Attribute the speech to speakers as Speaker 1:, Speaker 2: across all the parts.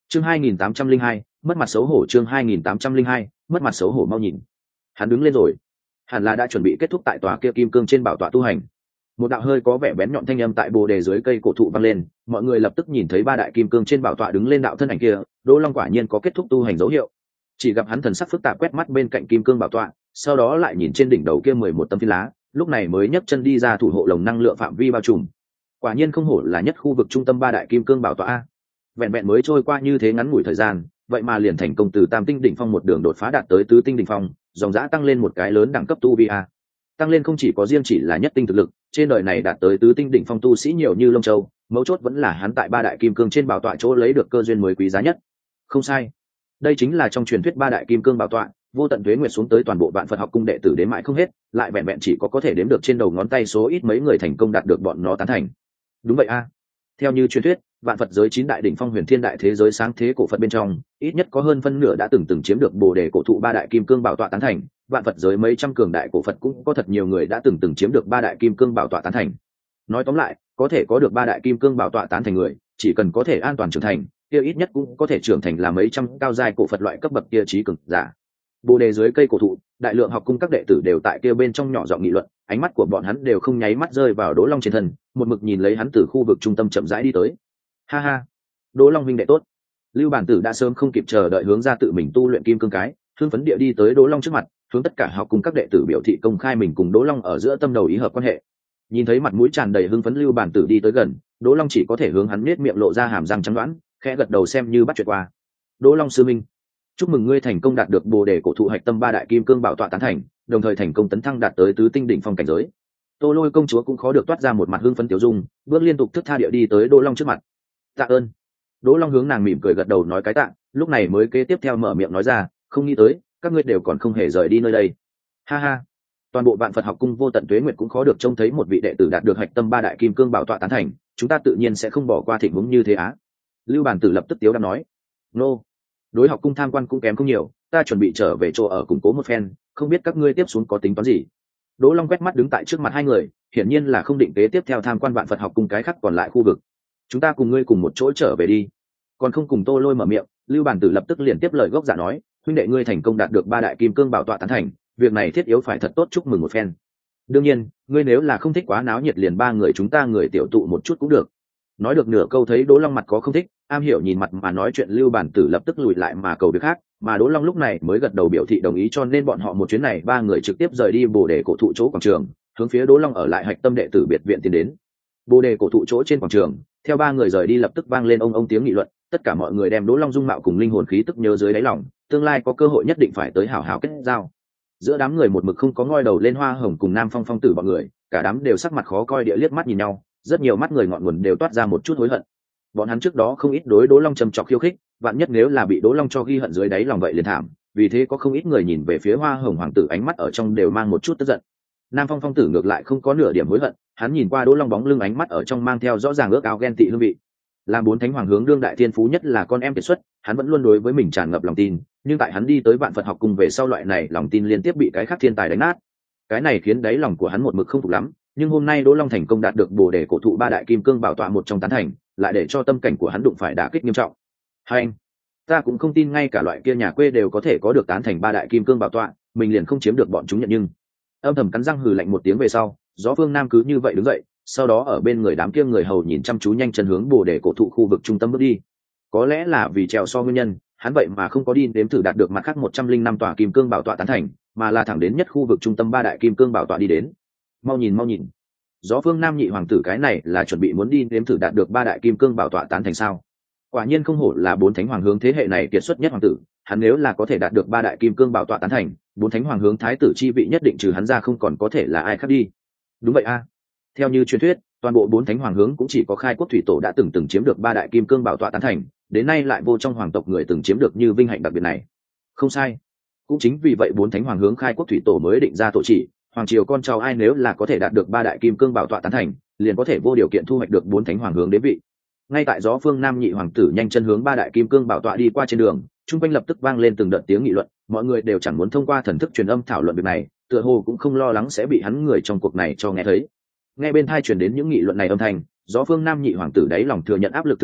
Speaker 1: Chương 2802, mất mặt xấu hổ. Chương 2802, mất mặt xấu hổ. Mau nhìn, hắn đứng lên rồi, hẳn là đã chuẩn bị kết thúc tại tòa kia kim cương trên bảo tọa tu hành. Một đạo hơi có vẻ bén nhọn thanh âm tại bồ đề dưới cây cổ thụ vang lên, mọi người lập tức nhìn thấy ba đại kim cương trên bảo tọa đứng lên đạo thân ảnh kia. Đỗ Long quả nhiên có kết thúc tu hành dấu hiệu. Chỉ gặp hắn thần sắc phức tạp quét mắt bên cạnh kim cương bảo tọa, sau đó lại nhìn trên đỉnh đầu kia 11 tấm phi lá, lúc này mới nhấc chân đi ra thủ hộ lồng năng lượng phạm vi bao trùm. Quả nhiên không hổ là nhất khu vực trung tâm ba đại kim cương bảo tọa a. Vẹn vẹn mới trôi qua như thế ngắn ngủi thời gian, vậy mà liền thành công từ tam tinh đỉnh phong một đường đột phá đạt tới tứ tinh đỉnh phong, dòng dã tăng lên một cái lớn đẳng cấp tu vi a. Tăng lên không chỉ có riêng chỉ là nhất tinh thực lực, trên đời này đạt tới tứ tinh đỉnh phong tu sĩ nhiều như lông châu, mấu chốt vẫn là hắn tại ba đại kim cương trên bảo tọa chỗ lấy được cơ duyên mới quý giá nhất. Không sai, đây chính là trong truyền thuyết ba đại kim cương bảo tọa, vô tận tuế nguyệt xuống tới toàn bộ vạn Phật học cung đệ tử đến mãi không hết, lại vẹn vẹn chỉ có thể đếm được trên đầu ngón tay số ít mấy người thành công đạt được bọn nó tán thành. Đúng vậy a. Theo như truyền thuyết, vạn Phật giới 9 đại đỉnh phong huyền thiên đại thế giới sáng thế cổ Phật bên trong, ít nhất có hơn phân nửa đã từng chiếm được bồ đề cổ thụ ba đại kim cương bảo tọa tán thành. Vạn Phật giới mấy trăm cường đại cổ Phật cũng có thật nhiều người đã từng chiếm được ba đại kim cương bảo tọa tán thành. Nói tóm lại, có thể có được ba đại kim cương bảo tọa tán thành người, chỉ cần có thể an toàn trưởng thành, kia ít nhất cũng có thể trưởng thành là mấy trăm cao giai cổ Phật loại cấp bậc kia trí cường giả. Bồ đề dưới cây cổ thụ, đại lượng học cung các đệ tử đều tại kia bên trong nhỏ giọng nghị luận, ánh mắt của bọn hắn đều không nháy mắt rơi vào Đỗ Long trên thân, một mực nhìn lấy hắn từ khu vực trung tâm chậm rãi đi tới. Ha ha, Đỗ Long huynh đệ tốt. Lưu Bản Tử đã sớm không kịp chờ đợi hướng ra tự mình tu luyện kim cương cái, hưng phấn địa đi tới Đỗ Long trước mặt, hướng tất cả học cung các đệ tử biểu thị công khai mình cùng Đỗ Long ở giữa tâm đầu ý hợp quan hệ. Nhìn thấy mặt mũi tràn đầy hưng phấn Lưu Bản Tử đi tới gần, Đỗ Long chỉ có thể hướng hắn nhếch miệng lộ ra hàm răng trắng đoán, khẽ gật đầu xem như bắt chuyện qua. Đỗ Long sư minh, chúc mừng ngươi thành công đạt được bồ đề cổ thụ hạch tâm ba đại kim cương bảo tọa tán thành, đồng thời thành công tấn thăng đạt tới tứ tinh đỉnh phong cảnh giới. Tô Lôi công chúa cũng khó được toát ra một mặt hưng phấn tiểu dung, bước liên tục thức tha địa đi tới Đỗ Long trước mặt. Tạ ơn. Đỗ Long hướng nàng mỉm cười gật đầu nói cái tạ, lúc này mới kế tiếp theo mở miệng nói ra, không nghĩ tới các ngươi đều còn không hề rời đi nơi đây. Ha ha, toàn bộ vạn Phật học cung vô tận tuế nguyệt cũng khó được trông thấy một vị đệ tử đạt được hạch tâm ba đại kim cương bảo tọa tán thành, chúng ta tự nhiên sẽ không bỏ qua thịnh vượng như thế á. Lưu Bản Tử lập tức tiếu đáp nói, nô, đối học cung tham quan cũng kém không nhiều, ta chuẩn bị trở về chỗ ở củng cố một phen, không biết các ngươi tiếp xuống có tính toán gì. Đỗ Long quét mắt đứng tại trước mặt hai người, hiển nhiên là không định kế tiếp theo tham quan vạn Phật học cung cái khác còn lại khu vực. Chúng ta cùng ngươi cùng một chỗ trở về đi. Còn không cùng Tô Lôi mở miệng, Lưu Bản Tử lập tức liền tiếp lời gốc giả nói, huynh đệ ngươi thành công đạt được ba đại kim cương bảo tọa tán thành, việc này thiết yếu phải thật tốt chúc mừng một phen. Đương nhiên, ngươi nếu là không thích quá náo nhiệt liền ba người chúng ta người tiểu tụ một chút cũng được. Nói được nửa câu thấy Đỗ Long mặt có không thích, am hiểu nhìn mặt mà nói chuyện Lưu Bản Tử lập tức lùi lại mà cầu việc khác, mà Đỗ Long lúc này mới gật đầu biểu thị đồng ý, cho nên bọn họ một chuyến này ba người trực tiếp rời đi bồ đề cổ thụ chỗ quảng trường, hướng phía Đỗ Long ở lại hạch tâm đệ tử biệt viện tiến đến. Bồ đề cổ thụ chỗ trên quảng trường, theo ba người rời đi lập tức vang lên ông tiếng nghị luận, tất cả mọi người đem Đỗ Long dung mạo cùng linh hồn khí tức nhớ dưới đáy lòng, tương lai có cơ hội nhất định phải tới hảo hảo kết giao. Giữa đám người một mực không có ngoi đầu lên Hoa Hồng cùng Nam Phong Phong Tử bọn người, cả đám đều sắc mặt khó coi địa liếc mắt nhìn nhau, rất nhiều mắt người ngọn nguồn đều toát ra một chút hối hận. Bọn hắn trước đó không ít đối Đỗ Long trầm trọc khiêu khích, vạn nhất nếu là bị Đỗ Long cho ghi hận dưới đáy lòng vậy liền thảm, vì thế có không ít người nhìn về phía Hoa Hồng hoàng tử ánh mắt ở trong đều mang một chút tức giận. Nam Phong Phong Tử ngược lại không có nửa điểm hối hận, hắn nhìn qua Đỗ Long bóng lưng ánh mắt ở trong mang theo rõ ràng ước ao ghen tị hương vị. Làm bốn thánh hoàng hướng đương đại thiên phú nhất là con em kiệt xuất, hắn vẫn luôn đối với mình tràn ngập lòng tin, nhưng tại hắn đi tới vạn Phật học cùng về sau loại này lòng tin liên tiếp bị cái khác thiên tài đánh nát. Cái này khiến đáy lòng của hắn một mực không phục lắm, nhưng hôm nay Đỗ Long thành công đạt được bồ đề cổ thụ ba đại kim cương bảo tọa một trong tán thành, lại để cho tâm cảnh của hắn đụng phải đả kích nghiêm trọng. Hai anh, ta cũng không tin ngay cả loại kia nhà quê đều có thể có được tán thành ba đại kim cương bảo tọa, mình liền không chiếm được bọn chúng nhận nhưng. Âm thầm cắn răng hừ lạnh một tiếng về sau, Gió Phương Nam cứ như vậy đứng dậy, sau đó ở bên người đám kia người hầu nhìn chăm chú nhanh chân hướng bồ đề cổ thụ khu vực trung tâm bước đi. Có lẽ là vì trèo so nguyên nhân, hắn vậy mà không có đi đếm thử đạt được mặt khác 105 tòa kim cương bảo tọa tán thành, mà là thẳng đến nhất khu vực trung tâm ba đại kim cương bảo tọa đi đến. Mau nhìn, Gió Phương Nam nhị hoàng tử cái này là chuẩn bị muốn đi đếm thử đạt được ba đại kim cương bảo tọa tán thành sao? Quả nhiên không hổ là bốn thánh hoàng hướng thế hệ này kiệt xuất nhất hoàng tử, hắn nếu là có thể đạt được ba đại kim cương bảo tọa tán thành, bốn thánh hoàng hướng thái tử chi vị nhất định trừ hắn ra không còn có thể là ai khác đi. Đúng vậy a. Theo như truyền thuyết, toàn bộ bốn thánh hoàng hướng cũng chỉ có khai quốc thủy tổ đã từng chiếm được ba đại kim cương bảo tọa tán thành, đến nay lại vô trong hoàng tộc người từng chiếm được như vinh hạnh đặc biệt này. Không sai, cũng chính vì vậy bốn thánh hoàng hướng khai quốc thủy tổ mới định ra tổ chỉ, hoàng triều con cháu ai nếu là có thể đạt được ba đại kim cương bảo tọa tán thành, liền có thể vô điều kiện thu hoạch được bốn thánh hoàng hướng đế vị. Ngay tại Gió Phương Nam nhị hoàng tử nhanh chân hướng ba đại kim cương bảo tọa đi qua trên đường, trung quanh lập tức vang lên từng đợt tiếng nghị luận, mọi người đều chẳng muốn thông qua thần thức truyền âm thảo luận việc này, tựa hồ cũng không lo lắng sẽ bị hắn người trong cuộc này cho nghe thấy. Nghe bên tai truyền đến những nghị luận này âm thanh, Gió Phương Nam nhị hoàng tử đáy lòng thừa nhận áp lực từ lớn,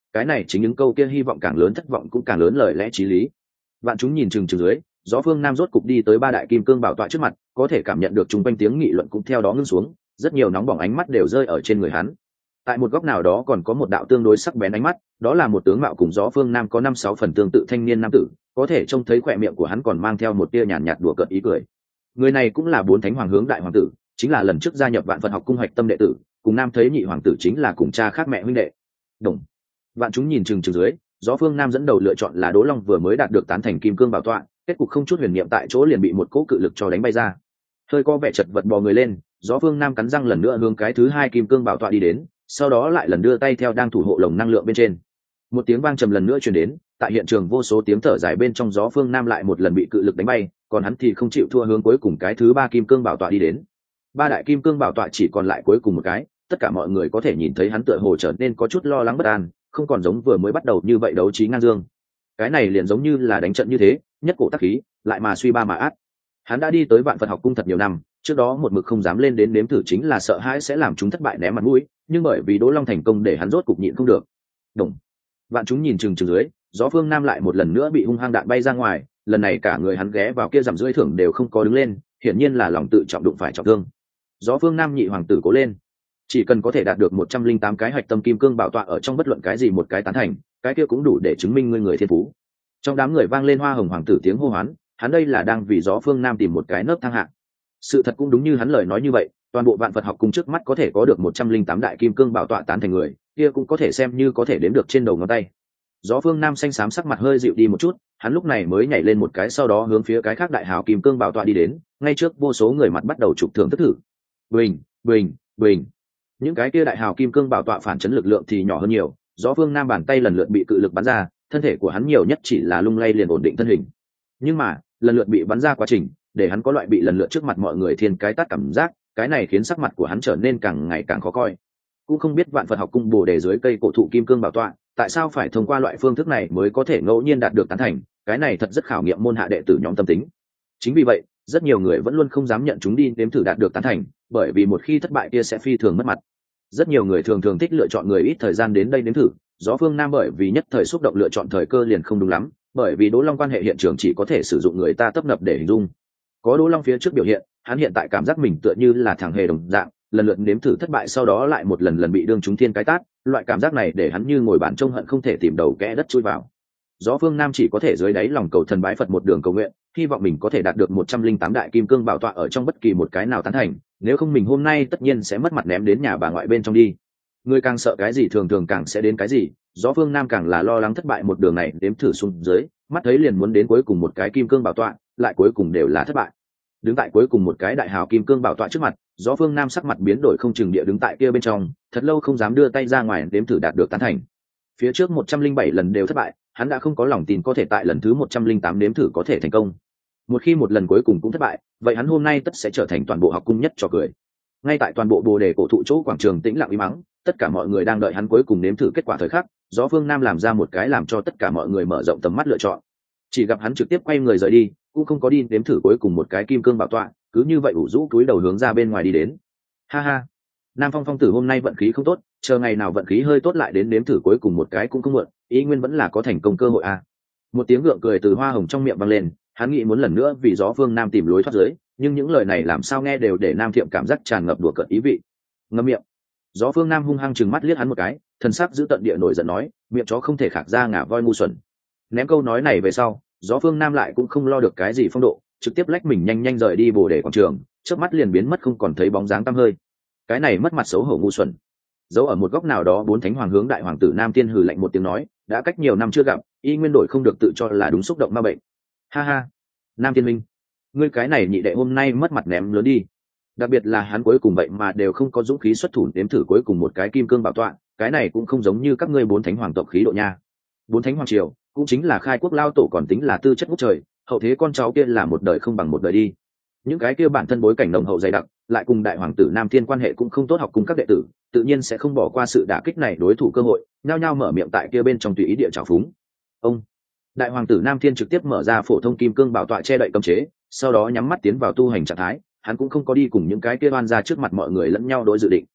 Speaker 1: cái này chính những câu kia hy vọng càng lớn thất vọng cũng càng lớn lời lẽ t r í lý. Vạn chúng nhìn chừng chừng dưới, gió phương nam rốt cục đi tới ba đại kim cương bảo tọa trước mặt, có thể cảm nhận được chung quanh tiếng nghị luận cũng theo đó ngưng xuống, rất nhiều nóng bỏng ánh mắt đều rơi ở trên người hắn. Tại một góc nào đó còn có một đạo tương đối sắc bén ánh mắt, đó là một tướng mạo cùng gió phương nam có 5-6 phần tương tự thanh niên nam tử, có thể trông thấy khỏe miệng của hắn còn mang theo một tia nhàn nhạt đùa cợt ý cười. Người này cũng là 4 thánh hoàng hướng đại hoàng tử, chính là lần trước gia nhập Vạn Phật học cung hoạch tâm đệ tử, cùng nam thấy nhị hoàng tử chính là cùng cha khác mẹ huynh đệ. Đồng. Vạn chúng nhìn chừng chừng dưới, gió phương nam dẫn đầu lựa chọn là Đỗ Long vừa mới đạt được tán thành kim cương bảo tọa, kết cục không chút huyền niệm tại chỗ liền bị một cỗ cự lực cho đánh bay ra. Hơi có vẻ chật vật bò người lên, gió phương nam cắn răng lần nữa hướng cái thứ hai kim cương bảo tọa đi đến, sau đó lại lần đưa tay theo đang thủ hộ lồng năng lượng bên trên. Một tiếng vang trầm lần nữa truyền đến, tại hiện trường vô số tiếng thở dài bên trong, gió phương nam lại một lần bị cự lực đánh bay, còn hắn thì không chịu thua hướng cuối cùng cái thứ ba kim cương bảo tọa đi đến. Ba đại kim cương bảo tọa chỉ còn lại cuối cùng một cái, tất cả mọi người có thể nhìn thấy hắn tựa hồ trở nên có chút lo lắng bất an, không còn giống vừa mới bắt đầu như vậy đấu trí ngang dương. Cái này liền giống như là đánh trận như thế, nhất cổ tắc khí, lại mà suy ba mà át. Hắn đã đi tới Vạn Phật học cung thật nhiều năm, trước đó một mực không dám lên đến nếm thử chính là sợ hãi sẽ làm chúng thất bại ném mặt mũi, nhưng bởi vì Đỗ Long thành công để hắn rốt cục nhịn không được. Đồng. Vạn chúng nhìn chừng chừng dưới, gió phương nam lại một lần nữa bị hung hăng đạn bay ra ngoài, lần này cả người hắn ghé vào kia giảm rưỡi thưởng đều không có đứng lên, hiển nhiên là lòng tự trọng đụng phải trọng thương. Gió phương nam nhị hoàng tử cố lên, chỉ cần có thể đạt được 108 cái hạch tâm kim cương bảo tọa ở trong bất luận cái gì một cái tán thành, cái kia cũng đủ để chứng minh ngươi người thiên phú. Trong đám người vang lên hoa hồng hoàng tử tiếng hô hoán, hắn đây là đang vì gió phương nam tìm một cái nấc thang hạng. Sự thật cũng đúng như hắn lời nói như vậy, toàn bộ Vạn Phật học cung trước mắt có thể có được 108 đại kim cương bảo tọa tán thành người, kia cũng có thể xem như có thể đếm được trên đầu ngón tay. Gió phương nam xanh xám sắc mặt hơi dịu đi một chút, hắn lúc này mới nhảy lên một cái, sau đó hướng phía cái khác đại hào kim cương bảo tọa đi đến, ngay trước vô số người mặt bắt đầu chụp thưởng thức thử. Bình, bình, bình. Những cái kia đại hào kim cương bảo tọa phản chấn lực lượng thì nhỏ hơn nhiều, gió phương nam bàn tay lần lượt bị cự lực bắn ra, thân thể của hắn nhiều nhất chỉ là lung lay liền ổn định thân hình. Nhưng mà, lần lượt bị bắn ra quá trình, để hắn có loại bị lần lượt trước mặt mọi người thiên cái tát cảm giác, cái này khiến sắc mặt của hắn trở nên càng ngày càng khó coi. Cũng không biết Vạn Phật học cung Bồ Đề dưới cây cổ thụ kim cương bảo tọa, tại sao phải thông qua loại phương thức này mới có thể ngẫu nhiên đạt được tán thành, cái này thật rất khảo nghiệm môn hạ đệ tử nhóm tâm tính. Chính vì vậy, rất nhiều người vẫn luôn không dám nhận chúng đi nếm thử đạt được tán thành, bởi vì một khi thất bại kia sẽ phi thường mất mặt. Rất nhiều người thường thường thích lựa chọn người ít thời gian đến đây nếm thử, gió phương nam bởi vì nhất thời xúc động lựa chọn thời cơ liền không đúng lắm, bởi vì Đỗ Long quan hệ hiện trường chỉ có thể sử dụng người ta tấp nập để hình dung. Có Đỗ Long phía trước biểu hiện, hắn hiện tại cảm giác mình tựa như là thằng hề đồng dạng, lần lượt nếm thử thất bại sau đó lại một lần bị đương trúng thiên cái tát, loại cảm giác này để hắn như ngồi bàn trông hận không thể tìm đầu kẽ đất chui vào. Gió phương nam chỉ có thể dưới đáy lòng cầu thần bái Phật một đường cầu nguyện, hy vọng mình có thể đạt được 108 đại kim cương bảo tọa ở trong bất kỳ một cái nào tán thành, nếu không mình hôm nay tất nhiên sẽ mất mặt ném đến nhà bà ngoại bên trong đi. Người càng sợ cái gì thường thường càng sẽ đến cái gì, gió phương nam càng là lo lắng thất bại một đường này đếm thử xuống dưới, mắt thấy liền muốn đến cuối cùng một cái kim cương bảo tọa, lại cuối cùng đều là thất bại. Đứng tại cuối cùng một cái đại hào kim cương bảo tọa trước mặt, gió phương nam sắc mặt biến đổi không chừng địa đứng tại kia bên trong, thật lâu không dám đưa tay ra ngoài đếm thử đạt được tán thành. Phía trước 107 lần đều thất bại, hắn đã không có lòng tin có thể tại lần thứ 108 đếm thử có thể thành công. Một khi một lần cuối cùng cũng thất bại, vậy hắn hôm nay tất sẽ trở thành toàn bộ học cung nhất trò cười. Ngay tại toàn bộ Bồ Đề cổ thụ chỗ quảng trường tĩnh lặng im mắng, tất cả mọi người đang đợi hắn cuối cùng nếm thử kết quả thời khắc, gió phương nam làm ra một cái làm cho tất cả mọi người mở rộng tầm mắt lựa chọn. Chỉ gặp hắn trực tiếp quay người rời đi, cũng không có đi nếm thử cuối cùng một cái kim cương bảo tọa, cứ như vậy ủ rũ cúi đầu hướng ra bên ngoài đi đến. Ha ha, Nam Phong Phong tử hôm nay vận khí không tốt, chờ ngày nào vận khí hơi tốt lại đến nếm thử cuối cùng một cái cũng không muộn, ý nguyên vẫn là có thành công cơ hội à. Một tiếng gượng cười từ hoa hồng trong miệng vang lên, hắn nghĩ muốn lần nữa vì gió phương nam tìm lối thoát dưới, nhưng những lời này làm sao nghe đều để Nam Thiệm cảm giác tràn ngập đùa cợt ý vị. Ngậm miệng. Gió phương nam hung hăng trừng mắt liếc hắn một cái, thần sắc giữ tận địa nổi giận nói, miệng chó không thể khạc ra ngả voi ngu xuẩn. Ném câu nói này về sau, gió phương nam lại cũng không lo được cái gì phong độ, trực tiếp lách mình nhanh nhanh rời đi Bồ Đề quảng trường, chớp mắt liền biến mất không còn thấy bóng dáng tăm hơi. Cái này mất mặt xấu hổ ngu xuẩn. Giấu ở một góc nào đó 4 thánh hoàng hướng đại hoàng tử Nam Tiên hừ lạnh một tiếng nói, đã cách nhiều năm chưa gặp, y nguyên đổi không được tự cho là đúng xúc động ma bệnh. Ha ha, Nam Tiên minh, ngươi cái này nhị đệ hôm nay mất mặt ném lớn đi. Đặc biệt là hắn cuối cùng vậy mà đều không có dũng khí xuất thủ đếm thử cuối cùng một cái kim cương bảo tọa, cái này cũng không giống như các ngươi 4 thánh hoàng tộc khí độ nha. 4 thánh hoàng triều cũng chính là khai quốc lao tổ còn tính là tư chất ngút trời, hậu thế con cháu kia là một đời không bằng một đời đi. Những cái kia bản thân bối cảnh nồng hậu dày đặc, lại cùng đại hoàng tử Nam Thiên quan hệ cũng không tốt, học cùng các đệ tử tự nhiên sẽ không bỏ qua sự đả kích này đối thủ cơ hội, nhao nhao mở miệng tại kia bên trong tùy ý địa trào phúng. Ông đại hoàng tử Nam Thiên trực tiếp mở ra phổ thông kim cương bảo tọa che đậy cấm chế, sau đó nhắm mắt tiến vào tu hành trạng thái, hắn cũng không có đi cùng những cái kia oan ra trước mặt mọi người lẫn nhau đối dự định.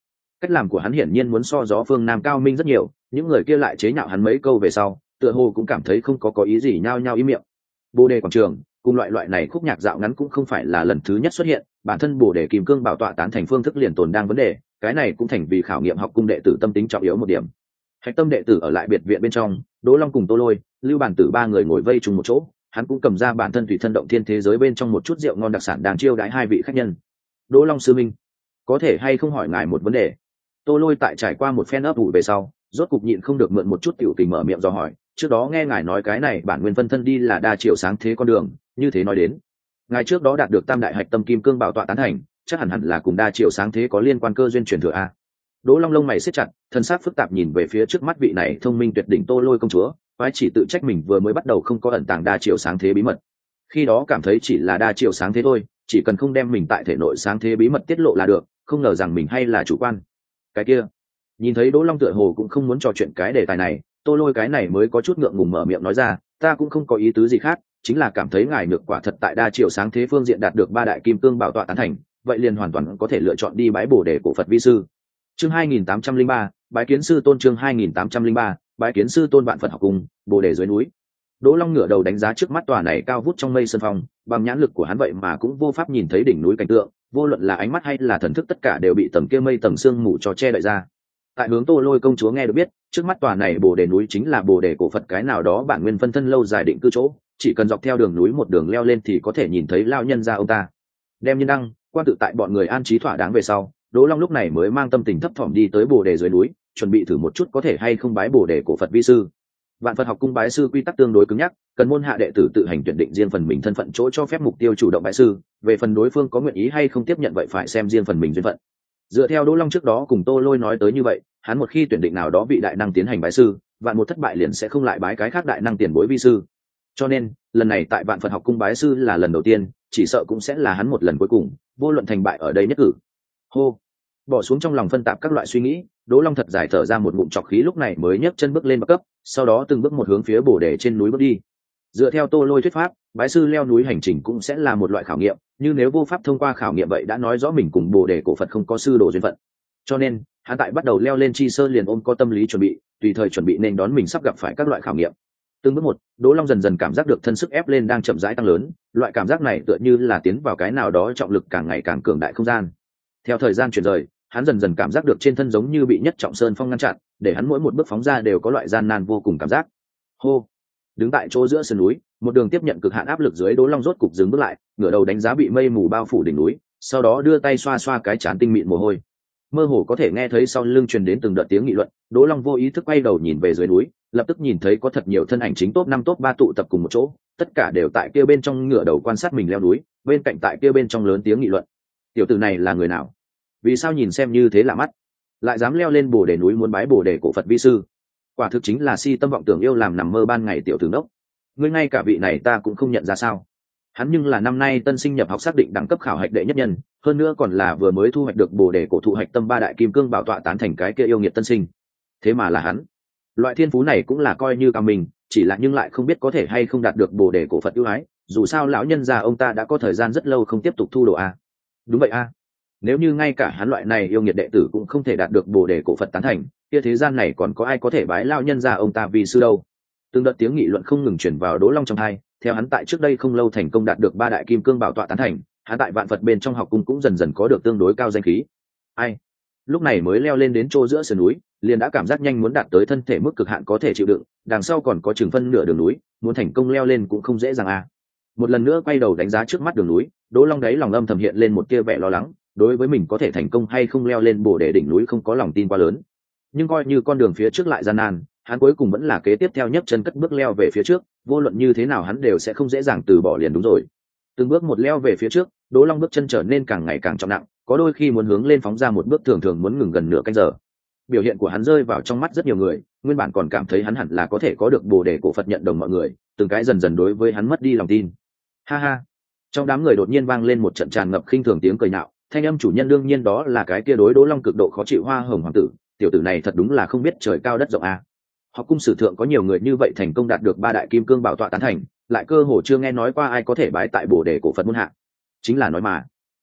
Speaker 1: Cách làm của hắn hiển nhiên muốn so gió phương nam cao minh rất nhiều, những người kia lại chế nhạo hắn mấy câu về sau tựa hồ cũng cảm thấy không có ý gì, nhao nhao im miệng. Bồ đề quảng trường cùng loại này khúc nhạc dạo ngắn cũng không phải là lần thứ nhất xuất hiện, bản thân bồ đề kim cương bảo tọa tán thành phương thức liền tồn đang vấn đề, cái này cũng thành vì khảo nghiệm học cung đệ tử tâm tính trọng yếu một điểm. Hạch tâm đệ tử ở lại biệt viện bên trong, Đỗ Long cùng Tô Lôi, Lưu Bản Tử ba người ngồi vây chung một chỗ, hắn cũng cầm ra bản thân tùy thân động thiên thế giới bên trong một chút rượu ngon đặc sản đang chiêu đãi hai vị khách nhân. Đỗ Long sư minh, có thể hay không hỏi ngài một vấn đề? Tô Lôi tại trải qua một phen ấp ủ về sau, rốt cục nhịn không được mượn một chút tiểu tình mở miệng dò hỏi, trước đó nghe ngài nói cái này bản nguyên phân thân đi là đa triệu sáng thế con đường, như thế nói đến ngài trước đó đạt được tam đại hạch tâm kim cương bảo tọa tán thành, chắc hẳn là cùng đa triệu sáng thế có liên quan cơ duyên truyền thừa a. Đỗ Long lông mày siết chặt, thân xác phức tạp nhìn về phía trước mắt vị này thông minh tuyệt đỉnh Tô Lôi công chúa, quái chỉ tự trách mình vừa mới bắt đầu không có ẩn tàng đa triệu sáng thế bí mật. Khi đó cảm thấy chỉ là đa triệu sáng thế thôi, chỉ cần không đem mình tại thể nội sáng thế bí mật tiết lộ là được, không ngờ rằng mình hay là chủ quan. Cái kia, nhìn thấy Đỗ Long tựa hồ cũng không muốn trò chuyện cái đề tài này, Tô Lôi cái này mới có chút ngượng ngùng mở miệng nói ra, ta cũng không có ý tứ gì khác, chính là cảm thấy ngài nhược quả thật tại đa triệu sáng thế phương diện đạt được ba đại kim cương bảo tọa tán thành, vậy liền hoàn toàn có thể lựa chọn đi bái bồ đề cổ Phật vi sư. Chương 2803, bái kiến sư tôn. Chương 2803, bái kiến sư tôn. Vạn Phật học cung, bồ đề dưới núi. Đỗ Long ngửa đầu đánh giá trước mắt tòa này cao vút trong mây sơn phong, bằng nhãn lực của hắn vậy mà cũng vô pháp nhìn thấy đỉnh núi cảnh tượng, vô luận là ánh mắt hay là thần thức tất cả đều bị tầng kia mây tầng sương mù cho che đậy ra. Tại hướng Tô Lôi công chúa nghe được biết, trước mắt tòa này bồ đề núi chính là bồ đề cổ Phật cái nào đó bản nguyên phân thân lâu dài định cư chỗ, chỉ cần dọc theo đường núi một đường leo lên thì có thể nhìn thấy lao nhân gia ông ta. Đem nhân đăng quan tự tại bọn người an trí thỏa đáng về sau, Đỗ Long lúc này mới mang tâm tình thấp thỏm đi tới bồ đề dưới núi, chuẩn bị thử một chút có thể hay không bái bồ đề cổ Phật vi sư. Vạn Phật học cung bái sư quy tắc tương đối cứng nhắc, cần môn hạ đệ tử tự hành tuyển định riêng phần mình thân phận chỗ cho phép mục tiêu chủ động bái sư, về phần đối phương có nguyện ý hay không tiếp nhận vậy phải xem riêng phần mình duyên phận. Dựa theo Đỗ Long trước đó cùng Tô Lôi nói tới như vậy, hắn một khi tuyển định nào đó bị đại năng tiến hành bái sư, vạn một thất bại liền sẽ không lại bái cái khác đại năng tiền bối vi sư. Cho nên, lần này tại Vạn Phật học cung bái sư là lần đầu tiên, chỉ sợ cũng sẽ là hắn một lần cuối cùng, vô luận thành bại ở đây nhất cử. Hô, bỏ xuống trong lòng phân tạp các loại suy nghĩ, Đỗ Long thật dài thở ra một ngụm trọc khí, lúc này mới nhấc chân bước lên bậc cấp, sau đó từng bước một hướng phía bồ đề trên núi bước đi. Dựa theo Tô Lôi thuyết pháp, bái sư leo núi hành trình cũng sẽ là một loại khảo nghiệm, nhưng nếu vô pháp thông qua khảo nghiệm vậy đã nói rõ mình cùng bồ đề cổ Phật không có sư đồ duyên phận. Cho nên, hắn tại bắt đầu leo lên chi sơ liền ôm có tâm lý chuẩn bị, tùy thời chuẩn bị nên đón mình sắp gặp phải các loại khảo nghiệm. Từng bước một, Đỗ Long dần dần cảm giác được thân sức ép lên đang chậm rãi tăng lớn, loại cảm giác này tựa như là tiến vào cái nào đó trọng lực càng ngày càng cường đại không gian. Theo thời gian chuyển rời, hắn dần dần cảm giác được trên thân giống như bị nhất trọng sơn phong ngăn chặn, để hắn mỗi một bước phóng ra đều có loại gian nan vô cùng cảm giác. Hô, đứng tại chỗ giữa sườn núi, một đường tiếp nhận cực hạn áp lực dưới, Đỗ Long rốt cục dừng bước lại, ngửa đầu đánh giá bị mây mù bao phủ đỉnh núi, sau đó đưa tay xoa xoa cái trán tinh mịn mồ hôi. Mơ hồ có thể nghe thấy sau lưng truyền đến từng đợt tiếng nghị luận, Đỗ Long vô ý thức quay đầu nhìn về dưới núi, lập tức nhìn thấy có thật nhiều thân ảnh chính top 5 top 3 tụ tập cùng một chỗ, tất cả đều tại kia bên trong ngửa đầu quan sát mình leo núi, bên cạnh tại kia bên trong lớn tiếng nghị luận. Tiểu tử này là người nào? Vì sao nhìn xem như thế lạ mắt, lại dám leo lên bồ đề núi muốn bái bồ đề cổ Phật vi sư? Quả thực chính là si tâm vọng tưởng yêu làm nằm mơ ban ngày tiểu tử đốc. Ngươi ngay cả vị này ta cũng không nhận ra sao? Hắn nhưng là năm nay tân sinh nhập học xác định đẳng cấp khảo hạch đệ nhất nhân, hơn nữa còn là vừa mới thu hoạch được bồ đề cổ thụ hạch tâm ba đại kim cương bảo tọa tán thành cái kia yêu nghiệt tân sinh. Thế mà là hắn. Loại thiên phú này cũng là coi như cao mình, chỉ là nhưng lại không biết có thể hay không đạt được bồ đề cổ Phật ưu ái, dù sao lão nhân già ông ta đã có thời gian rất lâu không tiếp tục thu đồ a. Đúng vậy a. Nếu như ngay cả hắn loại này yêu nghiệt đệ tử cũng không thể đạt được bồ đề cổ Phật tán thành, kia thế gian này còn có ai có thể bái lão nhân già ông ta vì sư đâu? Từng đợt tiếng nghị luận không ngừng truyền vào Đỗ Long trong tai, theo hắn tại trước đây không lâu thành công đạt được ba đại kim cương bảo tọa tán thành, hắn tại Vạn Phật bên trong học cung cũng dần dần có được tương đối cao danh khí. Ai? Lúc này mới leo lên đến chỗ giữa sườn núi, liền đã cảm giác nhanh muốn đạt tới thân thể mức cực hạn có thể chịu đựng, đằng sau còn có chừng phân nửa đường núi, muốn thành công leo lên cũng không dễ dàng a. Một lần nữa quay đầu đánh giá trước mắt đường núi, Đỗ Long đáy lòng âm thầm hiện lên một tia vẻ lo lắng, đối với mình có thể thành công hay không leo lên bồ đề đỉnh núi không có lòng tin quá lớn. Nhưng coi như con đường phía trước lại gian nan, hắn cuối cùng vẫn là kế tiếp theo nhấc chân cất bước leo về phía trước, vô luận như thế nào hắn đều sẽ không dễ dàng từ bỏ liền đúng rồi. Từng bước một leo về phía trước, Đỗ Long bước chân trở nên càng ngày càng trọng nặng, có đôi khi muốn hướng lên phóng ra một bước thường thường muốn ngừng gần nửa canh giờ. Biểu hiện của hắn rơi vào trong mắt rất nhiều người, nguyên bản còn cảm thấy hắn hẳn là có thể có được bồ đề cổ Phật nhận đồng mọi người, từng cái dần dần đối với hắn mất đi lòng tin. Ha ha. Trong đám người đột nhiên vang lên một trận tràn ngập khinh thường tiếng cười nhạo, thanh âm chủ nhân đương nhiên đó là cái kia đối Đỗ Long cực độ khó chịu Hoa Hồng hoàng tử, tiểu tử này thật đúng là không biết trời cao đất rộng a. Học cung sử thượng có nhiều người như vậy thành công đạt được ba đại kim cương bảo tọa tán thành, lại cơ hồ chưa nghe nói qua ai có thể bái tại bồ đề cổ Phật môn hạ. Chính là nói mà,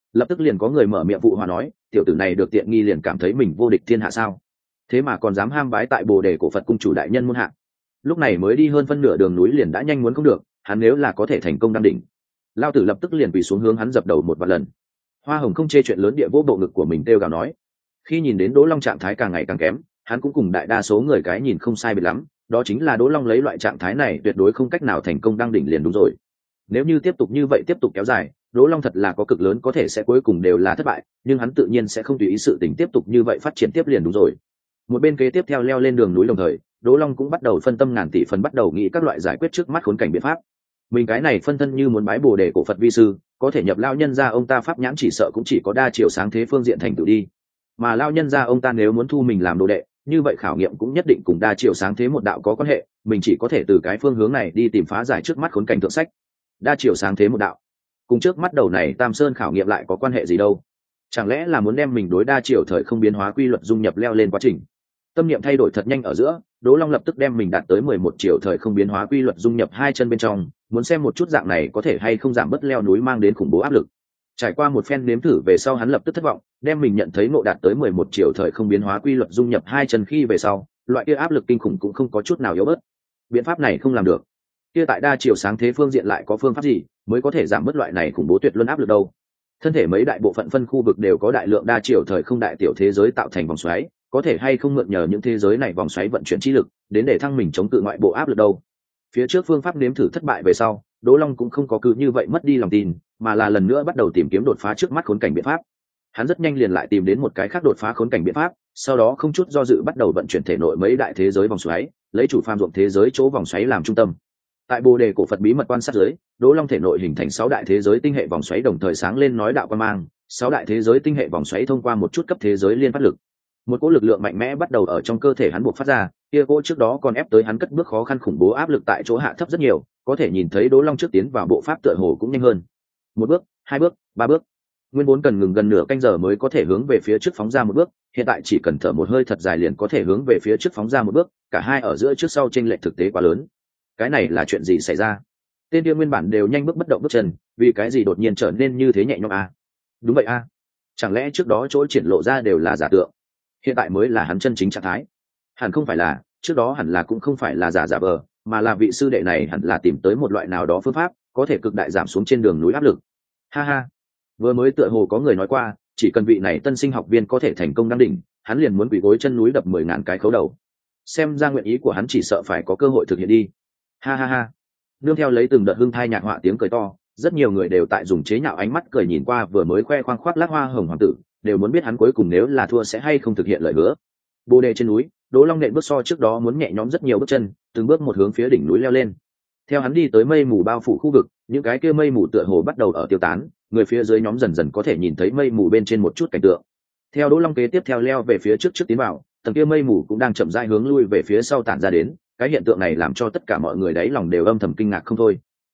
Speaker 1: Lập tức liền có người mở miệng phụ hòa nói, tiểu tử này được tiện nghi liền cảm thấy mình vô địch thiên hạ sao, thế mà còn dám ham bái tại bồ đề cổ Phật cung chủ đại nhân muôn hạ. Lúc này mới đi hơn phân nửa đường núi liền đã nhanh muốn không được, hắn nếu là có thể thành công đăng đỉnh, lao tử lập tức liền quỳ xuống hướng hắn dập đầu một vài lần. Hoa Hồng không chê chuyện lớn địa vô bộ ngực của mình kêu gào nói. Khi nhìn đến Đỗ Long trạng thái càng ngày càng kém, hắn cũng cùng đại đa số người cái nhìn không sai biệt lắm, đó chính là Đỗ Long lấy loại trạng thái này tuyệt đối không cách nào thành công đăng đỉnh liền đúng rồi. Nếu như tiếp tục như vậy tiếp tục kéo dài, Đỗ Long thật là có cực lớn có thể sẽ cuối cùng đều là thất bại, nhưng hắn tự nhiên sẽ không tùy ý sự tình tiếp tục như vậy phát triển tiếp liền đúng rồi. Một bên kế tiếp theo leo lên đường núi đồng thời, Đỗ Long cũng bắt đầu phân tâm ngàn tỷ phần bắt đầu nghĩ các loại giải quyết trước mắt khốn cảnh biện pháp. Mình cái này phân thân như muốn bái bồ đề cổ Phật vi sư, có thể nhập lao nhân ra ông ta pháp nhãn chỉ sợ cũng chỉ có đa chiều sáng thế phương diện thành tựu đi. Mà lao nhân ra ông ta nếu muốn thu mình làm đồ đệ, như vậy khảo nghiệm cũng nhất định cùng đa chiều sáng thế một đạo có quan hệ, mình chỉ có thể từ cái phương hướng này đi tìm phá giải trước mắt khốn cảnh thượng sách. Đa chiều sáng thế một đạo, cùng trước mắt đầu này Tam Sơn khảo nghiệm lại có quan hệ gì đâu? Chẳng lẽ là muốn đem mình đối đa chiều thời không biến hóa quy luật dung nhập leo lên quá trình? Tâm niệm thay đổi thật nhanh ở giữa, Đỗ Long lập tức đem mình đạt tới 11 triệu thời không biến hóa quy luật dung nhập hai chân bên trong, muốn xem một chút dạng này có thể hay không giảm bớt leo núi mang đến khủng bố áp lực. Trải qua một phen nếm thử về sau hắn lập tức thất vọng, đem mình nhận thấy ngộ đạt tới 11 triệu thời không biến hóa quy luật dung nhập hai chân khi về sau, loại kia áp lực kinh khủng cũng không có chút nào yếu bớt. Biện pháp này không làm được. Kia tại đa chiều sáng thế phương diện lại có phương pháp gì mới có thể giảm bớt loại này khủng bố tuyệt luân áp lực đâu? Thân thể mấy đại bộ phận phân khu vực đều có đại lượng đa chiều thời không đại tiểu thế giới tạo thành vòng xoáy, có thể hay không mượn nhờ những thế giới này vòng xoáy vận chuyển chi lực đến để thăng mình chống cự ngoại bộ áp lực đâu? Phía trước phương pháp nếm thử thất bại về sau, Đỗ Long cũng không có cứ như vậy mất đi lòng tin, mà là lần nữa bắt đầu tìm kiếm đột phá trước mắt khốn cảnh biện pháp. Hắn rất nhanh liền lại tìm đến một cái khác đột phá khốn cảnh biện pháp, sau đó không chút do dự bắt đầu vận chuyển thể nội mấy đại thế giới vòng xoáy, lấy chủ phàm ruộng thế giới chỗ vòng xoáy làm trung tâm. Tại bồ đề cổ Phật bí mật quan sát dưới, Đỗ Long thể nội hình thành 6 đại thế giới tinh hệ vòng xoáy đồng thời sáng lên nói đạo quan mang, 6 đại thế giới tinh hệ vòng xoáy thông qua một chút cấp thế giới liên phát lực. Một cỗ lực lượng mạnh mẽ bắt đầu ở trong cơ thể hắn buộc phát ra, kia cỗ trước đó còn ép tới hắn cất bước khó khăn khủng bố áp lực tại chỗ hạ thấp rất nhiều, có thể nhìn thấy Đỗ Long trước tiến vào bộ pháp tựa hồ cũng nhanh hơn. Một bước, hai bước, ba bước. Nguyên vốn cần ngừng gần nửa canh giờ mới có thể hướng về phía trước phóng ra một bước, hiện tại chỉ cần thở một hơi thật dài liền có thể hướng về phía trước phóng ra một bước, cả hai ở giữa trước sau chênh lệch thực tế quá lớn. Cái này là chuyện gì xảy ra? Tên kia nguyên bản đều nhanh bước bất động bước chân, vì cái gì đột nhiên trở nên như thế nhẹ nhõm a? Đúng vậy a. Chẳng lẽ trước đó chỗ triển lộ ra đều là giả tượng? Hiện tại mới là hắn chân chính trạng thái. Hẳn không phải là, trước đó hẳn là cũng không phải là giả vờ, mà là vị sư đệ này hẳn là tìm tới một loại nào đó phương pháp có thể cực đại giảm xuống trên đường núi áp lực. Ha ha, vừa mới tựa hồ có người nói qua, chỉ cần vị này tân sinh học viên có thể thành công đăng đỉnh, hắn liền muốn quỳ gối chân núi đập 10.000 cái khấu đầu. Xem ra nguyện ý của hắn chỉ sợ phải có cơ hội thực hiện đi. Ha ha ha. Nương theo lấy từng đợt hương thai nhạc họa tiếng cười to, rất nhiều người đều tại dùng chế nhạo ánh mắt cười nhìn qua vừa mới khoe khoang khoác lác hoa hồng hoàng tử, đều muốn biết hắn cuối cùng nếu là thua sẽ hay không thực hiện lời hứa. Bồ đề trên núi, Đỗ Long nện bước so trước đó muốn nhẹ nhõm rất nhiều bước chân, từng bước một hướng phía đỉnh núi leo lên. Theo hắn đi tới mây mù bao phủ khu vực, những cái kia mây mù tựa hồ bắt đầu ở tiêu tán, người phía dưới nhóm dần dần có thể nhìn thấy mây mù bên trên một chút cảnh tượng. Theo Đỗ Long kế tiếp theo leo về phía trước tiến vào, tầng kia mây mù cũng đang chậm rãi hướng lui về phía sau tản ra đến, cái hiện tượng này làm cho tất cả mọi người đáy lòng đều âm thầm kinh ngạc không thôi.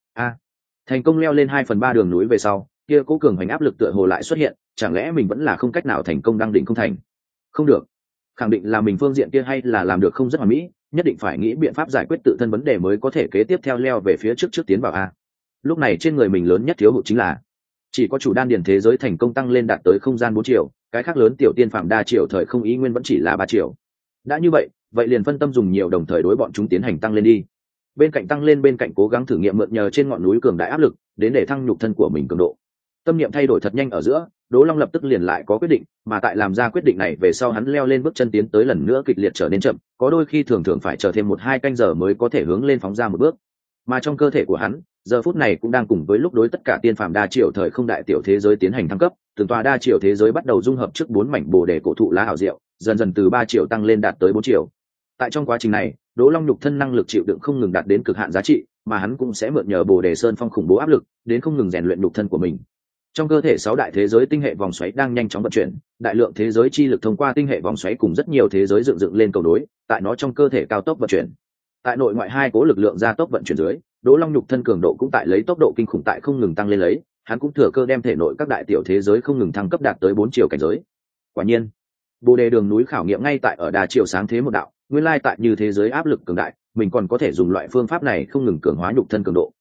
Speaker 1: Thành công leo lên 2/3 đường núi về sau, kia cố cường hành áp lực tựa hồ lại xuất hiện, chẳng lẽ mình vẫn là không cách nào thành công đăng đỉnh không thành? Không được, khẳng định là mình phương diện kia hay là làm được không rất hoàn mỹ, nhất định phải nghĩ biện pháp giải quyết tự thân vấn đề mới có thể kế tiếp theo leo về phía trước tiến vào a. Lúc này trên người mình lớn nhất thiếu hụt chính là chỉ có chủ đan điền thế giới thành công tăng lên đạt tới không gian 4 triệu, cái khác lớn tiểu tiên phạm đa triệu thời không ý nguyên vẫn chỉ là 3 triệu. Đã như vậy liền phân tâm dùng nhiều đồng thời đối bọn chúng tiến hành tăng lên đi. Bên cạnh tăng lên bên cạnh cố gắng thử nghiệm mượn nhờ trên ngọn núi cường đại áp lực đến để thăng nhục thân của mình cường độ. Tâm niệm thay đổi thật nhanh ở giữa, Đỗ Long lập tức liền lại có quyết định, mà tại làm ra quyết định này về sau hắn leo lên bước chân tiến tới lần nữa kịch liệt trở nên chậm, có đôi khi thường phải chờ thêm 1-2 canh giờ mới có thể hướng lên phóng ra một bước. Mà trong cơ thể của hắn, giờ phút này cũng đang cùng với lúc đối tất cả tiên phàm đa triệu thời không đại tiểu thế giới tiến hành thăng cấp, từng tòa đa triệu thế giới bắt đầu dung hợp trước 4 mảnh bồ đề cổ thụ lá hảo diệu, dần dần từ 3 triệu tăng lên đạt tới 4 triệu. Tại trong quá trình này, Đỗ Long nhục thân năng lực chịu đựng không ngừng đạt đến cực hạn giá trị, mà hắn cũng sẽ mượn nhờ bồ đề sơn phong khủng bố áp lực, đến không ngừng rèn luyện nhục thân của mình. Trong cơ thể 6 đại thế giới tinh hệ vòng xoáy đang nhanh chóng vận chuyển, đại lượng thế giới chi lực thông qua tinh hệ vòng xoáy cùng rất nhiều thế giới dựng lên cầu nối, tại nó trong cơ thể cao tốc vận chuyển. Tại nội ngoại hai cố lực lượng gia tốc vận chuyển dưới, Đỗ Long nhục thân cường độ cũng tại lấy tốc độ kinh khủng tại không ngừng tăng lên lấy, hắn cũng thừa cơ đem thể nội các đại tiểu thế giới không ngừng thăng cấp đạt tới 4 chiều cảnh giới. Quả nhiên, bồ đề đường núi khảo nghiệm ngay tại ở đa chiều sáng thế một đạo, nguyên lai tại như thế giới áp lực cường đại, mình còn có thể dùng loại phương pháp này không ngừng cường hóa nhục thân cường độ.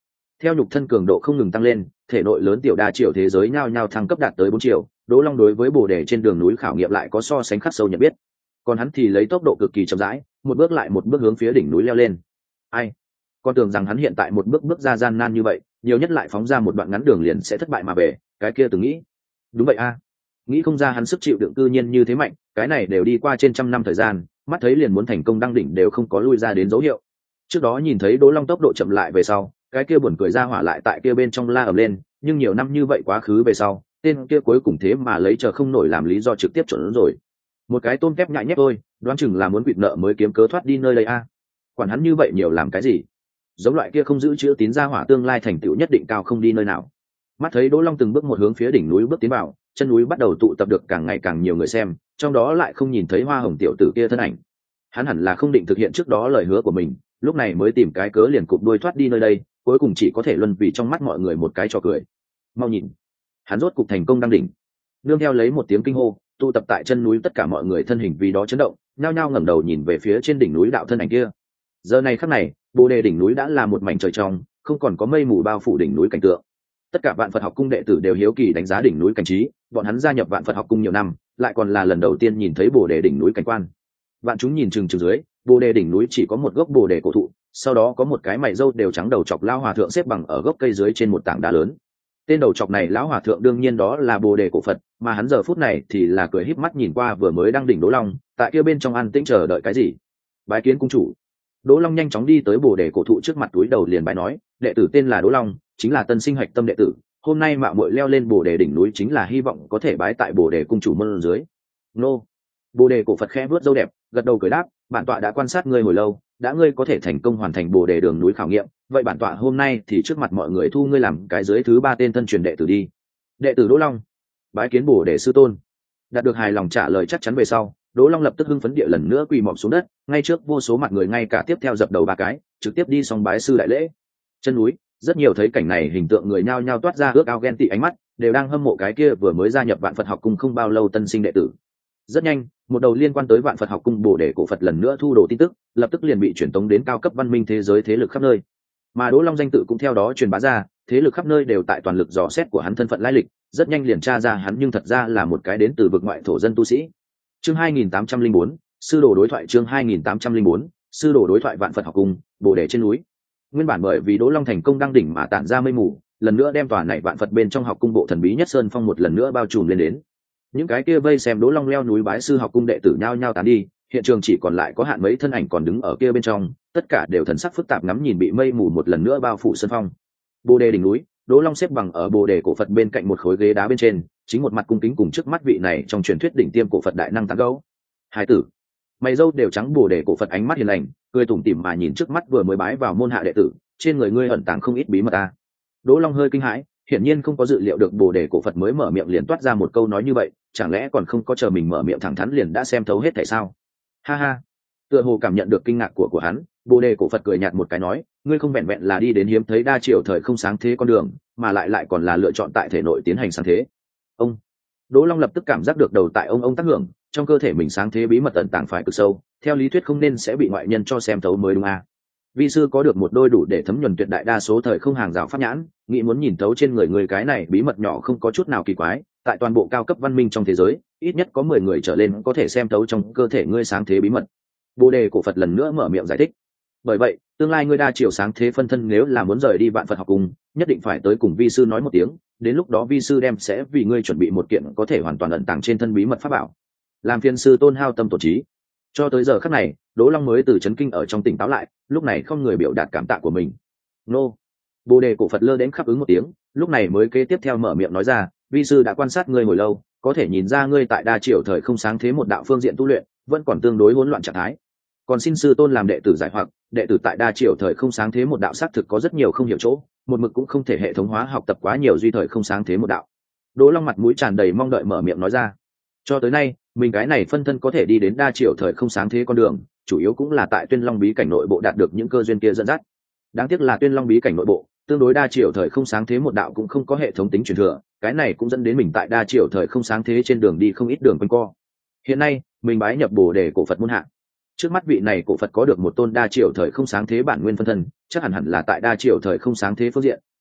Speaker 1: Theo nhục thân cường độ không ngừng tăng lên, thể nội lớn tiểu đa triệu thế giới nhao nhao thăng cấp đạt tới 4 triệu, Đỗ Long đối với bồ đề trên đường núi khảo nghiệm lại có so sánh khắc sâu nhận biết. Còn hắn thì lấy tốc độ cực kỳ chậm rãi, một bước lại một bước hướng phía đỉnh núi leo lên. Ai, con tưởng rằng hắn hiện tại một bước bước ra gian nan như vậy, nhiều nhất lại phóng ra một đoạn ngắn đường liền sẽ thất bại mà về, cái kia từng nghĩ. Đúng vậy a, nghĩ không ra hắn sức chịu đựng cư nhiên như thế mạnh, cái này đều đi qua trên trăm năm thời gian, mắt thấy liền muốn thành công đăng đỉnh đều không có lui ra đến dấu hiệu. Trước đó nhìn thấy Đỗ Long tốc độ chậm lại về sau, cái kia buồn cười ra hỏa lại tại kia bên trong la ầm lên, nhưng nhiều năm như vậy quá khứ về sau, tên kia cuối cùng thế mà lấy chờ không nổi làm lý do trực tiếp chuẩn rồi. Một cái tôm tép nhại nhép thôi, đoán chừng là muốn quỵt nợ mới kiếm cớ thoát đi nơi đây a. Quản hắn như vậy nhiều làm cái gì? Giống loại kia không giữ chữ tín ra hỏa tương lai thành tựu nhất định cao không đi nơi nào. Mắt thấy Đỗ Long từng bước một hướng phía đỉnh núi bước tiến vào, chân núi bắt đầu tụ tập được càng ngày càng nhiều người xem, trong đó lại không nhìn thấy Hoa Hồng tiểu tử kia thân ảnh. Hắn hẳn là không định thực hiện trước đó lời hứa của mình, lúc này mới tìm cái cớ liền cụp đuôi thoát đi nơi đây, cuối cùng chỉ có thể luân vì trong mắt mọi người một cái trò cười. Mau nhìn, hắn rốt cục thành công đăng đỉnh. Nương theo lấy một tiếng kinh hô, tụ tập tại chân núi tất cả mọi người thân hình vì đó chấn động, nhao nhao ngẩng đầu nhìn về phía trên đỉnh núi đạo thân ảnh kia. Giờ này khắc này, bồ đề đỉnh núi đã là một mảnh trời trong, không còn có mây mù bao phủ đỉnh núi cảnh tượng. Tất cả vạn Phật học cung đệ tử đều hiếu kỳ đánh giá đỉnh núi cảnh trí, bọn hắn gia nhập vạn Phật học cung nhiều năm, lại còn là lần đầu tiên nhìn thấy bồ đề đỉnh núi cảnh quan. Vạn chúng nhìn chừng chừng dưới, bồ đề đỉnh núi chỉ có một gốc bồ đề cổ thụ, sau đó có một cái mày râu đều trắng đầu chọc lão hòa thượng xếp bằng ở gốc cây dưới trên một tảng đá lớn. Tên đầu chọc này lão hòa thượng đương nhiên đó là bồ đề cổ Phật, mà hắn giờ phút này thì là cười híp mắt nhìn qua vừa mới đang đỉnh Đỗ Long, tại kia bên trong an tĩnh chờ đợi cái gì. Bái kiến cung chủ. Đỗ Long nhanh chóng đi tới bồ đề cổ thụ trước mặt túi đầu liền bái nói, đệ tử tên là Đỗ Long, chính là tân sinh hạch tâm đệ tử, hôm nay mạo muội leo lên bồ đề đỉnh núi chính là hy vọng có thể bái tại bồ đề cung chủ môn dưới. Nô. Bồ đề cổ Phật khẽ vuốt râu đẹp, gật đầu cười đáp, bản tọa đã quan sát ngươi hồi lâu, đã ngươi có thể thành công hoàn thành bồ đề đường núi khảo nghiệm, vậy bản tọa hôm nay thì trước mặt mọi người thu ngươi làm cái dưới thứ 3 tên thân truyền đệ tử đi. Đệ tử Đỗ Long, bái kiến bồ đề sư tôn. Đạt được hài lòng trả lời chắc chắn về sau, Đỗ Long lập tức hưng phấn địa lần nữa quỳ mọp xuống đất, ngay trước vô số mặt người ngay cả tiếp theo dập đầu 3 cái, trực tiếp đi song bái sư đại lễ. Chân núi, rất nhiều thấy cảnh này hình tượng người nhao nhao toát ra ước ao ghen tị ánh mắt, đều đang hâm mộ cái kia vừa mới gia nhập vạn Phật học cung không bao lâu tân sinh đệ tử. Rất nhanh, một đầu liên quan tới vạn Phật học cung bồ đề cổ Phật lần nữa thu đồ tin tức, lập tức liền bị truyền tống đến cao cấp văn minh thế giới thế lực khắp nơi. Mà Đỗ Long danh tự cũng theo đó truyền bá ra, thế lực khắp nơi đều tại toàn lực dò xét của hắn thân phận lai lịch, rất nhanh liền tra ra hắn nhưng thật ra là một cái đến từ vực ngoại thổ dân tu sĩ. Chương 2804, sư đồ đối thoại. Chương 2804, sư đồ đối thoại vạn Phật học cung, bồ đề trên núi. Nguyên bản bởi vì Đỗ Long thành công đăng đỉnh mà tản ra mây mù, lần nữa đem tòa này vạn Phật bên trong học cung bộ thần bí nhất sơn phong một lần nữa bao trùm lên đến. Những cái kia vây xem Đỗ Long leo núi bái sư học cung đệ tử nhao nhao tán đi, hiện trường chỉ còn lại có hạn mấy thân ảnh còn đứng ở kia bên trong, tất cả đều thần sắc phức tạp ngắm nhìn bị mây mù một lần nữa bao phủ sơn phong. Bồ đề đỉnh núi, Đỗ Long xếp bằng ở bồ đề cổ Phật bên cạnh một khối ghế đá bên trên, chính một mặt cung kính cùng trước mắt vị này trong truyền thuyết đỉnh tiêm cổ Phật đại năng tán gẫu. Hải tử, mày râu đều trắng bồ đề cổ Phật ánh mắt hiền lành, cười tủm tỉm mà nhìn trước mắt vừa mới bái vào môn hạ đệ tử, trên người ngươi ẩn tàng không ít bí mật ta. Đỗ Long hơi kinh hãi, hiển nhiên không có dự liệu được bồ đề cổ Phật mới mở miệng liền toát ra một câu nói như vậy, chẳng lẽ còn không có chờ mình mở miệng thẳng thắn liền đã xem thấu hết tại sao? Ha ha. Tựa hồ cảm nhận được kinh ngạc của hắn, bồ đề cổ Phật cười nhạt một cái nói, ngươi không vẹn vẹn là đi đến hiếm thấy đa chiều thời không sáng thế con đường, mà lại còn là lựa chọn tại thể nội tiến hành sáng thế. Ông Đỗ Long lập tức cảm giác được đầu tại ông tác hưởng, trong cơ thể mình sáng thế bí mật ẩn tàng phải cực sâu, theo lý thuyết không nên sẽ bị ngoại nhân cho xem thấu mới đúng à. Vi sư có được một đôi đủ để thấm nhuần tuyệt đại đa số thời không hàng rào pháp nhãn, nghĩ muốn nhìn thấu trên người cái này bí mật nhỏ không có chút nào kỳ quái, tại toàn bộ cao cấp văn minh trong thế giới, ít nhất có 10 người trở lên có thể xem thấu trong cơ thể ngươi sáng thế bí mật. Bồ đề cổ Phật lần nữa mở miệng giải thích. Bởi vậy, tương lai ngươi đa chiều sáng thế phân thân nếu là muốn rời đi vạn Phật học cùng, nhất định phải tới cùng vi sư nói một tiếng, đến lúc đó vi sư đem sẽ vì ngươi chuẩn bị một kiện có thể hoàn toàn ẩn tàng trên thân bí mật pháp bảo. Làm phiền sư tôn hao tâm tổ trí. Cho tới giờ khắc này, Đỗ Long mới từ chấn kinh ở trong tỉnh táo lại, lúc này không người biểu đạt cảm tạ của mình. Nô. Bồ đề cổ Phật lơ đến khắp ứng một tiếng, lúc này mới kế tiếp theo mở miệng nói ra, vi sư đã quan sát ngươi hồi lâu, có thể nhìn ra ngươi tại đa chiều thời không sáng thế một đạo phương diện tu luyện, vẫn còn tương đối hỗn loạn trạng thái. Còn xin sư tôn làm đệ tử giải hoặc, đệ tử tại đa chiều thời không sáng thế một đạo xác thực có rất nhiều không hiểu chỗ, một mực cũng không thể hệ thống hóa học tập quá nhiều duy thời không sáng thế một đạo. Đỗ Long mặt mũi tràn đầy mong đợi mở miệng nói ra. Cho tới nay, mình cái này phân thân có thể đi đến đa chiều thời không sáng thế con đường, chủ yếu cũng là tại Tuyên Long bí cảnh nội bộ đạt được những cơ duyên kia dẫn dắt. Đáng tiếc là Tuyên Long bí cảnh nội bộ tương đối đa chiều thời không sáng thế một đạo cũng không có hệ thống tính truyền thừa, cái này cũng dẫn đến mình tại đa chiều thời không sáng thế trên đường đi không ít đường quanh co. Hiện nay, mình bái nhập Bồ đề cổ Phật môn hạ. Trước mắt vị này cổ Phật có được một tôn đa chiều thời không sáng thế bản nguyên phân thân, chắc hẳn là tại đa chiều thời không sáng thế phương diện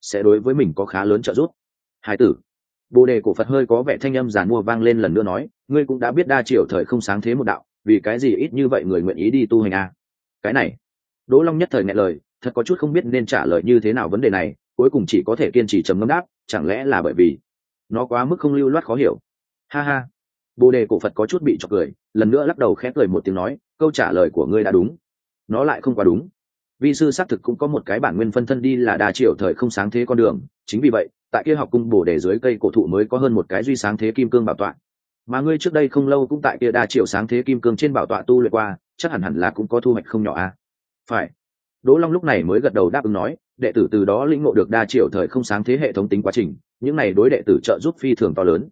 Speaker 1: sẽ đối với mình có khá lớn trợ giúp. Hải tử. Bồ đề cổ Phật hơi có vẻ thanh âm giàn mua vang lên lần nữa nói, ngươi cũng đã biết đa triều thời không sáng thế một đạo, vì cái gì ít như vậy người nguyện ý đi tu hành à? Cái này, Đỗ Long nhất thời nghẹn lời, thật có chút không biết nên trả lời như thế nào vấn đề này, cuối cùng chỉ có thể kiên trì trầm ngâm đáp, chẳng lẽ là bởi vì nó quá mức không lưu loát khó hiểu. Ha ha. Bồ đề cổ Phật có chút bị chọc cười, lần nữa lắc đầu khẽ cười một tiếng nói, câu trả lời của ngươi đã đúng. Nó lại không quá đúng. Vi sư xác thực cũng có một cái bản nguyên phân thân đi là đa triều thời không sáng thế con đường, chính vì vậy tại kia học cung bồ đề dưới cây cổ thụ mới có hơn một cái duy sáng thế kim cương bảo tọa, mà ngươi trước đây không lâu cũng tại kia đa triều sáng thế kim cương trên bảo tọa tu luyện qua, chắc hẳn hẳn là cũng có thu hoạch không nhỏ à? Phải. Đỗ Long lúc này mới gật đầu đáp ứng nói, đệ tử từ đó lĩnh ngộ được đa triều thời không sáng thế hệ thống tính quá trình, những này đối đệ tử trợ giúp phi thường to lớn.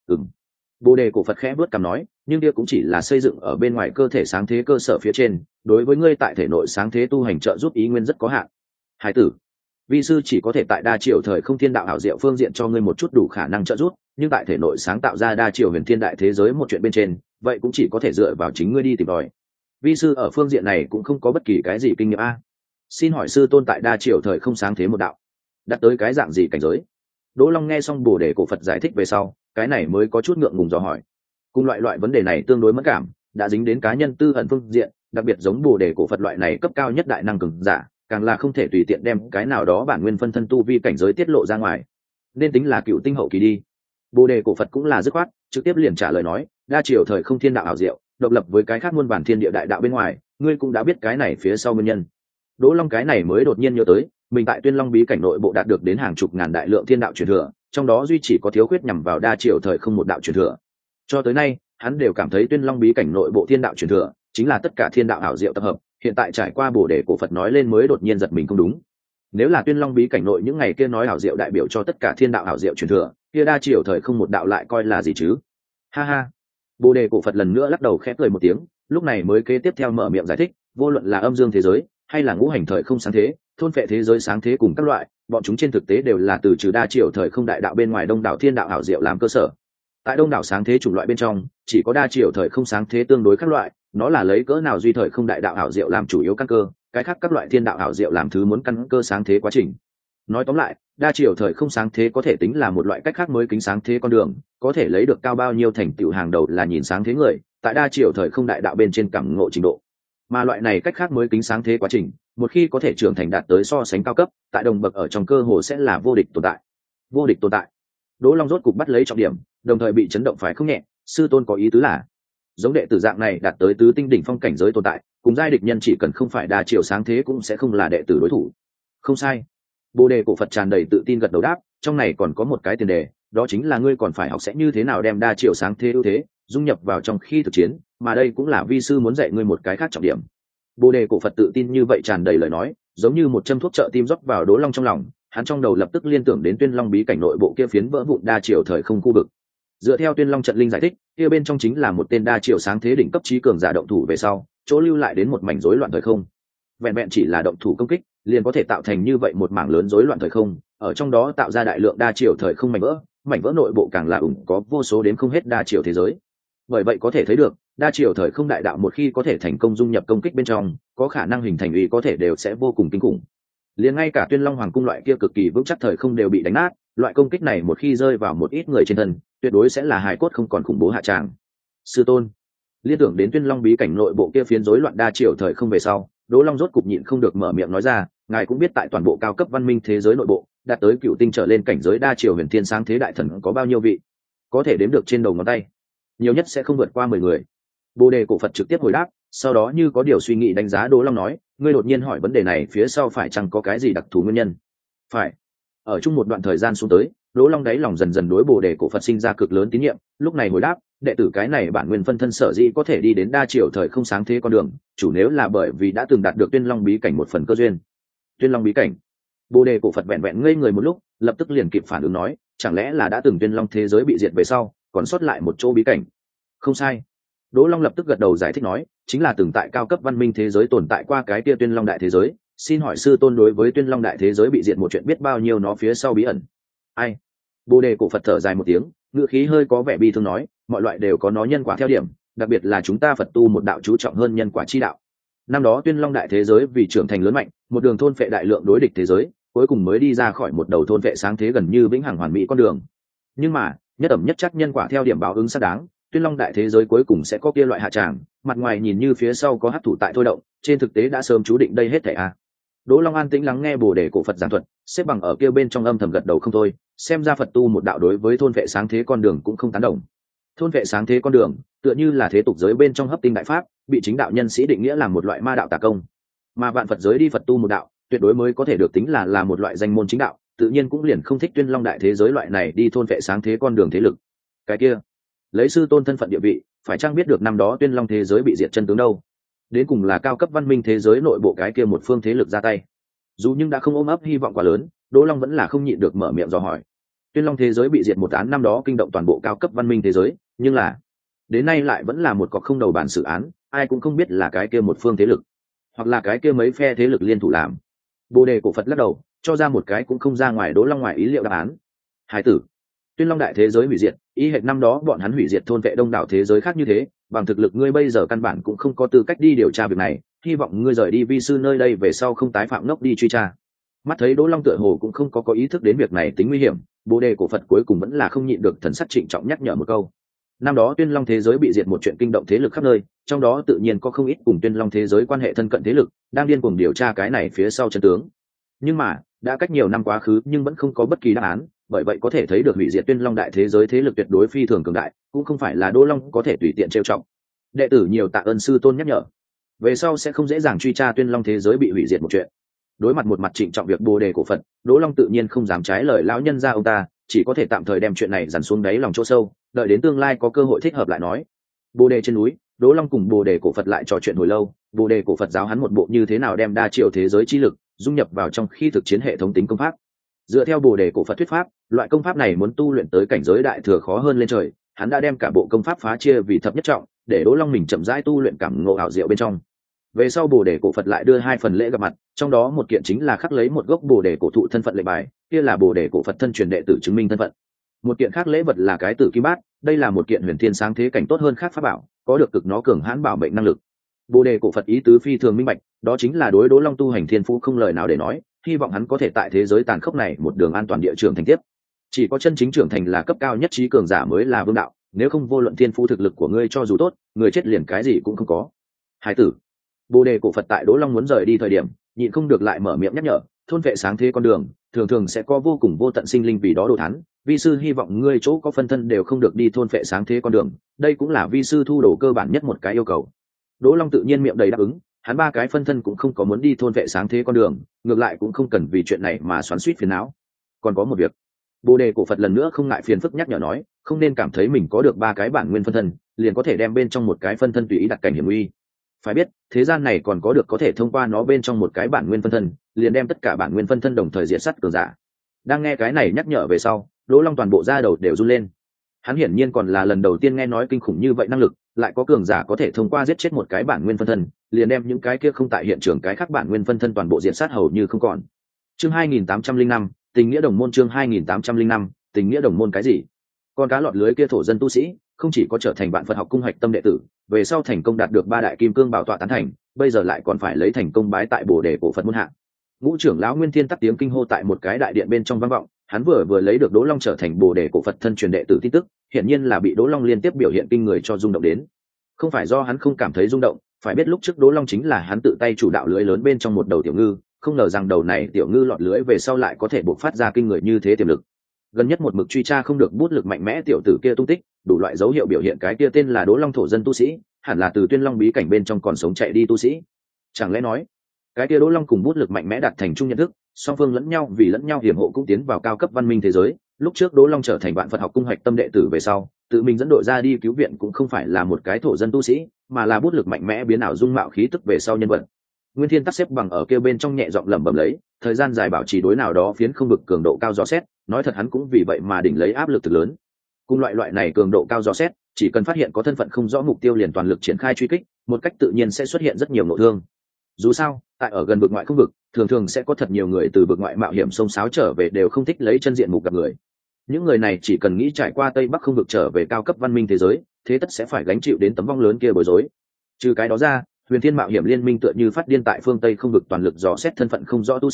Speaker 1: Bồ đề cổ Phật khẽ bước cằm nói, nhưng kia cũng chỉ là xây dựng ở bên ngoài cơ thể sáng thế cơ sở phía trên, đối với ngươi tại thể nội sáng thế tu hành trợ giúp ý nguyên rất có hạn. Hải tử, vi sư chỉ có thể tại đa triều thời không thiên đạo hảo diệu phương diện cho ngươi một chút đủ khả năng trợ giúp, nhưng tại thể nội sáng tạo ra đa triều huyền thiên đại thế giới một chuyện bên trên, vậy cũng chỉ có thể dựa vào chính ngươi đi tìm tòi. Vi sư ở phương diện này cũng không có bất kỳ cái gì kinh nghiệm a. Xin hỏi sư tôn tại đa triều thời không sáng thế một đạo, đạt tới cái dạng gì cảnh giới? Đỗ Long nghe xong bồ đề cổ Phật giải thích về sau, cái này mới có chút ngượng ngùng dò hỏi. Cùng loại vấn đề này tương đối mẫn cảm, đã dính đến cá nhân tư ẩn phương diện, đặc biệt giống bồ đề cổ Phật loại này cấp cao nhất đại năng cường giả, càng là không thể tùy tiện đem cái nào đó bản nguyên phân thân tu vi cảnh giới tiết lộ ra ngoài, nên tính là cựu tinh hậu kỳ đi. Bồ đề cổ Phật cũng là dứt khoát, trực tiếp liền trả lời nói, đa triều thời không thiên đạo ảo diệu, độc lập với cái khác muôn bản thiên địa đại đạo bên ngoài, ngươi cũng đã biết cái này phía sau nguyên nhân. Đỗ Long cái này mới đột nhiên nhớ tới, mình tại Tuyên Long bí cảnh nội bộ đạt được đến hàng chục ngàn đại lượng thiên đạo truyền thừa, trong đó duy chỉ có thiếu khuyết nhằm vào đa triều thời không một đạo truyền thừa. Cho tới nay, hắn đều cảm thấy Tuyên Long bí cảnh nội bộ thiên đạo truyền thừa chính là tất cả thiên đạo ảo diệu tập hợp, hiện tại trải qua bổ đề cổ Phật nói lên mới đột nhiên giật mình không đúng. Nếu là Tuyên Long bí cảnh nội những ngày kia nói ảo diệu đại biểu cho tất cả thiên đạo ảo diệu truyền thừa, kia đa triều thời không một đạo lại coi là gì chứ? Ha ha. Bồ đề cổ Phật lần nữa lắc đầu khẽ cười một tiếng, lúc này mới kế tiếp theo mở miệng giải thích, vô luận là âm dương thế giới hay là ngũ hành thời không sáng thế, thôn phệ thế giới sáng thế cùng các loại, bọn chúng trên thực tế đều là từ trừ đa triều thời không đại đạo bên ngoài đông đảo thiên đạo ảo diệu làm cơ sở. Tại đông đảo sáng thế chủng loại bên trong, chỉ có đa triều thời không sáng thế tương đối các loại, nó là lấy cỡ nào duy thời không đại đạo ảo diệu làm chủ yếu căn cơ, cái khác các loại thiên đạo ảo diệu làm thứ muốn căn cơ sáng thế quá trình. Nói tóm lại, đa triều thời không sáng thế có thể tính là một loại cách khác mới kính sáng thế con đường, có thể lấy được cao bao nhiêu thành tựu hàng đầu là nhìn sáng thế người tại đa triều thời không đại đạo bên trên cảm ngộ trình độ, mà loại này cách khác mới kính sáng thế quá trình, một khi có thể trưởng thành đạt tới so sánh cao cấp, tại đồng bậc ở trong cơ hồ sẽ là vô địch tồn tại. Vô địch tồn tại. Đỗ Long rốt cục bắt lấy trọng điểm, đồng thời bị chấn động phải không nhẹ. Sư tôn có ý tứ là, giống đệ tử dạng này đạt tới tứ tinh đỉnh phong cảnh giới tồn tại, cùng giai địch nhân chỉ cần không phải đa triều sáng thế cũng sẽ không là đệ tử đối thủ. Không sai. Bồ đề cổ Phật tràn đầy tự tin gật đầu đáp, trong này còn có một cái tiền đề, đó chính là ngươi còn phải học sẽ như thế nào đem đa triều sáng thế ưu thế dung nhập vào trong khi thực chiến, mà đây cũng là vi sư muốn dạy ngươi một cái khác trọng điểm. Bồ đề cổ Phật tự tin như vậy tràn đầy lời nói, giống như một châm thuốc trợ tim rót vào Đỗ Long trong lòng, hắn trong đầu lập tức liên tưởng đến Tuyên Long bí cảnh nội bộ kia phiến vỡ vụn đa triều thời không khu vực. Dựa theo Tuyên Long trận linh giải thích, kia bên trong chính là một tên đa triều sáng thế đỉnh cấp trí cường giả động thủ về sau, chỗ lưu lại đến một mảnh rối loạn thời không. Vẹn vẹn chỉ là động thủ công kích, liền có thể tạo thành như vậy một mảng lớn rối loạn thời không, ở trong đó tạo ra đại lượng đa triều thời không mảnh vỡ nội bộ càng là có vô số đến không hết đa triều thế giới. Bởi vậy có thể thấy được, đa triều thời không đại đạo một khi có thể thành công dung nhập công kích bên trong, có khả năng hình thành uy có thể đều sẽ vô cùng kinh khủng. Liền ngay cả Tuyên Long hoàng cung loại kia cực kỳ vững chắc thời không đều bị đánh nát, loại công kích này một khi rơi vào một ít người trên thân, tuyệt đối sẽ là hài cốt không còn khủng bố hạ tràng. Sư tôn, liên tưởng đến Tuyên Long bí cảnh nội bộ kia phiến rối loạn đa triều thời không về sau, Đỗ Long rốt cục nhịn không được mở miệng nói ra, ngài cũng biết tại toàn bộ cao cấp văn minh thế giới nội bộ, đạt tới cựu tinh trở lên cảnh giới đa triều huyền thiên sáng thế đại thần có bao nhiêu vị? Có thể đếm được trên đầu ngón tay, nhiều nhất sẽ không vượt qua 10 người. Bồ đề cổ Phật trực tiếp hồi đáp, sau đó như có điều suy nghĩ đánh giá Đỗ Long nói, ngươi đột nhiên hỏi vấn đề này phía sau phải chăng có cái gì đặc thù nguyên nhân? Phải. Ở chung một đoạn thời gian xuống tới, Đỗ Long đáy lòng dần dần đối bồ đề cổ Phật sinh ra cực lớn tín nhiệm, lúc này hồi đáp, đệ tử cái này bản nguyên phân thân sở dĩ có thể đi đến đa triều thời không sáng thế con đường, chủ nếu là bởi vì đã từng đạt được Tuyên Long bí cảnh một phần cơ duyên. Tuyên Long bí cảnh? Bồ đề cổ Phật vẹn vẹn ngây người một lúc, lập tức liền kịp phản ứng nói, chẳng lẽ là đã từng Tuyên Long thế giới bị diệt về sau, còn sót lại một chỗ bí cảnh? Không sai. Đỗ Long lập tức gật đầu giải thích nói, chính là từng tại cao cấp văn minh thế giới tồn tại qua cái kia Tuyên Long đại thế giới, xin hỏi sư tôn đối với Tuyên Long đại thế giới bị diệt một chuyện biết bao nhiêu nó phía sau bí ẩn? Ai? Bồ đề cổ Phật thở dài một tiếng, ngữ khí hơi có vẻ bi thương nói, mọi loại đều có nó nhân quả theo điểm, đặc biệt là chúng ta Phật tu một đạo chú trọng hơn nhân quả chi đạo. Năm đó Tuyên Long đại thế giới vì trưởng thành lớn mạnh, một đường thôn phệ đại lượng đối địch thế giới, cuối cùng mới đi ra khỏi một đầu thôn vệ sáng thế gần như vĩnh hằng hoàn mỹ con đường. Nhưng mà nhất ẩm nhất chắc nhân quả theo điểm báo ứng xác đáng, Tuyên Long đại thế giới cuối cùng sẽ có kia loại hạ tràng, mặt ngoài nhìn như phía sau có hấp thụ tại thôi động, trên thực tế đã sớm chú định đây hết thảy a. Đỗ Long an tĩnh lắng nghe Bồ Đề cổ Phật giảng thuật, xếp bằng ở kia bên trong âm thầm gật đầu không thôi, xem ra Phật tu một đạo đối với thôn vệ sáng thế con đường cũng không tán đồng. Thôn vệ sáng thế con đường, tựa như là thế tục giới bên trong hấp tinh đại pháp, bị chính đạo nhân sĩ định nghĩa là một loại ma đạo tà công. Mà vạn Phật giới đi Phật tu một đạo, tuyệt đối mới có thể được tính là một loại danh môn chính đạo, tự nhiên cũng liền không thích Tuyên Long đại thế giới loại này đi thôn vệ sáng thế con đường thế lực. Cái kia, lấy sư tôn thân phận địa vị, phải chăng biết được năm đó Tuyên Long thế giới bị diệt chân tướng đâu? Đến cùng là cao cấp văn minh thế giới nội bộ cái kia một phương thế lực ra tay. Dù nhưng đã không ôm ấp hy vọng quá lớn, Đỗ Long vẫn là không nhịn được mở miệng dò hỏi. Tuyên Long thế giới bị diệt một án năm đó kinh động toàn bộ cao cấp văn minh thế giới, nhưng là đến nay lại vẫn là một cọc không đầu bản xử án, ai cũng không biết là cái kia một phương thế lực, hoặc là cái kia mấy phe thế lực liên thủ làm. Bồ Đề cổ Phật lắc đầu, cho ra một cái cũng không ra ngoài Đỗ Long ngoài ý liệu đáp án. Hải tử, Tuyên Long đại thế giới hủy diệt, ý hệt năm đó bọn hắn hủy diệt thôn vệ đông đảo thế giới khác như thế, bằng thực lực ngươi bây giờ căn bản cũng không có tư cách đi điều tra việc này, hy vọng ngươi rời đi vi sư nơi đây về sau không tái phạm ngốc đi truy tra. Mắt thấy Đỗ Long tựa hồ cũng không có ý thức đến việc này tính nguy hiểm, Bồ Đề cổ Phật cuối cùng vẫn là không nhịn được thần sắc trịnh trọng nhắc nhở một câu. Năm đó Tuyên Long thế giới bị diệt một chuyện kinh động thế lực khắp nơi, trong đó tự nhiên có không ít cùng Tuyên Long thế giới quan hệ thân cận thế lực đang điên cuồng điều tra cái này phía sau chân tướng. Nhưng mà đã cách nhiều năm quá khứ nhưng vẫn không có bất kỳ đáp án, bởi vậy có thể thấy được hủy diệt Tuyên Long đại thế giới thế lực tuyệt đối phi thường cường đại, cũng không phải là Đỗ Long có thể tùy tiện trêu chọc. Đệ tử nhiều tạ ơn sư tôn nhắc nhở, về sau sẽ không dễ dàng truy tra Tuyên Long thế giới bị hủy diệt một chuyện. Đối mặt một mặt trịnh trọng việc Bồ Đề cổ Phật, Đỗ Long tự nhiên không dám trái lời lão nhân gia ông ta, chỉ có thể tạm thời đem chuyện này dằn xuống đáy lòng chỗ sâu, đợi đến tương lai có cơ hội thích hợp lại nói. Bồ Đề trên núi, Đỗ Long cùng Bồ Đề cổ Phật lại trò chuyện hồi lâu, Bồ Đề cổ Phật giáo hắn một bộ như thế nào đem đa chiều thế giới chi lực dung nhập vào trong khi thực chiến hệ thống tính công pháp. Dựa theo Bồ Đề cổ Phật thuyết pháp, loại công pháp này muốn tu luyện tới cảnh giới đại thừa khó hơn lên trời, hắn đã đem cả bộ công pháp phá chia vì thập nhất trọng, để Đỗ Long mình chậm rãi tu luyện cảm ngộ ảo diệu bên trong. Về sau Bồ Đề cổ Phật lại đưa hai phần lễ gặp mặt, trong đó một kiện chính là khắc lấy một gốc Bồ Đề cổ thụ thân phận lệnh bài, kia là Bồ Đề cổ Phật thân truyền đệ tử chứng minh thân phận. Một kiện khác lễ vật là cái tử kim bát, đây là một kiện huyền thiên sáng thế cảnh tốt hơn khác pháp bảo, có được cực nó cường hãn bảo mệnh năng lực. Bồ Đề cổ Phật ý tứ phi thường minh bạch, đó chính là đối Đỗ Long tu hành thiên phú không lời nào để nói, hy vọng hắn có thể tại thế giới tàn khốc này một đường an toàn địa trường thành tiếp. Chỉ có chân chính trưởng thành là cấp cao nhất trí cường giả mới là vương đạo, nếu không vô luận thiên phú thực lực của ngươi cho dù tốt, người chết liền cái gì cũng không có. Hải tử, Bồ Đề cổ Phật tại Đỗ Long muốn rời đi thời điểm, nhịn không được lại mở miệng nhắc nhở, thôn vệ sáng thế con đường, thường thường sẽ có vô cùng vô tận sinh linh vì đó đồ thán, vi sư hy vọng ngươi chỗ có phân thân đều không được đi thôn vệ sáng thế con đường, đây cũng là vi sư thu đồ cơ bản nhất một cái yêu cầu. Đỗ Long tự nhiên miệng đầy đáp ứng, hắn ba cái phân thân cũng không có muốn đi thôn vệ sáng thế con đường, ngược lại cũng không cần vì chuyện này mà xoắn xuýt phiền não. Còn có một việc, Bồ Đề cổ Phật lần nữa không ngại phiền phức nhắc nhở nói, không nên cảm thấy mình có được ba cái bản nguyên phân thân, liền có thể đem bên trong một cái phân thân tùy ý đặt cảnh hiểm nguy. Phải biết, thế gian này còn có được có thể thông qua nó bên trong một cái bản nguyên phân thân, liền đem tất cả bản nguyên phân thân đồng thời diệt sát cường giả. Đang nghe cái này nhắc nhở về sau, Đỗ Long toàn bộ da đầu đều run lên. Hắn hiển nhiên còn là lần đầu tiên nghe nói kinh khủng như vậy năng lực, lại có cường giả có thể thông qua giết chết một cái bản nguyên phân thân, liền đem những cái kia không tại hiện trường cái khác bản nguyên phân thân toàn bộ diệt sát hầu như không còn. Chương 2805, tình nghĩa đồng môn. Chương 2805, tình nghĩa đồng môn cái gì? Con cá lọt lưới kia thổ dân tu sĩ, không chỉ có trở thành bạn Phật học cung hạch tâm đệ tử, về sau thành công đạt được ba đại kim cương bảo tọa tán thành, bây giờ lại còn phải lấy thành công bái tại Bồ Đề cổ Phật môn hạ. Ngũ trưởng lão Nguyên Thiên tắc tiếng kinh hô tại một cái đại điện bên trong vang vọng, hắn vừa lấy được Đỗ Long trở thành Bồ Đề cổ Phật thân truyền đệ tử tin tức, hiển nhiên là bị Đỗ Long liên tiếp biểu hiện kinh người cho rung động đến. Không phải do hắn không cảm thấy rung động, phải biết lúc trước Đỗ Long chính là hắn tự tay chủ đạo lưới lớn bên trong một đầu tiểu ngư, không ngờ rằng đầu này tiểu ngư lọt lưới về sau lại có thể bộc phát ra kinh người như thế tiềm lực. Gần nhất một mực truy tra không được bút lực mạnh mẽ tiểu tử kia tung tích, đủ loại dấu hiệu biểu hiện cái kia tên là Đỗ Long thổ dân tu sĩ, hẳn là từ Tuyên Long bí cảnh bên trong còn sống chạy đi tu sĩ. Chẳng lẽ nói, cái kia Đỗ Long cùng bút lực mạnh mẽ đạt thành chung nhận thức, song phương lẫn nhau vì lẫn nhau hiểm hộ cũng tiến vào cao cấp văn minh thế giới. Lúc trước Đỗ Long trở thành bạn Phật học cung hoạch tâm đệ tử về sau, tự mình dẫn đội ra đi cứu viện cũng không phải là một cái thổ dân tu sĩ, mà là bút lực mạnh mẽ biến ảo dung mạo khí tức về sau nhân vật. Nguyên Thiên tắc xếp bằng ở kêu bên trong nhẹ giọng lẩm bẩm lấy, thời gian dài bảo trì đối nào đó phiến không vực cường độ cao dò xét, nói thật hắn cũng vì vậy mà đỉnh lấy áp lực thực lớn. Cùng loại này cường độ cao dò xét, chỉ cần phát hiện có thân phận không rõ mục tiêu liền toàn lực triển khai truy kích, một cách tự nhiên sẽ xuất hiện rất nhiều nội thương. Dù sao, tại ở gần vực ngoại không vực, thường sẽ có thật nhiều người từ vực ngoại mạo hiểm sông sáo trở về đều không thích lấy chân diện mục gặp người. Những người này chỉ cần nghĩ trải qua Tây Bắc không vực trở về cao cấp văn minh thế giới, thế tất sẽ phải gánh chịu đến tấm vong lớn kia bối rối. Trừ cái đó ra, Huyền Thiên mạo hiểm liên minh tựa như phát điên tại phương Tây không vực toàn lực dò xét thân phận không rõ tu sĩ,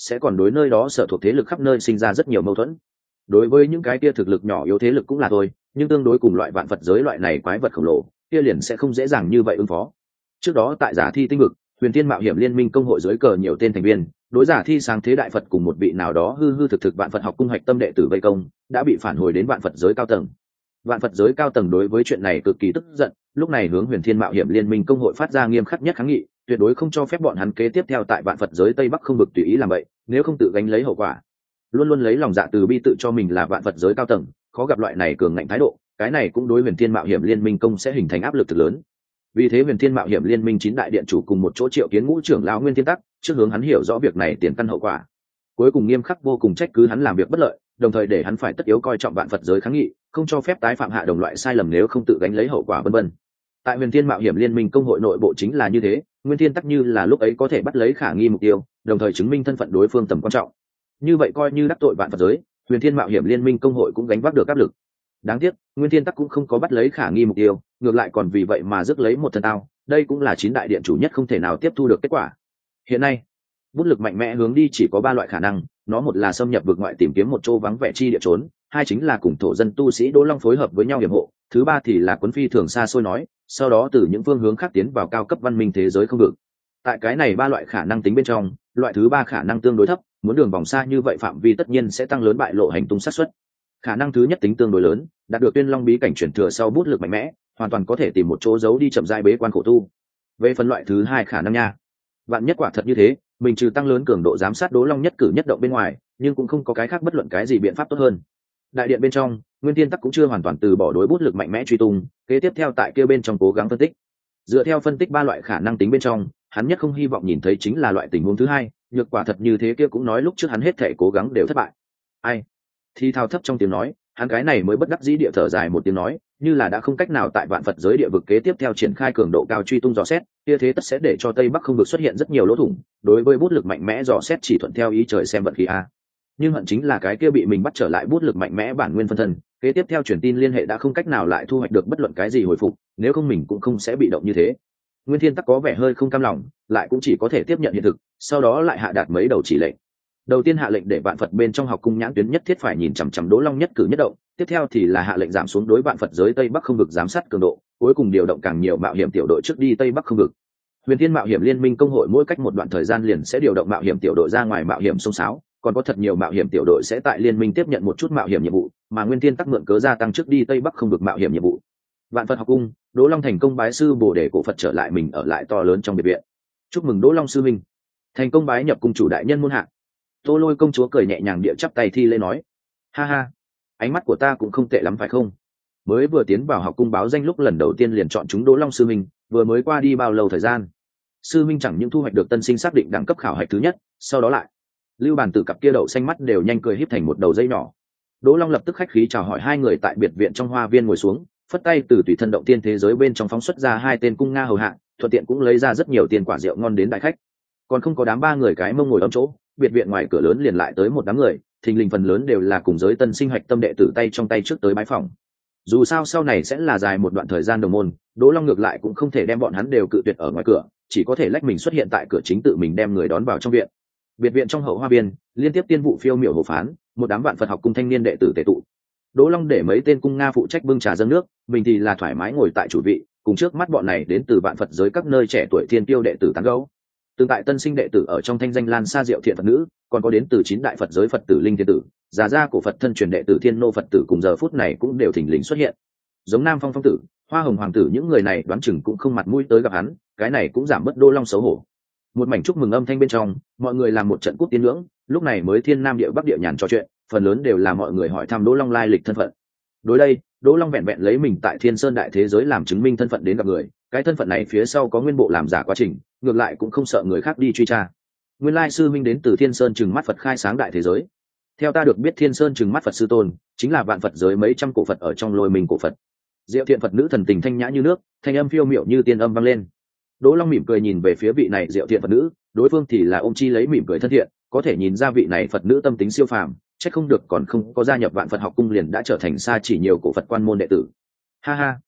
Speaker 1: sẽ còn đối nơi đó sở thuộc thế lực khắp nơi sinh ra rất nhiều mâu thuẫn. Đối với những cái kia thực lực nhỏ yếu thế lực cũng là thôi, nhưng tương đối cùng loại vạn Phật giới loại này quái vật khổng lồ, kia liền sẽ không dễ dàng như vậy ứng phó. Trước đó tại giả thi tinh vực, huyền thiên mạo hiểm liên minh công hội dưới cờ nhiều tên thành viên, đối giả thi sáng thế đại Phật cùng một vị nào đó hư hư thực thực vạn Phật học cung hạch tâm đệ tử vây công, đã bị phản hồi đến vạn Phật giới cao tầng. Vạn Phật giới cao tầng đối với chuyện này cực kỳ tức giận, lúc này hướng huyền thiên mạo hiểm liên minh công hội phát ra nghiêm khắc nhất kháng nghị, tuyệt đối không cho phép bọn hắn kế tiếp theo tại vạn Phật giới tây bắc không vực tùy ý làm vậy, nếu không tự gánh lấy hậu quả. Luôn luôn lấy lòng dạ từ bi tự cho mình là vạn Phật giới cao tầng, khó gặp loại này cường ngạnh thái độ, cái này cũng đối huyền thiên mạo hiểm liên minh công sẽ hình thành áp lực thực lớn. Vì thế huyền thiên mạo hiểm liên minh 9 đại điện chủ cùng một chỗ triệu kiến ngũ trưởng lão Nguyên Thiên Tắc, trước hướng hắn hiểu rõ việc này tiền căn hậu quả, cuối cùng nghiêm khắc vô cùng trách cứ hắn làm việc bất lợi, đồng thời để hắn phải tất yếu coi trọng vạn Phật giới kháng nghị, không cho phép tái phạm hạ đồng loại sai lầm nếu không tự gánh lấy hậu quả vân vân. Tại huyền thiên mạo hiểm liên minh công hội nội bộ chính là như thế, Nguyên Thiên Tắc như là lúc ấy có thể bắt lấy khả nghi mục tiêu, đồng thời chứng minh thân phận đối phương tầm quan trọng. Như vậy coi như đắc tội vạn Phật giới, huyền thiên mạo hiểm liên minh công hội cũng gánh vác được áp lực. Đáng tiếc Nguyên Thiên Tắc cũng không có bắt lấy khả nghi mục tiêu, ngược lại còn vì vậy mà rước lấy một thân tao, đây cũng là 9 đại điện chủ nhất không thể nào tiếp thu được kết quả. Hiện nay bút lực mạnh mẽ hướng đi chỉ có 3 loại khả năng, nó một là xâm nhập vực ngoại tìm kiếm một chỗ vắng vẻ chi địa trốn, hai chính là cùng thổ dân tu sĩ Đỗ Long phối hợp với nhau hiểm hộ, thứ ba thì là cuốn phi thường xa xôi nói, sau đó từ những phương hướng khác tiến vào cao cấp văn minh thế giới không được. Tại cái này 3 loại khả năng tính bên trong, loại thứ 3 khả năng tương đối thấp, muốn đường vòng xa như vậy phạm vi tất nhiên sẽ tăng lớn bại lộ hành tung xác suất. Khả năng thứ nhất tính tương đối lớn, đạt được Tuyên Long bí cảnh chuyển thừa sau bút lực mạnh mẽ, hoàn toàn có thể tìm một chỗ giấu đi chậm rãi bế quan khổ tu. Về phần loại thứ 2 khả năng nha, vạn nhất quả thật như thế, mình trừ tăng lớn cường độ giám sát Đỗ Long nhất cử nhất động bên ngoài, nhưng cũng không có cái khác bất luận cái gì biện pháp tốt hơn. Đại điện bên trong, Nguyên Thiên Tắc cũng chưa hoàn toàn từ bỏ đối bút lực mạnh mẽ truy tung, kế tiếp theo tại kia bên trong cố gắng phân tích. Dựa theo phân tích 3 loại khả năng tính bên trong, hắn nhất không hy vọng nhìn thấy chính là loại tình huống thứ 2, nhược quả thật như thế kia cũng nói lúc trước hắn hết thể cố gắng đều thất bại. Ai? Thì thao thấp trong tiếng nói, hắn cái này mới bất đắc dĩ địa thở dài một tiếng nói, như là đã không cách nào tại vạn Phật giới địa vực kế tiếp theo triển khai cường độ cao truy tung dò xét, kia thế tất sẽ để cho Tây Bắc không vực xuất hiện rất nhiều lỗ thủng, đối với bút lực mạnh mẽ dò xét chỉ thuận theo ý trời xem vận khí a. Nhưng hận chính là cái kia bị mình bắt trở lại bút lực mạnh mẽ bản nguyên phân thân, kế tiếp theo truyền tin liên hệ đã không cách nào lại thu hoạch được bất luận cái gì hồi phục, nếu không mình cũng không sẽ bị động như thế. Nguyên Thiên Tắc có vẻ hơi không cam lòng, lại cũng chỉ có thể tiếp nhận hiện thực, sau đó lại hạ đạt mấy đầu chỉ lệnh. Đầu tiên hạ lệnh để vạn Phật bên trong học cung nhãn tuyến nhất thiết phải nhìn chằm chằm Đỗ Long nhất cử nhất động, tiếp theo thì là hạ lệnh giảm xuống đối vạn Phật giới Tây Bắc không vực giám sát cường độ, cuối cùng điều động càng nhiều mạo hiểm tiểu đội trước đi Tây Bắc không vực. Huyền Thiên Mạo hiểm liên minh công hội mỗi cách một đoạn thời gian liền sẽ điều động mạo hiểm tiểu đội ra ngoài mạo hiểm sông sáo, còn có thật nhiều mạo hiểm tiểu đội sẽ tại liên minh tiếp nhận một chút mạo hiểm nhiệm vụ, mà Nguyên Thiên Tắc mượn cớ gia tăng trước đi Tây Bắc không vực mạo hiểm nhiệm vụ. Vạn Phật học cung, Đỗ Long thành công bái sư Bồ Đề cổ Phật trở lại mình ở lại to lớn trong biệt viện. Chúc mừng Đỗ Long sư minh thành công bái nhập cung chủ đại nhân môn hạ. Tô Lôi công chúa cười nhẹ nhàng địa chắp tay thi lễ nói, ha ha, ánh mắt của ta cũng không tệ lắm phải không? Mới vừa tiến vào học cung báo danh lúc lần đầu tiên liền chọn chúng Đỗ Long sư minh, vừa mới qua đi bao lâu thời gian, sư minh chẳng những thu hoạch được tân sinh xác định đẳng cấp khảo hạch thứ nhất, sau đó lại Lưu Bàn Tử cặp kia đậu xanh mắt đều nhanh cười híp thành một đầu dây nhỏ. Đỗ Long lập tức khách khí chào hỏi hai người tại biệt viện trong hoa viên ngồi xuống, phất tay từ tùy thân động tiên thế giới bên trong phóng xuất ra 2 tên cung nga hầu hạ, thuận tiện cũng lấy ra rất nhiều tiền quả rượu ngon đến đại khách. Còn không có đám 3 người cái mông ngồi ấm chỗ, biệt viện ngoài cửa lớn liền lại tới một đám người, thình lình phần lớn đều là cùng giới tân sinh hoạch tâm đệ tử tay trong tay trước tới bái phòng. Dù sao sau này sẽ là dài một đoạn thời gian đồng môn, Đỗ Long ngược lại cũng không thể đem bọn hắn đều cự tuyệt ở ngoài cửa, chỉ có thể lách mình xuất hiện tại cửa chính tự mình đem người đón vào trong viện. Biệt viện trong hậu hoa viên, liên tiếp tiên vụ phiêu miểu hồ phán, một đám vạn Phật học cung thanh niên đệ tử tề tụ. Đỗ Long để mấy tên cung nga phụ trách bưng trà dâng nước, mình thì là thoải mái ngồi tại chủ vị, cùng trước mắt bọn này đến từ vạn Phật giới các nơi trẻ tuổi thiên tiêu đệ tử tán gẫu. Tương tại tân sinh đệ tử ở trong thanh danh lan xa diệu thiện Phật nữ, còn có đến từ 9 đại Phật giới Phật tử linh thiên tử, già gia của Phật thân truyền đệ tử Thiên Nô Phật tử cùng giờ phút này cũng đều thỉnh lình xuất hiện. Giống Nam Phong Phong tử, Hoa Hồng Hoàng tử những người này đoán chừng cũng không mặt mũi tới gặp hắn, cái này cũng giảm bớt Đỗ Long xấu hổ. Một mảnh chúc mừng âm thanh bên trong, mọi người làm một trận cúp tiên ngưỡng, lúc này mới thiên nam địa bắc địa nhàn trò chuyện, phần lớn đều là mọi người hỏi thăm Đỗ Long lai lịch thân phận. Đối đây, Đỗ Long vẹn vẹn lấy mình tại Thiên Sơn đại thế giới làm chứng minh thân phận đến gặp người, cái thân phận này phía sau có nguyên bộ làm giả quá trình, ngược lại cũng không sợ người khác đi truy tra. Nguyên lai sư minh đến từ Thiên Sơn Trừng Mắt Phật khai sáng đại thế giới. Theo ta được biết Thiên Sơn Trừng Mắt Phật sư tôn chính là vạn Phật giới mấy trăm cổ Phật ở trong Lôi Mình cổ Phật. Diệu thiện Phật nữ thần tình thanh nhã như nước, thanh âm phiêu miểu như tiên âm vang lên. Đỗ Long mỉm cười nhìn về phía vị này Diệu thiện Phật nữ, đối phương thì là ôm chi lấy mỉm cười thân thiện, có thể nhìn ra vị này Phật nữ tâm tính siêu phàm, chắc không được còn không có gia nhập vạn Phật học cung liền đã trở thành xa chỉ nhiều cổ Phật quan môn đệ tử. Ha ha,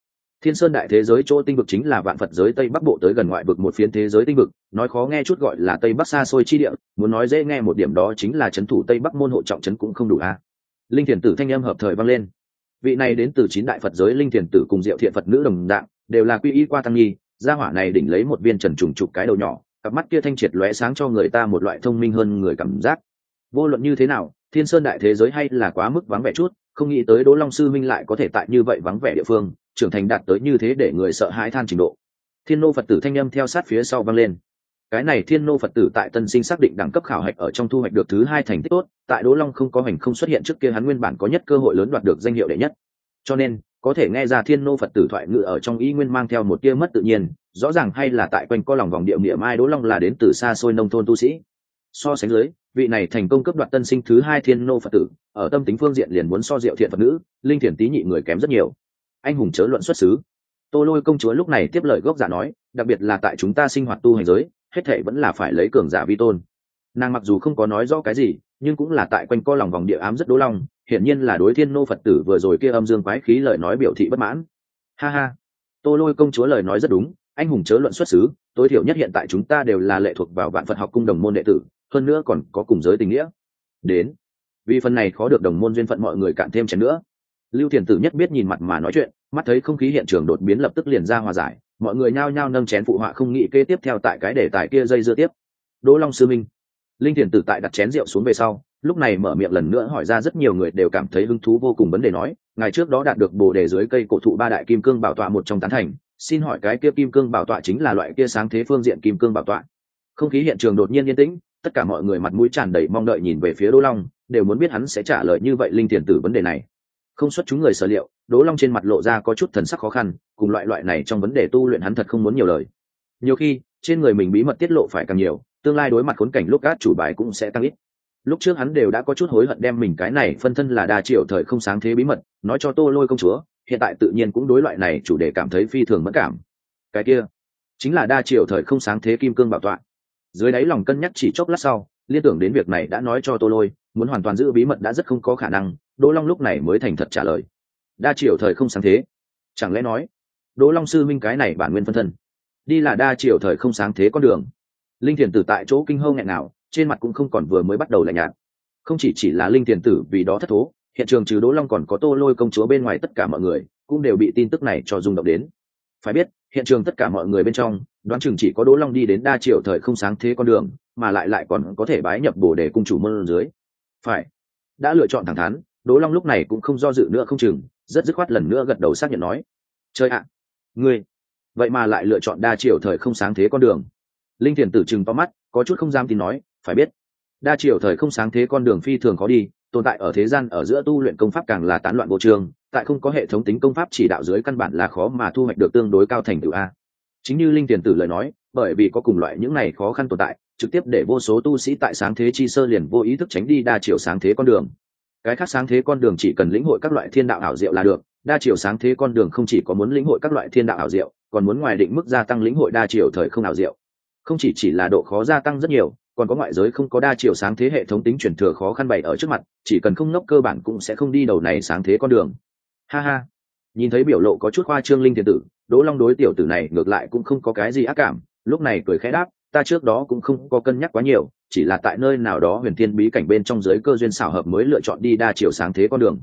Speaker 1: Thiên Sơn đại thế giới chỗ tinh vực chính là vạn Phật giới Tây Bắc bộ tới gần ngoại vực một phiến thế giới tinh vực, nói khó nghe chút gọi là Tây Bắc xa xôi chi địa, muốn nói dễ nghe một điểm đó chính là trấn thủ Tây Bắc môn hộ trọng trấn cũng không đủ a. Linh Thiền Tử thanh âm hợp thời vang lên. Vị này đến từ 9 đại Phật giới Linh Thiền Tử cùng Diệu Thiện Phật nữ đồng dạng, đều là quy y qua tăng nghi, gia hỏa này đỉnh lấy một viên trần trùng trục cái đầu nhỏ, cặp mắt kia thanh triệt lóe sáng cho người ta một loại thông minh hơn người cảm giác. Vô luận như thế nào, Thiên Sơn đại thế giới hay là quá mức vắng vẻ chút, không nghĩ tới Đỗ Long sư minh lại có thể tại như vậy vắng vẻ địa phương trưởng thành đạt tới như thế để người sợ hãi than trình độ. Thiên nô Phật tử thanh âm theo sát phía sau vang lên. Cái này Thiên nô Phật tử tại tân sinh xác định đẳng cấp khảo hạch ở trong thu hoạch được thứ 2 thành tích tốt, tại Đỗ Long không có hành không xuất hiện trước kia hắn nguyên bản có nhất cơ hội lớn đoạt được danh hiệu đệ nhất. Cho nên có thể nghe ra Thiên nô Phật tử thoại ngữ ở trong ý nguyên mang theo một tia mất tự nhiên, rõ ràng hay là tại quanh co lòng vòng địa niệm ai Đỗ Long là đến từ xa xôi nông thôn tu sĩ. So sánh dưới, vị này thành công cấp đoạt tân sinh thứ 2 Thiên nô Phật tử, ở tâm tính phương diện liền muốn so Diệu Thiện Phật nữ, Linh Thiền tí nhị người kém rất nhiều. Anh hùng chớ luận xuất xứ. Tô Lôi công chúa lúc này tiếp lời gốc giả nói, đặc biệt là tại chúng ta sinh hoạt tu hành giới, hết thảy vẫn là phải lấy cường giả vi tôn. Nàng mặc dù không có nói rõ cái gì, nhưng cũng là tại quanh co lòng vòng địa ám rất Đỗ Long, hiển nhiên là đối Thiên nô Phật tử vừa rồi kia âm dương quái khí lời nói biểu thị bất mãn. Ha ha, Tô Lôi công chúa lời nói rất đúng, anh hùng chớ luận xuất xứ, tối thiểu nhất hiện tại chúng ta đều là lệ thuộc vào Vạn Phật học cung đồng môn đệ tử, hơn nữa còn có cùng giới tình nghĩa. Đến, vì phần này khó được đồng môn duyên phận mọi người cạn thêm chén nữa. Lưu Thiền Tử nhất biết nhìn mặt mà nói chuyện, mắt thấy không khí hiện trường đột biến lập tức liền ra hòa giải, mọi người nhao nhao nâng chén phụ họa không nghĩ kế tiếp theo tại cái đề tài kia dây dưa tiếp. Đỗ Long sư minh. Linh Thiền Tử tại đặt chén rượu xuống về sau, lúc này mở miệng lần nữa hỏi ra rất nhiều người đều cảm thấy hứng thú vô cùng vấn đề nói, ngày trước đó đạt được Bồ đề dưới cây cổ thụ 3 đại kim cương bảo tọa một trong tán thành, xin hỏi cái kia kim cương bảo tọa chính là loại kia sáng thế phương diện kim cương bảo tọa. Không khí hiện trường đột nhiên yên tĩnh, tất cả mọi người mặt mũi tràn đầy mong đợi nhìn về phía Đỗ Long, đều muốn biết hắn sẽ trả lời như vậy Linh Thiền Tử vấn đề này. Không xuất chúng người sở liệu, Đỗ Long trên mặt lộ ra có chút thần sắc khó khăn, cùng loại này trong vấn đề tu luyện hắn thật không muốn nhiều lời. Nhiều khi, trên người mình bí mật tiết lộ phải càng nhiều, tương lai đối mặt khốn cảnh lúc át chủ bài cũng sẽ tăng ít. Lúc trước hắn đều đã có chút hối hận đem mình cái này phân thân là đa triệu thời không sáng thế bí mật nói cho Tô Lôi công chúa, hiện tại tự nhiên cũng đối loại này chủ đề cảm thấy phi thường mẫn cảm. Cái kia chính là đa triệu thời không sáng thế kim cương bảo tọa. Dưới đáy lòng cân nhắc chỉ chốc lát sau, liên tưởng đến việc này đã nói cho Tô Lôi, muốn hoàn toàn giữ bí mật đã rất không có khả năng, Đỗ Long lúc này mới thành thật trả lời. Đa triệu thời không sáng thế, chẳng lẽ nói Đỗ Long sư minh cái này bản nguyên phân thân đi là đa triệu thời không sáng thế con đường. Linh Thiền Tử tại chỗ kinh hâu nghẹn nào, trên mặt cũng không còn vừa mới bắt đầu lạnh nhạt. Không chỉ là Linh Thiền Tử vì đó thất thố, hiện trường trừ Đỗ Long còn có Tô Lôi công chúa bên ngoài tất cả mọi người cũng đều bị tin tức này cho rung động đến. Phải biết, hiện trường tất cả mọi người bên trong, đoán chừng chỉ có Đỗ Long đi đến đa triệu thời không sáng thế con đường, mà lại còn có thể bái nhập Bồ đề cung chủ môn dưới. Phải, đã lựa chọn thẳng thắn, Đỗ Long lúc này cũng không do dự nữa không chừng, rất dứt khoát lần nữa gật đầu xác nhận nói: "Trời ạ, ngươi vậy mà lại lựa chọn đa triệu thời không sáng thế con đường." Linh Thiền Tử trừng to mắt, có chút không dám tin nói: "Phải biết, đa triệu thời không sáng thế con đường phi thường khó đi, tồn tại ở thế gian ở giữa tu luyện công pháp càng là tán loạn vô trường, tại không có hệ thống tính công pháp chỉ đạo dưới căn bản là khó mà thu hoạch được tương đối cao thành tựu a." Chính như Linh Thiền Tử lời nói, bởi vì có cùng loại những này khó khăn tồn tại, trực tiếp để vô số tu sĩ tại sáng thế chi sơ liền vô ý thức tránh đi đa triệu sáng thế con đường. Cái khác sáng thế con đường chỉ cần lĩnh hội các loại thiên đạo ảo diệu là được, đa triệu sáng thế con đường không chỉ có muốn lĩnh hội các loại thiên đạo ảo diệu, còn muốn ngoài định mức gia tăng lĩnh hội đa triệu thời không ảo diệu. Không chỉ là độ khó gia tăng rất nhiều, còn có ngoại giới không có đa triệu sáng thế hệ thống tính truyền thừa khó khăn bày ở trước mặt, chỉ cần không ngốc cơ bản cũng sẽ không đi đầu này sáng thế con đường. Ha ha. Nhìn thấy biểu lộ có chút khoa trương Linh Thiền Tử, Đỗ Long đối tiểu tử này ngược lại cũng không có cái gì ác cảm, lúc này cười khẽ đáp: "Ta trước đó cũng không có cân nhắc quá nhiều, chỉ là tại nơi nào đó huyền thiên bí cảnh bên trong giới cơ duyên xảo hợp mới lựa chọn đi đa triệu sáng thế con đường."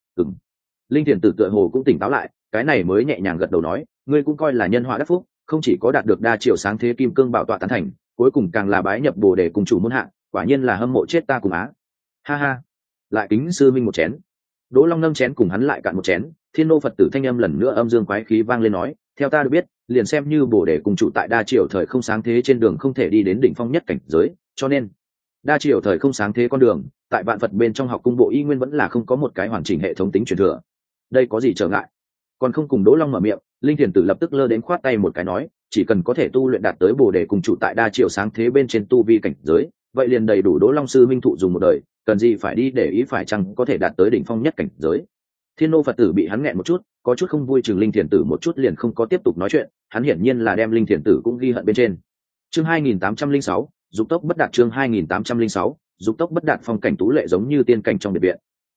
Speaker 1: Linh Thiền Tử tựa hồ cũng tỉnh táo lại, cái này mới nhẹ nhàng gật đầu nói: "Ngươi cũng coi là nhân họa đắc phúc, không chỉ có đạt được đa triệu sáng thế kim cương bảo tọa tán thành, cuối cùng càng là bái nhập Bồ đề cùng chủ môn hạ, quả nhiên là hâm mộ chết ta cùng á." Ha ha, lại kính sư minh một chén. Đỗ Long nâng chén cùng hắn lại cạn một chén, Thiên nô Phật tử thanh âm lần nữa âm dương quái khí vang lên nói: "Theo ta được biết, liền xem như Bồ đề cùng chủ tại đa triệu thời không sáng thế trên đường không thể đi đến đỉnh phong nhất cảnh giới, cho nên đa triệu thời không sáng thế con đường, tại vạn Phật bên trong học cung bộ y nguyên vẫn là không có một cái hoàn chỉnh hệ thống tính truyền thừa. Đây có gì trở ngại?" Còn không cùng Đỗ Long mở miệng, Linh Thiền Tử lập tức lơ đến khoát tay một cái nói: "Chỉ cần có thể tu luyện đạt tới Bồ đề cùng chủ tại đa triệu sáng thế bên trên tu vi cảnh giới, vậy liền đầy đủ Đỗ Long sư minh thụ dùng một đời, cần gì phải đi để ý phải chăng có thể đạt tới đỉnh phong nhất cảnh giới." Thiên nô Phật tử bị hắn nghẹn một chút, có chút không vui chừng Linh Thiền Tử một chút liền không có tiếp tục nói chuyện, hắn hiển nhiên là đem Linh Thiền Tử cũng ghi hận bên trên. Chương 2806, dục tốc bất đạt. Chương 2806, dục tốc bất đạt. Phong cảnh tú lệ giống như tiên cảnh trong biệt viện.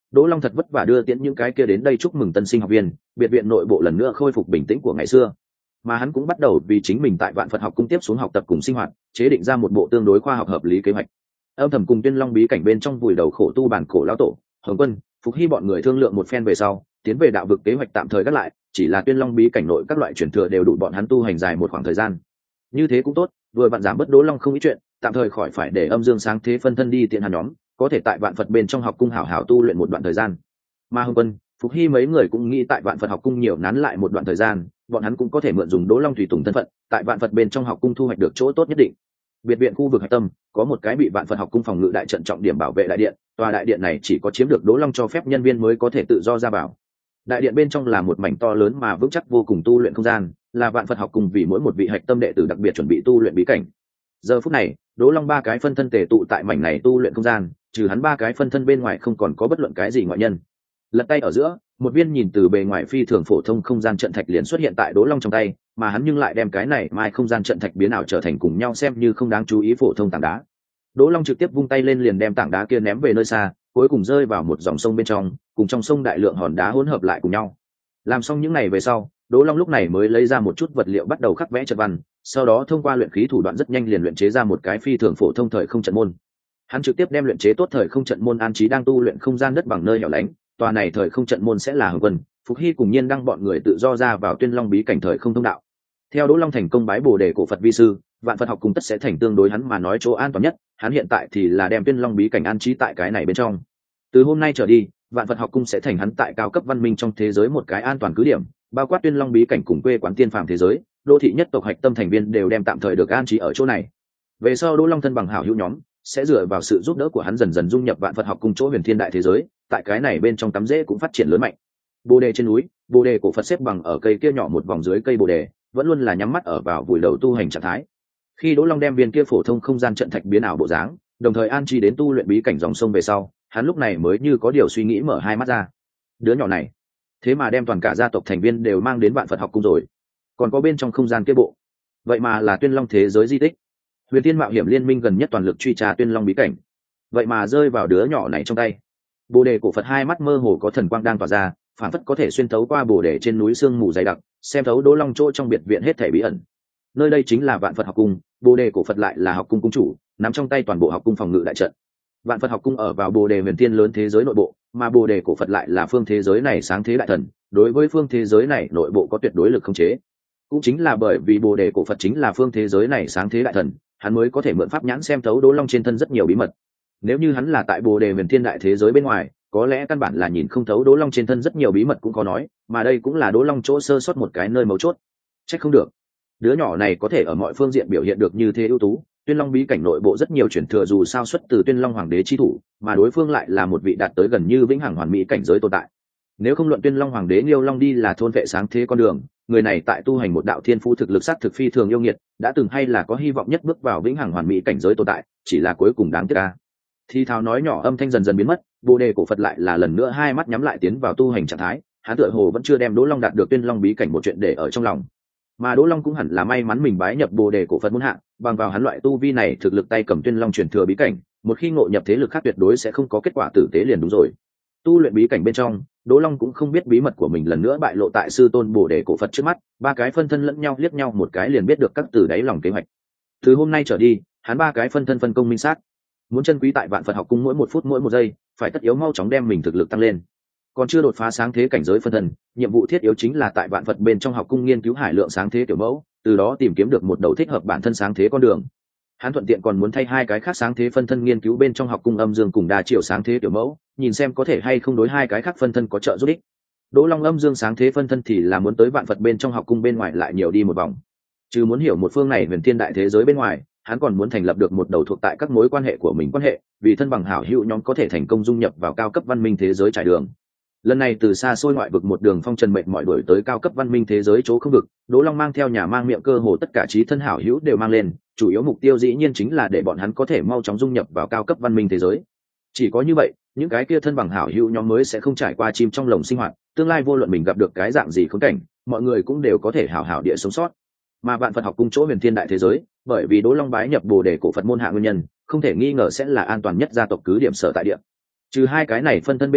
Speaker 1: Đỗ Long thật vất vả đưa tiễn những cái kia đến đây chúc mừng tân sinh học viên, biệt viện nội bộ lần nữa khôi phục bình tĩnh của ngày xưa. Mà hắn cũng bắt đầu vì chính mình tại Vạn Phật học cung tiếp xuống học tập cùng sinh hoạt, chế định ra một bộ tương đối khoa học hợp lý kế hoạch. Âm thầm cùng Tuyên Long bí cảnh bên trong vùi đầu khổ tu bản cổ lão tổ, Hồng Quân, Phục Hy bọn người thương lượng một phen về sau, tiến về đạo vực kế hoạch tạm thời gác lại, chỉ là Tuyên Long bí cảnh nội các loại truyền thừa đều đủ bọn hắn tu hành dài một khoảng thời gian. Như thế cũng tốt, vừa vặn giảm bớt Đỗ Long không ít chuyện, tạm thời khỏi phải để Âm Dương sáng thế phân thân đi tiện hắn nhóm, có thể tại Vạn Phật bên trong học cung hảo hảo tu luyện một đoạn thời gian. Mà Hồng Quân, Phục Hy mấy người cũng nghĩ tại Vạn Phật học cung nhiều nán lại một đoạn thời gian, bọn hắn cũng có thể mượn dùng Đỗ Long tùy tùng thân phận, tại Vạn Phật bên trong học cung thu hoạch được chỗ tốt nhất định. Biệt viện khu vực hạch tâm có một cái bị Vạn Phật học cung phòng ngự đại trận trọng điểm bảo vệ đại điện, tòa đại điện này chỉ có chiếm được Đỗ Long cho phép nhân viên mới có thể tự do ra vào. Đại điện bên trong là một mảnh to lớn mà vững chắc vô cùng tu luyện không gian, là Vạn Phật học cung vì mỗi một vị hạch tâm đệ tử đặc biệt chuẩn bị tu luyện bí cảnh. Giờ phút này, Đỗ Long ba cái phân thân tề tụ tại mảnh này tu luyện không gian, trừ hắn ba cái phân thân bên ngoài không còn có bất luận cái gì ngoại nhân. Lật tay ở giữa, một viên nhìn từ bề ngoài phi thường phổ thông không gian trận thạch liền xuất hiện tại Đỗ Long trong tay, mà hắn nhưng lại đem cái này mai không gian trận thạch biến ảo trở thành cùng nhau xem như không đáng chú ý phổ thông tảng đá. Đỗ Long trực tiếp vung tay lên liền đem tảng đá kia ném về nơi xa, cuối cùng rơi vào một dòng sông bên trong, cùng trong sông đại lượng hòn đá hỗn hợp lại cùng nhau. Làm xong những này về sau, Đỗ Long lúc này mới lấy ra một chút vật liệu bắt đầu khắc vẽ trận văn, sau đó thông qua luyện khí thủ đoạn rất nhanh liền luyện chế ra một cái phi thường phổ thông thời không trận môn. Hắn trực tiếp đem luyện chế tốt thời không trận môn an trí đang tu luyện không gian đất bằng nơi hẻo lánh, tòa này thời không trận môn sẽ là Hồng Quân, Phục Hy cùng Nhiên đăng bọn người tự do ra vào Tuyên Long bí cảnh thời không thông đạo. Theo Đỗ Long thành công bái Bồ đề cổ Phật vi sư, Vạn Phật học cung tất sẽ thành tương đối hắn mà nói chỗ an toàn nhất, hắn hiện tại thì là đem Tuyên Long bí cảnh an trí tại cái này bên trong. Từ hôm nay trở đi, Vạn Phật học cung sẽ thành hắn tại cao cấp văn minh trong thế giới một cái an toàn cứ điểm, bao quát Tuyên Long bí cảnh cùng quê quán tiên phàm thế giới, đô thị nhất tộc hạch tâm thành viên đều đem tạm thời được an trí ở chỗ này. Về sau Đỗ Long thân bằng hảo hữu nhóm sẽ dựa vào sự giúp đỡ của hắn dần dần dung nhập Vạn Phật học cung chỗ huyền thiên đại thế giới, tại cái này bên trong tắm rễ cũng phát triển lớn mạnh. Bồ đề trên núi, Bồ đề cổ Phật xếp bằng ở cây kia nhỏ một vòng dưới cây bồ đề, vẫn luôn là nhắm mắt ở vào vùi đầu tu hành trạng thái. Khi Đỗ Long đem viên kia phổ thông không gian trận thạch biến ảo bộ dáng, đồng thời an chi đến tu luyện bí cảnh dòng sông về sau, hắn lúc này mới như có điều suy nghĩ mở hai mắt ra. Đứa nhỏ này, thế mà đem toàn cả gia tộc thành viên đều mang đến Vạn Phật học cung rồi. Còn có bên trong không gian kia bộ, vậy mà là Tuyên Long thế giới di tích. Huyền Tiên Mạo Hiểm Liên minh gần nhất toàn lực truy tra Tuyên Long bí cảnh, vậy mà rơi vào đứa nhỏ này trong tay. Bồ đề cổ Phật hai mắt mơ hồ có thần quang đang tỏa ra, phản phất có thể xuyên thấu qua bồ đề trên núi sương mù dày đặc, xem thấu Đỗ Long chỗ trong biệt viện hết thảy bí ẩn. Nơi đây chính là Vạn Phật học cung, Bồ đề cổ Phật lại là học cung cung chủ, nắm trong tay toàn bộ học cung phòng ngự đại trận. Vạn Phật học cung ở vào Bồ đề huyền tiên lớn thế giới nội bộ, mà Bồ đề cổ Phật lại là phương thế giới này sáng thế đại thần, đối với phương thế giới này nội bộ có tuyệt đối lực khống chế. Cũng chính là bởi vì Bồ đề cổ Phật chính là phương thế giới này sáng thế đại thần, hắn mới có thể mượn pháp nhãn xem thấu Đỗ Long trên thân rất nhiều bí mật. Nếu như hắn là tại Bồ đề huyền thiên đại thế giới bên ngoài, có lẽ căn bản là nhìn không thấu Đỗ Long trên thân rất nhiều bí mật cũng có nói, mà đây cũng là Đỗ Long chỗ sơ sót một cái nơi mấu chốt. Trách không được, đứa nhỏ này có thể ở mọi phương diện biểu hiện được như thế ưu tú. Tuyên Long bí cảnh nội bộ rất nhiều truyền thừa dù sao xuất từ Tuyên Long hoàng đế chi thủ, mà đối phương lại là một vị đạt tới gần như vĩnh hằng hoàn mỹ cảnh giới tồn tại. Nếu không luận Tuyên Long hoàng đế Liêu Long đi là thôn vệ sáng thế con đường, người này tại tu hành một đạo thiên phú thực lực sát thực phi thường yêu nghiệt, đã từng hay là có hy vọng nhất bước vào vĩnh hằng hoàn mỹ cảnh giới tồn tại, chỉ là cuối cùng đáng tiếc a. Thì thào nói nhỏ âm thanh dần dần biến mất, Bồ đề cổ Phật lại là lần nữa hai mắt nhắm lại tiến vào tu hành trạng thái, hắn tựa hồ vẫn chưa đem Đỗ Long đạt được Tuyên Long bí cảnh một chuyện để ở trong lòng. Mà Đỗ Long cũng hẳn là may mắn mình bái nhập Bồ đề cổ Phật môn hạ, bằng vào hắn loại tu vi này thực lực tay cầm Tuyên Long truyền thừa bí cảnh, một khi ngộ nhập thế lực khác tuyệt đối sẽ không có kết quả tử tế liền đúng rồi. Tu luyện bí cảnh bên trong, Đỗ Long cũng không biết bí mật của mình lần nữa bại lộ tại sư tôn Bồ đề cổ Phật trước mắt, ba cái phân thân lẫn nhau liếc nhau một cái liền biết được các từ đáy lòng kế hoạch. Từ hôm nay trở đi, hắn ba cái phân thân phân công minh sát, muốn chân quý tại Vạn Phật học cung mỗi một phút mỗi một giây, phải tất yếu mau chóng đem mình thực lực tăng lên. Còn chưa đột phá sáng thế cảnh giới phân thân, nhiệm vụ thiết yếu chính là tại Vạn Phật bên trong học cung nghiên cứu hải lượng sáng thế tiểu mẫu, từ đó tìm kiếm được một đầu thích hợp bản thân sáng thế con đường. Hắn thuận tiện còn muốn thay hai cái khác sáng thế phân thân nghiên cứu bên trong học cung âm dương cùng đa chiều sáng thế tiểu mẫu, nhìn xem có thể hay không đối hai cái khác phân thân có trợ giúp ích. Đỗ Long âm dương sáng thế phân thân thì là muốn tới Vạn Phật bên trong học cung bên ngoài lại nhiều đi một vòng. Chứ muốn hiểu một phương này huyền thiên đại thế giới bên ngoài, hắn còn muốn thành lập được một đầu thuộc tại các mối quan hệ của mình quan hệ, vì thân bằng hảo hữu nhóm có thể thành công dung nhập vào cao cấp văn minh thế giới trải đường. Lần này từ xa xôi ngoại vực một đường phong trần mệt mỏi đuổi tới cao cấp văn minh thế giới chỗ không vực, Đỗ Long mang theo nhà mang miệng cơ hồ tất cả trí thân hảo hữu đều mang lên, chủ yếu mục tiêu dĩ nhiên chính là để bọn hắn có thể mau chóng dung nhập vào cao cấp văn minh thế giới. Chỉ có như vậy, những cái kia thân bằng hảo hữu nhóm mới sẽ không trải qua chim trong lồng sinh hoạt, tương lai vô luận mình gặp được cái dạng gì khốn cảnh, mọi người cũng đều có thể hảo hảo địa sống sót. Mà Vạn Phật học cung chỗ huyền thiên đại thế giới, bởi vì Đỗ Long bái nhập Bồ đề cổ Phật môn hạ nguyên nhân, không thể nghi ngờ sẽ là an toàn nhất gia tộc cứ điểm sở tại địa. Trừ hai cái này phân thân bên ngoài,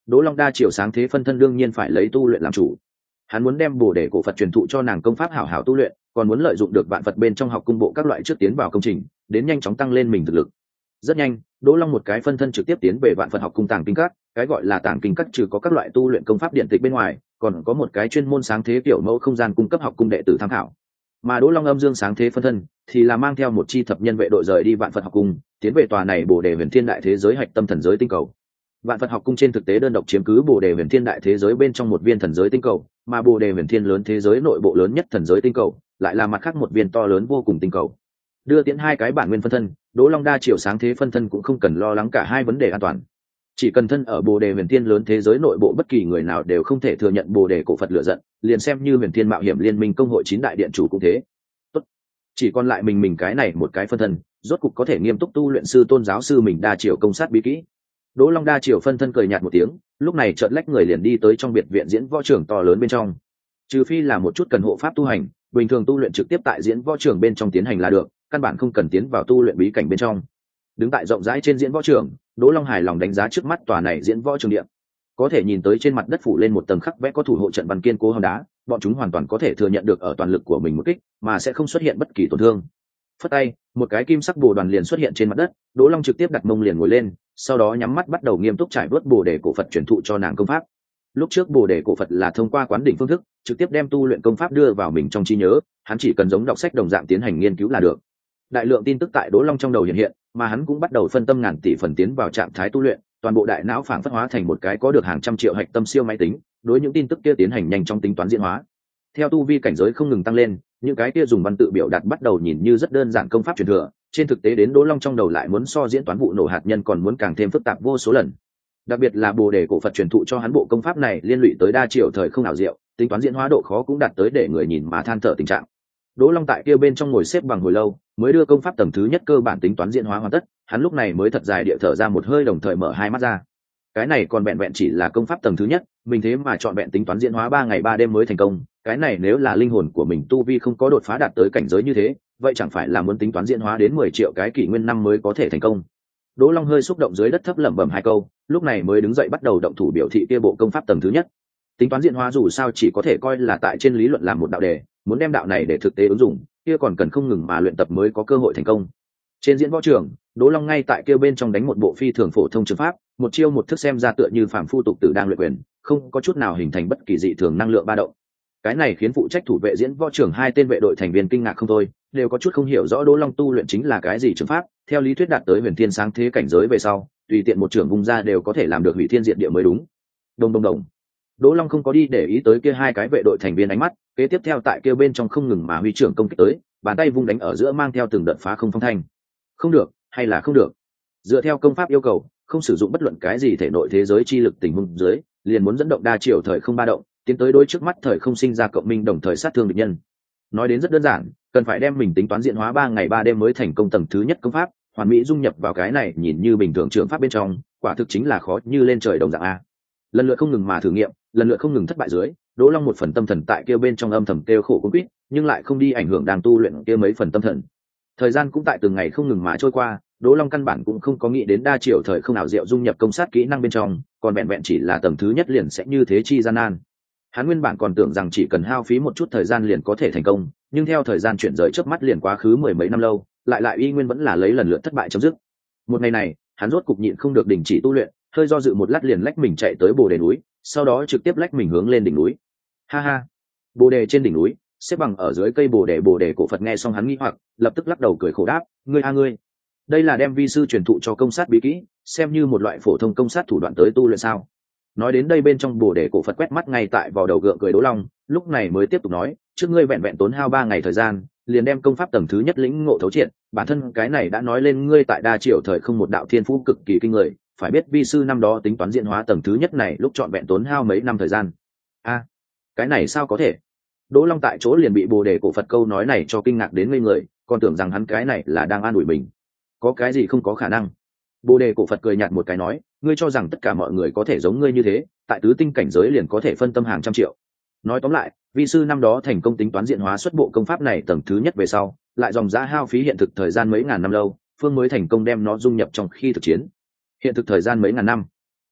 Speaker 1: Đỗ Long đa chiều sáng thế phân thân đương nhiên phải lấy tu luyện làm chủ. Hắn muốn đem bồ đề cổ Phật truyền thụ cho nàng công pháp hảo hảo tu luyện, còn muốn lợi dụng được vạn Phật bên trong học cung bộ các loại trước tiến vào công trình, đến nhanh chóng tăng lên mình thực lực. Rất nhanh, Đỗ Long một cái phân thân trực tiếp tiến về vạn Phật học cung tàng kinh các. Cái gọi là tàng kinh các trừ có các loại tu luyện công pháp điện tịch bên ngoài, còn có một cái chuyên môn sáng thế kiểu mẫu không gian cung cấp học cung đệ tử tham khảo. Mà Đỗ Long âm dương sáng thế phân thân thì là mang theo một chi thập nhân vệ đội rời đi vạn Phật học cung, tiến về tòa này bồ đề huyền thiên đại thế giới hạch tâm thần giới tinh cầu. Vạn Phật học cung trên thực tế đơn độc chiếm cứ bồ đề huyền thiên đại thế giới bên trong một viên thần giới tinh cầu, mà bồ đề huyền thiên lớn thế giới nội bộ lớn nhất thần giới tinh cầu lại là mặt khác một viên to lớn vô cùng tinh cầu. Đưa tiễn hai cái bản nguyên phân thân, Đỗ Long đa chiều sáng thế phân thân cũng không cần lo lắng cả hai vấn đề an toàn. Chỉ cần thân ở bồ đề huyền thiên lớn thế giới nội bộ, bất kỳ người nào đều không thể thừa nhận bồ đề cổ Phật lựa giận, liền xem như huyền thiên mạo hiểm liên minh công hội 9 đại điện chủ cũng thế. Tốt, chỉ còn lại mình cái này một cái phân thân, rốt cục có thể nghiêm túc tu luyện sư tôn giáo sư mình đa chiều công sát bí kỹ. Đỗ Long đa chiều phân thân cười nhạt một tiếng, lúc này chợt lách người liền đi tới trong biệt viện diễn võ trường to lớn bên trong. Trừ phi là một chút cần hộ pháp tu hành, bình thường tu luyện trực tiếp tại diễn võ trường bên trong tiến hành là được, căn bản không cần tiến vào tu luyện bí cảnh bên trong. Đứng tại rộng rãi trên diễn võ trường, Đỗ Long hài lòng đánh giá trước mắt tòa này diễn võ trường điện. Có thể nhìn tới trên mặt đất phủ lên một tầng khắc vẽ có thủ hộ trận văn kiên cố hòn đá, bọn chúng hoàn toàn có thể thừa nhận được ở toàn lực của mình một kích, mà sẽ không xuất hiện bất kỳ tổn thương. Phất tay, một cái kim sắc bồ đoàn liền xuất hiện trên mặt đất, Đỗ Long trực tiếp đặt mông liền ngồi lên, sau đó nhắm mắt bắt đầu nghiêm túc trải vớt bồ đề cổ Phật truyền thụ cho nàng công pháp. Lúc trước bồ đề cổ Phật là thông qua quán đỉnh phương thức, trực tiếp đem tu luyện công pháp đưa vào mình trong trí nhớ, hắn chỉ cần giống đọc sách đồng dạng tiến hành nghiên cứu là được. Đại lượng tin tức tại Đỗ Long trong đầu hiện hiện, mà hắn cũng bắt đầu phân tâm ngàn tỷ phần tiến vào trạng thái tu luyện, toàn bộ đại não phảng phất hóa thành một cái có được hàng trăm triệu hạch tâm siêu máy tính, đối những tin tức kia tiến hành nhanh trong tính toán diễn hóa. Theo tu vi cảnh giới không ngừng tăng lên, những cái kia dùng văn tự biểu đạt bắt đầu nhìn như rất đơn giản công pháp truyền thừa, trên thực tế đến Đỗ Long trong đầu lại muốn so diễn toán vụ nổ hạt nhân còn muốn càng thêm phức tạp vô số lần. Đặc biệt là bồ đề cổ Phật truyền thụ cho hắn bộ công pháp này liên lụy tới đa chiều thời không ảo diệu, tính toán diễn hóa độ khó cũng đạt tới để người nhìn mà than thở tình trạng. Đỗ Long tại kia bên trong ngồi xếp bằng hồi lâu, mới đưa công pháp tầng thứ nhất cơ bản tính toán diễn hóa hoàn tất, hắn lúc này mới thật dài địa thở ra một hơi, đồng thời mở hai mắt ra. Cái này còn vẹn vẹn chỉ là công pháp tầng thứ nhất, mình thế mà chọn vẹn tính toán diễn hóa 3 ngày 3 đêm mới thành công, cái này nếu là linh hồn của mình tu vi không có đột phá đạt tới cảnh giới như thế, vậy chẳng phải là muốn tính toán diễn hóa đến 10 triệu cái kỷ nguyên năm mới có thể thành công. Đỗ Long hơi xúc động dưới đất thấp lẩm bẩm hai câu, lúc này mới đứng dậy bắt đầu động thủ biểu thị kia bộ công pháp tầng thứ nhất. Tính toán diễn hóa dù sao chỉ có thể coi là tại trên lý luận làm một đạo đề, muốn đem đạo này để thực tế ứng dụng, kia còn cần không ngừng mà luyện tập mới có cơ hội thành công. Trên diễn võ trường, Đỗ Long ngay tại kia bên trong đánh một bộ phi thường phổ thông trường pháp, một chiêu một thức xem ra tựa như phàm phu tục tử đang luyện quyền, không có chút nào hình thành bất kỳ dị thường năng lượng ba động. Cái này khiến phụ trách thủ vệ diễn võ trường hai tên vệ đội thành viên kinh ngạc không thôi, đều có chút không hiểu rõ Đỗ Long tu luyện chính là cái gì trường pháp, theo lý thuyết đạt tới huyền thiên sáng thế cảnh giới về sau, tùy tiện một trường vung ra đều có thể làm được hủy thiên diệt địa mới đúng. Đồng đồng đồng. Đỗ Long không có đi để ý tới kia hai cái vệ đội thành viên ánh mắt, kế tiếp theo tại kia bên trong không ngừng mà huy trưởng công kích tới, bàn tay vung đánh ở giữa mang theo từng đợt phá không phong thanh. Không được, hay là không được. Dựa theo công pháp yêu cầu, không sử dụng bất luận cái gì thể nội thế giới chi lực tình huống dưới, liền muốn dẫn động đa chiều thời không ba động, tiến tới đối trước mắt thời không sinh ra cộng minh đồng thời sát thương địch nhân. Nói đến rất đơn giản, cần phải đem mình tính toán diễn hóa 3 ngày 3 đêm mới thành công tầng thứ nhất công pháp, hoàn mỹ dung nhập vào cái này nhìn như bình thường trường pháp bên trong, quả thực chính là khó như lên trời đồng dạng a. Lần lượt không ngừng mà thử nghiệm, lần lượt không ngừng thất bại dưới, Đỗ Long một phần tâm thần tại kia bên trong âm thầm kêu khổ cũng quýt, nhưng lại không đi ảnh hưởng đang tu luyện kia mấy phần tâm thần. Thời gian cũng tại từng ngày không ngừng mà trôi qua, Đỗ Long căn bản cũng không có nghĩ đến đa chiều thời không nào diệu dung nhập công sát kỹ năng bên trong, còn vẹn vẹn chỉ là tầng thứ nhất liền sẽ như thế chi gian nan. Hắn nguyên bản còn tưởng rằng chỉ cần hao phí một chút thời gian liền có thể thành công, nhưng theo thời gian chuyển rời chớp mắt liền quá khứ 10 mấy năm lâu, lại y nguyên vẫn là lấy lần lượt thất bại chấm dứt. Một ngày này, hắn rốt cục nhịn không được đình chỉ tu luyện, hơi do dự một lát liền lách mình chạy tới Bồ Đề núi, sau đó trực tiếp lách mình hướng lên đỉnh núi. Ha ha. Bồ Đề trên đỉnh núi, xếp bằng ở dưới cây Bồ Đề cổ Phật nghe xong hắn nghi hoặc, lập tức lắc đầu cười khổ đáp, ngươi a ngươi, đây là đem vi sư truyền thụ cho công sát bí kỹ, xem như một loại phổ thông công sát thủ đoạn tới tu luyện sao? Nói đến đây bên trong Bồ Đề cổ Phật quét mắt ngay tại vào đầu gượng cười Đỗ Long, lúc này mới tiếp tục nói, trước ngươi vẹn vẹn tốn hao 3 ngày thời gian, liền đem công pháp tầng thứ nhất lĩnh ngộ thấu triệt, bản thân cái này đã nói lên ngươi tại đa chiều thời không một đạo thiên phú cực kỳ kinh người, phải biết vi sư năm đó tính toán diễn hóa tầng thứ nhất này lúc trọn vẹn tốn hao mấy năm thời gian. A, cái này sao có thể? Đỗ Long tại chỗ liền bị Bồ Đề cổ Phật câu nói này cho kinh ngạc đến ngây người, còn tưởng rằng hắn cái này là đang an ủi mình. Có cái gì không có khả năng? Bồ Đề cổ Phật cười nhạt một cái nói, ngươi cho rằng tất cả mọi người có thể giống ngươi như thế, tại tứ tinh cảnh giới liền có thể phân tâm hàng trăm triệu. Nói tóm lại, vi sư năm đó thành công tính toán diễn hóa xuất bộ công pháp này tầng thứ nhất về sau, lại dòng giá hao phí hiện thực thời gian mấy ngàn năm lâu, phương mới thành công đem nó dung nhập trong khi thực chiến. Hiện thực thời gian mấy ngàn năm.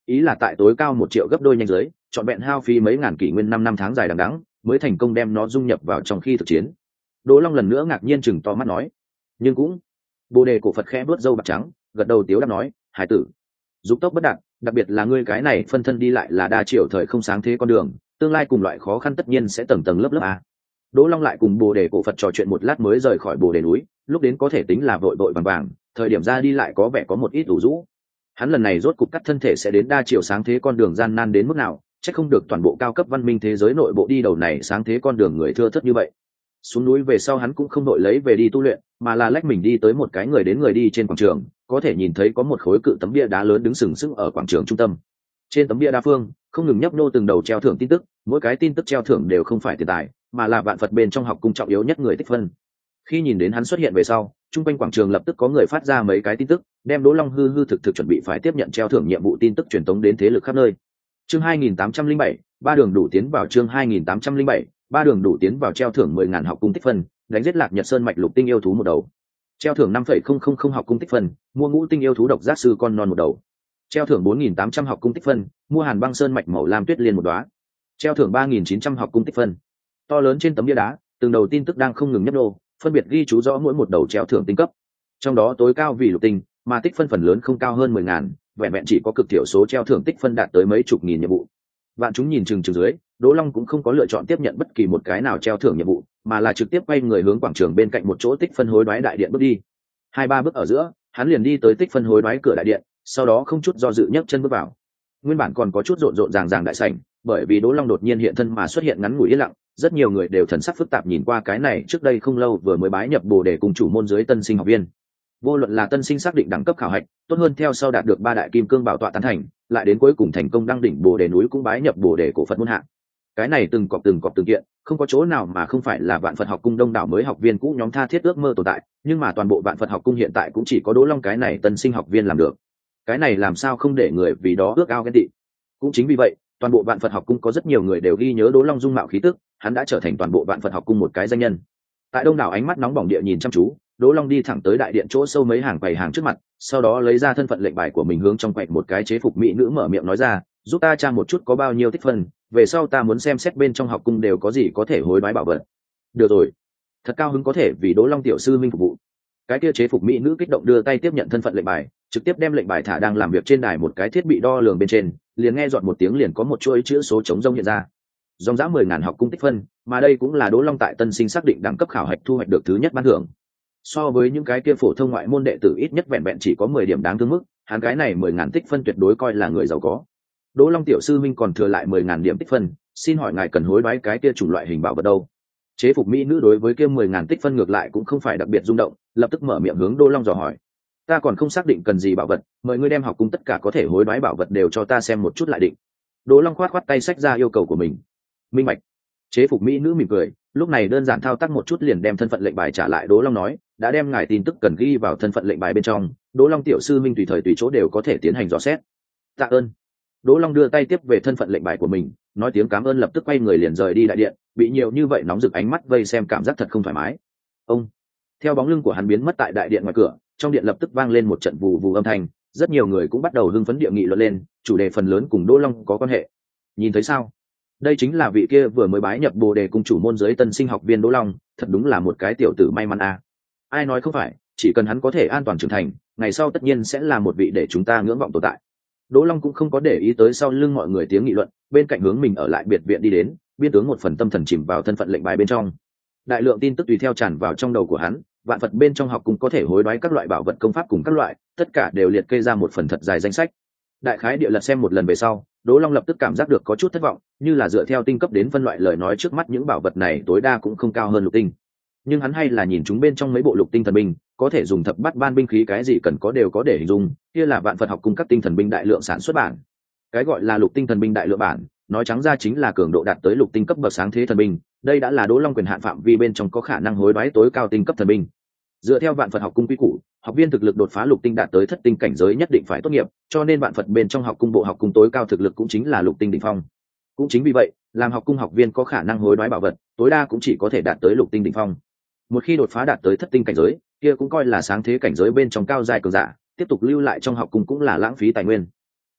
Speaker 1: ý là tại tối cao 1 triệu gấp đôi nhanh dưới, chọn vẹn hao phí mấy ngàn kỷ nguyên 5 năm tháng dài đằng đẵng mới thành công đem nó dung nhập vào trong khi thực chiến. Đỗ Long lần nữa ngạc nhiên chừng to mắt nói, nhưng cũng Bồ Đề cổ Phật khẽ bước râu bạc trắng, gật đầu tiếu đáp nói, hải tử, dục tốc bất đạt, đặc biệt là ngươi cái này phân thân đi lại là đa triệu thời không sáng thế con đường, tương lai cùng loại khó khăn tất nhiên sẽ tầng tầng lớp lớp a. Đỗ Long lại cùng Bồ Đề cổ Phật trò chuyện một lát mới rời khỏi Bồ Đề núi, lúc đến có thể tính là vội vội vàng vàng, thời điểm ra đi lại có vẻ có một ít ủ rũ. Hắn lần này rốt cục cắt thân thể sẽ đến đa triệu sáng thế con đường gian nan đến mức nào, chắc không được toàn bộ cao cấp văn minh thế giới nội bộ đi đầu này sáng thế con đường người thưa thớt như vậy. Xuống núi về sau hắn cũng không đội lấy về đi tu luyện, mà là lách mình đi tới một cái người đến người đi trên quảng trường, có thể nhìn thấy có một khối cự tấm bia đá lớn đứng sừng sững ở quảng trường trung tâm. Trên tấm bia đa phương không ngừng nhấp nô từng đầu treo thưởng tin tức, mỗi cái tin tức treo thưởng đều không phải tiền tài, mà là vạn Phật bên trong học cung trọng yếu nhất người tích phân. Khi nhìn đến hắn xuất hiện về sau, trung quanh quảng trường lập tức có người phát ra mấy cái tin tức, đem Đỗ Long hư hư thực thực chuẩn bị phải tiếp nhận treo thưởng nhiệm vụ tin tức truyền tống đến thế lực khắp nơi. Chương 2807, ba đường đủ tiến vào. Chương 2807, ba đường đủ tiến vào. Treo thưởng 10.000 học cung tích phân, đánh giết Lạc Nhật Sơn mạch lục tinh yêu thú một đầu. Treo thưởng 5,000 học cung tích phân, mua ngũ tinh yêu thú độc giác sư con non một đầu. Treo thưởng 4.800 học cung tích phân, mua Hàn Băng Sơn mạch màu lam tuyết liên một đóa. Treo thưởng 3.900 học cung tích phân. To lớn trên tấm bia đá, từng đầu tin tức đang không ngừng nhấp nô, phân biệt ghi chú rõ mỗi một đầu treo thưởng tinh cấp. Trong đó tối cao vì lục tinh, mà tích phân phần lớn không cao hơn 10.000, vẹn vẹn chỉ có cực thiểu số treo thưởng tích phân đạt tới mấy chục nghìn nhiệm vụ. Vạn chúng nhìn chừng dưới, Đỗ Long cũng không có lựa chọn tiếp nhận bất kỳ một cái nào treo thưởng nhiệm vụ, mà là trực tiếp quay người hướng quảng trường bên cạnh một chỗ tích phân hối đoái đại điện bước đi. 2-3 bước ở giữa, hắn liền đi tới tích phân hối đoái cửa đại điện, sau đó không chút do dự nhấc chân bước vào. Nguyên bản còn có chút rộn rộn ràng đại sảnh, bởi vì Đỗ Long đột nhiên hiện thân mà xuất hiện ngắn ngủi yên lặng, rất nhiều người đều thần sắc phức tạp nhìn qua cái này trước đây không lâu vừa mới bái nhập Bồ Đề cùng chủ môn dưới tân sinh học viên. Vô luận là tân sinh xác định đẳng cấp khảo hạch, tốt hơn theo sau đạt được 3 đại kim cương bảo tọa tán thành, lại đến cuối cùng thành công đăng đỉnh Bồ Đề núi cũng bái nhập Bồ Đề cổ Phật môn hạ. Cái này từng cọp từng kiện, không có chỗ nào mà không phải là Vạn Phật học cung đông đảo mới học viên cũ nhóm tha thiết ước mơ tồn tại, nhưng mà toàn bộ Vạn Phật học cung hiện tại cũng chỉ có Đỗ Long cái này tân sinh học viên làm được. Cái này làm sao không để người vì đó ước ao ghen tị. Cũng chính vì vậy, toàn bộ Vạn Phật học cung có rất nhiều người đều ghi nhớ Đỗ Long dung mạo khí tức, hắn đã trở thành toàn bộ Vạn Phật học cung một cái danh nhân. Tại đông đảo ánh mắt nóng bỏng địa nhìn chăm chú, Đỗ Long đi thẳng tới đại điện chỗ sâu mấy hàng quầy hàng trước mặt, sau đó lấy ra thân phận lệnh bài của mình hướng trong quầy một cái chế phục mỹ nữ mở miệng nói ra, giúp ta tra một chút có bao nhiêu tích phân, về sau ta muốn xem xét bên trong học cung đều có gì có thể hối đoái bảo vật. Được rồi, thật cao hứng có thể vì Đỗ Long tiểu sư minh phục vụ. Cái kia chế phục mỹ nữ kích động đưa tay tiếp nhận thân phận lệnh bài, trực tiếp đem lệnh bài thả đang làm việc trên đài một cái thiết bị đo lường bên trên, liền nghe dọn một tiếng liền có một chuỗi chữ số trống rông hiện ra. Dòng giá 10.000 học cung tích phân, mà đây cũng là Đỗ Long tại tân sinh xác định đẳng cấp khảo hạch thu hoạch được thứ nhất ban thưởng. So với những cái kia phổ thông ngoại môn đệ tử ít nhất vẹn vẹn chỉ có 10 điểm đáng thương mức, hắn cái này 10.000 tích phân tuyệt đối coi là người giàu có. Đỗ Long tiểu sư minh còn thừa lại 10.000 điểm tích phân, xin hỏi ngài cần hối đoái cái kia chủng loại hình bảo vật đâu? Chế phục mỹ nữ đối với kia 10.000 tích phân ngược lại cũng không phải đặc biệt rung động, lập tức mở miệng hướng Đỗ Long dò hỏi. Ta còn không xác định cần gì bảo vật, mời ngươi đem học cung tất cả có thể hối đoái bảo vật đều cho ta xem một chút lại định. Đỗ Long khoát tay xách ra yêu cầu của mình. Minh bạch. Chế phục mỹ nữ mỉm cười, lúc này đơn giản thao tác một chút liền đem thân phận lệnh bài trả lại. Đỗ Long nói, đã đem ngài tin tức cần ghi vào thân phận lệnh bài bên trong, Đỗ Long tiểu sư minh tùy thời tùy chỗ đều có thể tiến hành dò xét. Tạ ơn. Đỗ Long đưa tay tiếp về thân phận lệnh bài của mình, nói tiếng cảm ơn lập tức quay người liền rời đi đại điện, bị nhiều như vậy nóng rực ánh mắt vây xem cảm giác thật không thoải mái. Ông. Theo bóng lưng của hắn biến mất tại đại điện ngoài cửa, trong điện lập tức vang lên một trận vù vù âm thanh, rất nhiều người cũng bắt đầu hưng phấn địa nghị luận lên, chủ đề phần lớn cùng Đỗ Long có quan hệ. Nhìn thấy sao? Đây chính là vị kia vừa mới bái nhập Bồ Đề cung chủ môn dưới tân sinh học viên Đỗ Long, thật đúng là một cái tiểu tử may mắn à. Ai nói không phải, chỉ cần hắn có thể an toàn trưởng thành, ngày sau tất nhiên sẽ là một vị để chúng ta ngưỡng vọng tồn tại. Đỗ Long cũng không có để ý tới sau lưng mọi người tiếng nghị luận, bên cạnh hướng mình ở lại biệt viện đi đến, biên tướng một phần tâm thần chìm vào thân phận lệnh bài bên trong. Đại lượng tin tức tùy theo tràn vào trong đầu của hắn, Vạn Phật bên trong học cũng có thể hối đoái các loại bảo vật công pháp cùng các loại, tất cả đều liệt kê ra một phần thật dài danh sách. Đại khái địa lật xem một lần về sau, Đỗ Long lập tức cảm giác được có chút thất vọng, như là dựa theo tinh cấp đến phân loại lời nói trước mắt những bảo vật này tối đa cũng không cao hơn lục tinh. Nhưng hắn hay là nhìn chúng bên trong mấy bộ lục tinh thần binh, có thể dùng thập bát ban binh khí, cái gì cần có đều có để hình dung, kia là Vạn Phật học cung các tinh thần binh đại lượng sản xuất bản. Cái gọi là lục tinh thần binh đại lượng bản, nói trắng ra chính là cường độ đạt tới lục tinh cấp bậc sáng thế thần binh, đây đã là Đỗ Long quyền hạn phạm vi bên trong có khả năng hối đoái tối cao tinh cấp thần binh. Dựa theo Vạn Phật học cung quy củ, học viên thực lực đột phá lục tinh đạt tới thất tinh cảnh giới nhất định phải tốt nghiệp, cho nên Vạn Phật bên trong học cung bộ học cung tối cao thực lực cũng chính là lục tinh đỉnh phong. Cũng chính vì vậy, làm học cung học viên có khả năng hối đoái bảo vật, tối đa cũng chỉ có thể đạt tới lục tinh đỉnh phong. Một khi đột phá đạt tới thất tinh cảnh giới, kia cũng coi là sáng thế cảnh giới bên trong cao giai cường giả, tiếp tục lưu lại trong học cung cũng là lãng phí tài nguyên.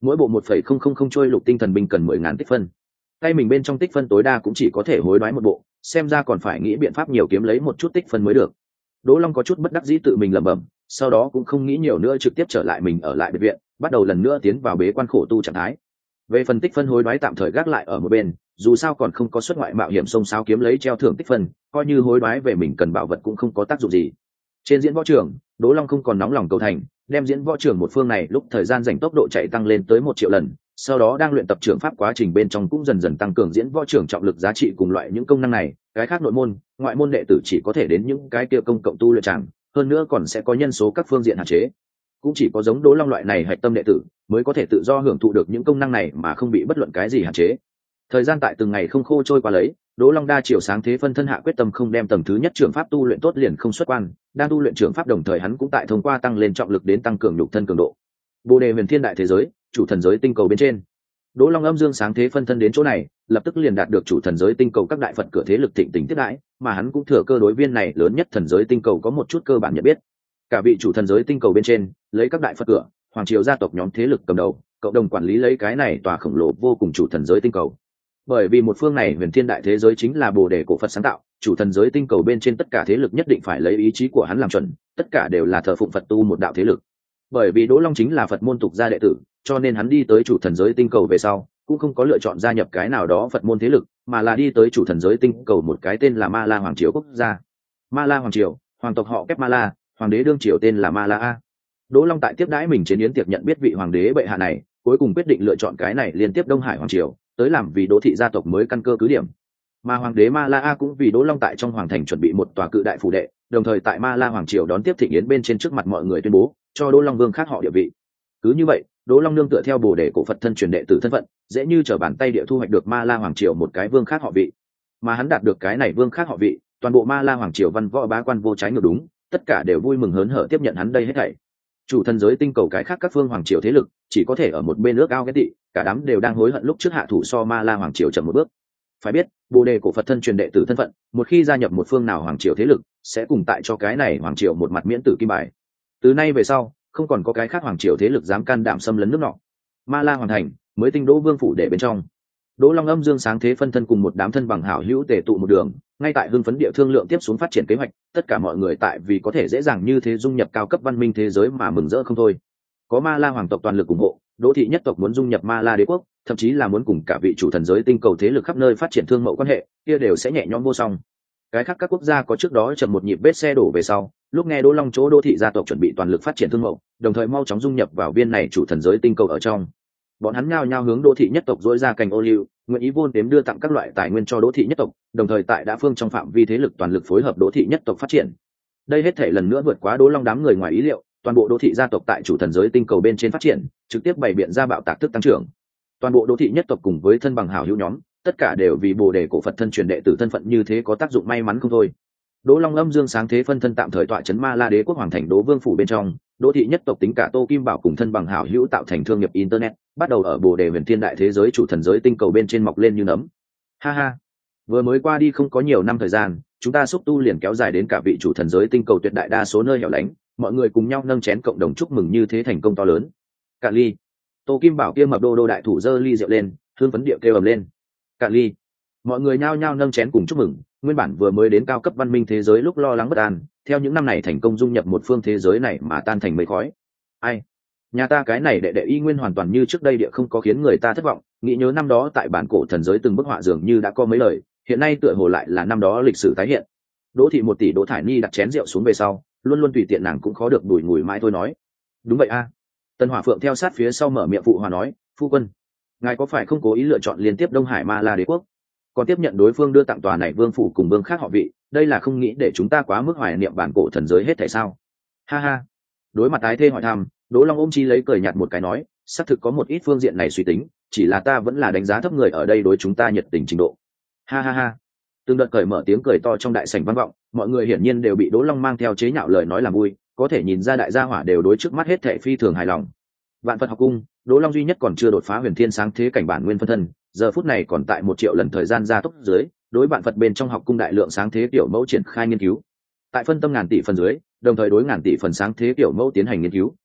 Speaker 1: mỗi bộ 1,000 trôi lục tinh thần binh cần 10.000 tích phân. Tay mình bên trong tích phân tối đa cũng chỉ có thể hối đoái một bộ, xem ra còn phải nghĩ biện pháp nhiều kiếm lấy một chút tích phân mới được. Đỗ Long có chút bất đắc dĩ tự mình lẩm bẩm, sau đó cũng không nghĩ nhiều nữa, trực tiếp trở lại mình ở lại biệt viện, bắt đầu lần nữa tiến vào bế quan khổ tu trạng thái. Về phần tích phân hối đoái tạm thời gác lại ở một bên, dù sao còn không có xuất ngoại mạo hiểm xông xáo kiếm lấy treo thưởng tích phân, coi như hối đoái về mình cần bảo vật cũng không có tác dụng gì. Trên diễn võ trường, Đỗ Long không còn nóng lòng cầu thành, đem diễn võ trường một phương này lúc thời gian dành tốc độ chạy tăng lên tới 1 triệu lần, sau đó đang luyện tập trường pháp quá trình bên trong cũng dần dần tăng cường diễn võ trường trọng lực giá trị cùng loại những công năng này. Cái khác nội môn, ngoại môn đệ tử chỉ có thể đến những cái kia công cộng tu luyện tràng, hơn nữa còn sẽ có nhân số các phương diện hạn chế. Cũng chỉ có giống Đỗ Long loại này hạch tâm đệ tử mới có thể tự do hưởng thụ được những công năng này mà không bị bất luận cái gì hạn chế. Thời gian tại từng ngày không khô trôi qua lấy, Đỗ Long đa chiều sáng thế phân thân hạ quyết tâm không đem tầng thứ nhất trường pháp tu luyện tốt liền không xuất quan, đang tu luyện trường pháp đồng thời hắn cũng tại thông qua tăng lên trọng lực đến tăng cường nhục thân cường độ. Bồ đề huyền thiên đại thế giới, chủ thần giới tinh cầu bên trên, Đỗ Long âm dương sáng thế phân thân đến chỗ này, lập tức liền đạt được chủ thần giới tinh cầu các đại phật cửa thế lực thịnh tình tiếp đãi, mà hắn cũng thừa cơ đối viên này lớn nhất thần giới tinh cầu có một chút cơ bản nhận biết. Cả vị chủ thần giới tinh cầu bên trên, lấy các đại phật cửa, hoàng triều gia tộc nhóm thế lực cầm đầu, cộng đồng quản lý lấy cái này tòa khổng lồ vô cùng chủ thần giới tinh cầu. Bởi vì một phương này huyền thiên đại thế giới chính là bồ đề cổ Phật sáng tạo, chủ thần giới tinh cầu bên trên tất cả thế lực nhất định phải lấy ý chí của hắn làm chuẩn, tất cả đều là thờ phụng Phật tu một đạo thế lực. Bởi vì Đỗ Long chính là Phật môn tục gia đệ tử, cho nên hắn đi tới chủ thần giới tinh cầu về sau, cũng không có lựa chọn gia nhập cái nào đó Phật môn thế lực, mà là đi tới chủ thần giới tinh cầu một cái tên là Ma La Hoàng triều quốc gia. Ma La Hoàng triều, hoàng tộc họ Kép Ma La, hoàng đế đương triều tên là Ma La A. Đỗ Long tại tiếp đãi mình trên yến tiệc nhận biết vị hoàng đế bệ hạ này, cuối cùng quyết định lựa chọn cái này liên tiếp Đông Hải Hoàng triều tới làm vì Đỗ thị gia tộc mới căn cơ cứ điểm. Mà hoàng đế Ma La A cũng vì Đỗ Long tại trong hoàng thành chuẩn bị một tòa cự đại phủ đệ, đồng thời tại Ma La Hoàng triều đón tiếp thịnh yến bên trên trước mặt mọi người tuyên bố cho Đỗ Long vương khác họ địa vị. Cứ như vậy, Đỗ Long nương tựa theo bồ đề cổ Phật thân truyền đệ tử thân phận, dễ như trở bàn tay địa thu hoạch được Ma La Hoàng triều một cái vương khác họ vị. Mà hắn đạt được cái này vương khác họ vị, toàn bộ Ma La Hoàng triều văn võ bá quan vô trái ngược đúng, tất cả đều vui mừng hớn hở tiếp nhận hắn đây hết thảy. Chủ thần giới tinh cầu cái khác các phương hoàng triều thế lực chỉ có thể ở một bên ước ao ghét tị, cả đám đều đang hối hận lúc trước hạ thủ so Ma La Hoàng triều chậm một bước. Phải biết, bồ đề cổ Phật thân truyền đệ tử thân phận, một khi gia nhập một phương nào hoàng triều thế lực, sẽ cùng tại cho cái này hoàng triều một mặt miễn tử kim bài. Từ nay về sau, không còn có cái khác hoàng triều thế lực dám can đảm xâm lấn nước nọ. Ma La hoàn thành, mới tinh Đỗ vương phủ để bên trong. Đỗ Long âm dương sáng thế phân thân cùng một đám thân bằng hảo hữu tề tụ một đường, ngay tại hưng phấn địa thương lượng tiếp xuống phát triển kế hoạch, tất cả mọi người tại vì có thể dễ dàng như thế dung nhập cao cấp văn minh thế giới mà mừng rỡ không thôi. Có Ma La hoàng tộc toàn lực ủng hộ, Đỗ thị nhất tộc muốn dung nhập Ma La đế quốc, thậm chí là muốn cùng cả vị chủ thần giới tinh cầu thế lực khắp nơi phát triển thương mậu quan hệ, kia đều sẽ nhẹ nhõm vô song. Cái khác các quốc gia có trước đó chậm một nhịp vết xe đổ về sau, lúc nghe Đỗ Long chỗ Đỗ thị gia tộc chuẩn bị toàn lực phát triển thương mậu, đồng thời mau chóng dung nhập vào viên này chủ thần giới tinh cầu ở trong. Bọn hắn nhao nhao hướng Đỗ thị nhất tộc dỗi ra cành ô liu, nguyện ý vun đếm đưa tặng các loại tài nguyên cho Đỗ thị nhất tộc, đồng thời tại đã phương trong phạm vi thế lực toàn lực phối hợp Đỗ thị nhất tộc phát triển. Đây hết thể lần nữa vượt quá Đỗ Long đám người ngoài ý liệu, toàn bộ Đỗ thị gia tộc tại chủ thần giới tinh cầu bên trên phát triển, trực tiếp bày biện ra bạo tạc thức tăng trưởng. Toàn bộ Đỗ thị nhất tộc cùng với thân bằng hảo hữu nhóm, tất cả đều vì bồ đề cổ Phật thân truyền đệ tử thân phận như thế có tác dụng may mắn không thôi. Đỗ Long âm dương sáng thế phân thân tạm thời tọa trấn Ma La đế quốc hoàng thành Đỗ vương phủ bên trong, Đỗ thị nhất tộc tính cả Tô Kim Bảo cùng thân bằng hảo hữu tạo thành thương nghiệp internet, bắt đầu ở bồ đề huyền thiên đại thế giới chủ thần giới tinh cầu bên trên mọc lên như nấm. Ha ha, vừa mới qua đi không có nhiều năm thời gian, chúng ta xúc tu liền kéo dài đến cả vị chủ thần giới tinh cầu tuyệt đại đa số nơi hẻo lánh, mọi người cùng nhau nâng chén cộng đồng chúc mừng như thế thành công to lớn. Cạn ly. Tô Kim Bảo kia mập đô đô đại thủ giơ ly rượu lên, hương phấn điệu kêu ầm lên. Cạn ly. Mọi người nhao nhao nâng chén cùng chúc mừng, nguyên bản vừa mới đến cao cấp văn minh thế giới lúc lo lắng bất an, theo những năm này thành công dung nhập một phương thế giới này mà tan thành mây khói. Ai? Nhà ta cái này đệ đệ y nguyên hoàn toàn như trước đây địa không có khiến người ta thất vọng, nghĩ nhớ năm đó tại bản cổ thần giới từng bức họa dường như đã có mấy lời, hiện nay tựa hồ lại là năm đó lịch sử tái hiện. Đỗ thị một tỷ Đỗ Thải Ni đặt chén rượu xuống về sau, luôn luôn tùy tiện nàng cũng khó được đùi ngùi mãi thôi nói. Đúng vậy a. Tân Hỏa Phượng theo sát phía sau mở miệng phụ hòa nói, phu quân, ngài có phải không cố ý lựa chọn liên tiếp Đông Hải Ma La đế quốc, còn tiếp nhận đối phương đưa tặng tòa này vương phủ cùng vương khác họ vị, đây là không nghĩ để chúng ta quá mức hoài niệm bản cổ thần giới hết tại sao? Ha ha. Đối mặt tái thê hỏi thăm, Đỗ Long ôm chi lấy cười nhạt một cái nói, xác thực có một ít phương diện này suy tính, chỉ là ta vẫn là đánh giá thấp người ở đây đối chúng ta nhiệt tình trình độ. Ha ha ha. Từng đợt cởi mở tiếng cười to trong đại sảnh vang vọng, mọi người hiển nhiên đều bị Đỗ Long mang theo chế nhạo lời nói làm vui, có thể nhìn ra đại gia hỏa đều đối trước mắt hết thảy phi thường hài lòng. Vạn Phật học cung, Đỗ Long duy nhất còn chưa đột phá huyền thiên sáng thế cảnh bản nguyên phân thân, giờ phút này còn tại 1 triệu lần thời gian gia tốc dưới, đối Vạn Phật bên trong học cung đại lượng sáng thế tiểu mẫu triển khai nghiên cứu. Tại phân tâm ngàn tỷ phần dưới, đồng thời đối ngàn tỷ phần sáng thế tiểu mẫu tiến hành nghiên cứu,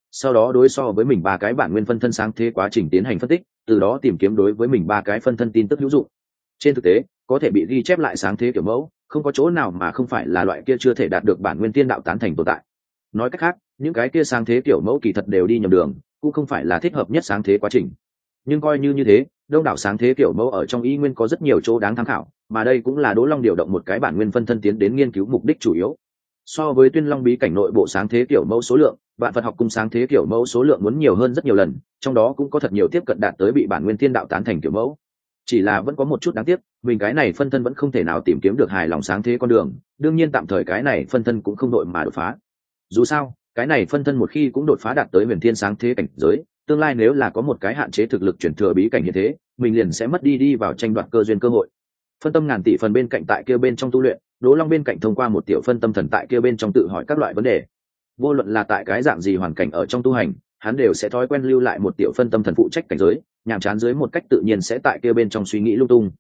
Speaker 1: sau đó đối so với mình ba cái bản nguyên phân thân sáng thế quá trình tiến hành phân tích, từ đó tìm kiếm đối với mình ba cái phân thân tin tức hữu dụng. Trên thực tế, có thể bị ghi chép lại sáng thế kiểu mẫu, không có chỗ nào mà không phải là loại kia chưa thể đạt được bản nguyên tiên đạo tán thành tồn tại. Nói cách khác, những cái kia sáng thế kiểu mẫu kỳ thật đều đi nhầm đường, cũng không phải là thích hợp nhất sáng thế quá trình. Nhưng coi như thế, đông đảo sáng thế kiểu mẫu ở trong y nguyên có rất nhiều chỗ đáng tham khảo, mà đây cũng là Đỗ Long điều động một cái bản nguyên phân thân tiến đến nghiên cứu mục đích chủ yếu. So với Tuyên Long bí cảnh nội bộ sáng thế kiểu mẫu số lượng, Vạn Phật học cung sáng thế kiểu mẫu số lượng muốn nhiều hơn rất nhiều lần, trong đó cũng có thật nhiều tiếp cận đạt tới bị bản nguyên thiên đạo tán thành kiểu mẫu. Chỉ là vẫn có một chút đáng tiếc, mình cái này phân thân vẫn không thể nào tìm kiếm được hài lòng sáng thế con đường, đương nhiên tạm thời cái này phân thân cũng không đội mà đột phá. Dù sao, cái này phân thân một khi cũng đột phá đạt tới huyền thiên sáng thế cảnh giới, tương lai nếu là có một cái hạn chế thực lực chuyển thừa bí cảnh như thế, mình liền sẽ mất đi vào tranh đoạt cơ duyên cơ hội. Phân tâm ngàn tỷ phần bên cạnh tại kia bên trong tu luyện, Đỗ Long bên cạnh thông qua một tiểu phân tâm thần tại kia bên trong tự hỏi các loại vấn đề. Vô luận là tại cái dạng gì hoàn cảnh ở trong tu hành, hắn đều sẽ thói quen lưu lại một tiểu phân tâm thần phụ trách cảnh giới, nhàm chán dưới một cách tự nhiên sẽ tại kia bên trong suy nghĩ lung tung.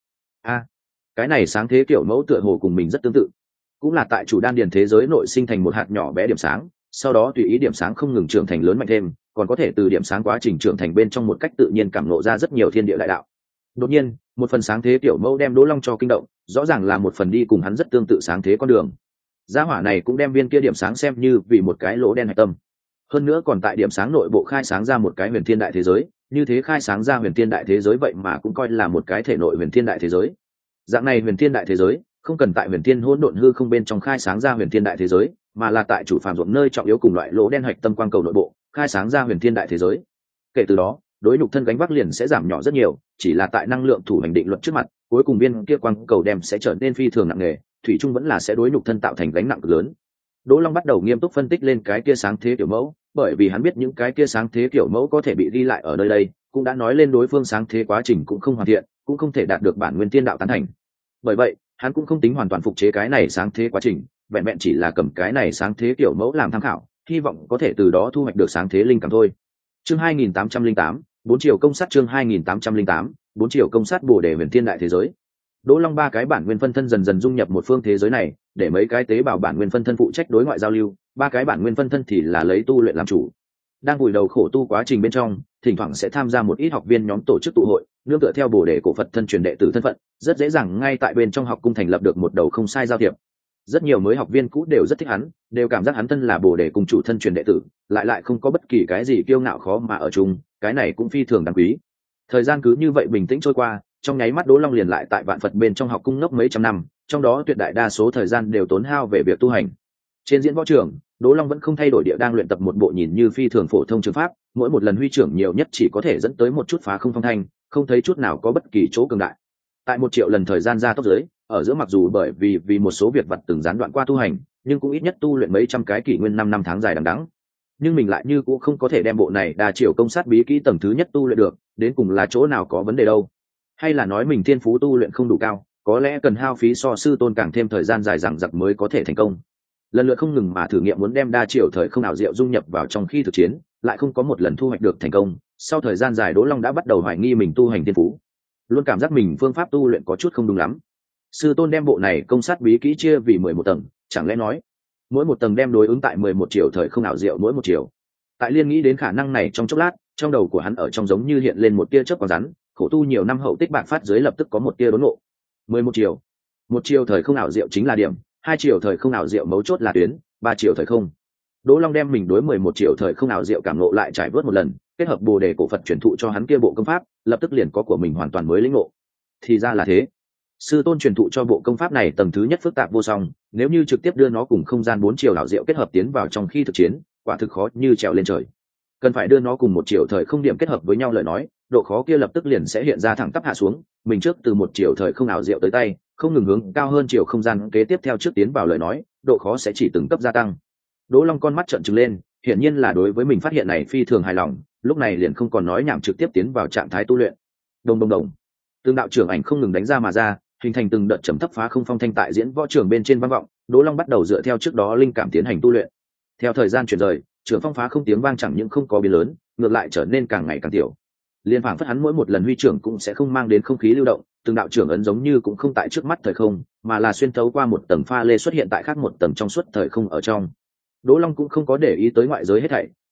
Speaker 1: Cái này sáng thế kiểu mẫu tựa hồ cùng mình rất tương tự, cũng là tại chủ đan điền thế giới nội sinh thành một hạt nhỏ bé điểm sáng, sau đó tùy ý điểm sáng không ngừng trưởng thành lớn mạnh thêm, còn có thể từ điểm sáng quá trình trưởng thành bên trong một cách tự nhiên cảm ngộ ra rất nhiều thiên địa đại đạo. Đột nhiên, một phần sáng thế kiểu mẫu đem Đỗ Long cho kinh động, rõ ràng là một phần đi cùng hắn rất tương tự sáng thế con đường. Gia hỏa này cũng đem viên kia điểm sáng xem như vì một cái lỗ đen hạch tâm, hơn nữa còn tại điểm sáng nội bộ khai sáng ra một cái huyền thiên đại thế giới, như thế khai sáng ra huyền thiên đại thế giới vậy mà cũng coi là một cái thể nội huyền thiên đại thế giới. Dạng này huyền thiên đại thế giới không cần tại huyền thiên hỗn độn hư không bên trong khai sáng ra huyền thiên đại thế giới, mà là tại chủ phàm ruộng nơi trọng yếu cùng loại lỗ đen hạch tâm quang cầu nội bộ khai sáng ra huyền thiên đại thế giới. Kể từ đó, đối nhục thân gánh vác liền sẽ giảm nhỏ rất nhiều, chỉ là tại năng lượng thủ hành định luật trước mặt, cuối cùng viên kia quang cầu đem sẽ trở nên phi thường nặng nề, thủy chung vẫn là sẽ đối nhục thân tạo thành gánh nặng lớn. Đỗ Long bắt đầu nghiêm túc phân tích lên cái kia sáng thế kiểu mẫu, bởi vì hắn biết những cái kia sáng thế kiểu mẫu có thể bị ghi lại ở nơi đây, cũng đã nói lên đối phương sáng thế quá trình cũng không hoàn thiện, cũng không thể đạt được bản nguyên tiên đạo tán thành. Bởi vậy, hắn cũng không tính hoàn toàn phục chế cái này sáng thế quá trình, vẹn vẹn chỉ là cầm cái này sáng thế kiểu mẫu làm tham khảo, hy vọng có thể từ đó thu hoạch được sáng thế linh cảm thôi. Chương 2808, 4 triệu công sát chương 2808, 4 triệu công sát bổ đề huyền thiên đại thế giới. Đỗ Long ba cái bản nguyên phân thân dần dần dung nhập một phương thế giới này, để mấy cái tế bào bản nguyên phân thân phụ trách đối ngoại giao lưu, ba cái bản nguyên phân thân thì là lấy tu luyện làm chủ. Đang vùi đầu khổ tu quá trình bên trong, thỉnh thoảng sẽ tham gia một ít học viên nhóm tổ chức tụ hội, nương tựa theo bổ đề cổ Phật thân truyền đệ tử thân phận, rất dễ dàng ngay tại bên trong học cung thành lập được một đầu không sai giao thiệp. Rất nhiều mới học viên cũ đều rất thích hắn, đều cảm giác hắn thân là bổ đề cùng chủ thân truyền đệ tử, lại không có bất kỳ cái gì kiêu ngạo khó mà ở chung, cái này cũng phi thường đáng quý. Thời gian cứ như vậy bình tĩnh trôi qua, trong nháy mắt Đỗ Long liền lại tại Vạn Phật bên trong học cung ngốc mấy trăm năm, trong đó tuyệt đại đa số thời gian đều tốn hao về việc tu hành. Trên diễn võ trường, Đỗ Long vẫn không thay đổi địa đang luyện tập một bộ nhìn như phi thường phổ thông trường pháp, mỗi một lần huy trưởng nhiều nhất chỉ có thể dẫn tới một chút phá không phong thanh, không thấy chút nào có bất kỳ chỗ cường đại. Tại 1 triệu lần thời gian ra tốc dưới, ở giữa mặc dù bởi vì một số việc vặt từng gián đoạn qua tu hành, nhưng cũng ít nhất tu luyện mấy trăm cái kỷ nguyên 5 năm tháng dài đằng đẵng. Nhưng mình lại như cũng không có thể đem bộ này đa chiều công sát bí kỹ tầng thứ nhất tu luyện được, đến cùng là chỗ nào có vấn đề đâu? Hay là nói mình thiên phú tu luyện không đủ cao, có lẽ cần hao phí so sư tôn càng thêm thời gian dài dằng dặc mới có thể thành công. Lần lượt không ngừng mà thử nghiệm muốn đem đa chiều thời không ảo diệu dung nhập vào trong khi thực chiến, lại không có một lần thu hoạch được thành công. Sau thời gian dài, Đỗ Long đã bắt đầu hoài nghi mình tu hành thiên phú, luôn cảm giác mình phương pháp tu luyện có chút không đúng lắm. Sư tôn đem bộ này công sát bí kỹ chia vì 11 tầng, chẳng lẽ nói mỗi một tầng đem đối ứng tại 11 chiều thời không ảo diệu mỗi một chiều? Tại liên nghĩ đến khả năng này trong chốc lát, trong đầu của hắn ở trong giống như hiện lên một tia chớp quang rắn, khổ tu nhiều năm hậu tích bạc phát dưới lập tức có một tia đốn ngộ. 11 chiều, 1 chiều thời không ảo diệu chính là điểm, 2 chiều thời không ảo diệu mấu chốt là tuyến, 3 chiều thời không. Đỗ Long đem mình đối 11 chiều thời không ảo diệu cảm ngộ lại trải vớt một lần, kết hợp bồ đề cổ Phật truyền thụ cho hắn kia bộ công pháp, lập tức liền có của mình hoàn toàn mới lĩnh ngộ. Thì ra là thế. Sư tôn truyền thụ cho bộ công pháp này tầng thứ nhất phức tạp vô song, nếu như trực tiếp đưa nó cùng không gian 4 chiều ảo diệu kết hợp tiến vào trong khi thực chiến, quả thực khó như trèo lên trời. Cần phải đưa nó cùng 1 chiều thời không điểm kết hợp với nhau lời nói, độ khó kia lập tức liền sẽ hiện ra thẳng tắp hạ xuống, mình trước từ 1 chiều thời không ảo diệu tới tay, không ngừng hướng cao hơn chiều không gian kế tiếp theo trước tiến vào lời nói, độ khó sẽ chỉ từng cấp gia tăng. Đỗ Long con mắt trợn trừng lên, hiển nhiên là đối với mình phát hiện này phi thường hài lòng, lúc này liền không còn nói nhảm trực tiếp tiến vào trạng thái tu luyện. Đồng đồng đồng, từng đạo trưởng ảnh không ngừng đánh ra mà ra, hình thành từng đợt trầm thấp phá không phong thanh tại diễn võ trường bên trên vang vọng. Đỗ Long bắt đầu dựa theo trước đó linh cảm tiến hành tu luyện. Theo thời gian chuyển rời, trưởng phong phá không tiếng vang chẳng những không có biến lớn, ngược lại trở nên càng ngày càng tiểu. Liên phảng phất hắn mỗi một lần huy trưởng cũng sẽ không mang đến không khí lưu động, từng đạo trưởng ấn giống như cũng không tại trước mắt thời không, mà là xuyên thấu qua một tầng pha lê xuất hiện tại khác một tầng trong suốt thời không ở trong. Đỗ Long cũng không có để ý tới ngoại giới hết thảy,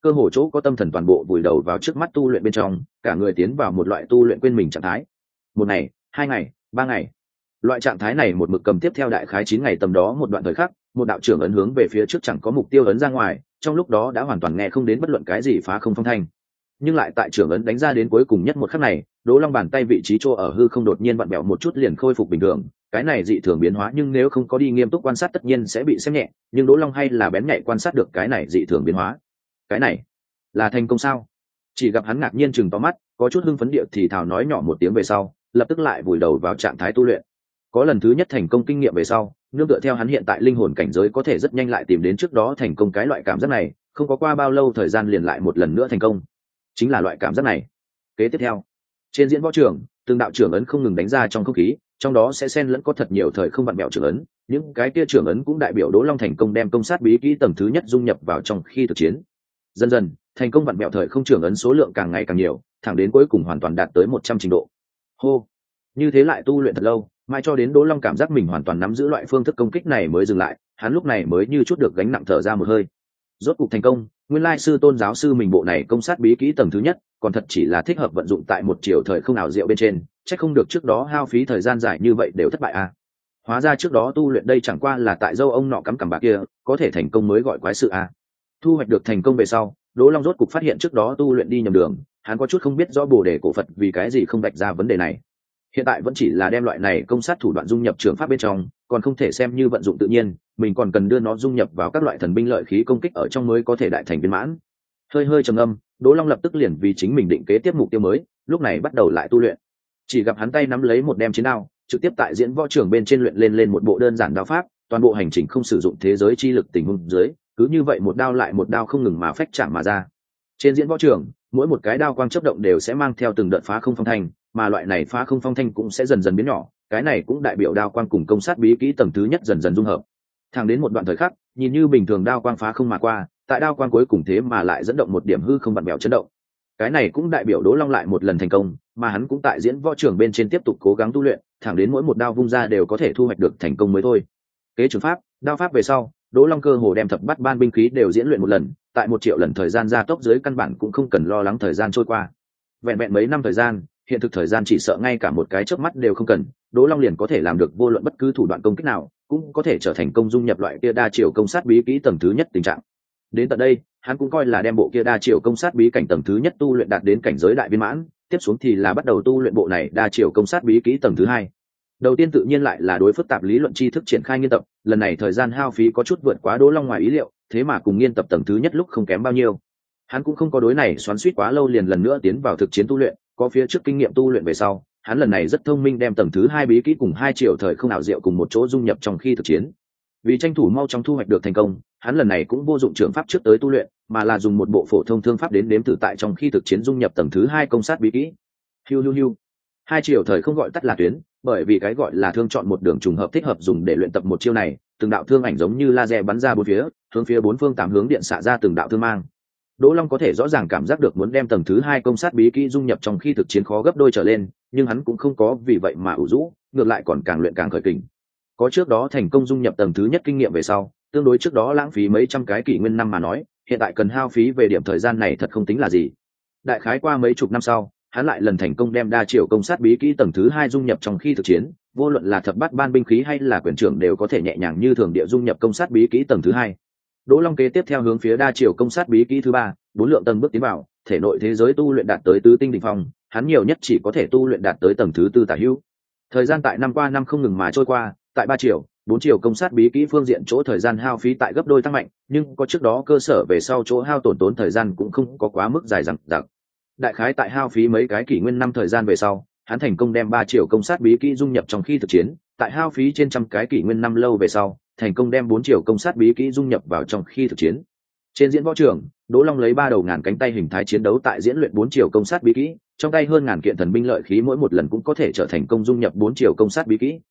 Speaker 1: cơ hồ chỗ có tâm thần toàn bộ vùi đầu vào trước mắt tu luyện bên trong, cả người tiến vào một loại tu luyện quên mình trạng thái. Một ngày, 2 ngày, 3 ngày, loại trạng thái này một mực cầm tiếp theo đại khái 9 ngày tầm đó một đoạn thời khắc, một đạo trưởng ấn hướng về phía trước chẳng có mục tiêu ấn ra ngoài, trong lúc đó đã hoàn toàn nghe không đến bất luận cái gì phá không phong thanh. Nhưng lại tại trưởng ấn đánh ra đến cuối cùng nhất một khắc này, Đỗ Long bàn tay vị trí chỗ ở hư không đột nhiên vặn bẹo một chút liền khôi phục bình thường. Cái này dị thường biến hóa nhưng nếu không có đi nghiêm túc quan sát tất nhiên sẽ bị xem nhẹ, nhưng Đỗ Long hay là bén nhạy quan sát được cái này dị thường biến hóa. Cái này là thành công sao? Chỉ gặp hắn ngạc nhiên chừng to mắt, có chút hưng phấn điệu thì thào nói nhỏ một tiếng về sau, lập tức lại vùi đầu vào trạng thái tu luyện. Có lần thứ nhất thành công kinh nghiệm về sau, nương tựa theo hắn hiện tại linh hồn cảnh giới có thể rất nhanh lại tìm đến trước đó thành công cái loại cảm giác này, không có qua bao lâu thời gian liền lại một lần nữa thành công. Chính là loại cảm giác này. Kế tiếp theo, trên diễn võ trường, từng đạo trưởng ấn không ngừng đánh ra trong không khí, trong đó sẽ xen lẫn có thật nhiều thời không vặn bẹo trưởng ấn, những cái kia trưởng ấn cũng đại biểu Đỗ Long thành công đem công sát bí kỹ tầng thứ nhất dung nhập vào trong khi thực chiến. Dần dần, thành công vặn bẹo thời không trưởng ấn số lượng càng ngày càng nhiều, thẳng đến cuối cùng hoàn toàn đạt tới 100 trình độ. Hô, như thế lại tu luyện thật lâu, mai cho đến Đỗ Long cảm giác mình hoàn toàn nắm giữ loại phương thức công kích này mới dừng lại, hắn lúc này mới như chút được gánh nặng thở ra một hơi. Rốt cục thành công, nguyên lai sư tôn giáo sư mình bộ này công sát bí kỹ tầng thứ nhất, còn thật chỉ là thích hợp vận dụng tại một chiều thời không ảo diệu bên trên, chắc không được trước đó hao phí thời gian dài như vậy đều thất bại à. Hóa ra trước đó tu luyện đây chẳng qua là tại dâu ông nọ cắm cằm bạc kia, có thể thành công mới gọi quái sự à. Thu hoạch được thành công về sau, Đỗ Long rốt cục phát hiện trước đó tu luyện đi nhầm đường, hắn có chút không biết rõ Bồ Đề cổ Phật vì cái gì không vạch ra vấn đề này. Hiện tại vẫn chỉ là đem loại này công sát thủ đoạn dung nhập trường pháp bên trong, còn không thể xem như vận dụng tự nhiên, mình còn cần đưa nó dung nhập vào các loại thần binh lợi khí công kích ở trong mới có thể đại thành viên mãn. Hơi trầm âm, Đỗ Long lập tức liền vì chính mình định kế tiếp mục tiêu mới, lúc này bắt đầu lại tu luyện. Chỉ gặp hắn tay nắm lấy một đem chiến đao, trực tiếp tại diễn võ trường bên trên luyện lên một bộ đơn giản đao pháp, toàn bộ hành trình không sử dụng thế giới chi lực tình huống dưới, cứ như vậy một đao lại một đao không ngừng mà phách chạm mà ra. Trên diễn võ trường, mỗi một cái đao quang chớp động đều sẽ mang theo từng đợt phá không phong thanh, mà loại này phá không phong thanh cũng sẽ dần dần biến nhỏ, cái này cũng đại biểu đao quang cùng công sát bí kỹ tầng thứ nhất dần dần dung hợp. Thẳng đến một đoạn thời khắc, nhìn như bình thường đao quang phá không mà qua, tại đao quang cuối cùng thế mà lại dẫn động một điểm hư không vặn bẹo chấn động. Cái này cũng đại biểu Đỗ Long lại một lần thành công, mà hắn cũng tại diễn võ trường bên trên tiếp tục cố gắng tu luyện, thẳng đến mỗi một đao vung ra đều có thể thu hoạch được thành công mới thôi. Kế trường pháp, đao pháp về sau, Đỗ Long cơ hồ đem thập bát ban binh khí đều diễn luyện một lần, tại 1 triệu lần thời gian gia tốc dưới căn bản cũng không cần lo lắng thời gian trôi qua. Vẹn vẹn mấy năm thời gian, hiện thực thời gian chỉ sợ ngay cả một cái chớp mắt đều không cần, Đỗ Long liền có thể làm được vô luận bất cứ thủ đoạn công kích nào, cũng có thể trở thành công dung nhập loại kia đa chiều công sát bí kỹ tầng thứ nhất tình trạng. Đến tận đây, hắn cũng coi là đem bộ kia đa chiều công sát bí cảnh tầng thứ nhất tu luyện đạt đến cảnh giới đại viên mãn, tiếp xuống thì là bắt đầu tu luyện bộ này đa chiều công sát bí kỹ tầng thứ hai. Đầu tiên tự nhiên lại là đối phức tạp lý luận tri thức triển khai nghiên tập, lần này thời gian hao phí có chút vượt quá Đỗ Long ngoài ý liệu, thế mà cùng nghiên tập tầng thứ nhất lúc không kém bao nhiêu. Hắn cũng không có đối này xoắn xuýt quá lâu liền lần nữa tiến vào thực chiến tu luyện, có phía trước kinh nghiệm tu luyện về sau, hắn lần này rất thông minh đem tầng thứ hai bí kỹ cùng 2 triệu thời không ảo diệu cùng một chỗ dung nhập trong khi thực chiến. Vì tranh thủ mau chóng thu hoạch được thành công, hắn lần này cũng vô dụng trường pháp trước tới tu luyện, mà là dùng một bộ phổ thông thương pháp đến đếm thử tại trong khi thực chiến dung nhập tầng thứ hai công sát bí kỹ. Hiu. 2 triệu thời không gọi tắt là tuyến, bởi vì cái gọi là thương chọn một đường trùng hợp thích hợp dùng để luyện tập một chiêu này, từng đạo thương ảnh giống như laser bắn ra bốn phía, hướng phía bốn phương tám hướng điện xạ ra từng đạo thương mang. Đỗ Long có thể rõ ràng cảm giác được muốn đem tầng thứ hai công sát bí kỹ dung nhập trong khi thực chiến khó gấp đôi trở lên, nhưng hắn cũng không có vì vậy mà ủ rũ, ngược lại còn càng luyện càng khởi kình. Có trước đó thành công dung nhập tầng thứ nhất kinh nghiệm về sau, tương đối trước đó lãng phí mấy trăm cái kỷ nguyên năm mà nói, hiện tại cần hao phí về điểm thời gian này thật không tính là gì. Đại khái qua mấy chục năm sau, hắn lại lần thành công đem đa chiều công sát bí kỹ tầng thứ hai dung nhập trong khi thực chiến, vô luận là thập bát ban binh khí hay là quyền trưởng đều có thể nhẹ nhàng như thường địa dung nhập công sát bí kỹ tầng thứ hai. Đỗ Long kế tiếp theo hướng phía đa chiều công sát bí kỹ thứ ba, 4 lượng tầng bước tiến vào, thể nội thế giới tu luyện đạt tới tứ tinh đỉnh phong, hắn nhiều nhất chỉ có thể tu luyện đạt tới tầng thứ tư tả hữu. Thời gian tại năm qua năm không ngừng mà trôi qua, tại 3 chiều, 4 chiều công sát bí kỹ phương diện chỗ thời gian hao phí tại gấp đôi tăng mạnh, nhưng có trước đó cơ sở về sau chỗ hao tổn thời gian cũng không có quá mức dài dằng dặc. Đại khái tại hao phí mấy cái kỷ nguyên năm thời gian về sau, hắn thành công đem 3 chiều công sát bí kỹ dung nhập trong khi thực chiến, tại hao phí trên trăm cái kỷ nguyên năm lâu về sau, thành công đem 4 chiều công sát bí kỹ dung nhập vào trong khi thực chiến. Trên diễn võ trường, Đỗ Long lấy 3 đầu ngàn cánh tay hình thái chiến đấu tại diễn luyện 4 chiều công sát bí kỹ, trong tay hơn ngàn kiện thần binh lợi khí mỗi một lần cũng có thể trở thành công dung nhập 4 chiều công sát bí kỹ.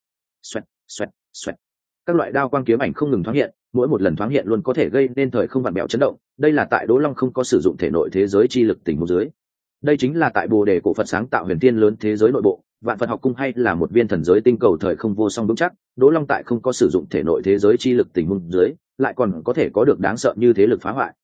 Speaker 1: Xoẹt. Các loại đao quang kiếm ảnh không ngừng thoáng hiện, mỗi một lần thoáng hiện luôn có thể gây nên thời không vặn bẹo chấn động, đây là tại Đỗ Long không có sử dụng thể nội thế giới chi lực tình huống dưới. Đây chính là tại Bồ Đề cổ Phật sáng tạo huyền tiên lớn thế giới nội bộ, vạn Phật học cung hay là một viên thần giới tinh cầu thời không vô song vững chắc, Đỗ Long tại không có sử dụng thể nội thế giới chi lực tình huống dưới, lại còn có thể có được đáng sợ như thế lực phá hoại.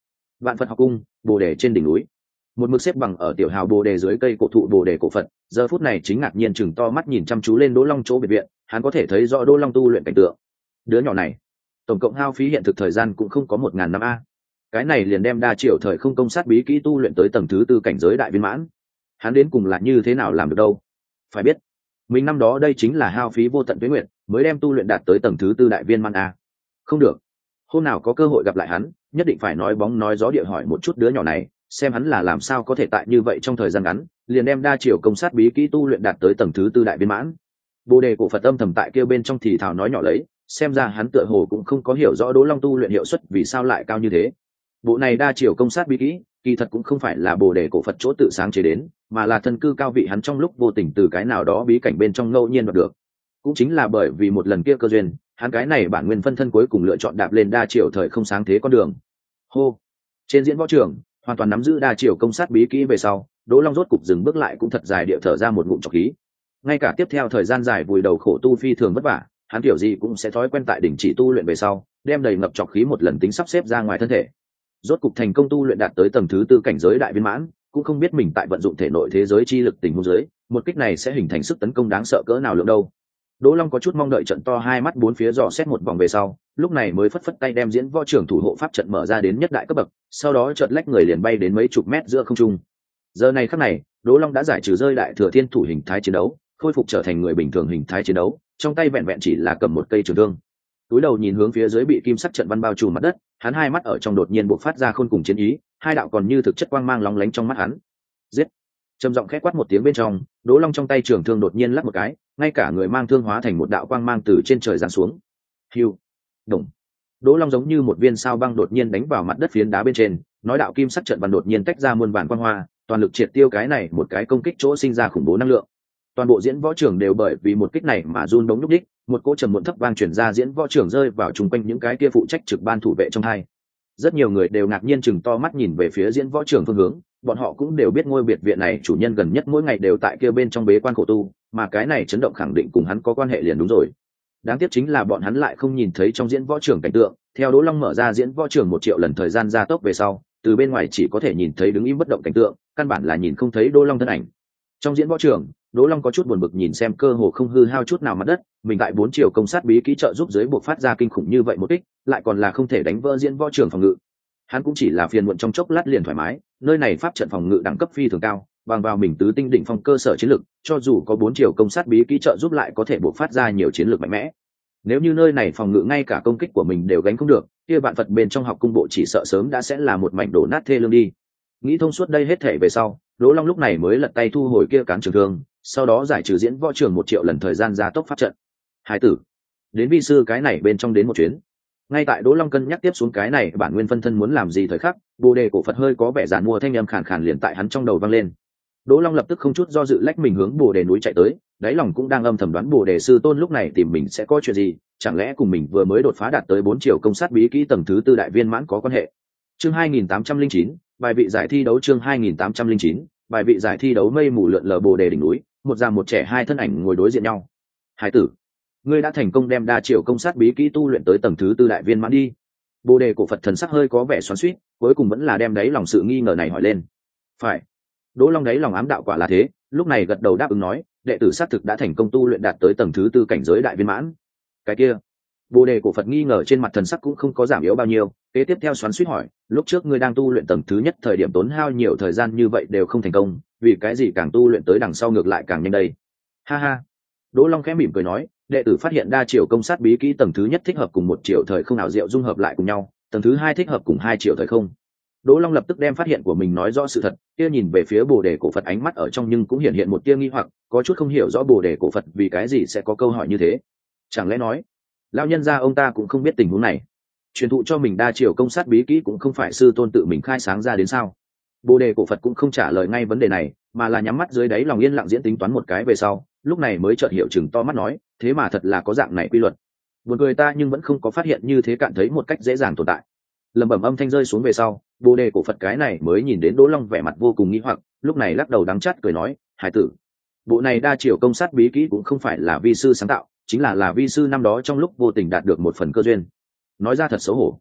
Speaker 1: Vạn Phật học cung, Bồ đề trên đỉnh núi, một mực xếp bằng ở tiểu hào Bồ đề dưới cây cổ thụ Bồ đề cổ Phật, giờ phút này chính ngạc nhiên chừng to mắt nhìn chăm chú lên Đỗ Long chỗ biệt viện. Hắn có thể thấy rõ Đỗ Long tu luyện cảnh tượng. Đứa nhỏ này tổng cộng hao phí hiện thực thời gian cũng không có 1000 năm a. Cái này liền đem đa triệu thời không công sát bí kỹ tu luyện tới tầng thứ 4 cảnh giới đại viên mãn. Hắn đến cùng là như thế nào làm được đâu? Phải biết, mình năm đó đây chính là hao phí vô tận tuế nguyện mới đem tu luyện đạt tới tầng thứ 4 đại viên mãn a. Không được, hôm nào có cơ hội gặp lại hắn, nhất định phải nói bóng nói gió địa hỏi một chút đứa nhỏ này, xem hắn là làm sao có thể tại như vậy trong thời gian ngắn liền đem đa triệu công sát bí kỹ tu luyện đạt tới tầng thứ 4 đại viên mãn. Bồ đề cổ Phật âm thầm tại kia bên trong thì thào nói nhỏ lấy, xem ra hắn tựa hồ cũng không có hiểu rõ Đỗ Long tu luyện hiệu suất vì sao lại cao như thế. Bộ này đa triệu công sát bí kỹ kỳ thật cũng không phải là bồ đề cổ Phật chỗ tự sáng chế đến, mà là thân cư cao vị hắn trong lúc vô tình từ cái nào đó bí cảnh bên trong ngẫu nhiên đoạt được. Cũng chính là bởi vì một lần kia cơ duyên, hắn cái này bản nguyên phân thân cuối cùng lựa chọn đạp lên đa triệu thời không sáng thế con đường. Hô, trên diễn võ trường hoàn toàn nắm giữ đa triệu công sát bí kỹ về sau, Đỗ Long rốt cục dừng bước lại cũng thật dài địa thở ra một ngụm trọc khí. Ngay cả tiếp theo thời gian dài vùi đầu khổ tu phi thường vất vả, hắn kiểu gì cũng sẽ thói quen tại đỉnh chỉ tu luyện về sau, đem đầy ngập trọc khí một lần tính sắp xếp ra ngoài thân thể. Rốt cục thành công tu luyện đạt tới tầng thứ 4 cảnh giới đại viên mãn, cũng không biết mình tại vận dụng thể nội thế giới chi lực tình huống dưới, một kích này sẽ hình thành sức tấn công đáng sợ cỡ nào lượng đâu. Đỗ Long có chút mong đợi, trận to hai mắt bốn phía dò xét một vòng về sau, lúc này mới phất phất tay đem diễn võ trưởng thủ hộ pháp trận mở ra đến nhất đại cấp bậc, sau đó chợt lách người liền bay đến mấy chục mét giữa không trung. Giờ này khắc này, Đỗ Long đã giải trừ rơi đại thừa thiên thủ hình thái chiến đấu, khôi phục trở thành người bình thường hình thái chiến đấu, trong tay vẹn vẹn chỉ là cầm một cây trường thương. Túi đầu nhìn hướng phía dưới bị kim sắc trận văn bao trùm mặt đất, hắn hai mắt ở trong đột nhiên bộc phát ra khôn cùng chiến ý, hai đạo còn như thực chất quang mang lóng lánh trong mắt hắn. Giết! Trầm giọng khét quát một tiếng bên trong, Đỗ Long trong tay trường thương đột nhiên lắc một cái, ngay cả người mang thương hóa thành một đạo quang mang từ trên trời giáng xuống. Hưu! Đùng! Đỗ Long giống như một viên sao băng đột nhiên đánh vào mặt đất phiến đá bên trên, nói đạo kim sắc trận văn đột nhiên tách ra muôn vàn quang hoa, toàn lực triệt tiêu cái này một cái công kích chỗ sinh ra khủng bố năng lượng. Toàn bộ diễn võ trường đều bởi vì một kích này mà run bóng nhúc đích, một cỗ trầm muộn thấp vang truyền ra diễn võ trường rơi vào chung quanh những cái kia phụ trách trực ban thủ vệ trong hai. Rất nhiều người đều ngạc nhiên chừng to mắt nhìn về phía diễn võ trường phương hướng, bọn họ cũng đều biết ngôi biệt viện này chủ nhân gần nhất mỗi ngày đều tại kia bên trong bế quan khổ tu, mà cái này chấn động khẳng định cùng hắn có quan hệ liền đúng rồi. Đáng tiếc chính là bọn hắn lại không nhìn thấy trong diễn võ trường cảnh tượng. Theo Đỗ Long mở ra diễn võ trường 1 triệu lần thời gian gia tốc về sau, từ bên ngoài chỉ có thể nhìn thấy đứng im bất động cảnh tượng, căn bản là nhìn không thấy Đỗ Long thân ảnh. Trong diễn võ trường, Đỗ Long có chút buồn bực nhìn xem cơ hồ không hư hao chút nào mặt đất, mình tại 4 triệu công sát bí kỹ trợ giúp dưới buộc phát ra kinh khủng như vậy một kích, lại còn là không thể đánh vỡ diễn võ trường phòng ngự. Hắn cũng chỉ là phiền muộn trong chốc lát liền thoải mái, nơi này pháp trận phòng ngự đẳng cấp phi thường cao, bằng vào mình tứ tinh đỉnh phong cơ sở chiến lực, cho dù có 4 triệu công sát bí kỹ trợ giúp lại có thể buộc phát ra nhiều chiến lược mạnh mẽ. Nếu như nơi này phòng ngự ngay cả công kích của mình đều gánh không được, kia Vạn Phật bên trong học cung bộ chỉ sợ sớm đã sẽ là một mảnh đổ nát thê lương đi. Nghĩ thông suốt đây hết thể về sau, Đỗ Long lúc này mới lật tay thu hồi kia cán trường thương, sau đó giải trừ diễn võ trường 1 triệu lần thời gian gia tốc pháp trận. Hải tử, đến vi sư cái này bên trong đến một chuyến. Ngay tại Đỗ Long cân nhắc tiếp xuống cái này bản nguyên phân thân muốn làm gì thời khắc, Bồ đề cổ Phật hơi có vẻ giàn mua thanh âm khàn khàn liền tại hắn trong đầu vang lên. Đỗ Long lập tức không chút do dự lách mình hướng Bồ đề núi chạy tới, đáy lòng cũng đang âm thầm đoán Bồ đề sư tôn lúc này tìm mình sẽ có chuyện gì, chẳng lẽ cùng mình vừa mới đột phá đạt tới 4 triệu công sát bí kỹ tầng thứ 4 đại viên mãn có quan hệ. Chương 2809, bài vị giải thi đấu. Chương 2809, bài vị giải thi đấu. Mây mù lượn lờ Bồ đề đỉnh núi, một già một trẻ hai thân ảnh ngồi đối diện nhau. Hải tử, ngươi đã thành công đem đa triệu công sát bí kỹ tu luyện tới tầng thứ 4 đại viên mãn đi. Bồ đề cổ Phật thần sắc hơi có vẻ xoắn xuýt, cuối cùng vẫn là đem đáy lòng sự nghi ngờ này hỏi lên. Phải. Đỗ Long đáy lòng ám đạo quả là thế, lúc này gật đầu đáp ứng nói, đệ tử xác thực đã thành công tu luyện đạt tới tầng thứ 4 cảnh giới đại viên mãn. Cái kia, Bồ đề cổ Phật nghi ngờ trên mặt thần sắc cũng không có giảm yếu bao nhiêu, kế tiếp theo xoắn xuýt hỏi, lúc trước ngươi đang tu luyện tầng thứ nhất thời điểm tốn hao nhiều thời gian như vậy đều không thành công, vì cái gì càng tu luyện tới đằng sau ngược lại càng nhanh đây? Ha ha. Đỗ Long khẽ mỉm cười nói, đệ tử phát hiện đa triệu công sát bí kỹ tầng thứ nhất thích hợp cùng 1 triệu thời không ảo diệu dung hợp lại cùng nhau, tầng thứ 2 thích hợp cùng 2 triệu thời không. Đỗ Long lập tức đem phát hiện của mình nói rõ sự thật, kia nhìn về phía Bồ đề cổ Phật ánh mắt ở trong nhưng cũng hiện hiện một tia nghi hoặc, có chút không hiểu rõ Bồ đề cổ Phật vì cái gì sẽ có câu hỏi như thế. Chẳng lẽ nói, lão nhân gia ông ta cũng không biết tình huống này, truyền thụ cho mình đa triệu công sát bí kỹ cũng không phải sư tôn tự mình khai sáng ra đến sao? Bồ đề cổ Phật cũng không trả lời ngay vấn đề này, mà là nhắm mắt dưới đáy lòng yên lặng diễn tính toán một cái về sau, lúc này mới chợt hiểu chừng to mắt nói, thế mà thật là có dạng này quy luật. Buồn cười ta nhưng vẫn không có phát hiện như thế cạn thấy một cách dễ dàng tồn tại. Lẩm bẩm âm thanh rơi xuống về sau, Bồ đề cổ Phật cái này mới nhìn đến Đỗ Long vẻ mặt vô cùng nghi hoặc, lúc này lắc đầu đắng chát cười nói, hải tử, bộ này đa triệu công sát bí kỹ cũng không phải là vi sư sáng tạo, chính là vi sư năm đó trong lúc vô tình đạt được một phần cơ duyên. Nói ra thật xấu hổ.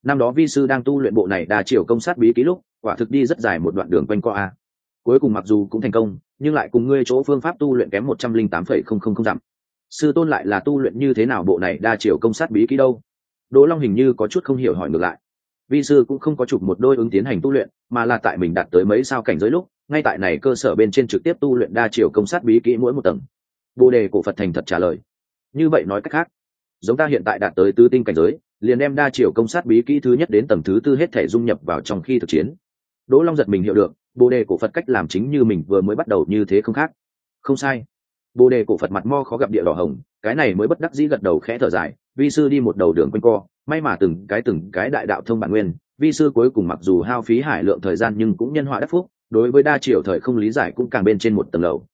Speaker 1: năm đó vi sư đang tu luyện bộ này đa chiều công sát bí ký lúc quả thực đi rất dài một đoạn đường quanh co a, cuối cùng mặc dù cũng thành công nhưng lại cùng ngươi chỗ phương pháp tu luyện kém 108,000 dặm. Sư tôn lại là tu luyện như thế nào bộ này đa chiều công sát bí ký đâu? Đỗ Long hình như có chút không hiểu hỏi ngược lại. Vi sư cũng không có chụp một đôi ứng tiến hành tu luyện, mà là tại mình đạt tới mấy sao cảnh giới lúc, ngay tại này cơ sở bên trên trực tiếp tu luyện đa chiều công sát bí kỹ mỗi một tầng. Bồ đề cổ Phật thành thật trả lời. Như vậy nói cách khác, giống ta hiện tại đạt tới tứ tinh cảnh giới, liền đem đa chiều công sát bí kỹ thứ nhất đến tầng thứ tư hết thể dung nhập vào trong khi thực chiến. Đỗ Long giật mình hiểu được, Bồ đề cổ Phật cách làm chính như mình vừa mới bắt đầu như thế không khác. Không sai. Bồ đề cổ Phật mặt mo khó gặp địa đỏ hồng, cái này mới bất đắc dĩ gật đầu khẽ thở dài. Vi sư đi một đầu đường quanh co, may mà từng cái đại đạo thông bản nguyên, vi sư cuối cùng mặc dù hao phí hải lượng thời gian nhưng cũng nhân họa đắc phúc, đối với đa chiều thời không lý giải cũng càng bên trên một tầng lầu.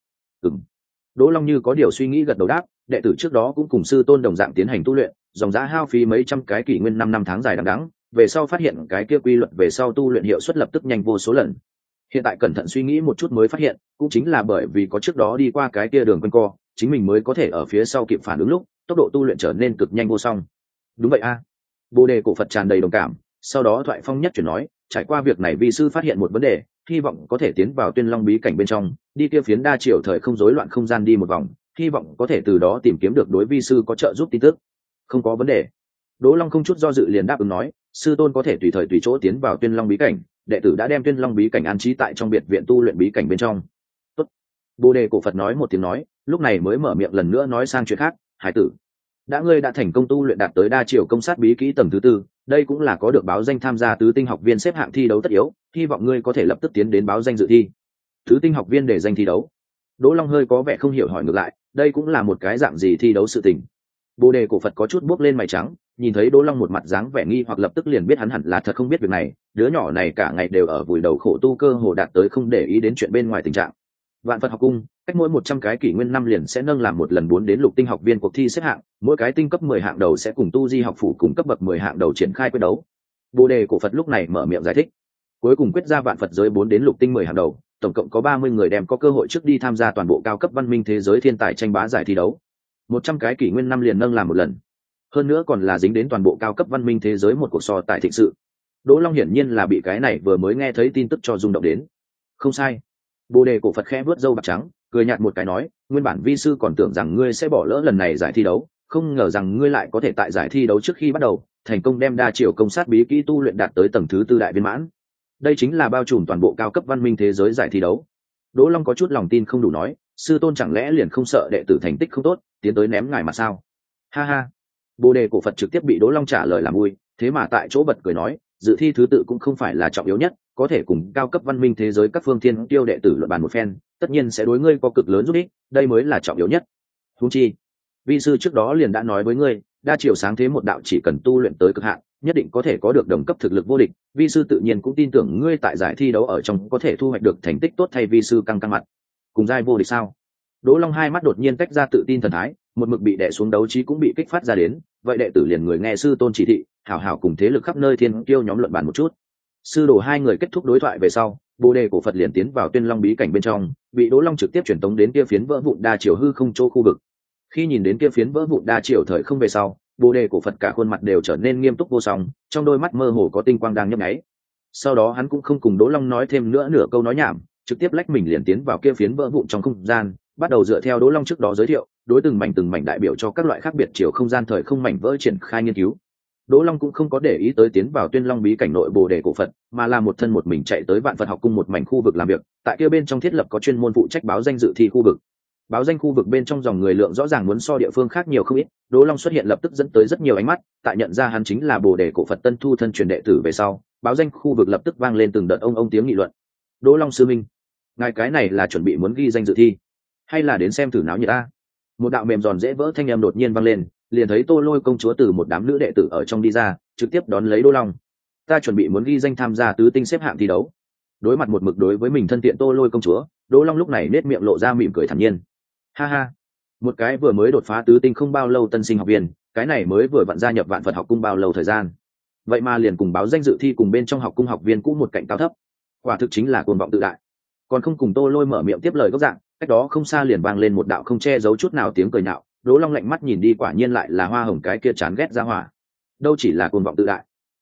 Speaker 1: Đỗ Long như có điều suy nghĩ gật đầu đáp, đệ tử trước đó cũng cùng sư tôn đồng dạng tiến hành tu luyện, dòng giá hao phí mấy trăm cái kỷ nguyên 5 tháng dài đằng đẵng, về sau phát hiện cái kia quy luật về sau tu luyện hiệu suất lập tức nhanh vô số lần. Hiện tại cẩn thận suy nghĩ một chút mới phát hiện, cũng chính là bởi vì có trước đó đi qua cái kia đường quanh co, chính mình mới có thể ở phía sau kịp phản ứng lúc, tốc độ tu luyện trở nên cực nhanh vô song. Đúng vậy a. Bồ đề cổ Phật tràn đầy đồng cảm, sau đó thoại phong nhất chuyển nói, trải qua việc này vi sư phát hiện một vấn đề, hy vọng có thể tiến vào Tuyên Long bí cảnh bên trong, đi kia phiến đa chiều thời không rối loạn không gian đi một vòng, hy vọng có thể từ đó tìm kiếm được đối vi sư có trợ giúp tin tức. Không có vấn đề. Đỗ Long không chút do dự liền đáp ứng nói, sư tôn có thể tùy thời tùy chỗ tiến vào Tuyên Long bí cảnh, đệ tử đã đem Tuyên Long bí cảnh an trí tại trong biệt viện tu luyện bí cảnh bên trong. Tốt. Bồ đề cổ Phật nói một tiếng nói, lúc này mới mở miệng lần nữa nói sang chuyện khác, hải tử, ngươi đã thành công tu luyện đạt tới đa chiều công sát bí kỹ tầng thứ tư, đây cũng là có được báo danh tham gia tứ tinh học viên xếp hạng thi đấu tất yếu, hy vọng ngươi có thể lập tức tiến đến báo danh dự thi. Tứ tinh học viên để danh thi đấu. Đỗ Long hơi có vẻ không hiểu hỏi ngược lại, đây cũng là một cái dạng gì thi đấu sự tình? Bồ đề cổ Phật có chút buốc lên mày trắng, nhìn thấy Đỗ Long một mặt dáng vẻ nghi hoặc lập tức liền biết hắn hẳn là thật không biết việc này, đứa nhỏ này cả ngày đều ở vùi đầu khổ tu cơ hồ đạt tới không để ý đến chuyện bên ngoài tình trạng. Vạn Phật học cung, cách mỗi 100 cái kỷ nguyên năm liền sẽ nâng làm một lần 4 đến lục tinh học viên cuộc thi xếp hạng, mỗi cái tinh cấp 10 hạng đầu sẽ cùng tu di học phủ cùng cấp bậc 10 hạng đầu triển khai quyết đấu. Bồ đề cổ Phật lúc này mở miệng giải thích. Cuối cùng quyết ra vạn Phật giới 4 đến lục tinh 10 hạng đầu, tổng cộng có 30 người đem có cơ hội trước đi tham gia toàn bộ cao cấp văn minh thế giới thiên tài tranh bá giải thi đấu. 100 cái kỷ nguyên năm liền nâng làm một lần. Hơn nữa còn là dính đến toàn bộ cao cấp văn minh thế giới một cuộc so tài thịnh sự. Đỗ Long hiển nhiên là bị cái này vừa mới nghe thấy tin tức cho rung động đến. Không sai. Bồ đề cổ Phật khẽ vuốt râu bạc trắng, cười nhạt một cái nói, nguyên bản vi sư còn tưởng rằng ngươi sẽ bỏ lỡ lần này giải thi đấu, không ngờ rằng ngươi lại có thể tại giải thi đấu trước khi bắt đầu thành công đem đa chiều công sát bí kỹ tu luyện đạt tới tầng thứ tư đại viên mãn. Đây chính là bao trùm toàn bộ cao cấp văn minh thế giới giải thi đấu. Đỗ Long có chút lòng tin không đủ nói, sư tôn chẳng lẽ liền không sợ đệ tử thành tích không tốt tiến tới ném ngài mà sao? Ha ha. Bồ đề cổ Phật trực tiếp bị Đỗ Long trả lời làm vui, thế mà tại chỗ bật cười nói, dự thi thứ tự cũng không phải là trọng yếu nhất, có thể cùng cao cấp văn minh thế giới các phương thiên tiêu đệ tử luận bàn một phen, tất nhiên sẽ đối ngươi có cực lớn giúp ích, đây mới là trọng yếu nhất. Huống chi, vi sư trước đó liền đã nói với ngươi, đa chiều sáng thế một đạo chỉ cần tu luyện tới cực hạn, nhất định có thể có được đồng cấp thực lực vô địch, vi sư tự nhiên cũng tin tưởng ngươi tại giải thi đấu ở trong có thể thu hoạch được thành tích tốt thay vi sư căng mặt. Cùng giai vô địch sao? Đỗ Long hai mắt đột nhiên tách ra tự tin thần thái, một mực bị đè xuống đấu trí cũng bị kích phát ra đến, vậy đệ tử liền người nghe sư tôn chỉ thị, hảo hảo cùng thế lực khắp nơi thiên kiêu nhóm luận bàn một chút. Sư đồ hai người kết thúc đối thoại về sau, Bồ đề cổ Phật liền tiến vào Tuyên Long bí cảnh bên trong, bị Đỗ Long trực tiếp truyền tống đến kia phiến vỡ vụn đa chiều hư không chỗ khu vực. Khi nhìn đến kia phiến vỡ vụn đa chiều thời không về sau, Bồ đề cổ Phật cả khuôn mặt đều trở nên nghiêm túc vô song, trong đôi mắt mơ hồ có tinh quang đang nhấp nháy. Sau đó hắn cũng không cùng Đỗ Long nói thêm nữa nửa câu nói nhảm, trực tiếp lách mình liền tiến vào kia phiến vỡ vụn trong không gian, bắt đầu dựa theo Đỗ Long trước đó giới thiệu, đối từng mảnh đại biểu cho các loại khác biệt chiều không gian thời không mảnh vỡ triển khai nghiên cứu. Đỗ Long cũng không có để ý tới tiến vào Tuyên Long bí cảnh nội Bồ đề cổ Phật, mà là một thân một mình chạy tới Vạn Phật học cung một mảnh khu vực làm việc, tại kia bên trong thiết lập có chuyên môn phụ trách báo danh dự thi khu vực. Báo danh khu vực bên trong dòng người lượng rõ ràng muốn so địa phương khác nhiều không ít, Đỗ Long xuất hiện lập tức dẫn tới rất nhiều ánh mắt, tại nhận ra hắn chính là Bồ đề cổ Phật tân thu thân truyền đệ tử về sau, báo danh khu vực lập tức vang lên từng đợt ông tiếng nghị luận. Đỗ Long sư minh, ngài cái này là chuẩn bị muốn ghi danh dự thi, hay là đến xem thử náo nhiệt ta? Một đạo mềm giòn dễ vỡ thanh âm đột nhiên vang lên, liền thấy Tô Lôi công chúa từ một đám nữ đệ tử ở trong đi ra, trực tiếp đón lấy Đỗ Long. Ta chuẩn bị muốn ghi danh tham gia tứ tinh xếp hạng thi đấu. Đối mặt một mực đối với mình thân thiện Tô Lôi công chúa, Đỗ Long lúc này nét miệng lộ ra mỉm cười thản nhiên. Ha ha, một cái vừa mới đột phá tứ tinh không bao lâu tân sinh học viên, cái này mới vừa vặn gia nhập Vạn Phật học cung bao lâu thời gian, vậy mà liền cùng báo danh dự thi cùng bên trong học cung học viên cũ một cạnh cao thấp, quả thực chính là cuồng vọng tự đại. Còn không cùng Tô Lôi mở miệng tiếp lời gốc dạng, cách đó không xa liền vang lên một đạo không che giấu chút nào tiếng cười nhạo. Đỗ Long lạnh mắt nhìn đi, quả nhiên lại là Hoa Hồng cái kia chán ghét ra hỏa. Đâu chỉ là cuồng vọng tự đại,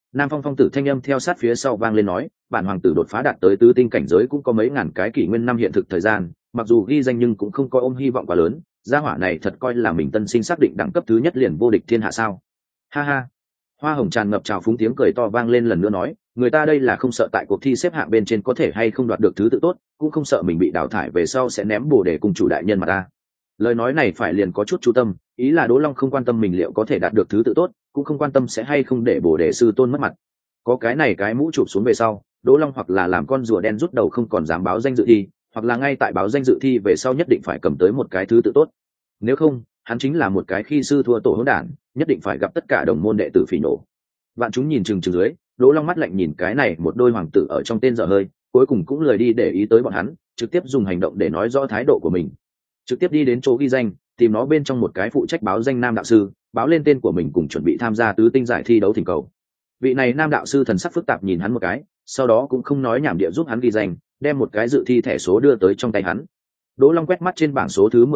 Speaker 1: Nam Phong phong tử thanh âm theo sát phía sau vang lên nói, bản hoàng tử đột phá đạt tới tứ tinh cảnh giới cũng có mấy ngàn cái kỷ nguyên năm hiện thực thời gian, mặc dù ghi danh nhưng cũng không có ôm hy vọng quá lớn. Gia hỏa này thật coi là mình tân sinh xác định đẳng cấp thứ nhất liền vô địch thiên hạ sao? Ha ha. Hoa hồng tràn ngập trào phúng tiếng cười to vang lên lần nữa nói, người ta đây là không sợ tại cuộc thi xếp hạng bên trên có thể hay không đoạt được thứ tự tốt, cũng không sợ mình bị đào thải về sau sẽ ném bồ đề cùng chủ đại nhân mà ta. Lời nói này phải liền có chút chú tâm, ý là Đỗ Long không quan tâm mình liệu có thể đạt được thứ tự tốt, cũng không quan tâm sẽ hay không để bồ đề sư tôn mất mặt. Có cái này cái mũ chụp xuống về sau, Đỗ Long hoặc là làm con rùa đen rút đầu không còn dám báo danh dự thi, hoặc là ngay tại báo danh dự thi về sau nhất định phải cầm tới một cái thứ tự tốt. Nếu không, hắn chính là một cái khi sư thua tổ hỗn đản, nhất định phải gặp tất cả đồng môn đệ tử phỉ nổ. Vạn chúng nhìn chừng chừng dưới, Đỗ Long mắt lạnh nhìn cái này một đôi hoàng tử ở trong tên dở hơi, cuối cùng cũng lười đi để ý tới bọn hắn, trực tiếp dùng hành động để nói rõ thái độ của mình. Trực tiếp đi đến chỗ ghi danh, tìm nó bên trong một cái phụ trách báo danh nam đạo sư, báo lên tên của mình cùng chuẩn bị tham gia tứ tinh giải thi đấu thỉnh cầu. Vị này nam đạo sư thần sắc phức tạp nhìn hắn một cái, sau đó cũng không nói nhảm địa giúp hắn ghi danh, đem một cái dự thi thẻ số đưa tới trong tay hắn. Đỗ Long quét mắt trên bảng số thứ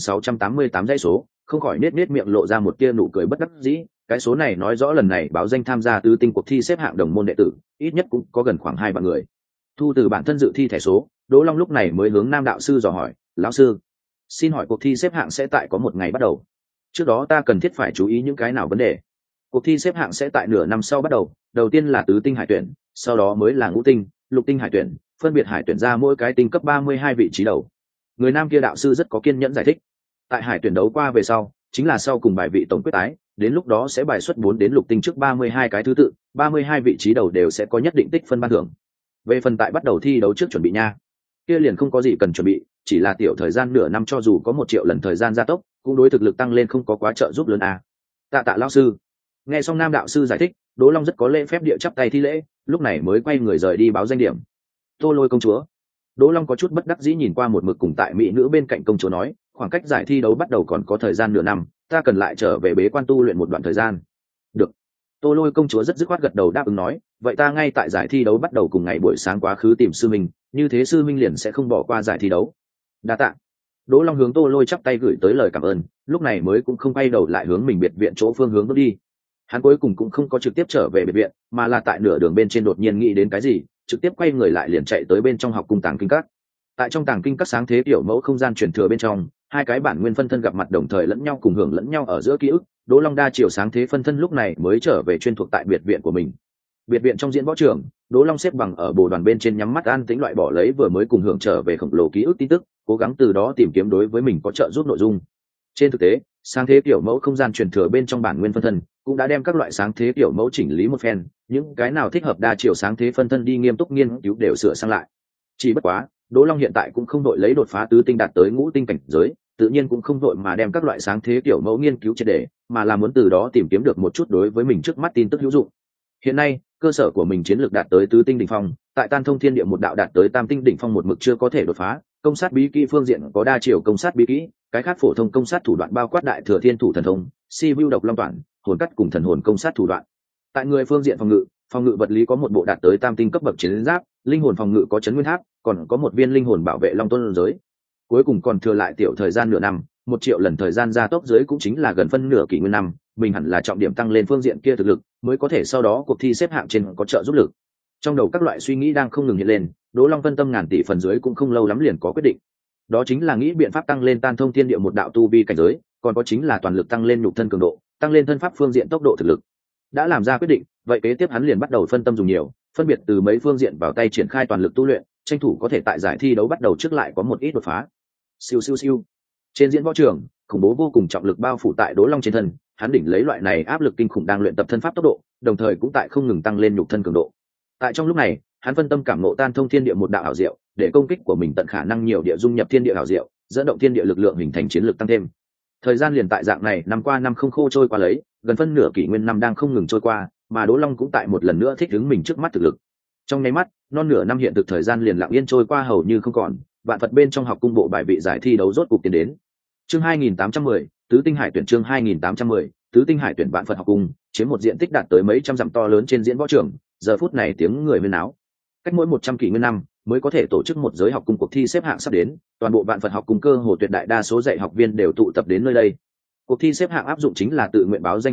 Speaker 1: 19.688 dãy số, không khỏi nết miệng lộ ra một tia nụ cười bất đắc dĩ. Cái số này nói rõ lần này báo danh tham gia tứ tinh cuộc thi xếp hạng đồng môn đệ tử, ít nhất cũng có gần khoảng 2 vạn người. Thu từ bản thân dự thi thẻ số, Đỗ Long lúc này mới hướng nam đạo sư dò hỏi, lão sư, xin hỏi cuộc thi xếp hạng sẽ tại có một ngày bắt đầu. Trước đó ta cần thiết phải chú ý những cái nào vấn đề? Cuộc thi xếp hạng sẽ tại nửa năm sau bắt đầu, đầu tiên là tứ tinh hải tuyển, sau đó mới là ngũ tinh, lục tinh hải tuyển, phân biệt hải tuyển ra mỗi cái tinh cấp 32 vị trí đầu. Người nam kia đạo sư rất có kiên nhẫn giải thích. Tại hải tuyển đấu qua về sau, chính là sau cùng bài vị tổng quyết tái, đến lúc đó sẽ bài xuất 4 đến lục tinh trước 32 cái thứ tự, 32 vị trí đầu đều sẽ có nhất định tích phân ban thưởng. Về phần tại bắt đầu thi đấu trước chuẩn bị nha, kia liền không có gì cần chuẩn bị, chỉ là tiểu thời gian nửa năm cho dù có 1 triệu lần thời gian gia tốc, cũng đối thực lực tăng lên không có quá trợ giúp lớn à. Tạ lão sư. Nghe xong nam đạo sư giải thích, Đỗ Long rất có lễ phép địa chắp tay thi lễ, lúc này mới quay người rời đi báo danh điểm. Tô Lôi công chúa. Đỗ Long có chút bất đắc dĩ nhìn qua một mực cùng tại mỹ nữ bên cạnh công chúa nói, khoảng cách giải thi đấu bắt đầu còn có thời gian nửa năm, ta cần lại trở về bế quan tu luyện một đoạn thời gian. Được. Tô Lôi công chúa rất dứt khoát gật đầu đáp ứng nói, vậy ta ngay tại giải thi đấu bắt đầu cùng ngày buổi sáng quá khứ tìm sư minh, như thế sư minh liền sẽ không bỏ qua giải thi đấu. Đa tạ. Đỗ Long hướng Tô Lôi chắp tay gửi tới lời cảm ơn, lúc này mới cũng không quay đầu lại hướng mình biệt viện chỗ phương hướng bước đi. Hắn cuối cùng cũng không có trực tiếp trở về biệt viện, mà là tại nửa đường bên trên đột nhiên nghĩ đến cái gì, trực tiếp quay người lại liền chạy tới bên trong học cung tàng kinh các. Tại trong tàng kinh các sáng thế tiểu mẫu không gian truyền thừa bên trong, hai cái bản nguyên phân thân gặp mặt đồng thời lẫn nhau cùng hưởng lẫn nhau ở giữa ký ức. Đỗ Long đa chiều sáng thế phân thân lúc này mới trở về chuyên thuộc tại biệt viện của mình. Biệt viện trong diễn võ trường, Đỗ Long xếp bằng ở bồ đoàn bên trên nhắm mắt an tĩnh loại bỏ lấy vừa mới cùng hưởng trở về khổng lồ ký ức tin tức, cố gắng từ đó tìm kiếm đối với mình có trợ giúp nội dung. Trên thực tế, sáng thế tiểu mẫu không gian truyền thừa bên trong bản nguyên phân thân cũng đã đem các loại sáng thế tiểu mẫu chỉnh lý một phen, những cái nào thích hợp đa chiều sáng thế phân thân đi nghiêm túc nghiên cứu đều sửa sang lại. Chỉ bất quá, Đỗ Long hiện tại cũng không đội lấy đột phá tứ tinh đạt tới ngũ tinh cảnh giới, tự nhiên cũng không đội mà đem các loại sáng thế tiểu mẫu nghiên cứu triệt để, mà là muốn từ đó tìm kiếm được một chút đối với mình trước mắt tin tức hữu dụng. Hiện nay, cơ sở của mình chiến lược đạt tới tứ tinh đỉnh phong, tại Tan Thông Thiên Địa một đạo đạt tới tam tinh đỉnh phong một mực chưa có thể đột phá, công sát bí kỹ phương diện có đa chiều công sát bí kỹ, cái khác phổ thông công sát thủ đoạn bao quát đại thừa thiên thủ thần thông, si view độc long toàn, hồn cắt cùng thần hồn công sát thủ đoạn. Tại người phương diện phòng ngự vật lý có một bộ đạt tới tam tinh cấp bậc chiến giáp, linh hồn phòng ngự có chấn nguyên tháp, còn có một viên linh hồn bảo vệ long tôn giới. Cuối cùng còn thừa lại tiểu thời gian nửa năm, 1 triệu lần thời gian gia tốc dưới cũng chính là gần phân nửa kỷ nguyên năm, mình hẳn là trọng điểm tăng lên phương diện kia thực lực, mới có thể sau đó cuộc thi xếp hạng trên có trợ giúp lực. Trong đầu các loại suy nghĩ đang không ngừng hiện lên, Đỗ Long phân tâm ngàn tỷ phần dưới cũng không lâu lắm liền có quyết định. Đó chính là nghĩ biện pháp tăng lên Tan Thông Thiên Địa một đạo tu vi cảnh giới, còn có chính là toàn lực tăng lên nhục thân cường độ, tăng lên thân pháp phương diện tốc độ thực lực. Đã làm ra quyết định, vậy kế tiếp hắn liền bắt đầu phân tâm dùng nhiều, phân biệt từ mấy phương diện vào tay triển khai toàn lực tu luyện, tranh thủ có thể tại giải thi đấu bắt đầu trước lại có một ít đột phá. Siêu siêu siêu. Trên diễn võ trường, khủng bố vô cùng trọng lực bao phủ tại Đỗ Long trên thân, hắn đỉnh lấy loại này áp lực kinh khủng đang luyện tập thân pháp tốc độ, đồng thời cũng tại không ngừng tăng lên nhục thân cường độ. Tại trong lúc này, hắn phân tâm cảm ngộ Tan Thông Thiên Địa một đạo ảo diệu, để công kích của mình tận khả năng nhiều địa dung nhập thiên địa ảo diệu, dẫn động thiên địa lực lượng hình thành chiến lược tăng thêm. Thời gian liền tại dạng này năm qua năm không khô trôi qua lấy, gần phân nửa kỷ nguyên năm đang không ngừng trôi qua, mà Đỗ Long cũng tại một lần nữa thích ứng mình trước mắt thực lực. Trong nháy mắt, non nửa năm hiện thực thời gian liền lặng yên trôi qua hầu như không còn, vạn Phật bên trong học cung bộ bài vị giải thi đấu rốt cục tiến đến. Chương 2810, tứ tinh hải tuyển chương 2810, tứ tinh hải tuyển vạn Phật học cung, chiếm một diện tích đạt tới mấy trăm dặm to lớn trên diễn võ trường, giờ phút này tiếng người huyên náo. Cách mỗi 100 kỷ nguyên năm mới có thể tổ chức một giới học cung cuộc thi xếp hạng sắp đến, toàn bộ vạn Phật học cung cơ hồ tuyệt đại đa số dạy học viên đều tụ tập đến nơi đây. Cuộc thi xếp hạng áp dụng chính là tự nguyện báo danh hình thức,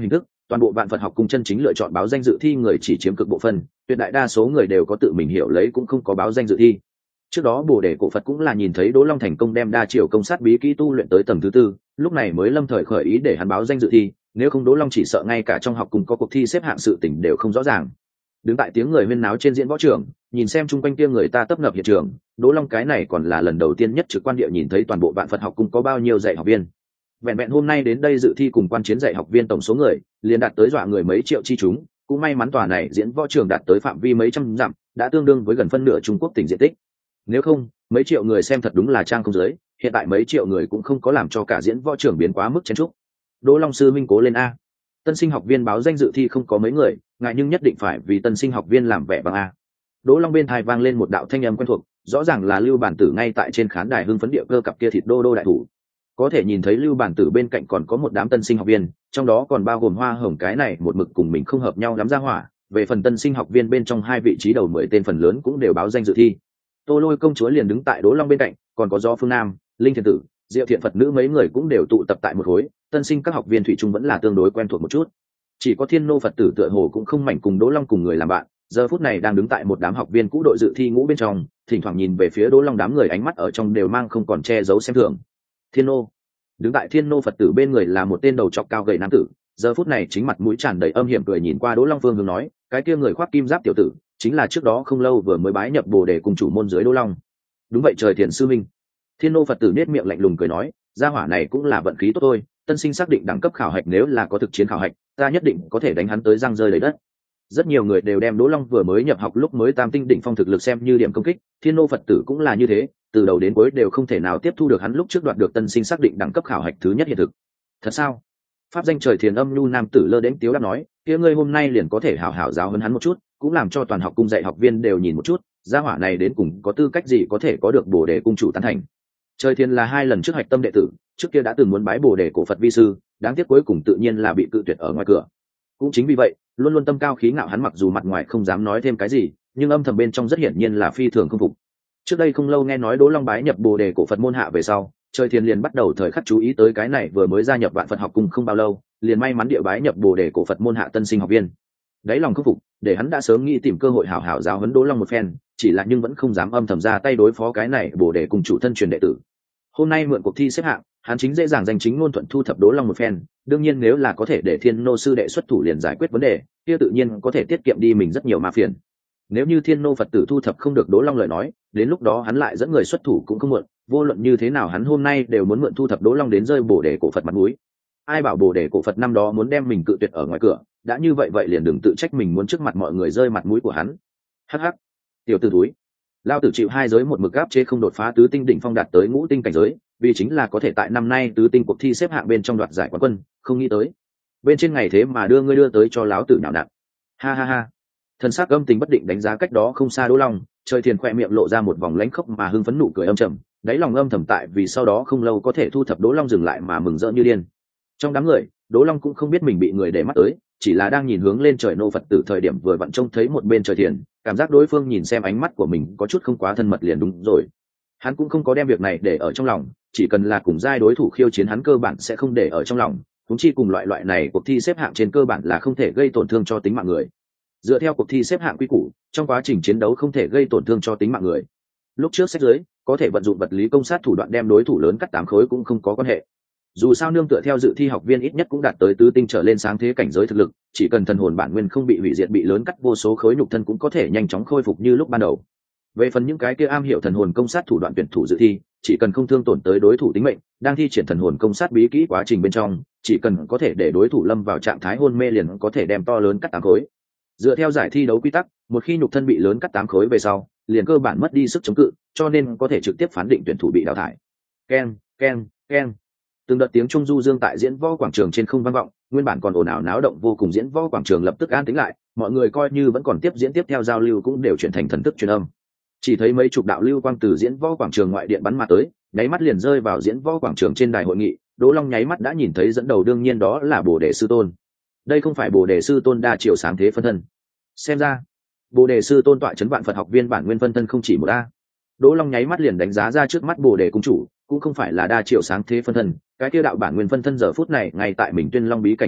Speaker 1: toàn bộ vạn Phật học cung chân chính lựa chọn báo danh dự thi người chỉ chiếm cực bộ phân, tuyệt đại đa số người đều có tự mình hiểu lấy cũng không có báo danh dự thi. Trước đó Bồ Đề Cổ Phật cũng là nhìn thấy Đỗ Long thành công đem đa chiều công sát bí kỹ tu luyện tới tầng thứ tư, lúc này mới lâm thời khởi ý để hắn báo danh dự thi, nếu không Đỗ Long chỉ sợ ngay cả trong học cùng có cuộc thi xếp hạng sự tình đều không rõ ràng. Đứng tại tiếng người huyên náo trên diễn võ trường, nhìn xem chung quanh kia người ta tấp nập hiện trường, Đỗ Long cái này còn là lần đầu tiên nhất trực quan địa nhìn thấy toàn bộ vạn Phật học cung có bao nhiêu dạy học viên. Vẹn vẹn hôm nay đến đây dự thi cùng quan chiến dạy học viên tổng số người liền đạt tới dọa người mấy triệu chi chúng, cũng may mắn tòa này diễn võ trường đạt tới phạm vi mấy trăm dặm, đã tương đương với gần phân nửa Trung Quốc tỉnh diện tích. Nếu không, mấy triệu người xem thật đúng là trang không dưới, hiện tại mấy triệu người cũng không có làm cho cả diễn võ trường biến quá mức chen chúc. Đỗ Long sư minh cố lên a. Tân sinh học viên báo danh dự thi không có mấy người, ngại nhưng nhất định phải vì tân sinh học viên làm vẻ bằng a. Đỗ Long bên tai vang lên một đạo thanh âm quen thuộc, rõ ràng là Lưu Bản Tử ngay tại trên khán đài hưng phấn địa cơ cặp kia thịt đô đô đại thủ. Có thể nhìn thấy Lưu Bản Tử bên cạnh còn có một đám tân sinh học viên, trong đó còn bao gồm Hoa Hồng cái này một mực cùng mình không hợp nhau lắm ra hỏa. Về phần tân sinh học viên bên trong hai vị trí đầu 10 tên phần lớn cũng đều báo danh dự thi. Tô Lôi công chúa liền đứng tại Đỗ Long bên cạnh, còn có Do Phương Nam, Linh Thiền Tử, Diệu Thiện Phật nữ mấy người cũng đều tụ tập tại một khối. Tân sinh các học viên thủy chung vẫn là tương đối quen thuộc một chút. Chỉ có Thiên Nô Phật tử tựa hồ cũng không mảnh cùng Đỗ Long cùng người làm bạn, giờ phút này đang đứng tại một đám học viên cũ đội dự thi ngũ bên trong, thỉnh thoảng nhìn về phía Đỗ Long, đám người ánh mắt ở trong đều mang không còn che giấu xem thường. Thiên Nô, đứng tại Thiên Nô Phật tử bên người là một tên đầu trọc cao gầy nam tử, giờ phút này chính mặt mũi tràn đầy âm hiểm cười nhìn qua Đỗ Long phương hướng nói, cái kia người khoác kim giáp tiểu tử chính là trước đó không lâu vừa mới bái nhập Bồ Đề cùng chủ môn dưới Đỗ Long. Đúng vậy trời thiện sư minh. Thiên Nô Phật tử nét miệng lạnh lùng cười nói, gia hỏa này cũng là vận khí tốt thôi, tân sinh xác định đẳng cấp khảo hạch, nếu là có thực chiến khảo hạch ta nhất định có thể đánh hắn tới răng rơi lấy đất. Rất nhiều người đều đem Đỗ Long vừa mới nhập học lúc mới tam tinh đỉnh phong thực lực xem như điểm công kích, Thiên Nô Phật tử cũng là như thế, từ đầu đến cuối đều không thể nào tiếp thu được hắn lúc trước đoạt được tân sinh xác định đẳng cấp khảo hạch thứ nhất hiện thực. Thật sao? Pháp danh trời thiền âm nhu nam tử lơ đễnh tiếu đáp nói, kia ngươi hôm nay liền có thể hảo hảo giáo huấn hắn một chút, cũng làm cho toàn học cung dạy học viên đều nhìn một chút, gia hỏa này đến cùng có tư cách gì có thể có được Bồ Đề cung chủ tán thành. Trời thiền là 2 lần trước hạch tâm đệ tử, trước kia đã từng muốn bái Bồ Đề cổ Phật vi sư, đáng tiếc cuối cùng tự nhiên là bị cự tuyệt ở ngoài cửa. Cũng chính vì vậy, luôn luôn tâm cao khí ngạo hắn mặc dù mặt ngoài không dám nói thêm cái gì, nhưng âm thầm bên trong rất hiển nhiên là phi thường không phục. Trước đây không lâu nghe nói Đỗ Long bái nhập Bồ Đề cổ Phật môn hạ về sau, Trời Thiền liền bắt đầu thời khắc chú ý tới cái này vừa mới gia nhập vạn Phật học cung không bao lâu, liền may mắn địa bái nhập Bồ Đề cổ Phật môn hạ tân sinh học viên. Đấy lòng không phục, để hắn đã sớm nghĩ tìm cơ hội hảo hảo giáo huấn Đỗ Long một phen, chỉ là nhưng vẫn không dám âm thầm ra tay đối phó cái này Bồ Đề cùng chủ thân truyền đệ tử. Hôm nay mượn cuộc thi xếp hạng, hắn chính dễ dàng danh chính ngôn thuận thu thập Đỗ Long một phen, đương nhiên nếu là có thể để Thiên Nô sư đệ xuất thủ liền giải quyết vấn đề, kia tự nhiên có thể tiết kiệm đi mình rất nhiều ma phiền. Nếu như Thiên Nô Phật tử thu thập không được Đỗ Long lời nói, đến lúc đó hắn lại dẫn người xuất thủ cũng không muộn, vô luận như thế nào hắn hôm nay đều muốn mượn thu thập Đỗ Long đến rơi Bồ Đề cổ Phật mặt mũi. Ai bảo Bồ Đề cổ Phật năm đó muốn đem mình cự tuyệt ở ngoài cửa, đã như vậy vậy liền đừng tự trách mình muốn trước mặt mọi người rơi mặt mũi của hắn. Hắc hắc, tiểu tử túi, lao tử chịu 2 giới một mực áp chế không đột phá tứ tinh đỉnh phong đạt tới ngũ tinh cảnh giới, vì chính là có thể tại năm nay tứ tinh cuộc thi xếp hạng bên trong đoạt giải quán quân, không nghĩ tới bên trên ngày thế mà đưa ngươi đưa tới cho láo tử nhạo nặng. Ha ha ha. Thần sắc âm tình bất định đánh giá cách đó không xa Đỗ Long, Trời Thiền khỏe miệng lộ ra một vòng lãnh khốc mà hưng phấn nụ cười âm trầm, đáy lòng âm thầm tại vì sau đó không lâu có thể thu thập Đỗ Long dừng lại mà mừng rỡ như điên. Trong đám người, Đỗ Long cũng không biết mình bị người để mắt tới, chỉ là đang nhìn hướng lên trời nô Phật tử thời điểm vừa vặn trông thấy một bên Trời Thiền, cảm giác đối phương nhìn xem ánh mắt của mình có chút không quá thân mật liền đúng rồi. Hắn cũng không có đem việc này để ở trong lòng, chỉ cần là cùng giai đối thủ khiêu chiến hắn cơ bản sẽ không để ở trong lòng, huống chi cùng loại này cuộc thi xếp hạng trên cơ bản là không thể gây tổn thương cho tính mạng người. Dựa theo cuộc thi xếp hạng quy củ, trong quá trình chiến đấu không thể gây tổn thương cho tính mạng người. Lúc trước sách dưới có thể vận dụng vật lý công sát thủ đoạn đem đối thủ lớn cắt 8 khối cũng không có quan hệ. Dù sao nương tựa theo dự thi học viên ít nhất cũng đạt tới tứ tinh trở lên sáng thế cảnh giới thực lực, chỉ cần thần hồn bản nguyên không bị hủy diệt bị lớn cắt vô số khối nhục thân cũng có thể nhanh chóng khôi phục như lúc ban đầu. Về phần những cái kia am hiểu thần hồn công sát thủ đoạn tuyển thủ dự thi, chỉ cần không thương tổn tới đối thủ tính mệnh, đang thi triển thần hồn công sát bí kỹ quá trình bên trong, chỉ cần có thể để đối thủ lâm vào trạng thái hôn mê liền có thể đem to lớn cắt 8 khối. Dựa theo giải thi đấu quy tắc, một khi nhục thân bị lớn cắt 8 khối về sau, liền cơ bản mất đi sức chống cự, cho nên có thể trực tiếp phán định tuyển thủ bị đào thải. Ken, ken, ken. Từng đợt tiếng trung du dương tại diễn võ quảng trường trên không vang vọng, nguyên bản còn ồn ào náo động vô cùng diễn võ quảng trường lập tức an tĩnh lại, mọi người coi như vẫn còn tiếp diễn tiếp theo giao lưu cũng đều chuyển thành thần thức truyền âm. Chỉ thấy mấy chục đạo lưu quang từ diễn võ quảng trường ngoại điện bắn mà tới, nháy mắt liền rơi vào diễn võ quảng trường trên đài hội nghị. Đỗ Long nháy mắt đã nhìn thấy dẫn đầu, đương nhiên đó là Bồ Đề sư tôn. Đây không phải Bồ Đề sư tôn đa triệu sáng thế phân thân. Xem ra Bồ Đề sư tôn tọa trấn vạn Phật học viên bản nguyên phân thân không chỉ một a. Đỗ Long nháy mắt liền đánh giá ra trước mắt Bồ Đề cung chủ cũng không phải là đa triệu sáng thế phân thân, cái kia đạo bản nguyên phân thân giờ phút này ngay tại mình Tuyên Long bí cảnh nội bộ,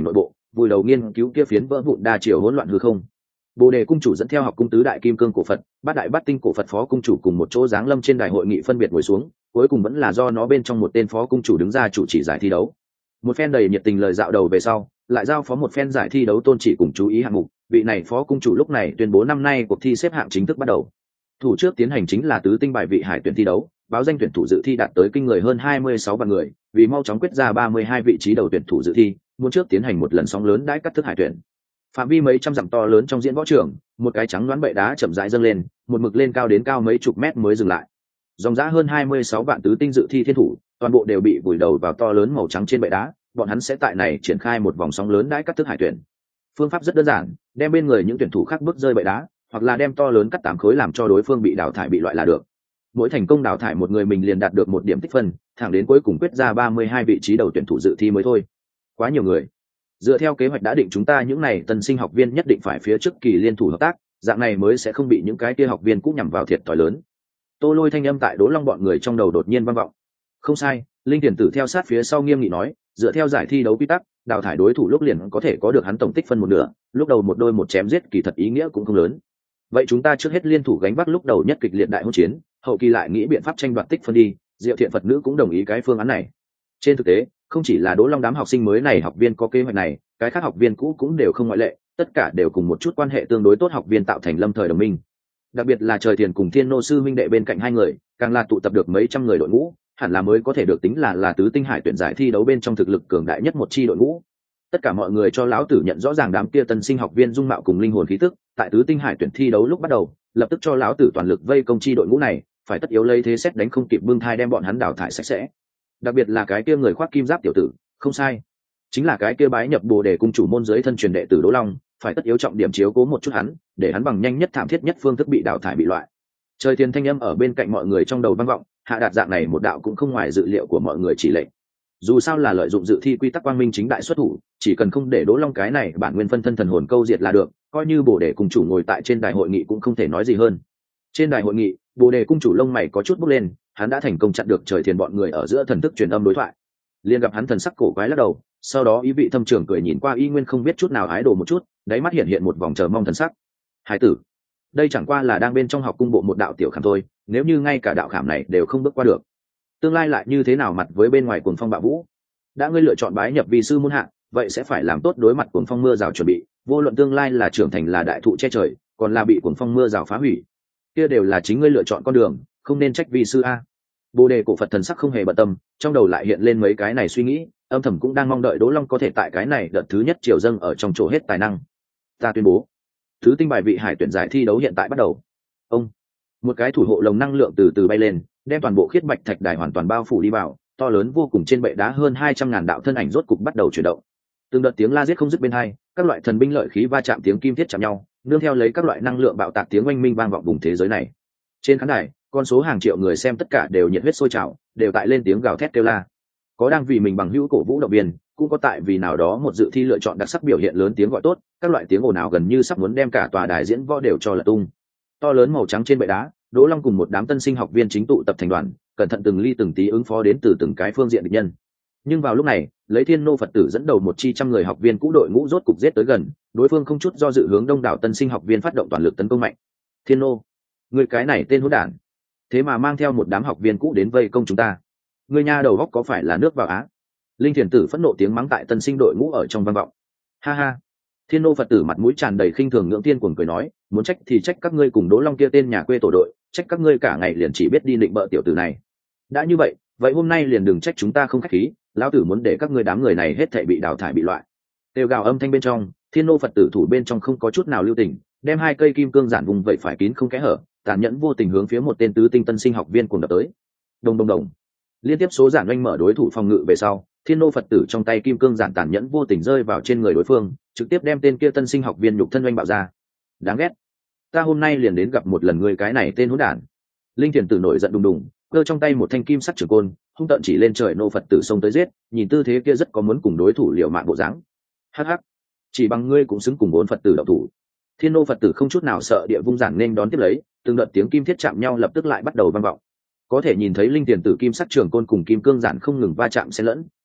Speaker 1: vùi đầu nghiên cứu kia phiến vỡ vụn đa chiều hỗn loạn hư không. Bồ Đề cung chủ dẫn theo học cung tứ đại kim cương cổ Phật, bát đại bát tinh cổ Phật phó cung chủ cùng một chỗ giáng lâm trên đài hội nghị phân biệt ngồi xuống, cuối cùng vẫn là do nó bên trong một tên phó cung chủ đứng ra chủ trì giải thi đấu. Một phen đầy nhiệt tình lời dạo đầu về sau, lại giao phó một phen giải thi đấu tôn chỉ cùng chú ý hạng mục. Vị này phó cung chủ lúc này tuyên bố năm nay cuộc thi xếp hạng chính thức bắt đầu. Thủ trước tiến hành chính là tứ tinh bài vị hải tuyển thi đấu, báo danh tuyển thủ dự thi đạt tới kinh người hơn 26 vạn người, vì mau chóng quyết ra 32 vị trí đầu tuyển thủ dự thi, muốn trước tiến hành một lần sóng lớn đãi cắt thức hải tuyển. Phạm vi mấy trăm dặm to lớn trong diễn võ trường, một cái trắng đoán bệ đá chậm rãi dâng lên, một mực lên cao đến cao mấy chục mét mới dừng lại. Dòng giá hơn 26 vạn tứ tinh dự thi thiên thủ, toàn bộ đều bị vùi đầu vào to lớn màu trắng trên bệ đá, bọn hắn sẽ tại này triển khai một vòng sóng lớn đãi cắt thức hải tuyển. Phương pháp rất đơn giản, đem bên người những tuyển thủ khác bước rơi bệ đá, hoặc là đem to lớn cắt 8 khối làm cho đối phương bị đào thải bị loại là được. Mỗi thành công đào thải một người mình liền đạt được 1 điểm tích phân, thẳng đến cuối cùng quyết ra 32 vị trí đầu tuyển thủ dự thi mới thôi. Quá nhiều người. Dựa theo kế hoạch đã định, chúng ta những này tân sinh học viên nhất định phải phía trước kỳ liên thủ hợp tác, dạng này mới sẽ không bị những cái kia học viên cũ nhằm vào thiệt thòi lớn. Tô Lôi thanh âm tại Đỗ Long bọn người trong đầu đột nhiên vang vọng. Không sai, Linh Tiền Tử theo sát phía sau nghiêm nghị nói, dựa theo giải thi đấu quy tắc, đào thải đối thủ lúc liền có thể có được hắn tổng tích phân một nửa, lúc đầu một đôi một chém giết kỳ thật ý nghĩa cũng không lớn. Vậy chúng ta trước hết liên thủ gánh vác lúc đầu nhất kịch liệt đại hỗn chiến, hậu kỳ lại nghĩ biện pháp tranh đoạt tích phân đi. Diệu Thiện Phật nữ cũng đồng ý cái phương án này. Trên thực tế, không chỉ là Đỗ Long đám học sinh mới này học viên có kế hoạch này, cái khác học viên cũ cũng đều không ngoại lệ, tất cả đều cùng một chút quan hệ tương đối tốt học viên tạo thành lâm thời đồng minh. Đặc biệt là Trời Thiền cùng Thiên Nô sư minh đệ bên cạnh hai người, càng là tụ tập được mấy trăm người đội ngũ, hẳn là mới có thể được tính là tứ tinh hải tuyển giải thi đấu bên trong thực lực cường đại nhất một chi đội ngũ. Tất cả mọi người cho lão tử nhận rõ ràng đám kia tân sinh học viên dung mạo cùng linh hồn khí tức, tại tứ tinh hải tuyển thi đấu lúc bắt đầu, lập tức cho lão tử toàn lực vây công chi đội ngũ này, phải tất yếu lấy thế xét đánh không kịp bưng thai đem bọn hắn đào thải sạch sẽ. Đặc biệt là cái kia người khoác kim giáp tiểu tử, không sai, chính là cái kia bái nhập Bồ Đề cung chủ môn dưới thân truyền đệ tử Đỗ Long, phải tất yếu trọng điểm chiếu cố một chút hắn, để hắn bằng nhanh nhất thảm thiết nhất phương thức bị đào thải bị loại. Trời Thiên thanh âm ở bên cạnh mọi người trong đầu vang vọng, hạ đạt dạng này một đạo cũng không ngoài dự liệu của mọi người chỉ lệnh. Dù sao là lợi dụng dự thi quy tắc quang minh chính đại xuất thủ, chỉ cần không để Đỗ Long cái này bản nguyên phân thân thần hồn câu diệt là được, coi như Bồ Đề cung chủ ngồi tại trên đài hội nghị cũng không thể nói gì hơn. Trên đài hội nghị, Bồ Đề cung chủ lông mày có chút bốc lên, hắn đã thành công chặn được Trời Thiên bọn người ở giữa thần thức truyền âm đối thoại. Liền gặp hắn thần sắc cổ quái lắc đầu, sau đó ý vị thâm trường cười nhìn qua Y Nguyên không biết chút nào ái đồ một chút, đáy mắt hiện một vòng chờ mong thần sắc. Hải tử, đây chẳng qua là đang bên trong học cung bộ một đạo tiểu khảm thôi, nếu như ngay cả đạo khảm này đều không bước qua được, tương lai lại như thế nào mặt với bên ngoài cuồng phong bạo vũ. Đã ngươi lựa chọn bái nhập vi sư môn hạ, vậy sẽ phải làm tốt đối mặt cuồng phong mưa rào chuẩn bị, vô luận tương lai là trưởng thành là đại thụ che trời, còn là bị cuồng phong mưa rào phá hủy, kia đều là chính ngươi lựa chọn con đường, không nên trách vi sư a. Bồ Đề cổ Phật thần sắc không hề bận tâm, trong đầu lại hiện lên mấy cái này suy nghĩ, âm thầm cũng đang mong đợi Đỗ Long có thể tại cái này đợt thứ nhất triều dâng ở trong chỗ hết tài năng. Ta tuyên bố, thứ tinh bài vị hải tuyển giải thi đấu hiện tại bắt đầu. Ông, một cái thủ hộ lồng năng lượng từ từ bay lên, đem toàn bộ khiết bạch thạch đài hoàn toàn bao phủ đi vào, to lớn vô cùng trên bệ đá hơn 200.000 đạo thân ảnh rốt cục bắt đầu chuyển động. Từng đợt tiếng la giết không dứt bên hai, các loại thần binh lợi khí va chạm tiếng kim thiết chạm nhau, nương theo lấy các loại năng lượng bạo tạc tiếng oanh minh vang vọng vùng thế giới này. Trên khán đài, con số hàng triệu người xem tất cả đều nhiệt huyết sôi trào, đều tại lên tiếng gào thét kêu la. Có đang vì mình bằng hữu cổ vũ động viên, cũng có tại vì nào đó một dự thi lựa chọn đặc sắc biểu hiện lớn tiếng gọi tốt, các loại tiếng ồn ào gần như sắp muốn đem cả tòa đài diễn võ đều cho lật tung. To lớn màu trắng trên bệ đá, Đỗ Long cùng một đám tân sinh học viên chính tụ tập thành đoàn, cẩn thận từng ly từng tí ứng phó đến từ từng cái phương diện địch nhân. Nhưng vào lúc này, lấy Thiên Nô Phật tử dẫn đầu một chi trăm người học viên cũ đội ngũ rốt cục giết tới gần, đối phương không chút do dự hướng đông đảo tân sinh học viên phát động toàn lực tấn công mạnh. Thiên Nô, người cái này tên hỗn đản, thế mà mang theo một đám học viên cũ đến vây công chúng ta, người nha đầu góc có phải là nước vào á? Linh Thiền tử phẫn nộ tiếng mắng tại tân sinh đội ngũ ở trong vang vọng. Ha ha. Thiên Nô Phật tử mặt mũi tràn đầy khinh thường ngưỡng tiên cuồng cười nói, muốn trách thì trách các ngươi cùng Đỗ Long kia tên nhà quê tổ đội, trách các ngươi cả ngày liền chỉ biết đi định bợ tiểu tử này. Đã như vậy, vậy hôm nay liền đừng trách chúng ta không khách khí, lão tử muốn để các ngươi đám người này hết thảy bị đào thải bị loại. Tiêu gào âm thanh bên trong, Thiên Nô Phật tử thủ bên trong không có chút nào lưu tình, đem hai cây kim cương giản vùng vậy phải kín không kẽ hở, tàn nhẫn vô tình hướng phía một tên tứ tinh tân sinh học viên cuồng đập tới. Đồng đồng đồng. Liên tiếp số giản oanh mở đối thủ phòng ngự về sau, Thiên Nô Phật tử trong tay kim cương giản tàn nhẫn vô tình rơi vào trên người đối phương, trực tiếp đem tên kia tân sinh học viên nhục thân oanh bạo ra. Đáng ghét, ta hôm nay liền đến gặp một lần người cái này tên hỗn đản. Linh Thiền tử nổi giận đùng đùng, cơ trong tay một thanh kim sắc trường côn, hung tợn chỉ lên trời Nô Phật tử xông tới giết, nhìn tư thế kia rất có muốn cùng đối thủ liều mạng bộ dáng. Hắc hắc, chỉ bằng ngươi cũng xứng cùng bốn Phật tử động thủ. Thiên Nô Phật tử không chút nào sợ địa vung giản nên đón tiếp lấy, từng đợt tiếng kim thiết chạm nhau lập tức lại bắt đầu vang vọng. Có thể nhìn thấy Linh Thiền tử kim sắc trường côn cùng kim cương giản không ngừng va chạm xen lẫn,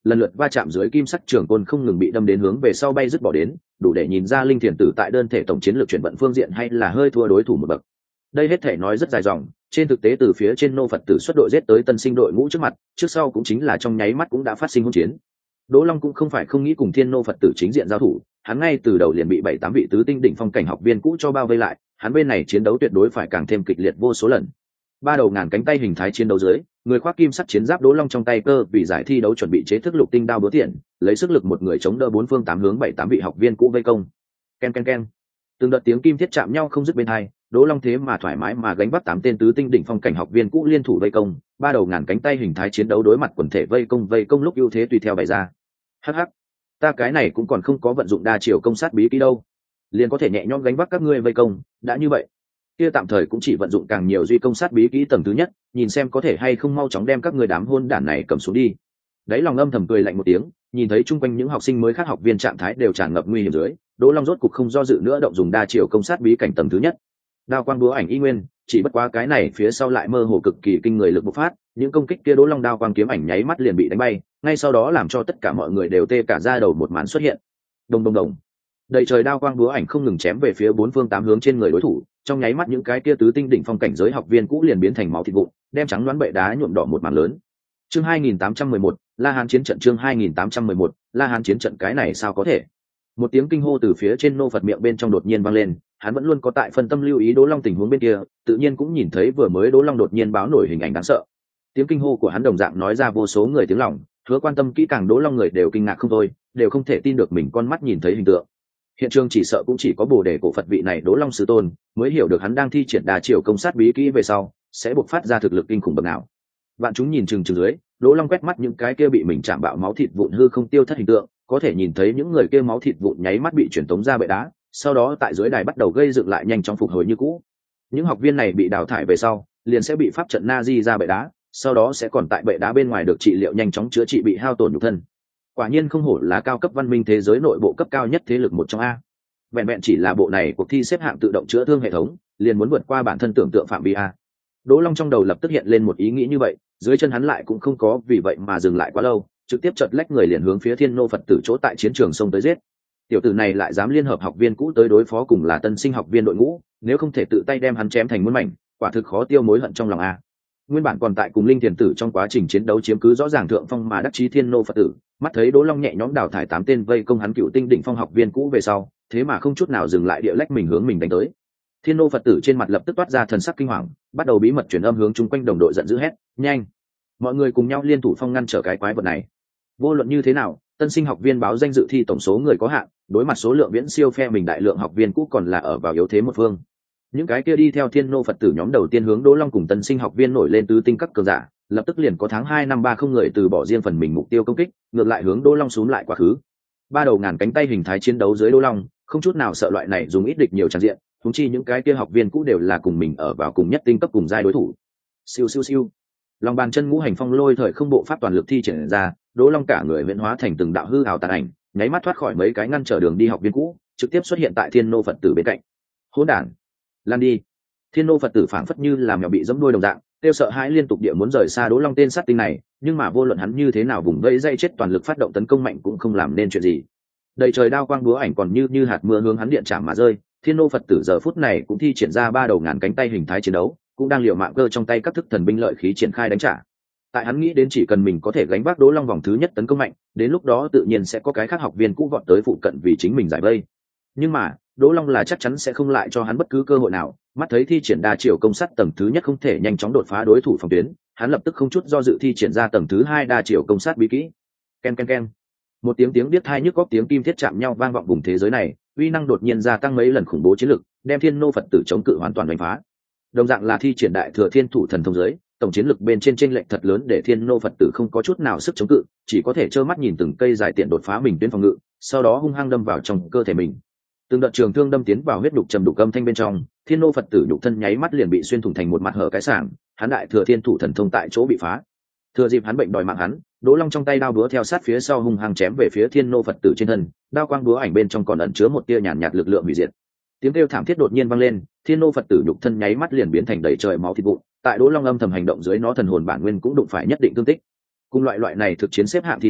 Speaker 1: lần lượt va chạm dưới kim sắc trường côn không ngừng bị đâm đến hướng về sau bay dứt bỏ đến, đủ để nhìn ra linh thiền tử tại đơn thể tổng chiến lược chuyển vận phương diện hay là hơi thua đối thủ một bậc. Đây hết thể nói rất dài dòng, trên thực tế từ phía trên nô Phật tử xuất đội giết tới tân sinh đội ngũ trước mặt, trước sau cũng chính là trong nháy mắt cũng đã phát sinh hỗn chiến. Đỗ Long cũng không phải không nghĩ cùng thiên nô Phật tử chính diện giao thủ, hắn ngay từ đầu liền bị 7-8 vị tứ tinh đỉnh phong cảnh học viên cũ cho bao vây lại, hắn bên này chiến đấu tuyệt đối phải càng thêm kịch liệt vô số lần. Ba đầu ngàn cánh tay hình thái chiến đấu dưới, người khoác kim sắt chiến giáp Đỗ Long trong tay cơ vì giải thi đấu chuẩn bị chế thức lục tinh đao búa tiện, lấy sức lực một người chống đỡ bốn phương tám hướng 7-8 vị học viên cũ vây công. Ken ken ken. Từng đợt tiếng kim thiết chạm nhau không dứt bên hai, Đỗ Long thế mà thoải mái mà gánh vác 8 tên tứ tinh đỉnh phong cảnh học viên cũ liên thủ vây công, ba đầu ngàn cánh tay hình thái chiến đấu đối mặt quần thể vây công lúc ưu thế tùy theo bày ra. Hắc hắc, ta cái này cũng còn không có vận dụng đa chiều công sát bí kỹ đâu, liền có thể nhẹ nhõm gánh vác các ngươi vây công, đã như vậy, kia tạm thời cũng chỉ vận dụng càng nhiều duy công sát bí kỹ tầng thứ nhất, nhìn xem có thể hay không mau chóng đem các ngươi đám hôn đản này cầm xuống đi. Đấy lòng âm thầm cười lạnh một tiếng, nhìn thấy chung quanh những học sinh mới khác học viên trạng thái đều tràn ngập nguy hiểm dưới, Đỗ Long rốt cục không do dự nữa động dùng đa chiều công sát bí cảnh tầng thứ nhất. Đao quang búa ảnh y nguyên, chỉ bất quá cái này phía sau lại mơ hồ cực kỳ kinh người lực bộc phát, những công kích kia Đỗ Long đao quang kiếm ảnh nháy mắt liền bị đánh bay, ngay sau đó làm cho tất cả mọi người đều tê cả da đầu một màn xuất hiện. Đồng đồng đồng. Đầy trời đao quang búa ảnh không ngừng chém về phía bốn phương tám hướng trên người đối thủ, trong nháy mắt những cái kia tứ tinh đỉnh phong cảnh giới học viên cũ liền biến thành máu thịt vụn, đem trắng đoán bệ đá nhuộm đỏ một màn lớn. Chương 2811, La Hán chiến trận. Chương 2811, La Hán chiến trận. Cái này sao có thể? Một tiếng kinh hô từ phía trên nô Phật miệng bên trong đột nhiên vang lên, hắn vẫn luôn có tại phân tâm lưu ý Đỗ Long tình huống bên kia, tự nhiên cũng nhìn thấy vừa mới Đỗ Long đột nhiên báo nổi hình ảnh đáng sợ. Tiếng kinh hô của hắn đồng dạng nói ra vô số người tiếng lòng, hứa quan tâm kỹ càng Đỗ Long người đều kinh ngạc không thôi, đều không thể tin được mình con mắt nhìn thấy hình tượng. Hiện trường chỉ sợ cũng chỉ có Bồ Đề cổ Phật vị này Đỗ Long sư tôn mới hiểu được hắn đang thi triển đa chiều công sát bí kỹ về sau sẽ bộc phát ra thực lực kinh khủng bậc nào. Vạn chúng nhìn chừng chừng dưới, Đỗ Long quét mắt những cái kia bị mình chạm bạo máu thịt vụn hư không tiêu thất hình tượng, có thể nhìn thấy những người kia máu thịt vụn nháy mắt bị chuyển tống ra bệ đá, sau đó tại dưới đài bắt đầu gây dựng lại nhanh chóng phục hồi như cũ. Những học viên này bị đào thải về sau, liền sẽ bị pháp trận Nazi ra bệ đá, sau đó sẽ còn tại bệ đá bên ngoài được trị liệu nhanh chóng chữa trị bị hao tổn nhục thân. Quả nhiên không hổ là cao cấp văn minh thế giới nội bộ cấp cao nhất thế lực một trong a. Vẹn vẹn chỉ là bộ này cuộc thi xếp hạng tự động chữa thương hệ thống, liền muốn vượt qua bản thân tưởng tượng phạm vi a. Đỗ Long trong đầu lập tức hiện lên một ý nghĩ như vậy, dưới chân hắn lại cũng không có vì vậy mà dừng lại quá lâu, trực tiếp chợt lách người liền hướng phía Thiên Nô Phật tử chỗ tại chiến trường xông tới giết. Tiểu tử này lại dám liên hợp học viên cũ tới đối phó cùng là tân sinh học viên đội ngũ, nếu không thể tự tay đem hắn chém thành muôn mảnh, quả thực khó tiêu mối hận trong lòng a. Nguyên bản còn tại cùng linh thiền tử trong quá trình chiến đấu chiếm cứ rõ ràng thượng phong mà đắc chí Thiên Nô Phật tử, mắt thấy Đỗ Long nhẹ nhõm đào thải 8 tên vây công hắn cựu tinh đỉnh phong học viên cũ về sau, thế mà không chút nào dừng lại địa lách mình hướng mình đánh tới. Thiên Nô Phật tử trên mặt lập tức toát ra thần sắc kinh hoàng, bắt đầu bí mật truyền âm hướng chung quanh đồng đội giận dữ hét, nhanh, mọi người cùng nhau liên thủ phong ngăn trở cái quái vật này. Vô luận như thế nào, tân sinh học viên báo danh dự thi tổng số người có hạn, đối mặt số lượng viễn siêu phe mình đại lượng học viên cũ còn là ở vào yếu thế một phương. Những cái kia đi theo Thiên Nô Phật tử nhóm đầu tiên hướng Đỗ Long cùng tân sinh học viên nổi lên tứ tinh các cường giả, lập tức liền có tháng 2 năm 30 người từ bỏ riêng phần mình mục tiêu công kích, ngược lại hướng Đỗ Long xuống lại quá khứ. Ba đầu ngàn cánh tay hình thái chiến đấu dưới Đỗ Long, không chút nào sợ loại này dùng ít địch nhiều tràn diện, huống chi những cái kia học viên cũ đều là cùng mình ở vào cùng nhất tinh cấp cùng giai đối thủ. Siêu siêu siêu. Lòng bàn chân ngũ hành phong lôi thời không bộ pháp toàn lực thi triển ra, Đỗ Long cả người huyễn hóa thành từng đạo hư ảo tàn ảnh, nháy mắt thoát khỏi mấy cái ngăn trở đường đi học viên cũ, trực tiếp xuất hiện tại Thiên Nô Phật tử bên cạnh. Hỗn đản, lan đi! Thiên Nô Phật tử phảng phất như là mèo bị giẫm đuôi đồng dạng, kêu sợ hãi liên tục địa muốn rời xa Đỗ Long tên sát tinh này, nhưng mà vô luận hắn như thế nào vùng vẫy dây chết toàn lực phát động tấn công mạnh cũng không làm nên chuyện gì. Đầy trời đao quang búa ảnh còn như hạt mưa hướng hắn điện chạm mà rơi, Thiên Nô Phật tử giờ phút này cũng thi triển ra ba đầu ngàn cánh tay hình thái chiến đấu, cũng đang liều mạng cơ trong tay các thức thần binh lợi khí triển khai đánh trả. Tại hắn nghĩ đến chỉ cần mình có thể gánh vác Đỗ Long vòng thứ nhất tấn công mạnh, đến lúc đó tự nhiên sẽ có cái khác học viên cũ vọt tới phụ cận vì chính mình giải vây. Nhưng mà, Đỗ Long là chắc chắn sẽ không lại cho hắn bất cứ cơ hội nào, mắt thấy thi triển đa chiều công sát tầng thứ nhất không thể nhanh chóng đột phá đối thủ phòng tuyến, hắn lập tức không chút do dự thi triển ra tầng thứ 2 đa chiều công sát bí kỹ. Ken ken ken. Một tiếng biết tai nhức óc tiếng kim thiết chạm nhau vang vọng vùng thế giới này, uy năng đột nhiên gia tăng mấy lần khủng bố chiến lực, đem Thiên Nô Phật tử chống cự hoàn toàn đánh phá. Đồng dạng là thi triển đại thừa thiên thủ thần thông giới, tổng chiến lực bên trên chênh lệch thật lớn để Thiên Nô Phật tử không có chút nào sức chống cự, chỉ có thể trơ mắt nhìn từng cây dài tiện đột phá mình tuyến phòng ngự, sau đó hung hăng đâm vào trong cơ thể mình. Từng đợt trường thương đâm tiến vào huyết đục trầm đục âm thanh bên trong, Thiên Nô Phật tử nhục thân nháy mắt liền bị xuyên thủng thành một mặt hở cái sảng, hắn đại thừa thiên thủ thần thông tại chỗ bị phá. Thừa dịp hắn bệnh đòi mạng hắn, Đỗ Long trong tay đao búa theo sát phía sau hung hăng chém về phía Thiên Nô Phật tử trên thân, đao quang búa ảnh bên trong còn ẩn chứa một tia nhàn nhạt lực lượng hủy diệt. Tiếng kêu thảm thiết đột nhiên vang lên, Thiên Nô Phật tử nhục thân nháy mắt liền biến thành đầy trời máu thịt vụn, tại Đỗ Long âm thầm hành động dưới nó thần hồn bản nguyên cũng đụng phải nhất định thương tích. Cùng loại này thực chiến xếp hạng thi đấu,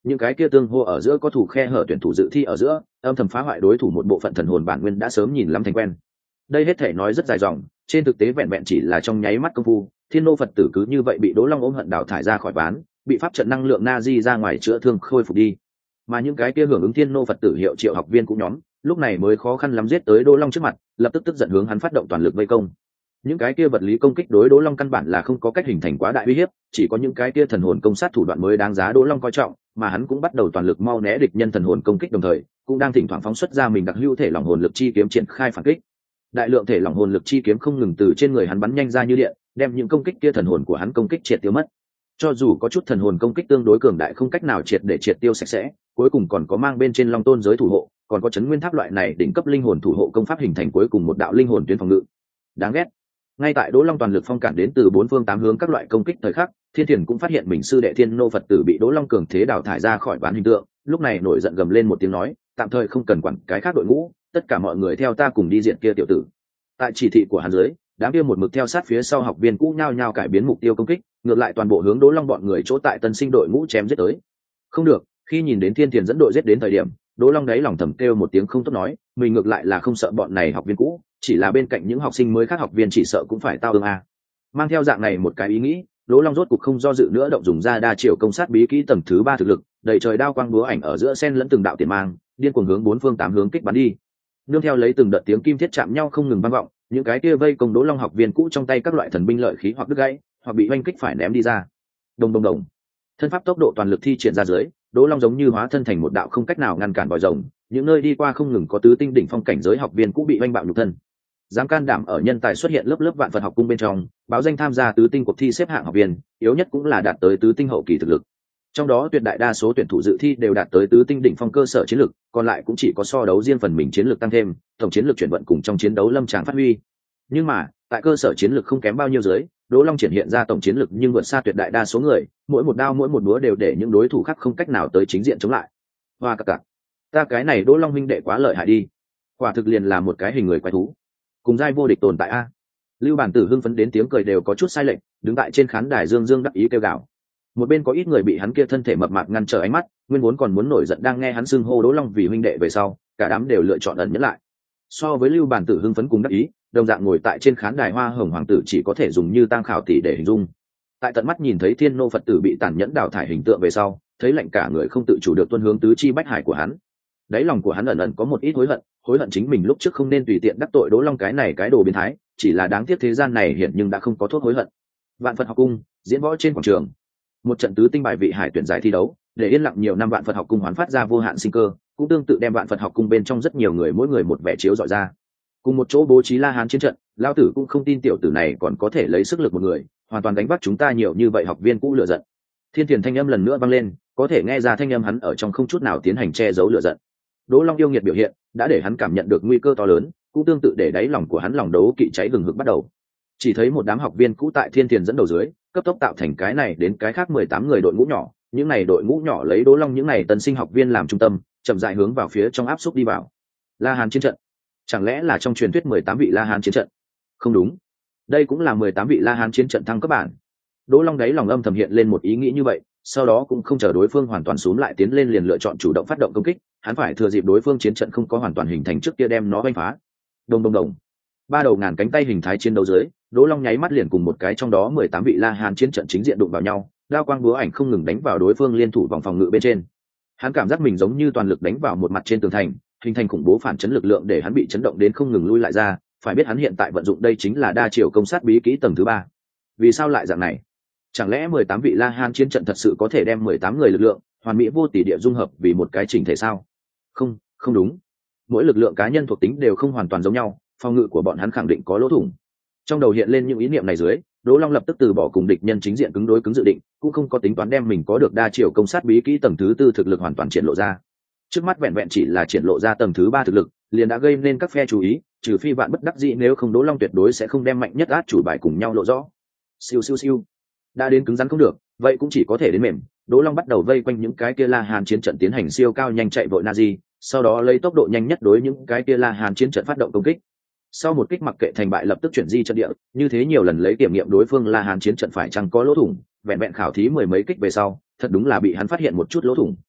Speaker 1: những cái kia tương hô ở giữa có thủ khe hở tuyển thủ dự thi ở giữa âm thầm phá hoại đối thủ một bộ phận thần hồn bản nguyên đã sớm nhìn lắm thành quen. Đây hết thể nói rất dài dòng, trên thực tế vẹn vẹn chỉ là trong nháy mắt công phu, Thiên Nô Phật tử cứ như vậy bị Đỗ Long ôm hận đào thải ra khỏi ván, bị pháp trận năng lượng Nazi ra ngoài chữa thương khôi phục đi. Mà những cái kia hưởng ứng Thiên Nô Phật tử hiệu triệu học viên cũng nhóm, lúc này mới khó khăn lắm giết tới Đỗ Long trước mặt, lập tức tức giận hướng hắn phát động toàn lực vây công. Những cái kia vật lý công kích đối Đỗ Long căn bản là không có cách hình thành quá đại uy hiếp, chỉ có những cái kia thần hồn công sát thủ đoạn mới đáng giá Đỗ Long coi trọng, mà hắn cũng bắt đầu toàn lực mau né địch nhân thần hồn công kích, đồng thời cũng đang thỉnh thoảng phóng xuất ra mình đặc hữu thể lỏng hồn lực chi kiếm triển khai phản kích. Đại lượng thể lỏng hồn lực chi kiếm không ngừng từ trên người hắn bắn nhanh ra như điện, đem những công kích kia thần hồn của hắn công kích triệt tiêu mất. Cho dù có chút thần hồn công kích tương đối cường đại không cách nào triệt để triệt tiêu sạch sẽ, cuối cùng còn có mang bên trên Long Tôn giới thủ hộ, còn có chấn nguyên tháp loại này đỉnh cấp linh hồn thủ hộ công pháp hình thành cuối cùng một đạo linh hồn tuyến phòng ngự. Đáng ghét. Ngay tại Đỗ Long toàn lực phong cản đến từ bốn phương tám hướng các loại công kích thời khắc, Thiên Thiền cũng phát hiện mình sư đệ Thiên Nô Phật tử bị Đỗ Long cường thế đào thải ra khỏi ván hình tượng, lúc này nổi giận gầm lên một tiếng nói, tạm thời không cần quản cái khác đội ngũ, tất cả mọi người theo ta cùng đi diện kia tiểu tử. Tại chỉ thị của hắn dưới, đám kia một mực theo sát phía sau học viên cũ nhao nhao cải biến mục tiêu công kích, ngược lại toàn bộ hướng Đỗ Long bọn người chỗ tại tân sinh đội ngũ chém giết tới. Không được, khi nhìn đến Thiên Thiền dẫn đội giết đến thời điểm, Đỗ Long đáy lòng thầm kêu một tiếng không tốt nói, mình ngược lại là không sợ bọn này học viên cũ, chỉ là bên cạnh những học sinh mới khác học viên chỉ sợ cũng phải tao ương a. Mang theo dạng này một cái ý nghĩ, Đỗ Long rốt cục không do dự nữa động dùng ra đa chiều công sát bí kỹ tầng thứ 3 thực lực, đầy trời đao quang búa ảnh ở giữa sen lẫn từng đạo tiền mang, điên cuồng hướng bốn phương tám hướng kích bắn đi. Nương theo lấy từng đợt tiếng kim thiết chạm nhau không ngừng vang vọng, những cái kia vây công Đỗ Long học viên cũ trong tay các loại thần binh lợi khí hoặc đứt gãy, hoặc bị oanh kích phải ném đi ra. Đồng đồng đồng. Thân pháp tốc độ toàn lực thi triển ra dưới, Đỗ Long giống như hóa thân thành một đạo không cách nào ngăn cản vòi rồng, những nơi đi qua không ngừng có tứ tinh đỉnh phong cảnh giới học viên cũ bị oanh bạo nhục thân. Dám can đảm ở nhân tài xuất hiện lớp lớp vạn Phật học cung bên trong, báo danh tham gia tứ tinh cuộc thi xếp hạng học viên, yếu nhất cũng là đạt tới tứ tinh hậu kỳ thực lực. Trong đó tuyệt đại đa số tuyển thủ dự thi đều đạt tới tứ tinh đỉnh phong cơ sở chiến lược, còn lại cũng chỉ có so đấu riêng phần mình chiến lược tăng thêm, tổng chiến lược chuyển vận cùng trong chiến đấu lâm tràng phát huy. Nhưng mà, tại cơ sở chiến lược không kém bao nhiêu dưới, Đỗ Long triển hiện ra tổng chiến lược nhưng vượt xa tuyệt đại đa số người, mỗi một đao mỗi một búa đều để những đối thủ khác không cách nào tới chính diện chống lại. Hoa cặc cặc. Ta cái này Đỗ Long huynh đệ quá lợi hại đi. Quả thực liền là một cái hình người quái thú. Cùng giai vô địch tồn tại a. Lưu Bản Tử hưng phấn đến tiếng cười đều có chút sai lệch, đứng tại trên khán đài dương dương đắc ý kêu gào. Một bên có ít người bị hắn kia thân thể mập mạp ngăn trở ánh mắt, nguyên vốn còn muốn nổi giận đang nghe hắn xưng hô Đỗ Long vì huynh đệ về sau, cả đám đều lựa chọn ẩn nhẫn lại. So với Lưu Bản Tử hưng phấn cùng đắc ý, đồng dạng ngồi tại trên khán đài Hoa Hồng hoàng tử chỉ có thể dùng như tang khảo tỷ để hình dung. Tại tận mắt nhìn thấy Thiên Nô Phật tử bị tàn nhẫn đào thải hình tượng về sau, thấy lạnh cả người không tự chủ được tuôn hướng tứ chi bách hải của hắn. Đáy lòng của hắn ẩn ẩn có một ít hối hận chính mình lúc trước không nên tùy tiện đắc tội Đỗ Long cái này cái đồ biến thái, chỉ là đáng tiếc thế gian này hiện nhưng đã không có thuốc hối hận. Vạn Phật học cung, diễn võ trên quảng trường. Một trận tứ tinh bài vị hải tuyển giải thi đấu, để yên lặng nhiều năm Vạn Phật học cung hoán phát ra vô hạn sinh cơ, cũng tương tự đem Vạn Phật học cung bên trong rất nhiều người mỗi người một vẻ chiếu dọi ra. Cùng một chỗ bố trí La Hán chiến trận, lão tử cũng không tin tiểu tử này còn có thể lấy sức lực một người, hoàn toàn đánh bắt chúng ta nhiều như vậy học viên cũ lửa giận. Thiên Thiền thanh âm lần nữa vang lên, có thể nghe ra thanh âm hắn ở trong không chút nào tiến hành che giấu lửa giận. Đỗ Long yêu nghiệt biểu hiện, đã để hắn cảm nhận được nguy cơ to lớn, cũng tương tự để đáy lòng của hắn lòng đấu kỵ cháy hừng hực bắt đầu. Chỉ thấy một đám học viên cũ tại Thiên Thiền dẫn đầu dưới, cấp tốc tạo thành cái này đến cái khác 18 người đội ngũ nhỏ, những này đội ngũ nhỏ lấy Đỗ Long những này tân sinh học viên làm trung tâm, chậm rãi hướng vào phía trong áp xúc đi vào. La Hán chiến trận. Chẳng lẽ là trong truyền thuyết 18 vị La Hán chiến trận? Không đúng, đây cũng là 18 vị La Hán chiến trận thăng cấp bản. Đỗ Long đáy lòng âm thầm hiện lên một ý nghĩ như vậy, sau đó cũng không chờ đối phương hoàn toàn xuống lại tiến lên liền lựa chọn chủ động phát động công kích, hắn phải thừa dịp đối phương chiến trận không có hoàn toàn hình thành trước kia đem nó đánh phá. Đồng đồng đồng. Ba đầu ngàn cánh tay hình thái chiến đấu dưới, Đỗ Long nháy mắt liền cùng một cái trong đó 18 vị La Hán chiến trận chính diện đụng vào nhau, đao quang búa ảnh không ngừng đánh vào đối phương liên thủ vòng phòng ngự bên trên. Hắn cảm giác mình giống như toàn lực đánh vào một mặt trên tường thành, hình thành khủng bố phản chấn lực lượng để hắn bị chấn động đến không ngừng lui lại ra, phải biết hắn hiện tại vận dụng đây chính là đa chiều công sát bí kỹ tầng thứ 3. Vì sao lại dạng này? Chẳng lẽ 18 vị La Hán chiến trận thật sự có thể đem 18 người lực lượng hoàn mỹ vô tỷ địa dung hợp vì một cái chỉnh thể sao? Không, không đúng. Mỗi lực lượng cá nhân thuộc tính đều không hoàn toàn giống nhau, phòng ngự của bọn hắn khẳng định có lỗ thủng. Trong đầu hiện lên những ý niệm này dưới, Đỗ Long lập tức từ bỏ cùng địch nhân chính diện cứng đối cứng dự định, cũng không có tính toán đem mình có được đa chiều công sát bí kỹ tầng thứ 4 thực lực hoàn toàn triển lộ ra. Trước mắt vẹn vẹn chỉ là triển lộ ra tầng thứ 3 thực lực, liền đã gây nên các phe chú ý, trừ phi vạn bất đắc dĩ, nếu không Đỗ Long tuyệt đối sẽ không đem mạnh nhất át chủ bài cùng nhau lộ rõ. Siêu siêu siêu. Đã đến cứng rắn không được, vậy cũng chỉ có thể đến mềm. Đỗ Long bắt đầu vây quanh những cái kia La Hán chiến trận tiến hành siêu cao nhanh chạy vội Nazi, sau đó lấy tốc độ nhanh nhất đối những cái kia La Hán chiến trận phát động công kích. Sau một kích mặc kệ thành bại lập tức chuyển di trận địa, như thế nhiều lần lấy kiểm nghiệm đối phương La Hán chiến trận phải chăng có lỗ thủng, vẹn vẹn khảo thí mười mấy kích về sau, thật đúng là bị hắn phát hiện một chút lỗ thủng.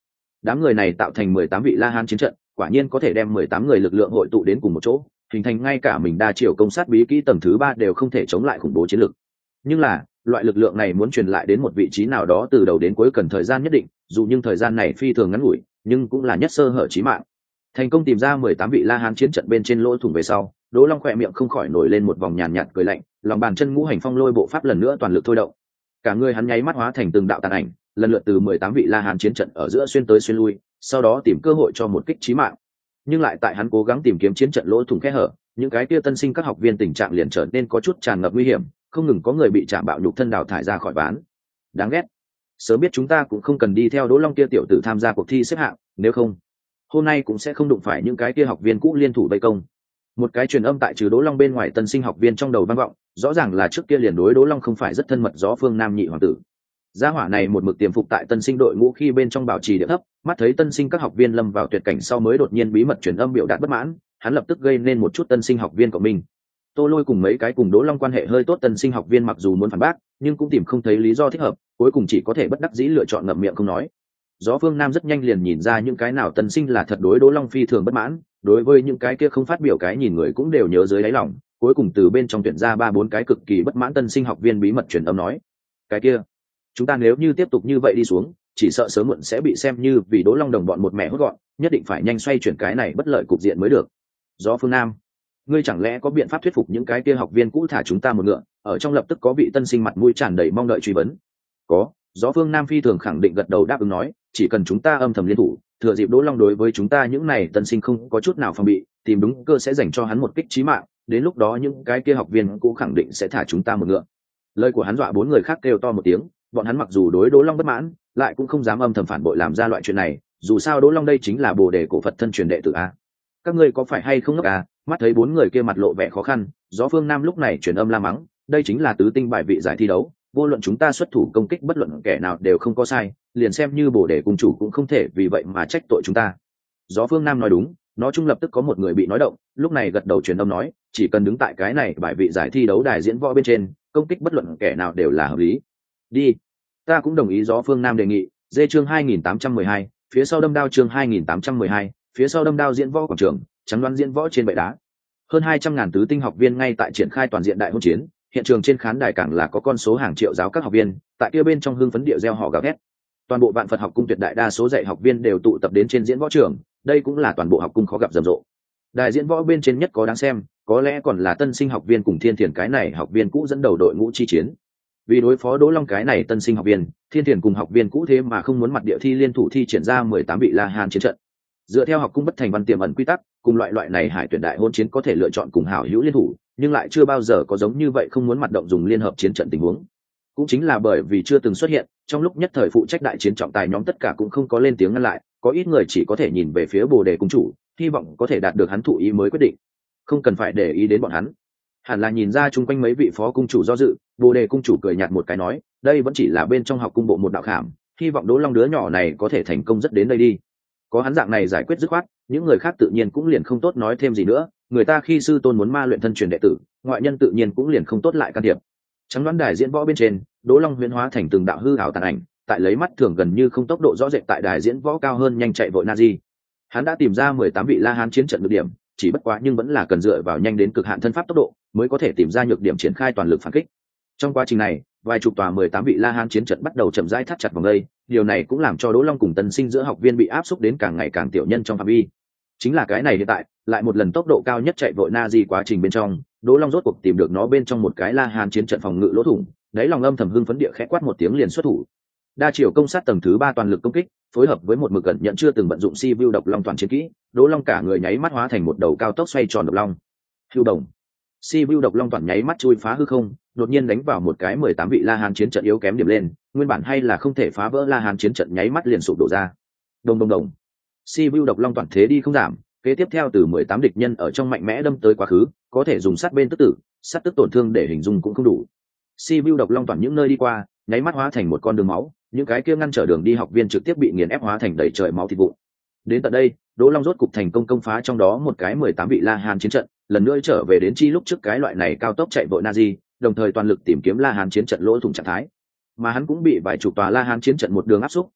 Speaker 1: Đám người này tạo thành 18 vị La Hán chiến trận, quả nhiên có thể đem 18 người lực lượng hội tụ đến cùng một chỗ, hình thành ngay cả mình đa chiều công sát bí kỹ tầng thứ 3 đều không thể chống lại khủng bố chiến lực. Nhưng là, loại lực lượng này muốn truyền lại đến một vị trí nào đó từ đầu đến cuối cần thời gian nhất định, dù nhưng thời gian này phi thường ngắn ngủi, nhưng cũng là nhất sơ hở chí mạng. Thành công tìm ra 18 vị La Hán chiến trận bên trên lỗ thủng về sau, Đỗ Long khỏe miệng không khỏi nổi lên một vòng nhàn nhạt cười lạnh, lòng bàn chân ngũ hành phong lôi bộ pháp lần nữa toàn lực thôi động. Cả người hắn nháy mắt hóa thành từng đạo tàn ảnh, lần lượt từ 18 vị La Hán chiến trận ở giữa xuyên tới xuyên lui, sau đó tìm cơ hội cho một kích chí mạng. Nhưng lại tại hắn cố gắng tìm kiếm chiến trận lỗ thủng kẽ hở, những cái kia tân sinh các học viên tình trạng liền trở nên có chút tràn ngập nguy hiểm, không ngừng có người bị chạm bạo nhục thân đào thải ra khỏi ván. Đáng ghét. Sớm biết chúng ta cũng không cần đi theo Đỗ Long kia tiểu tử tham gia cuộc thi xếp hạng, nếu không, hôm nay cũng sẽ không đụng phải những cái kia học viên cũ liên thủ vây công. Một cái truyền âm tại trừ Đỗ Long bên ngoài tân sinh học viên trong đầu vang vọng, rõ ràng là trước kia liền đối Đỗ Long không phải rất thân mật Gió Phương Nam nhị hoàng tử. Gia hỏa này một mực tiềm phục tại tân sinh đội ngũ khi bên trong bảo trì địa thấp, mắt thấy tân sinh các học viên lâm vào tuyệt cảnh sau mới đột nhiên bí mật truyền âm biểu đạt bất mãn, hắn lập tức gây nên một chút tân sinh học viên của mình. Tô Lôi cùng mấy cái cùng Đỗ Long quan hệ hơi tốt tân sinh học viên mặc dù muốn phản bác, nhưng cũng tìm không thấy lý do thích hợp, cuối cùng chỉ có thể bất đắc dĩ lựa chọn ngậm miệng không nói. Gió Phương Nam rất nhanh liền nhìn ra những cái nào tân sinh là thật đối Đỗ Long phi thường bất mãn, đối với những cái kia không phát biểu cái nhìn người cũng đều nhớ dưới đáy lòng, cuối cùng từ bên trong tuyển ra 3-4 cái cực kỳ bất mãn tân sinh học viên bí mật truyền âm nói: "Cái kia, chúng ta nếu như tiếp tục như vậy đi xuống, chỉ sợ sớm muộn sẽ bị xem như vì Đỗ Long đồng bọn một mẹ hốt gọn, nhất định phải nhanh xoay chuyển cái này bất lợi cục diện mới được." Gió Phương Nam, ngươi chẳng lẽ có biện pháp thuyết phục những cái kia học viên cũ thả chúng ta một ngựa? Ở trong lập tức có vị tân sinh mặt mũi tràn đầy mong đợi truy vấn. Có. Gió Phương Nam phi thường khẳng định gật đầu đáp ứng nói, chỉ cần chúng ta âm thầm liên thủ, thừa dịp Đỗ Long đối với chúng ta những này tân sinh không có chút nào phòng bị, tìm đúng cơ sẽ dành cho hắn một kích chí mạng, đến lúc đó những cái kia học viên cũ khẳng định sẽ thả chúng ta một ngựa. Lời của hắn dọa 4 người khác kêu to một tiếng, bọn hắn mặc dù đối Đỗ Long bất mãn, lại cũng không dám âm thầm phản bội làm ra loại chuyện này, dù sao Đỗ Long đây chính là Bồ Đề cổ Phật thân truyền đệ tử a. Các ngươi có phải hay không ngốc à? Mắt thấy 4 người kia mặt lộ vẻ khó khăn, Gió Phương Nam lúc này truyền âm la mắng, đây chính là tứ tinh bài vị giải thi đấu, vô luận chúng ta xuất thủ công kích bất luận kẻ nào đều không có sai, liền xem như Bồ Đề cung chủ cũng không thể vì vậy mà trách tội chúng ta. Gió Phương Nam nói đúng, nó chung lập tức có một người bị nói động, lúc này gật đầu truyền âm nói, chỉ cần đứng tại cái này bài vị giải thi đấu đài diễn võ bên trên, công kích bất luận kẻ nào đều là hợp lý. Đi. Ta cũng đồng ý Gió Phương Nam đề nghị. Dê chương 2812, phía sau đâm đao chương 2812, phía sau đâm đao diễn võ quảng trường, trắng đoán diễn võ trên bệ đá. Hơn 200.000 tứ tinh học viên ngay tại triển khai toàn diện đại hôn chiến, hiện trường trên khán đài càng là có con số hàng triệu giáo các học viên, tại kia bên trong hưng phấn địa reo hò gào thét. Toàn bộ Vạn Phật học cung tuyệt đại đa số dạy học viên đều tụ tập đến trên diễn võ trường, đây cũng là toàn bộ học cung khó gặp rầm rộ. Đại diễn võ bên trên nhất có đáng xem, có lẽ còn là tân sinh học viên cùng Thiên Thiền cái này học viên cũ dẫn đầu đội ngũ chi chiến. Vì đối phó Đỗ Long cái này tân sinh học viên, Thiên Thiền cùng học viên cũ thế mà không muốn mặt địa thi liên thủ thi triển ra 18 vị La Hán chiến trận. Dựa theo học cung bất thành văn tiềm ẩn quy tắc, cùng loại này hải tuyển đại hôn chiến có thể lựa chọn cùng hảo hữu liên thủ, nhưng lại chưa bao giờ có giống như vậy không muốn mặt động dùng liên hợp chiến trận tình huống. Cũng chính là bởi vì chưa từng xuất hiện, trong lúc nhất thời phụ trách đại chiến trọng tài nhóm tất cả cũng không có lên tiếng ngăn lại, có ít người chỉ có thể nhìn về phía Bồ Đề cung chủ, hy vọng có thể đạt được hắn thụ ý mới quyết định. Không cần phải để ý đến bọn hắn. Hẳn là nhìn ra chung quanh mấy vị phó cung chủ do dự, Bồ Đề cung chủ cười nhạt một cái nói, đây vẫn chỉ là bên trong học cung bộ một đạo khảm, hy vọng Đỗ Long đứa nhỏ này có thể thành công rất đến đây đi. Có hắn dạng này giải quyết dứt khoát, những người khác tự nhiên cũng liền không tốt nói thêm gì nữa, người ta khi sư tôn muốn ma luyện thân truyền đệ tử, ngoại nhân tự nhiên cũng liền không tốt lại can thiệp. Trắng đoán đài diễn võ bên trên, Đỗ Long huyễn hóa thành từng đạo hư ảo tàn ảnh, tại lấy mắt thường gần như không tốc độ rõ rệt tại đài diễn võ cao hơn nhanh chạy vội Nazi. Hắn đã tìm ra 18 vị La Hán chiến trận nhược điểm, chỉ bất quá nhưng vẫn là cần dựa vào nhanh đến cực hạn thân pháp tốc độ, mới có thể tìm ra nhược điểm triển khai toàn lực phản kích. Trong quá trình này, vài chục tòa 18 vị La Hán chiến trận bắt đầu chậm rãi thắt chặt vòng đây, điều này cũng làm cho Đỗ Long cùng tân sinh giữa học viên bị áp xúc đến càng ngày càng tiểu nhân trong phạm vi. Chính là cái này hiện tại, lại một lần tốc độ cao nhất chạy vội Nazi quá trình bên trong, Đỗ Long rốt cuộc tìm được nó bên trong một cái La Hán chiến trận phòng ngự lỗ thủng, đấy lòng âm thầm hưng phấn địa khẽ quát một tiếng liền xuất thủ. Đa chiều công sát tầng thứ 3 toàn lực công kích, phối hợp với một mực cẩn nhận chưa từng vận dụng si view độc long toàn chiến kỹ, Đỗ Long cả người nháy mắt hóa thành một đầu cao tốc xoay tròn độc long. Hưu đồng. Si view độc long toàn nháy mắt chui phá hư không, đột nhiên đánh vào một cái 18 vị La Hán chiến trận yếu kém điểm lên, nguyên bản hay là không thể phá vỡ La Hán chiến trận nháy mắt liền sụp đổ ra. Đồng đồng đồng. Si view độc long toàn thế đi không giảm, kế tiếp theo từ 18 địch nhân ở trong mạnh mẽ đâm tới quá khứ, có thể dùng sát bên tức tử, sát tức tổn thương để hình dung cũng không đủ. Si view độc long toàn những nơi đi qua, nháy mắt hóa thành một con đường máu, những cái kia ngăn trở đường đi học viên trực tiếp bị nghiền ép hóa thành đầy trời máu thịt vụn. Đến tận đây, Đỗ Long rốt cục thành công công phá trong đó một cái 18 vị La Hán chiến trận, lần nữa trở về đến chi lúc trước cái loại này cao tốc chạy vội Nazi, đồng thời toàn lực tìm kiếm La Hán chiến trận lỗ thủng trạng thái. Mà hắn cũng bị vài chục tòa La Hán chiến trận một đường áp xúc,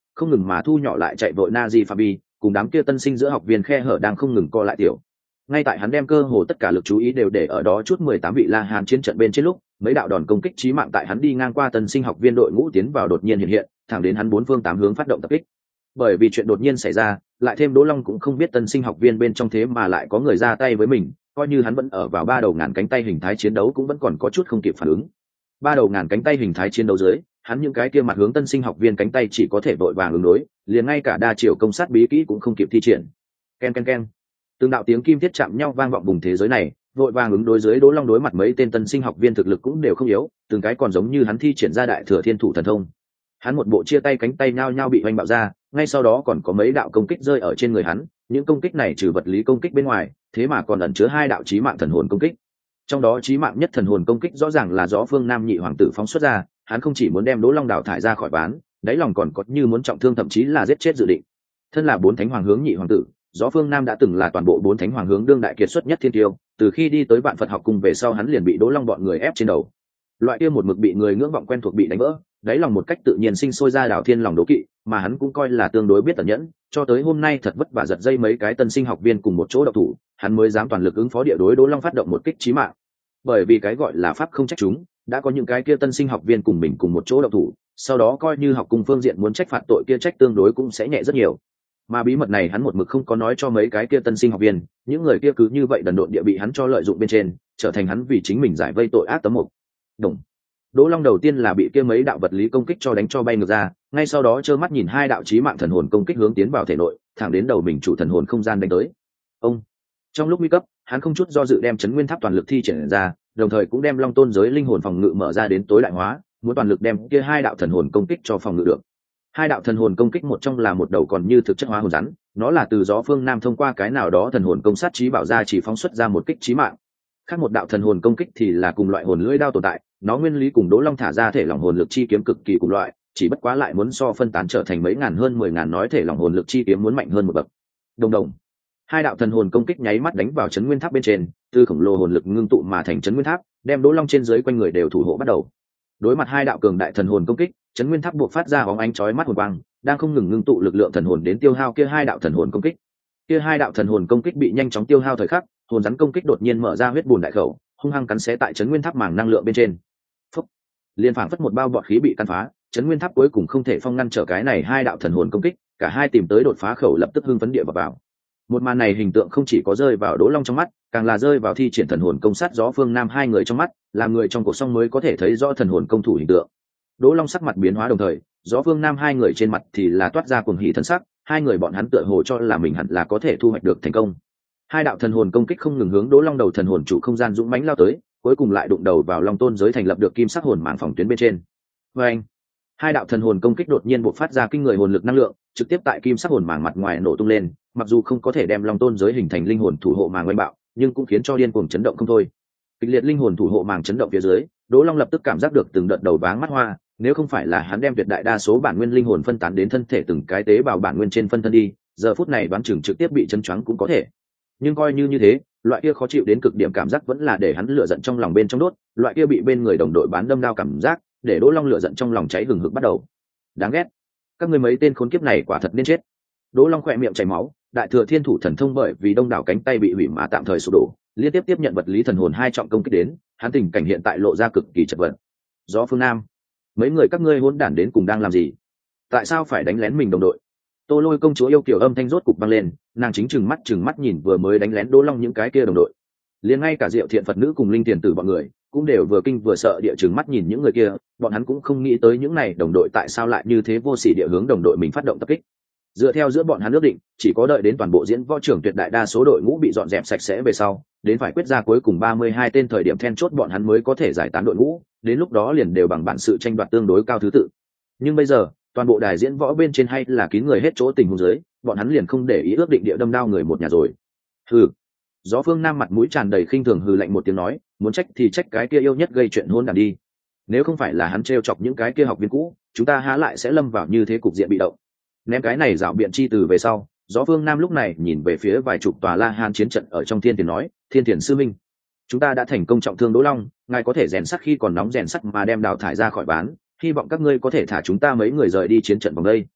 Speaker 1: không ngừng mà thu nhỏ lại chạy vội Nazi Fabi, cùng đám kia tân sinh giữa học viên khe hở đang không ngừng co lại tiểu. Ngay tại hắn đem cơ hồ tất cả lực chú ý đều để ở đó chút 18 vị La Hán chiến trận bên trên lúc, mấy đạo đòn công kích chí mạng tại hắn đi ngang qua tân sinh học viên đội ngũ tiến vào đột nhiên hiện hiện, thẳng đến hắn bốn phương tám hướng phát động tập kích. Bởi vì chuyện đột nhiên xảy ra, lại thêm Đỗ Long cũng không biết tân sinh học viên bên trong thế mà lại có người ra tay với mình, coi như hắn vẫn ở vào ba đầu ngàn cánh tay hình thái chiến đấu cũng vẫn còn có chút không kịp phản ứng. Ba đầu ngàn cánh tay hình thái chiến đấu dưới, hắn những cái kia mặt hướng tân sinh học viên cánh tay chỉ có thể vội vàng ứng đối, liền ngay cả đa chiều công sát bí kỹ cũng không kịp thi triển. Ken ken ken. Từng đạo tiếng kim thiết chạm nhau vang vọng vùng thế giới này, vội vàng ứng đối dưới Đỗ Long đối mặt mấy tên tân sinh học viên thực lực cũng đều không yếu, từng cái còn giống như hắn thi triển ra đại thừa thiên thủ thần thông. Hắn một bộ chia tay cánh tay nhao nhao bị hoành bạo ra, ngay sau đó còn có mấy đạo công kích rơi ở trên người hắn, những công kích này trừ vật lý công kích bên ngoài, thế mà còn ẩn chứa hai đạo chí mạng thần hồn công kích. Trong đó chí mạng nhất thần hồn công kích rõ ràng là Gió Phương Nam nhị hoàng tử phóng xuất ra, hắn không chỉ muốn đem Đỗ Long đào thải ra khỏi bán, đáy lòng còn có như muốn trọng thương thậm chí là giết chết dự định. Thân là bốn thánh hoàng hướng nhị hoàng tử, Gió Phương Nam đã từng là toàn bộ bốn thánh hoàng hướng đương đại kiệt xuất nhất thiên tiêu, từ khi đi tới Vạn Phật học cung về sau hắn liền bị Đỗ Long bọn người ép trên đầu. Loại kia một mực bị người ngưỡng vọng quen thuộc bị đánh vỡ, đáy lòng một cách tự nhiên sinh sôi ra đảo thiên lòng đố kỵ, mà hắn cũng coi là tương đối biết tận nhẫn, cho tới hôm nay thật vất vả giật dây mấy cái tân sinh học viên cùng một chỗ độc thủ, hắn mới dám toàn lực ứng phó địa đối Đỗ Long phát động một kích chí mạng. Bởi vì cái gọi là pháp không trách chúng, đã có những cái kia tân sinh học viên cùng mình cùng một chỗ độc thủ, sau đó coi như học cùng phương diện muốn trách phạt tội kia trách tương đối cũng sẽ nhẹ rất nhiều. Mà bí mật này hắn một mực không có nói cho mấy cái kia tân sinh học viên, những người kia cứ như vậy đần độn địa bị hắn cho lợi dụng bên trên, trở thành hắn vì chính mình giải vây tội ác tấm mục. Đồng. Đỗ Long đầu tiên là bị kia mấy đạo vật lý công kích cho đánh cho bay ngược ra, ngay sau đó trơ mắt nhìn hai đạo chí mạng thần hồn công kích hướng tiến vào thể nội, thẳng đến đầu mình chủ thần hồn không gian đánh tới. Ông. Trong lúc nguy cấp, hắn không chút do dự đem chấn nguyên tháp toàn lực thi triển ra, đồng thời cũng đem Long Tôn giới linh hồn phòng ngự mở ra đến tối đại hóa, muốn toàn lực đem kia hai đạo thần hồn công kích cho phòng ngự được. Hai đạo thần hồn công kích một trong là một đầu còn như thực chất hóa hồn rắn, nó là từ Gió Phương Nam thông qua cái nào đó thần hồn công sát trí bảo ra chỉ phóng xuất ra một kích chí mạng. Khác một đạo thần hồn công kích thì là cùng loại hồn lưỡi đao tồn tại, nó nguyên lý cùng Đỗ Long thả ra thể lỏng hồn lực chi kiếm cực kỳ cùng loại, chỉ bất quá lại muốn so phân tán trở thành mấy ngàn hơn 10.000 nói thể lỏng hồn lực chi kiếm muốn mạnh hơn một bậc. Đồng đồng. Hai đạo thần hồn công kích nháy mắt đánh vào chấn nguyên tháp bên trên, từ khổng lồ hồn lực ngưng tụ mà thành chấn nguyên tháp, đem Đỗ Long trên dưới quanh người đều thủ hộ bắt đầu. Đối mặt hai đạo cường đại thần hồn công kích, chấn nguyên tháp buộc phát ra bóng ánh chói mắt hồn quang, đang không ngừng ngưng tụ lực lượng thần hồn đến tiêu hao kia hai đạo thần hồn công kích. Kia hai đạo thần hồn công kích bị nhanh chóng tiêu hao thời khắc, hồn rắn công kích đột nhiên mở ra huyết bùn đại khẩu, hung hăng cắn xé tại chấn nguyên tháp màng năng lượng bên trên. Phốc. Liên phảng phất một bao bọt khí bị căn phá, chấn nguyên tháp cuối cùng không thể phong ngăn trở cái này hai đạo thần hồn công kích, cả hai tìm tới đột phá khẩu lập tức hưng phấn địa vào. Một màn này hình tượng không chỉ có rơi vào Đỗ Long trong mắt, càng là rơi vào thi triển thần hồn công sát Gió Phương Nam hai người trong mắt, làm người trong cuộc song mới có thể thấy rõ thần hồn công thủ hình tượng. Đỗ Long sắc mặt biến hóa đồng thời, Gió Phương Nam hai người trên mặt thì là toát ra cuồng hỉ thân sắc, hai người bọn hắn tựa hồ cho là mình hẳn là có thể thu hoạch được thành công. Hai đạo thần hồn công kích không ngừng hướng Đỗ Long đầu thần hồn chủ không gian dũng mãnh lao tới, cuối cùng lại đụng đầu vào Long Tôn giới thành lập được kim sắc hồn mảng phòng tuyến bên trên. Và anh, hai đạo thần hồn công kích đột nhiên bộc phát ra kinh người hồn lực năng lượng, trực tiếp tại kim sắc hồn mảng mặt ngoài nổ tung lên, mặc dù không có thể đem Long Tôn giới hình thành linh hồn thủ hộ màng oanh bạo, nhưng cũng khiến cho điên cuồng chấn động không thôi. Kịch liệt linh hồn thủ hộ màng chấn động phía dưới, Đỗ Long lập tức cảm giác được từng đợt đầu váng mắt hoa, nếu không phải là hắn đem tuyệt đại đa số bản nguyên linh hồn phân tán đến thân thể từng cái tế bào bản nguyên trên phân thân đi, giờ phút này đoán chừng trực tiếp bị chấn choáng cũng có thể. Nhưng coi như thế, loại kia khó chịu đến cực điểm cảm giác vẫn là để hắn lửa giận trong lòng bên trong đốt, loại kia bị bên người đồng đội bán đâm đao cảm giác, để Đỗ Long lửa giận trong lòng cháy hừng hực bắt đầu. Đáng ghét, các ngươi mấy tên khốn kiếp này quả thật nên chết. Đỗ Long khỏe miệng chảy máu, đại thừa thiên thủ thần thông bởi vì đông đảo cánh tay bị hủy mà tạm thời sụp đổ, liên tiếp tiếp nhận vật lý thần hồn hai trọng công kích đến, hắn tình cảnh hiện tại lộ ra cực kỳ chật vật. Gió Phương Nam, mấy người các ngươi hỗn đản đến cùng đang làm gì? Tại sao phải đánh lén mình đồng đội? Tô Lôi công chúa yêu kiều âm thanh rốt cục vang lên, nàng chính trừng mắt nhìn vừa mới đánh lén Đỗ Long những cái kia đồng đội. Liền ngay cả Diệu Thiện Phật nữ cùng Linh Tiền Tử bọn người cũng đều vừa kinh vừa sợ địa trừng mắt nhìn những người kia, bọn hắn cũng không nghĩ tới những này đồng đội tại sao lại như thế vô sỉ địa hướng đồng đội mình phát động tập kích. Dựa theo giữa bọn hắn ước định, chỉ có đợi đến toàn bộ diễn võ trưởng tuyệt đại đa số đội ngũ bị dọn dẹp sạch sẽ về sau, đến phải quyết ra cuối cùng 32 tên thời điểm then chốt bọn hắn mới có thể giải tán đội ngũ, đến lúc đó liền đều bằng bản sự tranh đoạt tương đối cao thứ tự. Nhưng bây giờ, toàn bộ đài diễn võ bên trên hay là kín người hết chỗ tình huống dưới, bọn hắn liền không để ý ước định địa đâm đao người một nhà rồi. Hừ. Gió Phương Nam mặt mũi tràn đầy khinh thường hừ lạnh một tiếng nói, muốn trách thì trách cái kia yêu nhất gây chuyện hôn đàn đi. Nếu không phải là hắn trêu chọc những cái kia học viên cũ, chúng ta há lại sẽ lâm vào như thế cục diện bị động. Ném cái này dạo biện chi từ về sau, Gió Phương Nam lúc này nhìn về phía vài chục tòa La Hán chiến trận ở trong thiên tiền nói, Thiên Tiền sư minh, chúng ta đã thành công trọng thương Đỗ Long, ngài có thể rèn sắt khi còn nóng rèn sắt mà đem đào thải ra khỏi bán, hy vọng các ngươi có thể thả chúng ta mấy người rời đi chiến trận vòng đây.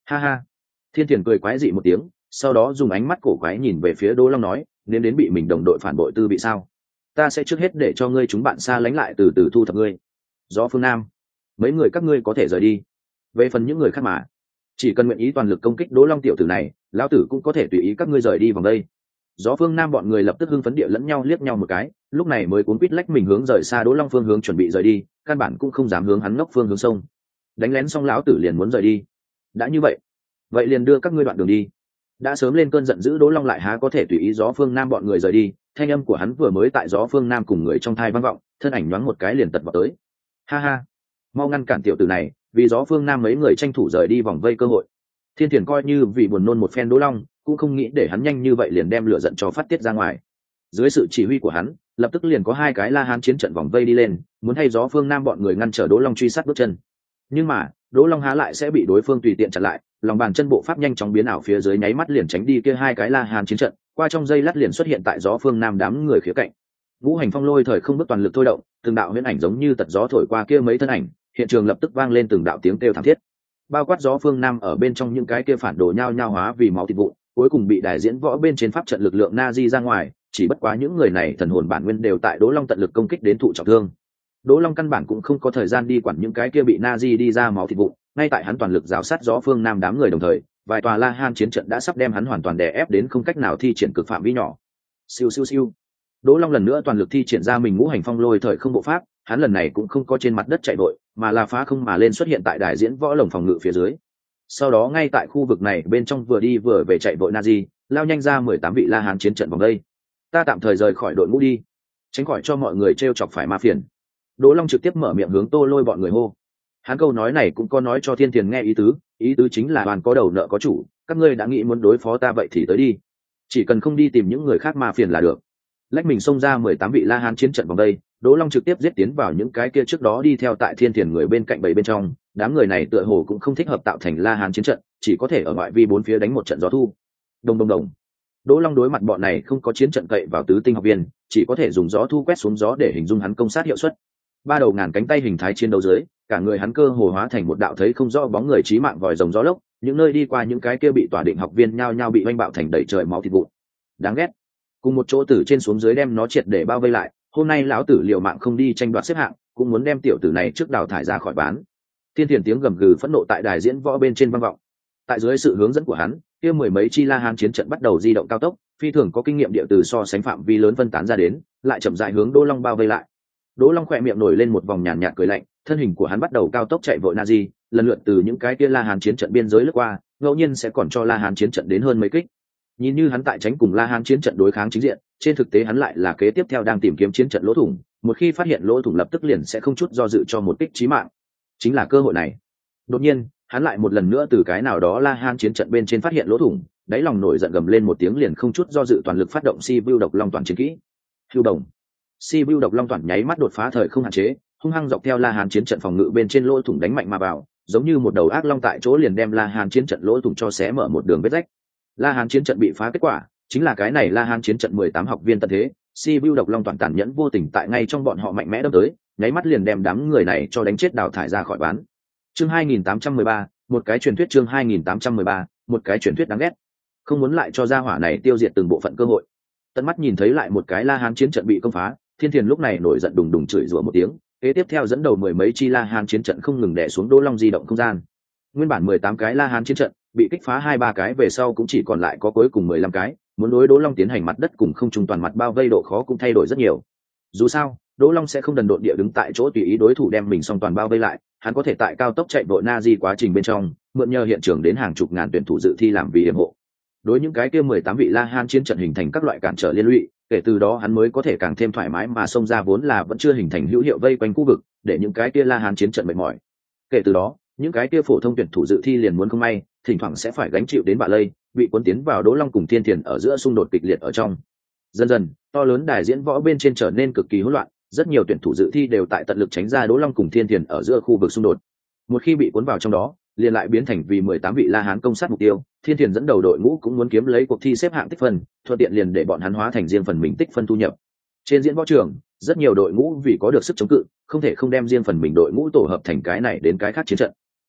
Speaker 1: Ha ha. Thiên Thiền cười quái dị một tiếng, sau đó dùng ánh mắt cổ quái nhìn về phía Đỗ Long nói, nếu đến bị mình đồng đội phản bội tư bị sao, ta sẽ trước hết để cho ngươi chúng bạn xa lánh lại từ từ thu thập ngươi. Gió phương Nam, mấy người các ngươi có thể rời đi. Về phần những người khác mà, chỉ cần nguyện ý toàn lực công kích Đỗ Long tiểu tử này, lão tử cũng có thể tùy ý các ngươi rời đi vòng đây. Gió phương Nam bọn người lập tức hưng phấn địa lẫn nhau liếc nhau một cái, lúc này mới cuốn quýt lách mình hướng rời xa Đỗ Long phương hướng chuẩn bị rời đi, căn bản cũng không dám hướng hắn ngốc phương hướng sông. Đánh lén xong lão tử liền muốn rời đi. Đã như vậy liền đưa các ngươi đoạn đường đi. Đã sớm lên cơn giận dữ Đỗ Long lại há có thể tùy ý Gió phương Nam bọn người rời đi, thanh âm của hắn vừa mới tại Gió phương Nam cùng người trong thai vang vọng, thân ảnh nhoáng một cái liền tật vào tới. Ha ha, mau ngăn cản tiểu tử này, vì Gió phương Nam mấy người tranh thủ rời đi vòng vây cơ hội. Thiên Thiền coi như vì buồn nôn một phen Đỗ Long, cũng không nghĩ để hắn nhanh như vậy liền đem lửa giận cho phát tiết ra ngoài. Dưới sự chỉ huy của hắn, lập tức liền có hai cái La Hán chiến trận vòng vây đi lên, muốn thay Gió phương Nam bọn người ngăn trở Đỗ Long truy sát bước chân. Nhưng mà Đỗ Long há lại sẽ bị đối phương tùy tiện chặn lại, lòng bàn chân bộ pháp nhanh chóng biến ảo phía dưới nháy mắt liền tránh đi kia hai cái La Hán chiến trận, qua trong giây lát liền xuất hiện tại Gió phương Nam đám người khía cạnh. Ngũ hành phong lôi thời không bước toàn lực thôi động, từng đạo huyễn ảnh giống như tật gió thổi qua kia mấy thân ảnh, hiện trường lập tức vang lên từng đạo tiếng kêu thảm thiết. Bao quát Gió phương Nam ở bên trong những cái kia phản đồ nhao nhao hóa vì máu thịt vụn, cuối cùng bị đại diễn võ bên trên pháp trận lực lượng Nazi ra ngoài, chỉ bất quá những người này thần hồn bản nguyên đều tại Đỗ Long tận lực công kích đến thụ trọng thương. Đỗ Long căn bản cũng không có thời gian đi quản những cái kia bị Nazi đi ra máu thịt vụn, ngay tại hắn toàn lực rào sát Gió phương Nam đám người đồng thời, vài tòa La Hán chiến trận đã sắp đem hắn hoàn toàn đè ép đến không cách nào thi triển cực phạm vi nhỏ. Siêu siêu siêu. Đỗ Long lần nữa toàn lực thi triển ra mình ngũ hành phong lôi thời không bộ pháp, hắn lần này cũng không có trên mặt đất chạy vội, mà là phá không mà lên xuất hiện tại đại diễn võ lồng phòng ngự phía dưới. Sau đó ngay tại khu vực này bên trong vừa đi vừa về chạy vội Nazi, lao nhanh ra 18 vị La Hán chiến trận vòng đây. Ta tạm thời rời khỏi đội ngũ đi, tránh khỏi cho mọi người trêu chọc phải ma phiền. Đỗ Long trực tiếp mở miệng hướng Tô Lôi bọn người hô. Hắn câu nói này cũng có nói cho Thiên Thiền nghe ý tứ chính là đoàn có đầu nợ có chủ, các ngươi đã nghĩ muốn đối phó ta vậy thì tới đi, chỉ cần không đi tìm những người khác ma phiền là được. Lách mình xông ra 18 vị La Hán chiến trận vòng đây, Đỗ Long trực tiếp giết tiến vào những cái kia trước đó đi theo tại Thiên Thiền người bên cạnh bảy bên trong, đám người này tựa hồ cũng không thích hợp tạo thành La Hán chiến trận, chỉ có thể ở ngoại vi bốn phía đánh một trận gió thu. Đồng đồng đồng. Đỗ Long đối mặt bọn này không có chiến trận cậy vào tứ tinh học viên, chỉ có thể dùng gió thu quét xuống gió để hình dung hắn công sát hiệu suất. Ba đầu ngàn cánh tay hình thái chiến đấu dưới, cả người hắn cơ hồ hóa thành một đạo thấy không rõ bóng người chí mạng vòi rồng gió lốc, những nơi đi qua những cái kia bị tỏa định học viên nhao nhao bị oanh bạo thành đầy trời máu thịt vụn. Đáng ghét. Cùng một chỗ từ trên xuống dưới đem nó triệt để bao vây lại, hôm nay lão tử liều mạng không đi tranh đoạt xếp hạng, cũng muốn đem tiểu tử này trước đào thải ra khỏi bán. Thiên Thiền tiếng gầm gừ phẫn nộ tại đài diễn võ bên trên vang vọng. Tại dưới sự hướng dẫn của hắn, kia mười mấy chi La Hán chiến trận bắt đầu di động cao tốc, phi thường có kinh nghiệm địa từ so sánh phạm vi lớn phân tán ra đến, lại chậm rãi hướng Đỗ Long bao vây lại. Đỗ Long khỏe miệng nổi lên một vòng nhàn nhạt cười lạnh, thân hình của hắn bắt đầu cao tốc chạy vội Nazi, lần lượt từ những cái kia La Hán chiến trận biên giới lướt qua, ngẫu nhiên sẽ còn cho La Hán chiến trận đến hơn mấy kích. Nhìn như hắn tại tránh cùng La Hán chiến trận đối kháng chính diện, trên thực tế hắn lại là kế tiếp theo đang tìm kiếm chiến trận lỗ thủng, một khi phát hiện lỗ thủng lập tức liền sẽ không chút do dự cho một kích chí mạng. Chính là cơ hội này. Đột nhiên, hắn lại một lần nữa từ cái nào đó La Hán chiến trận bên trên phát hiện lỗ thủng, đáy lòng nổi giận gầm lên một tiếng liền không chút do dự toàn lực phát động Si Bưu độc long toàn chiến kỹ. Hưu đồng. Si Bưu độc long toàn nháy mắt đột phá thời không hạn chế, hung hăng dọc theo La Hán chiến trận phòng ngự bên trên lỗ thủng đánh mạnh mà vào, giống như một đầu ác long tại chỗ liền đem La Hán chiến trận lỗ thủng cho xé mở một đường vết rách. La Hán chiến trận bị phá, kết quả chính là cái này La Hán chiến trận 18 học viên tận thế, Si Bưu độc long toàn tàn nhẫn vô tình tại ngay trong bọn họ mạnh mẽ đâm tới, nháy mắt liền đem đám người này cho đánh chết đào thải ra khỏi bán. Chương 2813, một cái truyền thuyết. Chương 2813, một cái truyền thuyết đáng ghét. Không muốn lại cho gia hỏa này tiêu diệt từng bộ phận cơ hội. Tận mắt nhìn thấy lại một cái La Hán chiến trận bị công phá, Thiên Thiền lúc này nổi giận đùng đùng chửi rủa một tiếng, kế tiếp theo dẫn đầu mười mấy chi La Hán chiến trận không ngừng đè xuống Đỗ Long di động không gian. Nguyên bản 18 cái La Hán chiến trận bị kích phá 2-3 cái về sau cũng chỉ còn lại có cuối cùng 15 cái, muốn đối Đỗ Long tiến hành mặt đất cùng không trung toàn mặt bao vây độ khó cũng thay đổi rất nhiều. Dù sao, Đỗ Long sẽ không đần độn địa đứng tại chỗ tùy ý đối thủ đem mình xong toàn bao vây lại, hắn có thể tại cao tốc chạy vội Nazi quá trình bên trong, mượn nhờ hiện trường đến hàng chục ngàn tuyển thủ dự thi làm vì yểm hộ. Đối những cái kia 18 vị La Hán chiến trận hình thành các loại cản trở liên lụy, kể từ đó hắn mới có thể càng thêm thoải mái mà xông ra vốn là vẫn chưa hình thành hữu hiệu vây quanh khu vực, để những cái kia La Hán chiến trận mệt mỏi. Kể từ đó, những cái kia phổ thông tuyển thủ dự thi liền muốn không may, thỉnh thoảng sẽ phải gánh chịu đến bạ lây, bị cuốn tiến vào Đỗ Long cùng Thiên Thiền ở giữa xung đột kịch liệt ở trong. Dần dần, to lớn đài diễn võ bên trên trở nên cực kỳ hỗn loạn, rất nhiều tuyển thủ dự thi đều tại tận lực tránh ra Đỗ Long cùng Thiên Thiền ở giữa khu vực xung đột. Một khi bị cuốn vào trong đó, liền lại biến thành vì 18 vị La Hán công sát mục tiêu, Thiên Thiền dẫn đầu đội ngũ cũng muốn kiếm lấy cuộc thi xếp hạng tích phân, thuận tiện liền để bọn hắn hóa thành riêng phần mình tích phân thu nhập. Trên diễn võ trường, rất nhiều đội ngũ vì có được sức chống cự, không thể không đem riêng phần mình đội ngũ tổ hợp thành cái này đến cái khác chiến trận.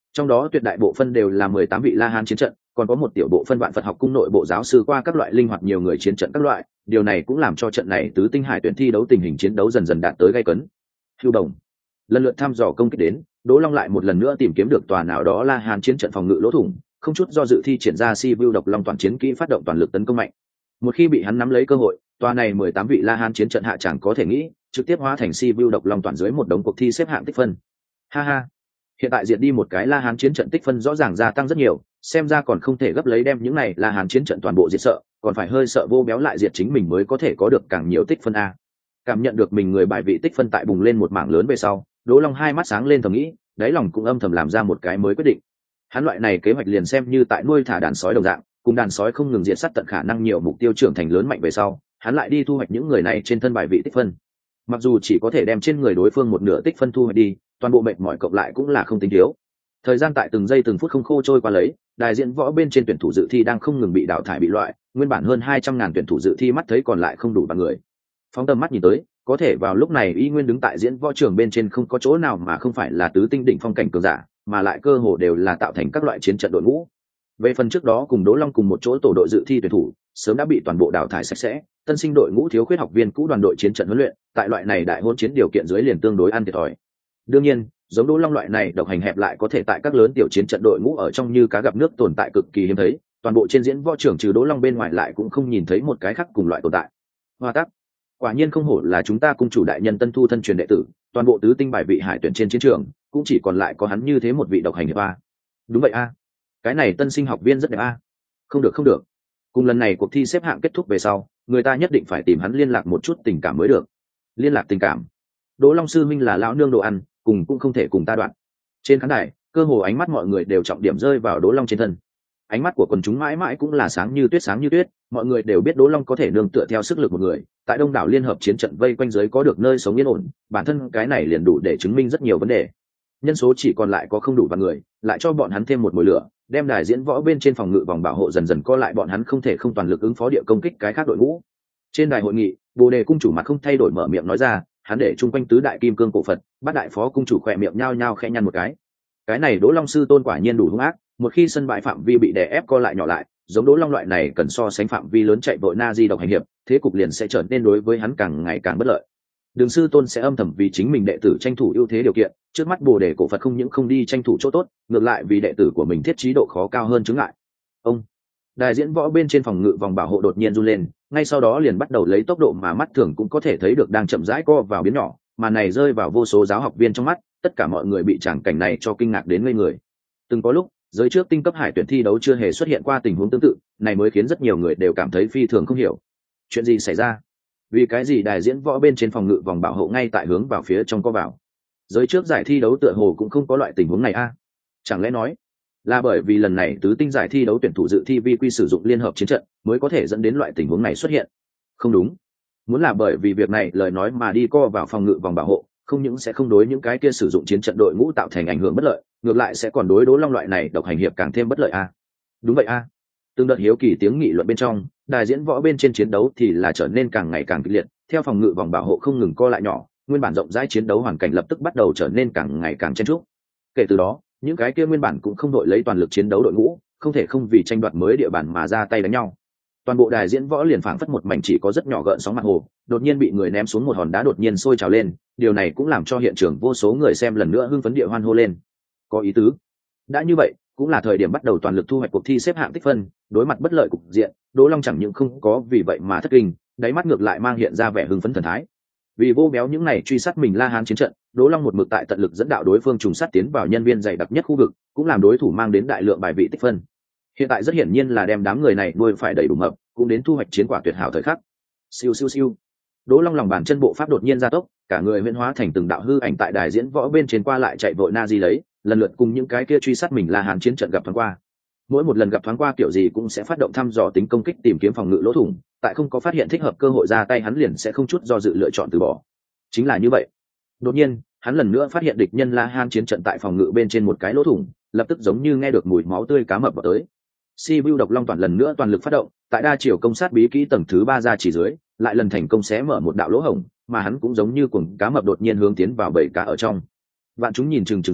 Speaker 1: trong đó tuyệt đại bộ phân đều là 18 vị La Hán chiến trận, còn có một tiểu bộ phân Vạn Phật học cung nội bộ giáo sư qua các loại linh hoạt nhiều người chiến trận các loại, điều này cũng làm cho trận này tứ tinh hải tuyển thi đấu tình hình chiến đấu dần dần đạt tới gay cấn. Hưu Đồng lần lượt thăm dò công kích đến, Đỗ Long lại một lần nữa tìm kiếm được tòa nào đó La Hán chiến trận phòng ngự lỗ thủng, không chút do dự thi triển ra Si Vu độc long toàn chiến kỹ phát động toàn lực tấn công mạnh. Một khi bị hắn nắm lấy cơ hội, tòa này 18 vị La Hán chiến trận hạ chẳng có thể nghĩ, trực tiếp hóa thành Si Vu độc long toàn dưới một đống cuộc thi xếp hạng tích phân. Ha ha, hiện tại diệt đi một cái La Hán chiến trận tích phân rõ ràng gia tăng rất nhiều, xem ra còn không thể gấp lấy đem những này La Hán chiến trận toàn bộ diệt sợ, còn phải hơi sợ vô béo lại diệt chính mình mới có thể có được càng nhiều tích phân a. Cảm nhận được mình người bài vị tích phân tại bùng lên một mảng lớn về sau, Đỗ Long hai mắt sáng lên thầm nghĩ, đáy lòng cũng âm thầm làm ra một cái mới quyết định. Hắn loại này kế hoạch liền xem như tại nuôi thả đàn sói đồng dạng, cùng đàn sói không ngừng diệt sát tận khả năng nhiều mục tiêu trưởng thành lớn mạnh về sau, hắn lại đi thu hoạch những người này trên thân bài vị tích phân. Mặc dù chỉ có thể đem trên người đối phương một nửa tích phân thu hoạch đi, toàn bộ mệt mỏi cộng lại cũng là không tính thiếu. Thời gian tại từng giây từng phút không khô trôi qua lấy, đại diện võ bên trên tuyển thủ dự thi đang không ngừng bị đào thải bị loại, nguyên bản hơn 200.000 tuyển thủ dự thi mắt thấy còn lại không đủ bằng người. Phóng tầm mắt nhìn tới, có thể vào lúc này y nguyên đứng tại diễn võ trường bên trên không có chỗ nào mà không phải là tứ tinh đỉnh phong cảnh cường giả, mà lại cơ hồ đều là tạo thành các loại chiến trận đội ngũ. Về phần trước đó cùng Đỗ Long cùng một chỗ tổ đội dự thi tuyển thủ, sớm đã bị toàn bộ đào thải sạch sẽ, tân sinh đội ngũ thiếu khuyết học viên cũ đoàn đội chiến trận huấn luyện, tại loại này đại hôn chiến điều kiện dưới liền tương đối ăn thiệt thòi. Đương nhiên, giống Đỗ Long loại này độc hành hẹp lại có thể tại các lớn tiểu chiến trận đội ngũ ở trong như cá gặp nước tồn tại cực kỳ hiếm thấy, toàn bộ trên diễn võ trường trừ Đỗ Long bên ngoài lại cũng không nhìn thấy một cái khác cùng loại tồn tại. Hoa tắc, quả nhiên không hổ là chúng ta cung chủ đại nhân tân thu thân truyền đệ tử, toàn bộ tứ tinh bài vị hải tuyển trên chiến trường, cũng chỉ còn lại có hắn như thế một vị độc hành hiệp a. Đúng vậy a, cái này tân sinh học viên rất đẹp a. Không được không được, cùng lần này cuộc thi xếp hạng kết thúc về sau, người ta nhất định phải tìm hắn liên lạc một chút tình cảm mới được. Liên lạc tình cảm? Đỗ Long sư minh là lão nương đồ ăn, cùng cũng không thể cùng ta đoạn. Trên khán đài, cơ hồ ánh mắt mọi người đều trọng điểm rơi vào Đỗ Long trên thân. Ánh mắt của quần chúng mãi mãi cũng là sáng như tuyết, mọi người đều biết Đỗ Long có thể nương tựa theo sức lực một người, tại đông đảo liên hợp chiến trận vây quanh giới có được nơi sống yên ổn, bản thân cái này liền đủ để chứng minh rất nhiều vấn đề. Nhân số chỉ còn lại có không đủ vài người, lại cho bọn hắn thêm một mùi lửa, đem đài diễn võ bên trên phòng ngự vòng bảo hộ dần dần co lại, bọn hắn không thể không toàn lực ứng phó địa công kích cái khác đội ngũ. Trên đài hội nghị, Bồ Đề cung chủ mặt không thay đổi mở miệng nói ra, hắn để chung quanh tứ đại kim cương cổ Phật, bát đại phó cung chủ khỏe miệng nhao nhao khẽ nhăn một cái này Đỗ Long sư tôn quả nhiên đủ hung ác, một khi sân bãi phạm vi bị đè ép co lại nhỏ lại, giống Đỗ Long loại này cần so sánh phạm vi lớn chạy vội na di độc hành hiệp, thế cục liền sẽ trở nên đối với hắn càng ngày càng bất lợi. Đường sư tôn sẽ âm thầm vì chính mình đệ tử tranh thủ ưu thế điều kiện, trước mắt Bồ Đề cổ Phật không những không đi tranh thủ chỗ tốt, ngược lại vì đệ tử của mình thiết trí độ khó cao hơn chứng ngại. Ông đài diễn võ bên trên phòng ngự vòng bảo hộ đột nhiên run lên, ngay sau đó liền bắt đầu lấy tốc độ mà mắt thường cũng có thể thấy được đang chậm rãi co vào biến nhỏ, mà này rơi vào vô số giáo học viên trong mắt, tất cả mọi người bị tràng cảnh này cho kinh ngạc đến ngây người. Từng có lúc, giới trước tinh cấp hải tuyển thi đấu chưa hề xuất hiện qua tình huống tương tự, này mới khiến rất nhiều người đều cảm thấy phi thường không hiểu. Chuyện gì xảy ra? Vì cái gì đài diễn võ bên trên phòng ngự vòng bảo hộ ngay tại hướng vào phía trong co vào? Giới trước giải thi đấu tựa hồ cũng không có loại tình huống này a? Chẳng lẽ nói là bởi vì lần này tứ tinh giải thi đấu tuyển thủ dự thi vi quy sử dụng liên hợp chiến trận mới có thể dẫn đến loại tình huống này xuất hiện? Không đúng, muốn là bởi vì việc này lời nói mà đi co vào phòng ngự vòng bảo hộ, không những sẽ không đối những cái kia sử dụng chiến trận đội ngũ tạo thành ảnh hưởng bất lợi, ngược lại sẽ còn đối Đỗ Long loại này độc hành hiệp càng thêm bất lợi a. Đúng vậy a. Từng đợt hiếu kỳ tiếng nghị luận bên trong, đài diễn võ bên trên chiến đấu thì là trở nên càng ngày càng kịch liệt, theo phòng ngự vòng bảo hộ không ngừng co lại nhỏ, nguyên bản rộng rãi chiến đấu hoàn cảnh lập tức bắt đầu trở nên càng ngày càng chen chúc. Kể từ đó, những cái kia nguyên bản cũng không đội lấy toàn lực chiến đấu đội ngũ, không thể không vì tranh đoạt mới địa bàn mà ra tay đánh nhau. Toàn bộ đài diễn võ liền phảng phất một mảnh chỉ có rất nhỏ gợn sóng mặt hồ, đột nhiên bị người ném xuống một hòn đá đột nhiên sôi trào lên, điều này cũng làm cho hiện trường vô số người xem lần nữa hưng phấn địa hoan hô lên. Có ý tứ. Đã như vậy, cũng là thời điểm bắt đầu toàn lực thu hoạch cuộc thi xếp hạng tích phân, đối mặt bất lợi cục diện, Đỗ Long chẳng những không có vì vậy mà thất kinh, đáy mắt ngược lại mang hiện ra vẻ hưng phấn thần thái. Vì vô béo những này truy sát mình La Hán chiến trận, Đỗ Long một mực tại tận lực dẫn đạo đối phương trùng sát tiến vào nhân viên dày đặc nhất khu vực, cũng làm đối thủ mang đến đại lượng bài vị tích phân. Hiện tại rất hiển nhiên là đem đám người này nuôi phải đầy đủ mập, cũng đến thu hoạch chiến quả tuyệt hảo thời khắc. Siêu siêu siêu. Đỗ Long lòng bàn chân bộ pháp đột nhiên gia tốc, cả người huyễn hóa thành từng đạo hư ảnh tại đài diễn võ bên trên qua lại chạy vội na di lấy, lần lượt cùng những cái kia truy sát mình La Hán chiến trận gặp thoáng qua. Mỗi một lần gặp thoáng qua kiểu gì cũng sẽ phát động thăm dò tính công kích tìm kiếm phòng ngự lỗ thủng, tại không có phát hiện thích hợp cơ hội ra tay hắn liền sẽ không chút do dự lựa chọn từ bỏ. Chính là như vậy. Đột nhiên, hắn lần nữa phát hiện địch nhân La Hán chiến trận tại phòng ngự bên trên một cái lỗ thủng, lập tức giống như nghe được mùi máu tươi cá mập vào tới. Si Vu độc long toàn lần nữa toàn lực phát động, tại đa chiều công sát bí kỹ tầng thứ 3 ra chỉ dưới, lại lần thành công xé mở một đạo lỗ hổng, mà hắn cũng giống như cuồng cá mập đột nhiên hướng tiến vào bầy cá ở trong. Vạn chúng nhìn chừng dưới,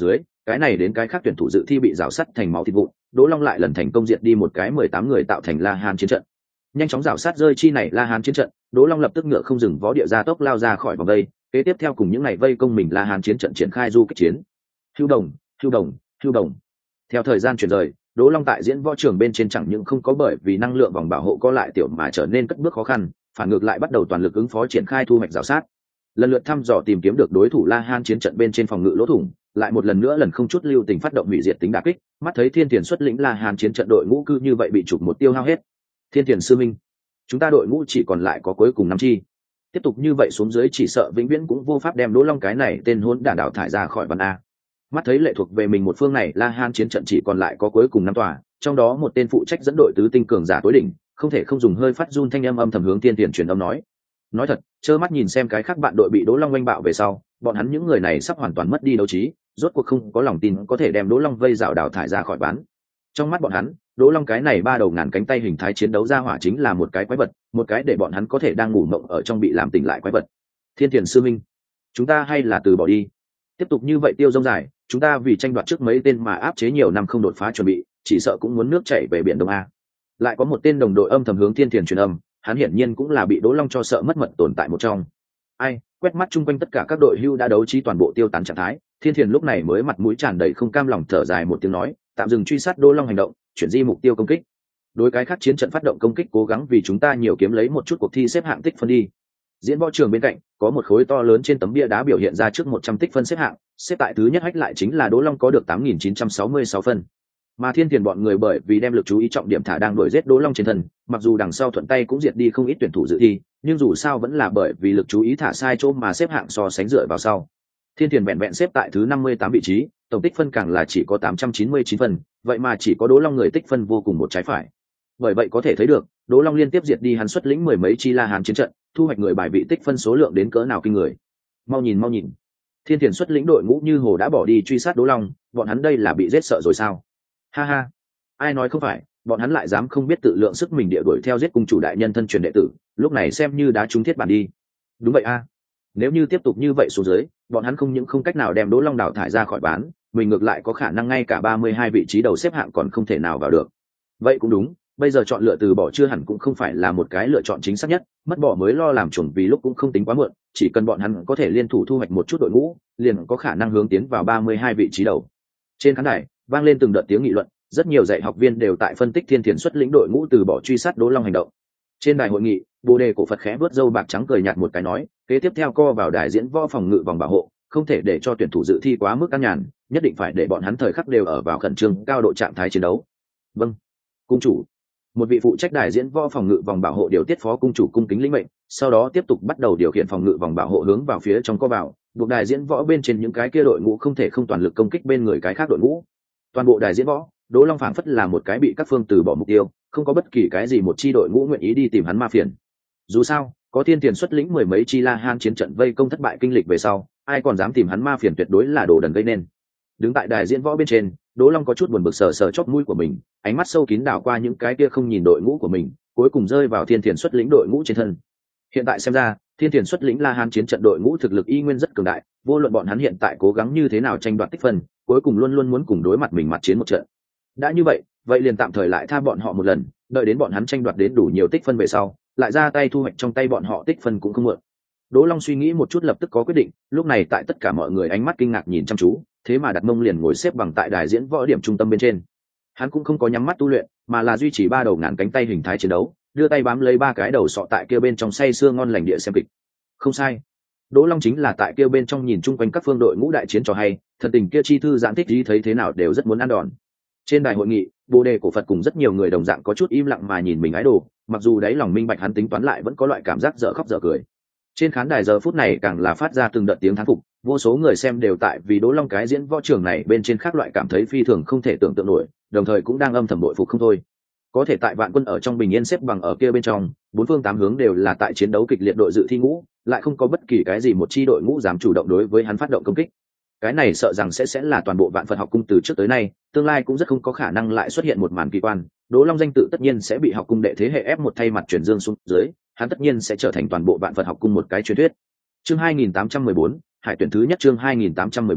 Speaker 1: cái này đến cái khác tuyển thủ dự thi bị rào sắt thành máu thịt vụn, Đỗ Long lại lần thành công diệt đi một cái 18 người tạo thành La Hán chiến trận. Nhanh chóng rào sát rơi chi này La Hán chiến trận, Đỗ Long lập tức ngựa không dừng vó địa ra tốc lao ra khỏi vòng vây, kế tiếp theo cùng những ngày vây công mình La Hán chiến trận triển khai du kích chiến. Hưu đồng, hưu đồng, hưu đồng. Theo thời gian chuyển rời, Đỗ Long tại diễn võ trường bên trên chẳng những không có bởi vì năng lượng vòng bảo hộ có lại tiểu mà trở nên cất bước khó khăn, phản ngược lại bắt đầu toàn lực ứng phó triển khai thu hoạch rào sát. Lần lượt thăm dò tìm kiếm được đối thủ La Hán chiến trận bên trên phòng ngự lỗ thủng, lại một lần nữa lần không chút lưu tình phát động hủy diệt tính đả kích, mắt thấy Thiên Tiền xuất lĩnh La Hán chiến trận đội ngũ cư như vậy bị chụp một tiêu hao hết. Thiên Tiền sư minh, chúng ta đội ngũ chỉ còn lại có cuối cùng 5 chi. Tiếp tục như vậy xuống dưới chỉ sợ vĩnh viễn cũng vô pháp đem Đỗ Long cái này tên hỗn đản đảo thải ra khỏi văn a. Mắt thấy lệ thuộc về mình một phương này La Hán chiến trận chỉ còn lại có cuối cùng 5 tòa, trong đó một tên phụ trách dẫn đội tứ tinh cường giả tối đỉnh, không thể không dùng hơi phát run thanh âm thầm hướng Thiên Tiền truyền âm nói thật, trơ mắt nhìn xem cái khác bạn đội bị Đỗ Long oanh bạo về sau, bọn hắn những người này sắp hoàn toàn mất đi đấu trí, rốt cuộc không có lòng tin có thể đem Đỗ Long vây rào đào thải ra khỏi bán. Trong mắt bọn hắn, Đỗ Long cái này 3 đầu ngàn cánh tay hình thái chiến đấu ra hỏa chính là một cái quái vật, một cái để bọn hắn có thể đang ngủ mộng ở trong bị làm tỉnh lại quái vật. Thiên Tiền sư minh, chúng ta hay là từ bỏ đi. Tiếp tục như vậy tiêu dông dài, chúng ta vì tranh đoạt trước mấy tên mà áp chế nhiều năm không đột phá chuẩn bị, chỉ sợ cũng muốn nước chảy về biển Đông a. Lại có một tên đồng đội âm thầm hướng Thiên Tiền truyền âm, hắn hiển nhiên cũng là bị Đỗ Long cho sợ mất mật tồn tại một trong. Ai, quét mắt chung quanh tất cả các đội hưu đã đấu trí toàn bộ tiêu tán trạng thái, Thiên Thiền lúc này mới mặt mũi tràn đầy không cam lòng thở dài một tiếng nói, tạm dừng truy sát Đỗ Long hành động, chuyển di mục tiêu công kích. Đối cái khác chiến trận phát động công kích cố gắng vì chúng ta nhiều kiếm lấy một chút cuộc thi xếp hạng tích phân đi. Diễn võ trường bên cạnh có một khối to lớn trên tấm bia đá biểu hiện ra trước 100 tích phân xếp hạng, xếp tại thứ nhất hách lại chính là Đỗ Long có được 8.966 phân. Mà Thiên Tiền bọn người bởi vì đem lực chú ý trọng điểm thả đang đuổi giết Đỗ Long trên thân, mặc dù đằng sau thuận tay cũng diệt đi không ít tuyển thủ dự thi, nhưng dù sao vẫn là bởi vì lực chú ý thả sai chỗ mà xếp hạng so sánh dựa vào sau. Thiên Tiền vẹn vẹn xếp tại thứ 58 vị trí, tổng tích phân càng là chỉ có 899 phân, vậy mà chỉ có Đỗ Long người tích phân vô cùng một trái phải. Bởi vậy có thể thấy được, Đỗ Long liên tiếp diệt đi hắn xuất lĩnh mười mấy chi La Hán chiến trận, thu hoạch người bài vị tích phân số lượng đến cỡ nào kinh người. Mau nhìn. Thiên Tiền xuất lĩnh đội ngũ như hồ đã bỏ đi truy sát Đỗ Long, bọn hắn đây là bị giết sợ rồi sao? Ha, ai nói không phải, bọn hắn lại dám không biết tự lượng sức mình địa đuổi theo giết cung chủ đại nhân thân truyền đệ tử, lúc này xem như đã trúng thiết bản đi. Đúng vậy a, nếu như tiếp tục như vậy xuống dưới, bọn hắn không những không cách nào đem Đỗ Long đào thải ra khỏi bán, mình ngược lại có khả năng ngay cả 32 vị trí đầu xếp hạng còn không thể nào vào được. Vậy cũng đúng, bây giờ chọn lựa từ bỏ chưa hẳn cũng không phải là một cái lựa chọn chính xác nhất, mất bỏ mới lo làm chuẩn vì lúc cũng không tính quá muộn, chỉ cần bọn hắn có thể liên thủ thu hoạch một chút đội ngũ, liền có khả năng hướng tiến vào 32 vị trí đầu. Trên khán đài vang lên từng đợt tiếng nghị luận, rất nhiều dạy học viên đều tại phân tích Thiên Thiền xuất lĩnh đội ngũ từ bỏ truy sát Đỗ Long hành động. Trên đài hội nghị, Bồ Đề cổ Phật khẽ vớt râu bạc trắng cười nhạt một cái nói, kế tiếp theo co vào đài diễn võ phòng ngự vòng bảo hộ, không thể để cho tuyển thủ dự thi quá mức căng nhàn, nhất định phải để bọn hắn thời khắc đều ở vào khẩn trương cao độ trạng thái chiến đấu. Vâng, cung chủ. Một vị phụ trách đài diễn võ phòng ngự vòng bảo hộ điều tiết phó cung chủ cung kính lĩnh mệnh, sau đó tiếp tục bắt đầu điều khiển phòng ngự vòng bảo hộ hướng vào phía trong co vào, buộc đài diễn võ bên trên những cái kia đội ngũ không thể không toàn lực công kích bên người cái khác đội ngũ. Toàn bộ đài diễn võ, Đỗ Long phảng phất là một cái bị các phương từ bỏ mục tiêu, không có bất kỳ cái gì một chi đội ngũ nguyện ý đi tìm hắn ma phiền. Dù sao, có Thiên Tiền xuất lĩnh mười mấy chi La Hán chiến trận vây công thất bại kinh lịch về sau, ai còn dám tìm hắn ma phiền tuyệt đối là đồ đần gây nên. Đứng tại đài diễn võ bên trên, Đỗ Long có chút buồn bực sờ chóp mũi của mình, ánh mắt sâu kín đảo qua những cái kia không nhìn đội ngũ của mình, cuối cùng rơi vào Thiên Tiền xuất lĩnh đội ngũ trên thân. Hiện tại xem ra, Thiên Tiền xuất lĩnh La Hán chiến trận đội ngũ thực lực y nguyên rất cường đại, vô luận bọn hắn hiện tại cố gắng như thế nào tranh đoạt tích phân, cuối cùng luôn luôn muốn cùng đối mặt mình mặt chiến một trận. Đã như vậy, vậy liền tạm thời lại tha bọn họ một lần, đợi đến bọn hắn tranh đoạt đến đủ nhiều tích phân về sau, lại ra tay thu hoạch trong tay bọn họ tích phân cũng không muộn. Đỗ Long suy nghĩ một chút lập tức có quyết định, lúc này tại tất cả mọi người ánh mắt kinh ngạc nhìn chăm chú, thế mà đặt mông liền ngồi xếp bằng tại đài diễn võ điểm trung tâm bên trên. Hắn cũng không có nhắm mắt tu luyện, mà là duy trì 3 đầu ngàn cánh tay hình thái chiến đấu, đưa tay bám lấy 3 cái đầu sọ tại kia bên trong say sưa ngon lành địa xem kịch. Không sai, Đỗ Long chính là tại kia bên trong nhìn chung quanh các phương đội ngũ đại chiến trò hay, thần tình kia chi thư giãn thích gì thấy thế nào đều rất muốn ăn đòn. Trên đài hội nghị, Bồ Đề cổ Phật cùng rất nhiều người đồng dạng có chút im lặng mà nhìn mình ái đồ, mặc dù đáy lòng minh bạch hắn tính toán lại vẫn có loại cảm giác dở khóc dở cười. Trên khán đài giờ phút này càng là phát ra từng đợt tiếng thán phục, vô số người xem đều tại vì Đỗ Long cái diễn võ trường này bên trên khác loại cảm thấy phi thường không thể tưởng tượng nổi, đồng thời cũng đang âm thầm bội phục không thôi. Có thể tại vạn quân ở trong bình yên xếp bằng ở kia bên trong, 4 phương 8 hướng đều là tại chiến đấu kịch liệt đội dự thi ngũ, lại không có bất kỳ cái gì một chi đội ngũ dám chủ động đối với hắn phát động công kích. Cái này sợ rằng sẽ là toàn bộ Vạn Phật học cung từ trước tới nay, tương lai cũng rất không có khả năng lại xuất hiện một màn kỳ quan. Đỗ Long danh tự tất nhiên sẽ bị học cung đệ thế hệ ép một thay mặt chuyển dương xuống dưới, hắn tất nhiên sẽ trở thành toàn bộ Vạn Phật học cung một cái truyền thuyết. Chương 2814, Hải tuyển thứ nhất chương 2814,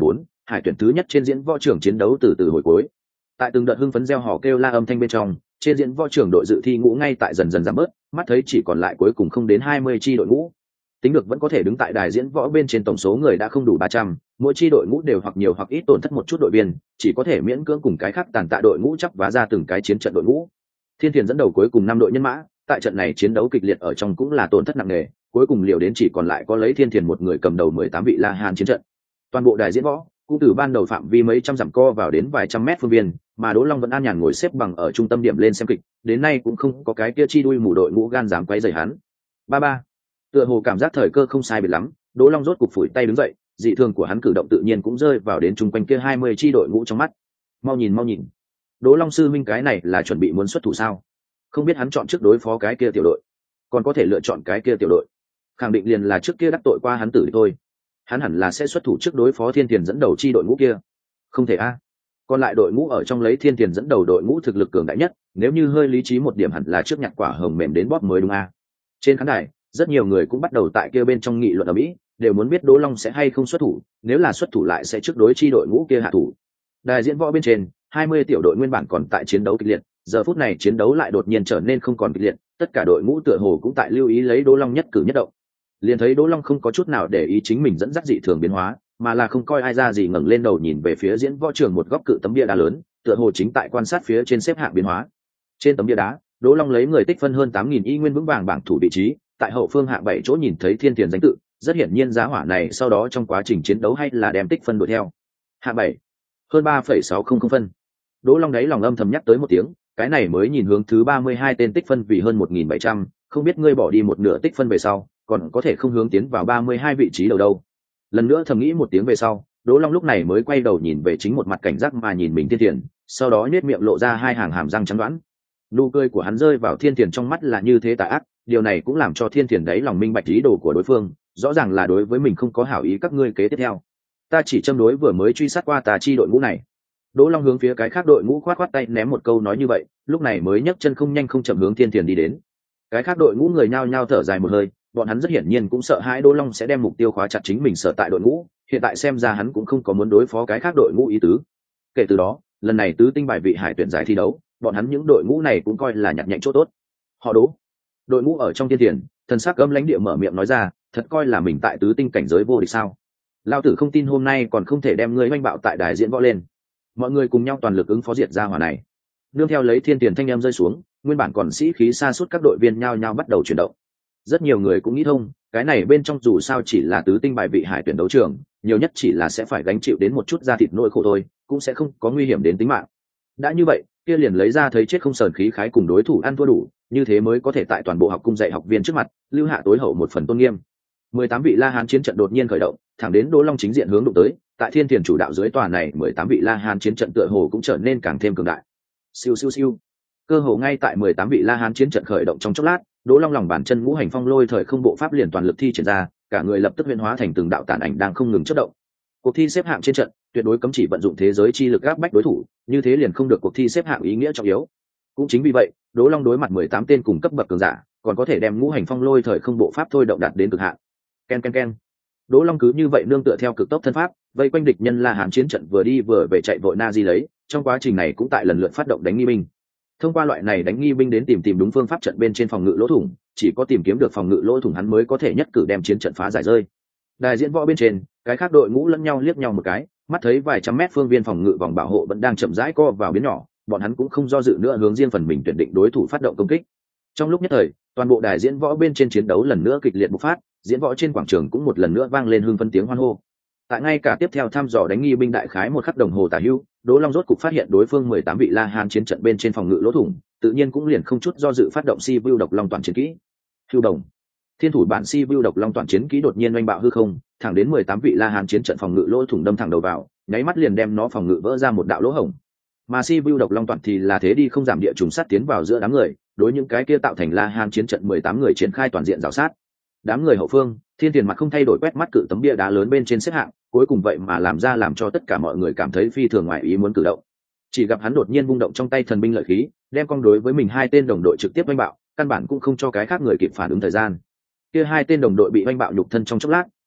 Speaker 1: Hải tuyển thứ nhất trên diễn võ trường chiến đấu từ từ hồi cuối. Tại từng đợt hưng phấn reo hò kêu la âm thanh bên trong, trên diễn võ trường đội dự thi ngũ ngay tại dần dần giảm bớt, mắt thấy chỉ còn lại cuối cùng không đến 20 chi đội ngũ. Tính được vẫn có thể đứng tại đài diễn võ bên trên tổng số người đã không đủ 300, mỗi chi đội ngũ đều hoặc nhiều hoặc ít tổn thất một chút đội viên, chỉ có thể miễn cưỡng cùng cái khác tàn tạ đội ngũ chấp vá ra từng cái chiến trận đội ngũ. Thiên Thiền dẫn đầu cuối cùng 5 đội nhân mã, tại trận này chiến đấu kịch liệt ở trong cũng là tổn thất nặng nề, cuối cùng liều đến chỉ còn lại có lấy Thiên Thiền một người cầm đầu 18 vị La Hán chiến trận. Toàn bộ đài diễn võ cũng từ ban đầu phạm vi mấy trăm dặm co vào đến vài trăm mét phương viên, mà Đỗ Long vẫn an nhàn ngồi xếp bằng ở trung tâm điểm lên xem kịch, đến nay cũng không có cái kia chi đuôi mù đội ngũ gan dám quấy rầy hắn. Ba. Tựa hồ cảm giác thời cơ không sai biệt lắm, Đỗ Long rốt cục phủi tay đứng dậy, dị thường của hắn cử động tự nhiên cũng rơi vào đến chung quanh kia 20 chi đội ngũ trong mắt. Mau nhìn. Đỗ Long sư minh cái này là chuẩn bị muốn xuất thủ sao? Không biết hắn chọn trước đối phó cái kia tiểu đội, còn có thể lựa chọn cái kia tiểu đội. Khẳng định liền là trước kia đắc tội qua hắn tử thôi. Hắn hẳn là sẽ xuất thủ trước đối phó Thiên Tiền dẫn đầu chi đội ngũ kia. Không thể a. Còn lại đội ngũ ở trong lấy Thiên Tiền dẫn đầu đội ngũ thực lực cường đại nhất, nếu như hơi lý trí một điểm hẳn là trước nhặt quả hồng mềm đến bóp mới đúng a. Trên khán đài, rất nhiều người cũng bắt đầu tại kia bên trong nghị luận ở Mỹ, đều muốn biết Đỗ Long sẽ hay không xuất thủ, nếu là xuất thủ lại sẽ trước đối chi đội ngũ kia hạ thủ. Đài diễn võ bên trên, 20 tiểu đội nguyên bản còn tại chiến đấu kịch liệt, giờ phút này chiến đấu lại đột nhiên trở nên không còn kịch liệt, tất cả đội ngũ tựa hồ cũng tại lưu ý lấy Đỗ Long nhất cử nhất động. Liền thấy Đỗ Long không có chút nào để ý chính mình dẫn dắt dị thường biến hóa, mà là không coi ai ra gì ngẩng lên đầu nhìn về phía diễn võ trường một góc cự tấm bia đá lớn, tựa hồ chính tại quan sát phía trên xếp hạng biến hóa. Trên tấm bia đá, Đỗ Long lấy người tích phân hơn 8.000 y nguyên vững vàng bảng thủ vị trí, tại hậu phương hạng 7 chỗ nhìn thấy Thiên Tiền danh tự, rất hiển nhiên giá hỏa này sau đó trong quá trình chiến đấu hay là đem tích phân đuổi theo. Hạng 7, hơn 3,600 phân. Đỗ Long đấy lòng âm thầm nhắc tới một tiếng, cái này mới nhìn hướng thứ 32 tên tích phân vì hơn 1.700, không biết ngươi bỏ đi một nửa tích phân về sau, còn có thể không hướng tiến vào 32 vị trí đầu đâu. Lần nữa thầm nghĩ một tiếng về sau, Đỗ Long lúc này mới quay đầu nhìn về chính một mặt cảnh giác mà nhìn mình Thiên Tiền, sau đó nhếch miệng lộ ra hai hàng hàm răng trắng đoán. Nụ cười của hắn rơi vào Thiên Tiền trong mắt là như thế tà ác, điều này cũng làm cho Thiên Tiền đấy lòng minh bạch ý đồ của đối phương, rõ ràng là đối với mình không có hảo ý các ngươi kế tiếp theo. Ta chỉ châm đối vừa mới truy sát qua tà chi đội ngũ này. Đỗ Long hướng phía cái khác đội ngũ khoát tay ném một câu nói như vậy, lúc này mới nhấc chân không nhanh không chậm hướng Thiên Tiền đi đến. Cái khác đội ngũ người nhao nhao thở dài một hơi, bọn hắn rất hiển nhiên cũng sợ hãi Đỗ Long sẽ đem mục tiêu khóa chặt chính mình sở tại đội ngũ, hiện tại xem ra hắn cũng không có muốn đối phó cái khác đội ngũ ý tứ. Kể từ đó, lần này tứ tinh bài vị hải tuyển giải thi đấu, bọn hắn những đội ngũ này cũng coi là nhặt nhạnh chỗ tốt. Họ Đỗ, đội ngũ ở trong Thiên Tiền, thần sắc âm lãnh địa mở miệng nói ra, thật coi là mình tại tứ tinh cảnh giới vô địch sao? Lão tử không tin hôm nay còn không thể đem ngươi oanh bạo tại đài diễn võ lên. Mọi người cùng nhau toàn lực ứng phó diệt ra hỏa này. Nương theo lấy Thiên Tiền thanh em rơi xuống, nguyên bản còn sĩ khí sa sút các đội viên nhao nhao bắt đầu chuyển động. Rất nhiều người cũng nghĩ thông, cái này bên trong dù sao chỉ là tứ tinh bài vị hải tuyển đấu trường, nhiều nhất chỉ là sẽ phải gánh chịu đến một chút da thịt nỗi khổ thôi, cũng sẽ không có nguy hiểm đến tính mạng. Đã như vậy, kia liền lấy ra thấy chết không sờn khí khái cùng đối thủ ăn thua đủ, như thế mới có thể tại toàn bộ học cung dạy học viên trước mặt, lưu hạ tối hậu một phần tôn nghiêm. 18 vị La Hán chiến trận đột nhiên khởi động, thẳng đến Đỗ Long chính diện hướng đụng tới, tại Thiên Tiền chủ đạo dưới tòa này 18 vị La Hán chiến trận tựa hồ cũng trở nên càng thêm cường đại. Siêu siêu siêu. Cơ hồ ngay tại 18 vị La Hán chiến trận khởi động trong chốc lát, Đỗ Long lòng bàn chân ngũ hành phong lôi thời không bộ pháp liền toàn lực thi triển ra, cả người lập tức huyễn hóa thành từng đạo tàn ảnh đang không ngừng chớp động. Cuộc thi xếp hạng trên trận, tuyệt đối cấm chỉ vận dụng thế giới chi lực áp bách đối thủ, như thế liền không được cuộc thi xếp hạng ý nghĩa trọng yếu. Cũng chính vì vậy, Đỗ Long đối mặt 18 tên cùng cấp bậc cường giả, còn có thể đem ngũ hành phong lôi thời không bộ pháp thôi động đạt đến cực hạn. Ken ken ken. Đỗ Long cứ như vậy nương tựa theo cực tốc thân pháp, vây quanh địch nhân La Hán chiến trận vừa đi vừa về chạy vội na di lấy, trong quá trình này cũng tại lần lượt phát động đánh nghi binh. Thông qua loại này đánh nghi binh đến tìm đúng phương pháp trận bên trên phòng ngự lỗ thủng, chỉ có tìm kiếm được phòng ngự lỗ thủng hắn mới có thể nhất cử đem chiến trận phá giải rơi. Đài diễn võ bên trên, cái khác đội ngũ lẫn nhau liếc nhau một cái, mắt thấy vài trăm mét phương viên phòng ngự vòng bảo hộ vẫn đang chậm rãi co vào biến nhỏ, bọn hắn cũng không do dự nữa hướng riêng phần mình tuyển định đối thủ phát động công kích. Trong lúc nhất thời, toàn bộ đài diễn võ bên trên chiến đấu lần nữa kịch liệt bộc phát, diễn võ trên quảng trường cũng một lần nữa vang lên hưng phấn tiếng hoan hô. Tại ngay cả tiếp theo thăm dò đánh nghi binh đại khái một khắc đồng hồ tả hữu, Đỗ Long rốt cục phát hiện đối phương 18 vị La Hán chiến trận bên trên phòng ngự lỗ thủng, tự nhiên cũng liền không chút do dự phát động Si Vưu độc long toàn chiến kỹ. Hưu đồng. Thiên thủ bản Si Vưu độc long toàn chiến kỹ đột nhiên oanh bạo hư không, thẳng đến 18 vị La Hán chiến trận phòng ngự lỗ thủng đâm thẳng đầu vào, nháy mắt liền đem nó phòng ngự vỡ ra một đạo lỗ hổng. Mà Si Vưu độc long toàn thì là thế đi không giảm địa trùng sát tiến vào giữa đám người, đối những cái kia tạo thành La Hán chiến trận 18 người triển khai toàn diện rào sát. Đám người hậu phương, Thiên Tiền mặt không thay đổi quét mắt cự tấm bia đá lớn bên trên xếp hạng, cuối cùng vậy mà làm cho tất cả mọi người cảm thấy phi thường ngoài ý muốn cử động. Chỉ gặp hắn đột nhiên vung động trong tay thần binh lợi khí, đem con đối với mình hai tên đồng đội trực tiếp oanh bạo, căn bản cũng không cho cái khác người kịp phản ứng thời gian. Kia hai tên đồng đội bị oanh bạo nhục thân trong chốc lát,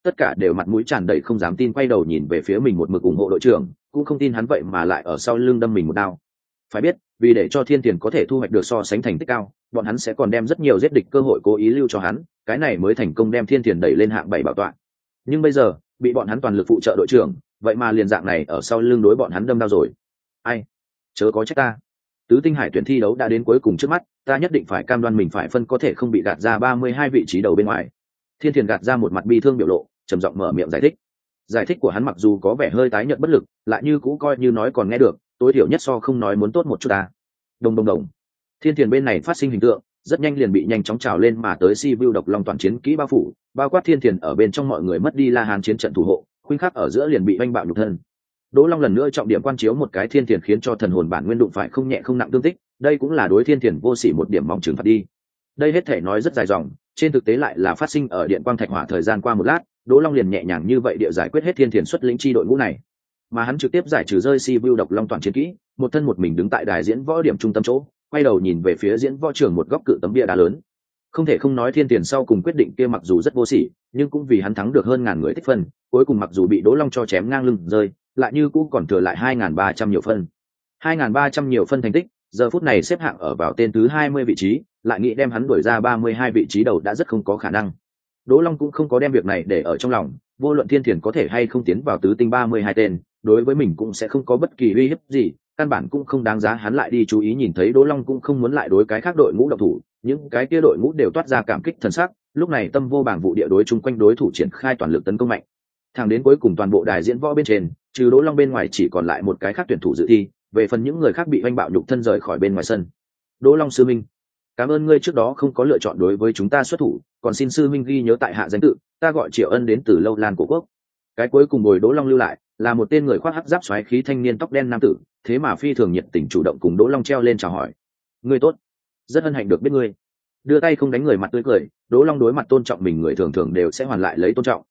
Speaker 1: tất cả đều mặt mũi tràn đầy không dám tin, quay đầu nhìn về phía mình một mực ủng hộ đội trưởng, cũng không tin hắn vậy mà lại ở sau lưng đâm mình một đao. Phải biết, vì để cho Thiên Tiền có thể thu hoạch được so sánh thành tích cao, bọn hắn sẽ còn đem rất nhiều giết địch cơ hội cố ý lưu cho hắn, cái này mới thành công đem Thiên Tiền đẩy lên hạng 7 bảo tọa. Nhưng bây giờ, bị bọn hắn toàn lực phụ trợ đội trưởng, vậy mà liền dạng này ở sau lưng đối bọn hắn đâm đao rồi. Ai? Chớ có trách ta. Tứ tinh hải tuyển thi đấu đã đến cuối cùng trước mắt, ta nhất định phải cam đoan mình phải phân có thể không bị gạt ra 32 vị trí đầu bên ngoài. Thiên Tiền gạt ra một mặt bi thương biểu lộ, trầm giọng mở miệng giải thích. Giải thích của hắn mặc dù có vẻ hơi tái nhợt bất lực, lại như cũ coi như nói còn nghe được, tối thiểu nhất so không nói muốn tốt một chút ta. Đồng đồng đồng. Thiên Tiền bên này phát sinh hình tượng, rất nhanh liền bị nhanh chóng trào lên mà tới Si Vu độc long toàn chiến kỹ bao phủ, bao quát Thiên Tiền ở bên trong mọi người mất đi La Hán chiến trận thủ hộ, khuynh khắc ở giữa liền bị oanh bạo nhục thân. Đỗ Long lần nữa trọng điểm quan chiếu một cái Thiên Tiền khiến cho thần hồn bản nguyên đụng phải không nhẹ không nặng tương tích, đây cũng là đối Thiên Tiền vô sỉ một điểm mong trừng phạt đi. Đây hết thể nói rất dài dòng, trên thực tế lại là phát sinh ở điện quang thạch hỏa thời gian qua một lát, Đỗ Long liền nhẹ nhàng như vậy địa giải quyết hết Thiên Tiền xuất lĩnh chi đội ngũ này, mà hắn trực tiếp giải trừ rơi Si Vu độc long toàn chiến kỹ, một thân một mình đứng tại đài diễn võ điểm trung tâm chỗ, quay đầu nhìn về phía diễn võ trường một góc cự tấm bia đá lớn. Không thể không nói Thiên Tiền sau cùng quyết định kia mặc dù rất vô sỉ, nhưng cũng vì hắn thắng được hơn ngàn người tích phân, cuối cùng mặc dù bị Đỗ Long cho chém ngang lưng rơi, lại như cũ còn thừa lại 2.300 nhiều phân. 2.300 nhiều phân thành tích, giờ phút này xếp hạng ở vào tên thứ 20 vị trí, lại nghĩ đem hắn đuổi ra 32 vị trí đầu đã rất không có khả năng. Đỗ Long cũng không có đem việc này để ở trong lòng, vô luận Thiên Tiền có thể hay không tiến vào tứ tinh 32 tên, đối với mình cũng sẽ không có bất kỳ uy hiếp gì, căn bản cũng không đáng giá hắn lại đi chú ý. Nhìn thấy Đỗ Long cũng không muốn lại đối cái khác đội ngũ động thủ, những cái kia đội ngũ đều toát ra cảm kích thần sắc, lúc này tâm vô bảng vụ địa đối chung quanh đối thủ triển khai toàn lực tấn công mạnh. Thẳng đến cuối cùng toàn bộ đài diễn võ bên trên, trừ Đỗ Long bên ngoài chỉ còn lại một cái khác tuyển thủ dự thi, về phần những người khác bị oanh bạo nhục thân rời khỏi bên ngoài sân. Đỗ Long sư minh, cảm ơn ngươi trước đó không có lựa chọn đối với chúng ta xuất thủ, còn xin sư minh ghi nhớ tại hạ danh tự, ta gọi Triệu Ân đến từ Lâu Lan Cổ Quốc. Cái cuối cùng bồi Đỗ Long lưu lại là một tên người khoác hắc giáp xoáy khí thanh niên tóc đen nam tử, thế mà phi thường nhiệt tình chủ động cùng Đỗ Long treo lên chào hỏi. Ngươi tốt, rất hân hạnh được biết ngươi. Đưa tay không đánh người mặt tươi cười, Đỗ Long đối mặt tôn trọng mình người thường thường đều sẽ hoàn lại lấy tôn trọng.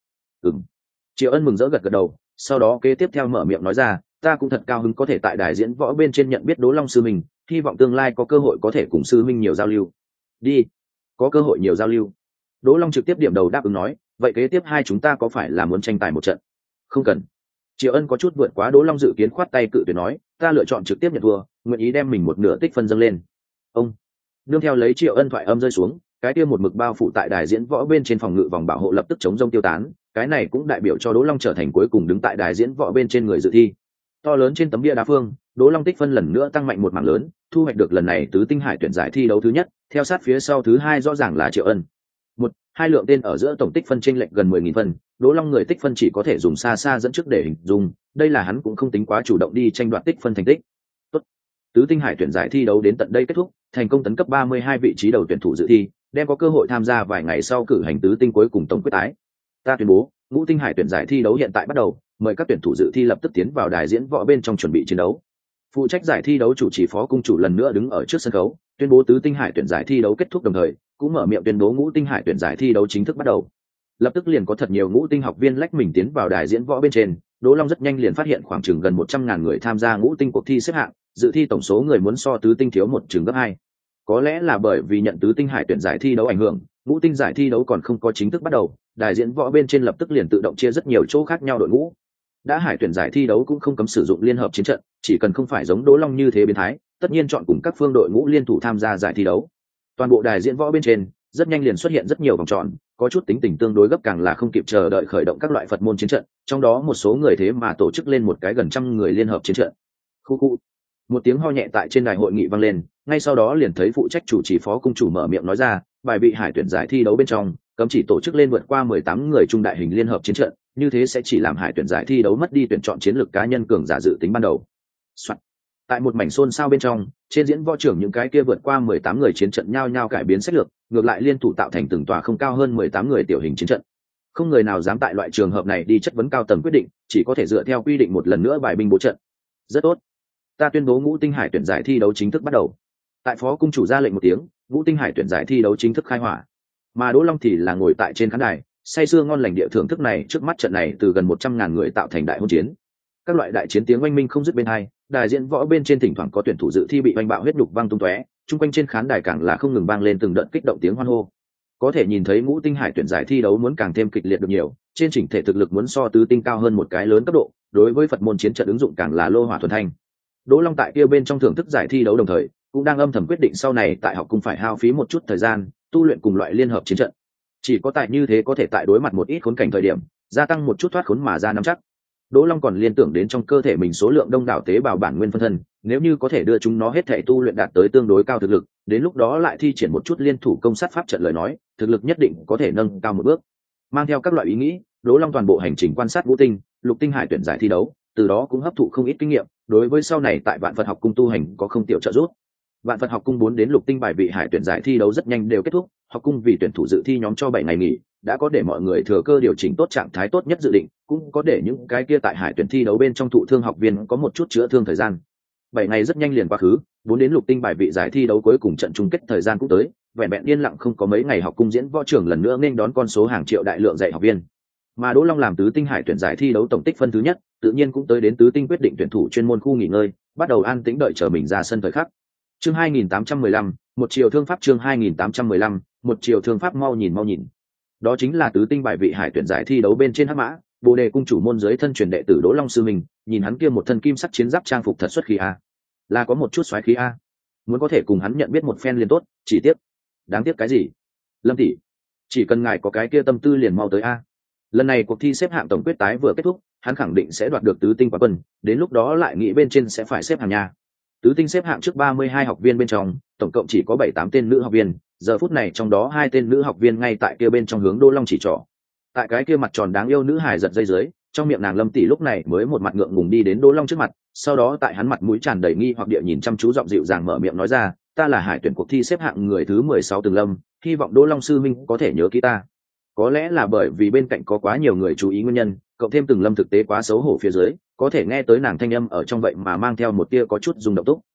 Speaker 1: Triệu Ân mừng rỡ gật gật đầu, sau đó kế tiếp theo mở miệng nói ra, ta cũng thật cao hứng có thể tại đài diễn võ bên trên nhận biết Đỗ Long sư mình, hy vọng tương lai có cơ hội có thể cùng sư minh nhiều giao lưu. Đi, có cơ hội nhiều giao lưu. Đỗ Long trực tiếp điểm đầu đáp ứng nói, vậy kế tiếp hai chúng ta có phải là muốn tranh tài một trận? Không cần. Triệu Ân có chút vượt quá Đỗ Long dự kiến, khoát tay cự tuyệt nói, ta lựa chọn trực tiếp nhận thua, nguyện ý đem mình một nửa tích phân dâng lên. Ông nương theo lấy Triệu Ân thoại âm rơi xuống, cái kia một mực bao phủ tại đài diễn võ bên trên phòng ngự vòng bảo hộ lập tức chống rông tiêu tán, cái này cũng đại biểu cho Đỗ Long trở thành cuối cùng đứng tại đài diễn võ bên trên người dự thi. To lớn trên tấm bia đá phương, Đỗ Long tích phân lần nữa tăng mạnh một mảng lớn, thu hoạch được lần này tứ tinh hải tuyển giải thi đấu thứ nhất, theo sát phía sau thứ hai rõ ràng là Triệu Ân. Hai lượng tên ở giữa tổng tích phân chênh lệch gần 10.000 phân, Đỗ Long người tích phân chỉ có thể dùng xa xa dẫn trước để hình dung, đây là hắn cũng không tính quá chủ động đi tranh đoạt tích phân thành tích. Tốt. Tứ tinh hải tuyển giải thi đấu đến tận đây kết thúc, thành công tấn cấp 32 vị trí đầu tuyển thủ dự thi, đem có cơ hội tham gia vài ngày sau cử hành tứ tinh cuối cùng tổng quyết tái. Ta tuyên bố, ngũ tinh hải tuyển giải thi đấu hiện tại bắt đầu, mời các tuyển thủ dự thi lập tức tiến vào đài diễn võ bên trong chuẩn bị chiến đấu. Phụ trách giải thi đấu chủ trì phó cung chủ lần nữa đứng ở trước sân khấu, tuyên bố tứ tinh hải tuyển giải thi đấu kết thúc, đồng thời cũng mở miệng tuyên bố ngũ tinh hải tuyển giải thi đấu chính thức bắt đầu. Lập tức liền có thật nhiều ngũ tinh học viên lách mình tiến vào đài diễn võ bên trên, Đỗ Long rất nhanh liền phát hiện khoảng chừng gần 100.000 người tham gia ngũ tinh cuộc thi xếp hạng, dự thi tổng số người muốn so tứ tinh thiếu một chừng gấp 2. Có lẽ là bởi vì nhận tứ tinh hải tuyển giải thi đấu ảnh hưởng, ngũ tinh giải thi đấu còn không có chính thức bắt đầu, đài diễn võ bên trên lập tức liền tự động chia rất nhiều chỗ khác nhau đội ngũ. Đã hải tuyển giải thi đấu cũng không cấm sử dụng liên hợp chiến trận, chỉ cần không phải giống Đỗ Long như thế biến thái, tất nhiên chọn cùng các phương đội ngũ liên thủ tham gia giải thi đấu. Toàn bộ đài diễn võ bên trên rất nhanh liền xuất hiện rất nhiều vòng tròn, có chút tính tình tương đối gấp càng là không kịp chờ đợi khởi động các loại Phật môn chiến trận, trong đó một số người thế mà tổ chức lên một cái gần trăm người liên hợp chiến trận. Khu khu. Một tiếng ho nhẹ tại trên đài hội nghị vang lên, ngay sau đó liền thấy phụ trách chủ trì phó cung chủ mở miệng nói ra, bài vị hải tuyển giải thi đấu bên trong cấm chỉ tổ chức lên vượt qua 18 người trung đại hình liên hợp chiến trận, như thế sẽ chỉ làm hải tuyển giải thi đấu mất đi tuyển chọn chiến lược cá nhân cường giả dự tính ban đầu. Tại một mảnh xôn xao bên trong, trên diễn võ trưởng những cái kia vượt qua 18 người chiến trận nhao nhao cải biến sách lược, ngược lại liên thủ tạo thành từng tòa không cao hơn 18 người tiểu hình chiến trận. Không người nào dám tại loại trường hợp này đi chất vấn cao tầng quyết định, chỉ có thể dựa theo quy định một lần nữa bài binh bố trận. Rất tốt, ta tuyên bố ngũ tinh hải tuyển giải thi đấu chính thức bắt đầu. Tại phó cung chủ ra lệnh một tiếng, ngũ tinh hải tuyển giải thi đấu chính thức khai hỏa. Mà Đỗ Long thì là ngồi tại trên khán đài, say sưa ngon lành địa thưởng thức này trước mắt trận này từ gần 100.000 người tạo thành đại hôn chiến. Các loại đại chiến tiếng oanh minh không dứt bên hai, đài diễn võ bên trên thỉnh thoảng có tuyển thủ dự thi bị oanh bạo huyết nhục văng tung tóe, chung quanh trên khán đài càng là không ngừng vang lên từng đợt kích động tiếng hoan hô. Có thể nhìn thấy ngũ tinh hải tuyển giải thi đấu muốn càng thêm kịch liệt được nhiều, trên chỉnh thể thực lực muốn so tứ tinh cao hơn một cái lớn cấp độ, đối với Phật môn chiến trận ứng dụng càng là lô hỏa thuần thanh. Đỗ Long tại kia bên trong thưởng thức giải thi đấu đồng thời, cũng đang âm thầm quyết định sau này tại học cung phải hao phí một chút thời gian tu luyện cùng loại liên hợp chiến trận. Chỉ có tại như thế có thể tại đối mặt một ít khốn cảnh thời điểm, gia tăng một chút thoát khốn mà ra nắm chắc. Đỗ Long còn liên tưởng đến trong cơ thể mình số lượng đông đảo tế bào bản nguyên phân thân, nếu như có thể đưa chúng nó hết thể tu luyện đạt tới tương đối cao thực lực, đến lúc đó lại thi triển một chút liên thủ công sát pháp trận lời nói, thực lực nhất định có thể nâng cao một bước. Mang theo các loại ý nghĩ, Đỗ Long toàn bộ hành trình quan sát Vũ Tinh, Lục Tinh Hải tuyển giải thi đấu, từ đó cũng hấp thụ không ít kinh nghiệm, đối với sau này tại Vạn Phật học cung tu hành có không tiểu trợ giúp. Vạn Phật học cung 4 đến Lục Tinh bài vị hải tuyển giải thi đấu rất nhanh đều kết thúc, học cung vì tuyển thủ dự thi nhóm cho 7 ngày nghỉ, đã có để mọi người thừa cơ điều chỉnh tốt trạng thái tốt nhất dự định, cũng có để những cái kia tại hải tuyển thi đấu bên trong thụ thương học viên có một chút chữa thương thời gian. 7 ngày rất nhanh liền qua khứ, 4 đến Lục Tinh bài vị giải thi đấu cuối cùng trận chung kết thời gian cũng tới, vẹn vẹn yên lặng không có mấy ngày học cung diễn võ trưởng lần nữa nên đón con số hàng triệu đại lượng dạy học viên. Mà Đỗ Long làm tứ tinh hải tuyển giải thi đấu tổng tích phân thứ nhất, tự nhiên cũng tới đến tứ tinh quyết định tuyển thủ chuyên môn khu nghỉ ngơi, bắt đầu an tĩnh đợi chờ mình ra sân thời khắc. Chương 2815, một chiều thương pháp chương 2815, một chiều thương pháp mau nhìn. Đó chính là tứ tinh bài vị hải tuyển giải thi đấu bên trên hắc mã, Bồ Đề cung chủ môn dưới thân truyền đệ tử Đỗ Long sư mình, nhìn hắn kia một thân kim sắc chiến giáp trang phục thật xuất khí a. Là có một chút xoáy khí a. Muốn có thể cùng hắn nhận biết một phen liền tốt, chỉ tiếc. Đáng tiếc cái gì? Lâm tỷ, chỉ cần ngài có cái kia tâm tư liền mau tới a. Lần này cuộc thi xếp hạng tổng quyết tái vừa kết thúc, hắn khẳng định sẽ đoạt được tứ tinh quán quân, đến lúc đó lại nghĩ bên trên sẽ phải xếp hàng nhà. Tứ tinh xếp hạng trước 32 học viên bên trong, tổng cộng chỉ có 7-8 tên nữ học viên, giờ phút này trong đó 2 tên nữ học viên ngay tại kia bên trong hướng Đỗ Long chỉ trỏ. Tại cái kia mặt tròn đáng yêu nữ hài giật dây dưới, trong miệng nàng Lâm tỷ lúc này mới một mặt ngượng ngùng đi đến Đỗ Long trước mặt, sau đó tại hắn mặt mũi tràn đầy nghi hoặc địa nhìn chăm chú giọng dịu dàng mở miệng nói ra, ta là hải tuyển cuộc thi xếp hạng người thứ 16 Từng Lâm, hy vọng Đỗ Long sư minh có thể nhớ kỹ ta. Có lẽ là bởi vì bên cạnh có quá nhiều người chú ý nguyên nhân, cộng thêm Từng Lâm thực tế quá xấu hổ phía dưới, có thể nghe tới nàng thanh âm ở trong vậy mà mang theo một tia có chút rung động túc.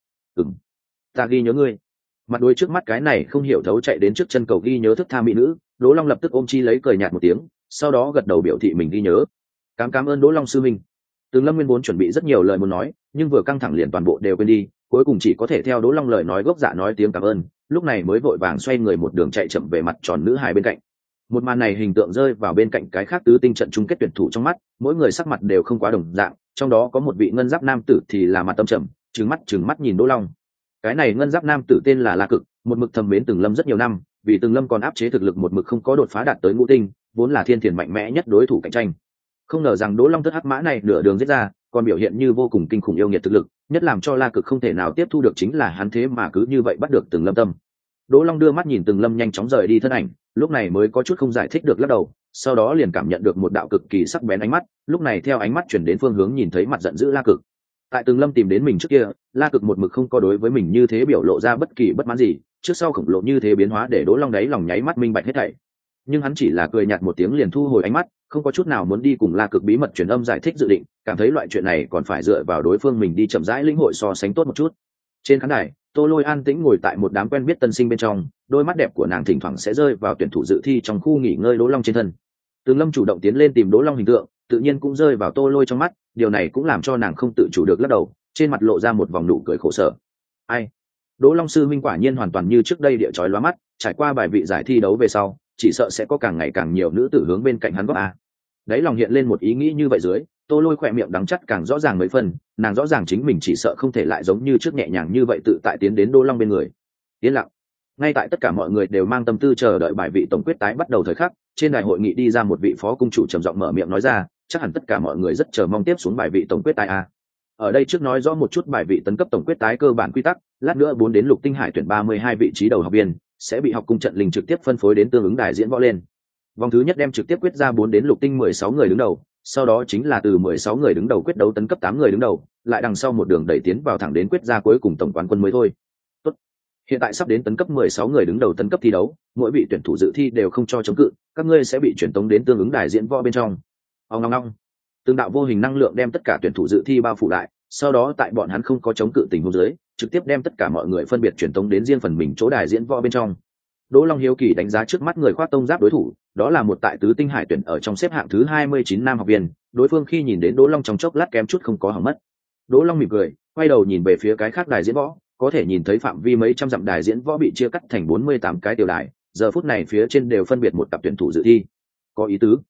Speaker 1: Ta ghi nhớ ngươi. Mặt đuôi trước mắt cái này không hiểu thấu chạy đến trước chân cầu ghi nhớ thức tha mỹ nữ, Đỗ Long lập tức ôm chi lấy cười nhạt một tiếng, sau đó gật đầu biểu thị mình ghi nhớ. Cảm ơn Đỗ Long sư minh. Từng Lâm nguyên vốn chuẩn bị rất nhiều lời muốn nói, nhưng vừa căng thẳng liền toàn bộ đều quên đi, cuối cùng chỉ có thể theo Đỗ Long lời nói gốc dạ nói tiếng cảm ơn, lúc này mới vội vàng xoay người một đường chạy chậm về mặt tròn nữ hài bên cạnh. Một màn này hình tượng rơi vào bên cạnh cái khác tứ tinh trận chung kết tuyển thủ trong mắt, mỗi người sắc mặt đều không quá đồng dạng, trong đó có một vị ngân giáp nam tử thì là mặt tâm trầm, trừng mắt nhìn Đỗ Long. Cái này ngân giáp nam tử tên là La Cực, một mực thầm mến Từng Lâm rất nhiều năm, vì Từng Lâm còn áp chế thực lực một mực không có đột phá đạt tới ngũ tinh, vốn là thiên thiền mạnh mẽ nhất đối thủ cạnh tranh. Không ngờ rằng Đỗ Long thất hắc mã này nửa đường giết ra, còn biểu hiện như vô cùng kinh khủng yêu nghiệt thực lực, nhất làm cho La Cực không thể nào tiếp thu được chính là hắn thế mà cứ như vậy bắt được Từng Lâm tâm. Đỗ Long đưa mắt nhìn Từng Lâm nhanh chóng rời đi thân ảnh, lúc này mới có chút không giải thích được lắc đầu, sau đó liền cảm nhận được một đạo cực kỳ sắc bén ánh mắt, lúc này theo ánh mắt chuyển đến phương hướng nhìn thấy mặt giận dữ La Cực. Tại Từng Lâm tìm đến mình trước kia, La Cực một mực không có đối với mình như thế biểu lộ ra bất kỳ bất mãn gì, trước sau khổng lồ như thế biến hóa để Đỗ Long đáy lòng nháy mắt minh bạch hết thảy. Nhưng hắn chỉ là cười nhạt một tiếng liền thu hồi ánh mắt, không có chút nào muốn đi cùng La Cực bí mật truyền âm giải thích dự định, cảm thấy loại chuyện này còn phải dựa vào đối phương mình đi chậm rãi lĩnh hội so sánh tốt một chút. Trên khán đài, Tô Lôi an tĩnh ngồi tại một đám quen biết tân sinh bên trong, đôi mắt đẹp của nàng thỉnh thoảng sẽ rơi vào tuyển thủ dự thi trong khu nghỉ ngơi Đỗ Long trên thân. Từng Lâm chủ động tiến lên tìm Đỗ Long hình tượng, tự nhiên cũng rơi vào Tô Lôi trong mắt, điều này cũng làm cho nàng không tự chủ được lắc đầu, trên mặt lộ ra một vòng nụ cười khổ sở. Ai? Đỗ Long sư minh quả nhiên hoàn toàn như trước đây địa chói lóa mắt, trải qua bài vị giải thi đấu về sau, chỉ sợ sẽ có càng ngày càng nhiều nữ tử hướng bên cạnh hắn góp a. Đấy lòng hiện lên một ý nghĩ như vậy dưới, Tô Lôi khỏe miệng đắng chắt càng rõ ràng mấy phần, nàng rõ ràng chính mình chỉ sợ không thể lại giống như trước nhẹ nhàng như vậy tự tại tiến đến Đỗ Long bên người. Yên lặng. Ngay tại tất cả mọi người đều mang tâm tư chờ đợi bài vị tổng quyết tái bắt đầu thời khắc, trên đài hội nghị đi ra một vị phó cung chủ trầm giọng mở miệng nói ra, chắc hẳn tất cả mọi người rất chờ mong tiếp xuống bài vị tổng quyết tái a. Ở đây trước nói rõ một chút bài vị tấn cấp tổng quyết tái cơ bản quy tắc, lát nữa 4 đến Lục Tinh Hải tuyển 32 vị trí đầu học viên sẽ bị học cung trận linh trực tiếp phân phối đến tương ứng đài diễn võ lên. Vòng thứ nhất đem trực tiếp quyết ra 4 đến Lục Tinh 16 người đứng đầu, sau đó chính là từ 16 người đứng đầu quyết đấu tấn cấp 8 người đứng đầu, lại đằng sau một đường đẩy tiến vào thẳng đến quyết ra cuối cùng tổng quán quân mới thôi. Tốt. Hiện tại sắp đến tấn cấp 16 người đứng đầu tấn cấp thi đấu, mỗi vị tuyển thủ dự thi đều không cho chống cự, các ngươi sẽ bị chuyển tống đến tương ứng đài diễn võ bên trong. Ong ong ong. Từng đạo vô hình năng lượng đem tất cả tuyển thủ dự thi bao phủ lại, sau đó tại bọn hắn không có chống cự tình huống dưới, trực tiếp đem tất cả mọi người phân biệt chuyển tống đến riêng phần mình chỗ đài diễn võ bên trong. Đỗ Long hiếu kỳ đánh giá trước mắt người khoác tông giáp đối thủ, đó là một tại tứ tinh hải tuyển ở trong xếp hạng thứ 29 nam học viên, đối phương khi nhìn đến Đỗ Long trong chốc lát kém chút không có hỏng mất. Đỗ Long mỉm cười, quay đầu nhìn về phía cái khác đài diễn võ, có thể nhìn thấy phạm vi mấy trăm dặm đài diễn võ bị chia cắt thành 48 cái tiểu đài, giờ phút này phía trên đều phân biệt một cặp tuyển thủ dự thi. Có ý tứ.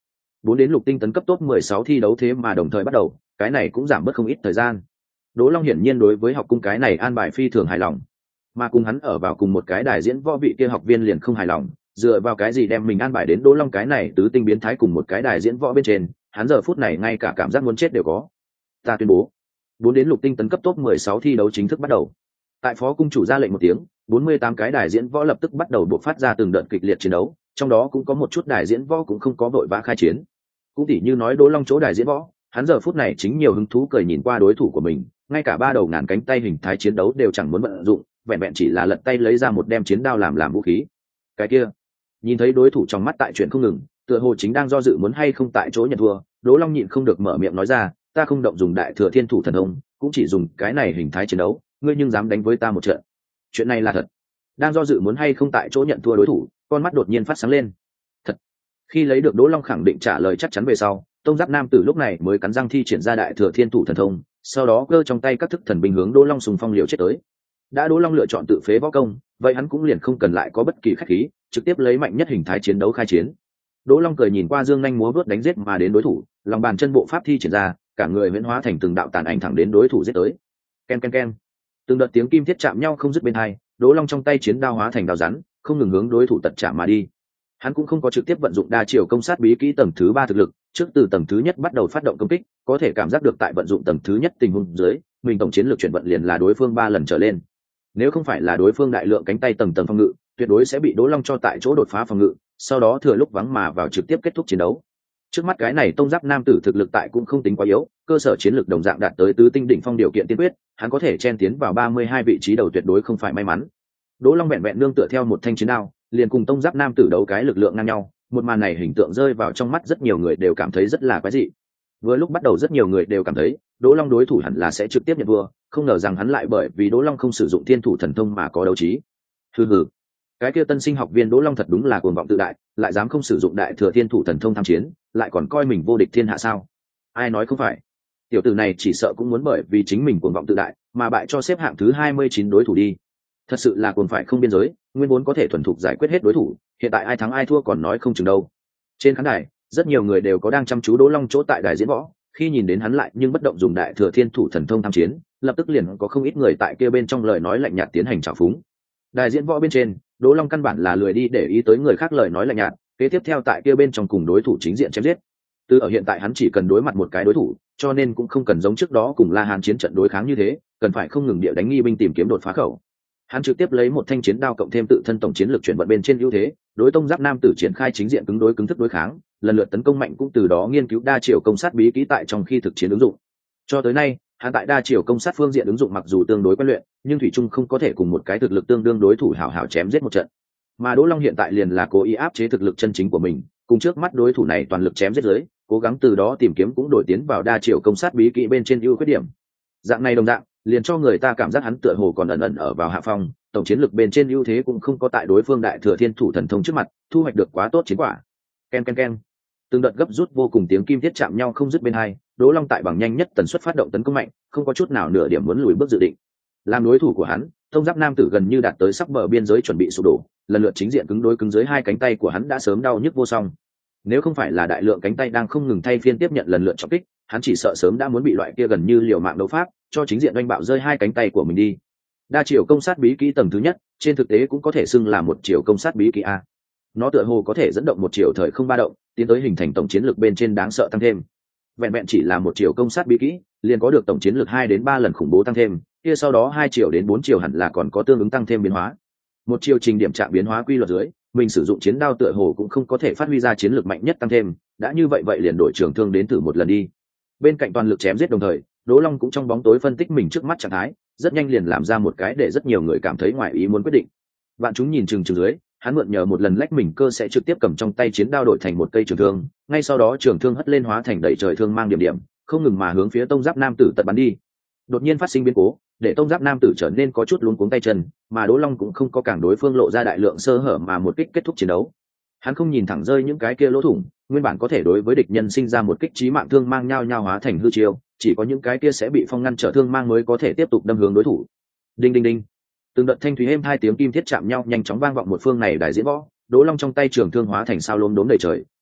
Speaker 1: 4 đến lục tinh tấn cấp top 16 thi đấu thế mà đồng thời bắt đầu, cái này cũng giảm bớt không ít thời gian. Đỗ Long hiển nhiên đối với học cung cái này an bài phi thường hài lòng, mà cùng hắn ở vào cùng một cái đài diễn võ vị kia học viên liền không hài lòng, dựa vào cái gì đem mình an bài đến Đỗ Long cái này tứ tinh biến thái cùng một cái đài diễn võ bên trên, hắn giờ phút này ngay cả cảm giác muốn chết đều có. Ta tuyên bố, 4 đến lục tinh tấn cấp top 16 thi đấu chính thức bắt đầu. Tại phó cung chủ ra lệnh một tiếng, 48 cái đài diễn võ lập tức bắt đầu buộc phát ra từng đợt kịch liệt chiến đấu, trong đó cũng có một chút đài diễn võ cũng không có vội vã khai chiến. Cũng tỉ như nói Đỗ Long chỗ đài diễn võ, hắn giờ phút này chính nhiều hứng thú cười nhìn qua đối thủ của mình, ngay cả ba đầu ngàn cánh tay hình thái chiến đấu đều chẳng muốn vận dụng, vẹn vẹn chỉ là lật tay lấy ra một đem chiến đao làm vũ khí. Cái kia, nhìn thấy đối thủ trong mắt tại chuyện không ngừng, tựa hồ chính đang do dự muốn hay không tại chỗ nhận thua, Đỗ Long nhịn không được mở miệng nói ra, ta không động dùng đại thừa thiên thủ thần thông, cũng chỉ dùng cái này hình thái chiến đấu, ngươi nhưng dám đánh với ta một trận. Chuyện này là thật. Đang do dự muốn hay không tại chỗ nhận thua đối thủ, con mắt đột nhiên phát sáng lên. Thật. Khi lấy được Đỗ Long khẳng định trả lời chắc chắn về sau, Tông Giáp Nam tử lúc này mới cắn răng thi triển ra đại thừa thiên thủ thần thông, sau đó cơ trong tay các thức thần binh hướng Đỗ Long xung phong liều chết tới. Đã Đỗ Long lựa chọn tự phế võ công, vậy hắn cũng liền không cần lại có bất kỳ khách khí, trực tiếp lấy mạnh nhất hình thái chiến đấu khai chiến. Đỗ Long cười nhìn qua dương nhanh múa vớt đánh giết mà đến đối thủ, lòng bàn chân bộ pháp thi triển ra, cả người huyễn hóa thành từng đạo tàn ảnh thẳng đến đối thủ giết tới. Ken ken ken. Từng đợt tiếng kim thiết chạm nhau không dứt bên hai, Đỗ Long trong tay chiến đao hóa thành đao rắn, không ngừng hướng đối thủ tật chạm mà đi. Hắn cũng không có trực tiếp vận dụng đa chiều công sát bí kỹ tầng thứ 3 thực lực, trước từ tầng thứ nhất bắt đầu phát động công kích, có thể cảm giác được tại vận dụng tầng thứ nhất tình huống dưới, mình tổng chiến lược chuyển vận liền là đối phương 3 lần trở lên. Nếu không phải là đối phương đại lượng cánh tay tầng tầng phòng ngự, tuyệt đối sẽ bị Đỗ Long cho tại chỗ đột phá phòng ngự, sau đó thừa lúc vắng mà vào trực tiếp kết thúc chiến đấu. Trước mắt cái này Tông Giáp Nam tử thực lực tại cũng không tính quá yếu, cơ sở chiến lược đồng dạng đạt tới tứ tinh đỉnh phong điều kiện tiên quyết, hắn có thể chen tiến vào 32 vị trí đầu tuyệt đối không phải may mắn. Đỗ Long vẹn vẹn nương tựa theo một thanh chiến đao, liền cùng Tông Giáp Nam tử đấu cái lực lượng ngang nhau, một màn này hình tượng rơi vào trong mắt rất nhiều người đều cảm thấy rất là quái dị. Vừa lúc bắt đầu rất nhiều người đều cảm thấy Đỗ Long đối thủ hẳn là sẽ trực tiếp nhận vua, không ngờ rằng hắn lại bởi vì Đỗ Long không sử dụng thiên thủ thần thông mà có đấu trí. Hừ, cái kia tân sinh học viên Đỗ Long thật đúng là cuồng vọng tự đại, lại dám không sử dụng đại thừa thiên thủ thần thông tham chiến, lại còn coi mình vô địch thiên hạ sao? Ai nói không phải? Tiểu tử này chỉ sợ cũng muốn bởi vì chính mình cuồng vọng tự đại mà bại cho xếp hạng thứ 29 đối thủ đi. Thật sự là cuồng phải không biên giới, nguyên vốn có thể thuần thục giải quyết hết đối thủ, hiện tại ai thắng ai thua còn nói không chừng đâu. Trên khán đài, rất nhiều người đều có đang chăm chú Đỗ Long chỗ tại đài diễn võ, khi nhìn đến hắn lại nhưng bất động dùng đại thừa thiên thủ thần thông tham chiến, lập tức liền có không ít người tại kia bên trong lời nói lạnh nhạt tiến hành trào phúng. Đài diễn võ bên trên, Đỗ Long căn bản là lười đi để ý tới người khác lời nói lạnh nhạt, kế tiếp theo tại kia bên trong cùng đối thủ chính diện chém giết. Từ ở hiện tại hắn chỉ cần đối mặt một cái đối thủ, cho nên cũng không cần giống trước đó cùng La Hán chiến trận đối kháng như thế, cần phải không ngừng địa đánh nghi binh tìm kiếm đột phá khẩu. Hắn trực tiếp lấy một thanh chiến đao cộng thêm tự thân tổng chiến lược chuyển vận bên trên ưu thế, đối Tông Giáp Nam tử triển khai chính diện cứng đối cứng thức đối kháng, lần lượt tấn công mạnh cũng từ đó nghiên cứu đa chiều công sát bí kỹ tại trong khi thực chiến ứng dụng. Cho tới nay, hắn tại đa chiều công sát phương diện ứng dụng mặc dù tương đối quen luyện, nhưng thủy chung không có thể cùng một cái thực lực tương đương đối thủ hảo hảo chém giết một trận. Mà Đỗ Long hiện tại liền là cố ý áp chế thực lực chân chính của mình, cùng trước mắt đối thủ này toàn lực chém giết dưới, cố gắng từ đó tìm kiếm cũng đổi tiến vào đa chiều công sát bí kỹ bên trên ưu khuyết điểm. Dạng này đồng dạng, liền cho người ta cảm giác hắn tựa hồ còn ẩn ẩn ở vào hạ phong, tổng chiến lược bên trên ưu thế cũng không có tại đối phương đại thừa thiên thủ thần thông trước mặt thu hoạch được quá tốt chiến quả. Ken ken ken. Từng đợt gấp rút vô cùng tiếng kim thiết chạm nhau không dứt bên hai, Đỗ Long tại bằng nhanh nhất tần suất phát động tấn công mạnh, không có chút nào nửa điểm muốn lùi bước dự định. Làm đối thủ của hắn, Tông Giáp Nam tử gần như đạt tới sắp bờ biên giới chuẩn bị sụp đổ, lần lượt chính diện cứng đối cứng dưới hai cánh tay của hắn đã sớm đau nhức vô song. Nếu không phải là đại lượng cánh tay đang không ngừng thay phiên tiếp nhận lần lượt trọng kích, hắn chỉ sợ sớm đã muốn bị loại kia gần như liều mạng đấu pháp, cho chính diện oanh bạo rơi hai cánh tay của mình đi. Đa chiều công sát bí kỹ tầng thứ nhất, trên thực tế cũng có thể xưng là một chiều công sát bí kỹ a. Nó tựa hồ có thể dẫn động một chiều thời không ba động, tiến tới hình thành tổng chiến lược bên trên đáng sợ tăng thêm. Vẹn vẹn chỉ là một chiều công sát bí kỹ, liền có được tổng chiến lược 2 đến 3 lần khủng bố tăng thêm, kia sau đó 2 chiều đến 4 chiều hẳn là còn có tương ứng tăng thêm biến hóa. Một chiều trình điểm trạng biến hóa quy luật dưới, mình sử dụng chiến đao tựa hồ cũng không có thể phát huy ra chiến lược mạnh nhất tăng thêm, đã như vậy liền đổi trường thương đến thử một lần đi. Bên cạnh toàn lực chém giết đồng thời, Đỗ Long cũng trong bóng tối phân tích mình trước mắt trạng thái, rất nhanh liền làm ra một cái để rất nhiều người cảm thấy ngoài ý muốn quyết định. Vạn chúng nhìn chừng chừng dưới, hắn mượn nhờ một lần lách mình cơ sẽ trực tiếp cầm trong tay chiến đao đổi thành một cây trường thương, ngay sau đó trường thương hất lên hóa thành đẩy trời thương mang điểm điểm, không ngừng mà hướng phía Tông Giáp Nam tử tận bắn đi. Đột nhiên phát sinh biến cố, để Tông Giáp Nam tử trở nên có chút luống cuống tay chân, mà Đỗ Long cũng không có cản đối phương lộ ra đại lượng sơ hở mà một kích kết thúc chiến đấu. Hắn không nhìn thẳng rơi những cái kia lỗ thủng, nguyên bản có thể đối với địch nhân sinh ra một kích chí mạng thương mang nhau hóa thành hư chiêu, chỉ có những cái kia sẽ bị phong ngăn trở thương mang mới có thể tiếp tục đâm hướng đối thủ. Đinh đinh đinh. Từng đợt thanh thúy êm hai tiếng kim thiết chạm nhau nhanh chóng vang vọng một phương này đài diễn võ, Đỗ Long trong tay trường thương hóa thành sao lốm đốm đầy trời,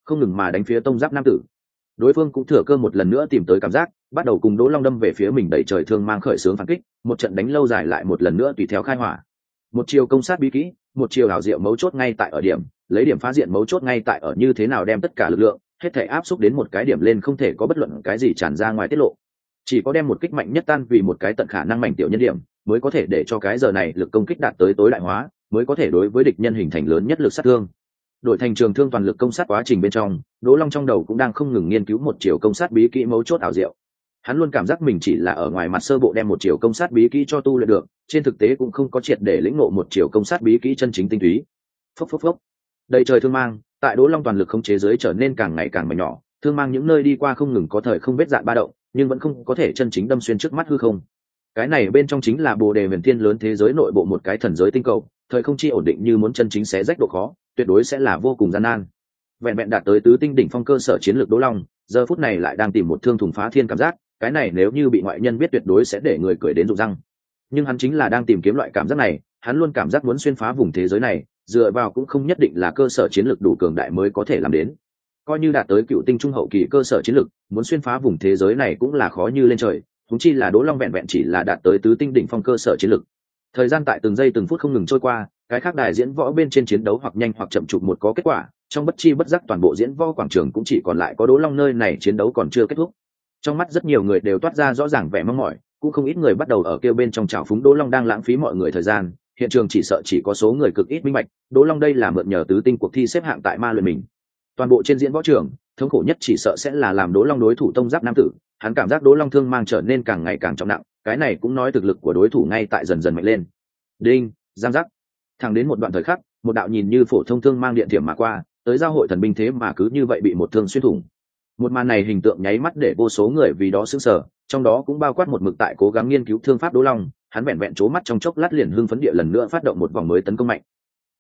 Speaker 1: không ngừng mà đánh phía tông giáp nam tử. Đối phương cũng thừa cơ một lần nữa tìm tới cảm giác, bắt đầu cùng Đỗ Long đâm về phía mình, đẩy trời thương mang khởi xướng phản kích, một trận đánh lâu dài lại một lần nữa tùy theo khai hỏa. Một chiều công sát bí kỹ, một chiều ảo diệu mấu chốt ngay tại ở điểm, lấy điểm phá diện mấu chốt ngay tại ở như thế nào đem tất cả lực lượng hết thể áp xúc đến một cái điểm lên, không thể có bất luận cái gì tràn ra ngoài tiết lộ. Chỉ có đem một kích mạnh nhất tan vì một cái tận khả năng mảnh tiểu nhân điểm, mới có thể để cho cái giờ này lực công kích đạt tới tối đại hóa, mới có thể đối với địch nhân hình thành lớn nhất lực sát thương. Đổi thành trường thương toàn lực công sát quá trình bên trong, Đỗ Long trong đầu cũng đang không ngừng nghiên cứu một chiều công sát bí kỹ mấu chốt ảo diệu. Hắn luôn cảm giác mình chỉ là ở ngoài mặt sơ bộ đem một chiều công sát bí kỹ cho tu luyện được, trên thực tế cũng không có triệt để lĩnh ngộ một chiều công sát bí kỹ chân chính tinh túy. Phốc phốc phốc. Đầy trời thương mang, tại Đỗ Long toàn lực khống chế dưới trở nên càng ngày càng nhỏ, thương mang những nơi đi qua không ngừng có thời không vết dạn ba động, nhưng vẫn không có thể chân chính đâm xuyên trước mắt hư không. Cái này bên trong chính là Bồ Đề Huyền Thiên lớn thế giới nội bộ một cái thần giới tinh cầu, thời không chi ổn định như muốn chân chính xé rách độ khó, tuyệt đối sẽ là vô cùng gian nan. Vẹn vẹn đạt tới tứ tinh đỉnh phong cơ sở chiến lược Đỗ Long, giờ phút này lại đang tìm một thương thủng phá thiên cảm giác, cái này nếu như bị ngoại nhân biết tuyệt đối sẽ để người cười đến rụng răng. Nhưng hắn chính là đang tìm kiếm loại cảm giác này, hắn luôn cảm giác muốn xuyên phá vùng thế giới này, dựa vào cũng không nhất định là cơ sở chiến lược đủ cường đại mới có thể làm đến. Coi như đạt tới cựu tinh trung hậu kỳ cơ sở chiến lược, muốn xuyên phá vùng thế giới này cũng là khó như lên trời, huống chi là Đỗ Long vẹn vẹn chỉ là đạt tới tứ tinh đỉnh phong cơ sở chiến lược. Thời gian tại từng giây từng phút không ngừng trôi qua, cái khác đài diễn võ bên trên chiến đấu hoặc nhanh hoặc chậm chụp một có kết quả, trong bất chi bất giác toàn bộ diễn võ quảng trường cũng chỉ còn lại có Đỗ Long nơi này chiến đấu còn chưa kết thúc. Trong mắt rất nhiều người đều toát ra rõ ràng vẻ mong mỏi, cũng không ít người bắt đầu ở kêu bên trong trào phúng Đỗ Long đang lãng phí mọi người thời gian. Hiện trường chỉ sợ chỉ có số người cực ít minh bạch, Đỗ Long đây là mượn nhờ tứ tinh cuộc thi xếp hạng tại ma luyện mình. Toàn bộ trên diễn võ trường, thống khổ nhất chỉ sợ sẽ là làm Đỗ Long đối thủ tông giáp nam tử, hắn cảm giác Đỗ Long thương mang trở nên càng ngày càng trọng nặng, cái này cũng nói thực lực của đối thủ ngay tại dần dần mạnh lên. Đinh, giang giác. Thẳng đến một đoạn thời khắc, một đạo nhìn như phổ thông thương mang điện thiểm mà qua, tới giao hội thần binh thế mà cứ như vậy bị một thương xuyên thủng. Một màn này hình tượng nháy mắt để vô số người vì đó sững sờ, trong đó cũng bao quát một mực tại cố gắng nghiên cứu thương pháp Đỗ Long, hắn vẹn vẹn chố mắt trong chốc lát liền hưng phấn địa lần nữa phát động một vòng mới tấn công mạnh.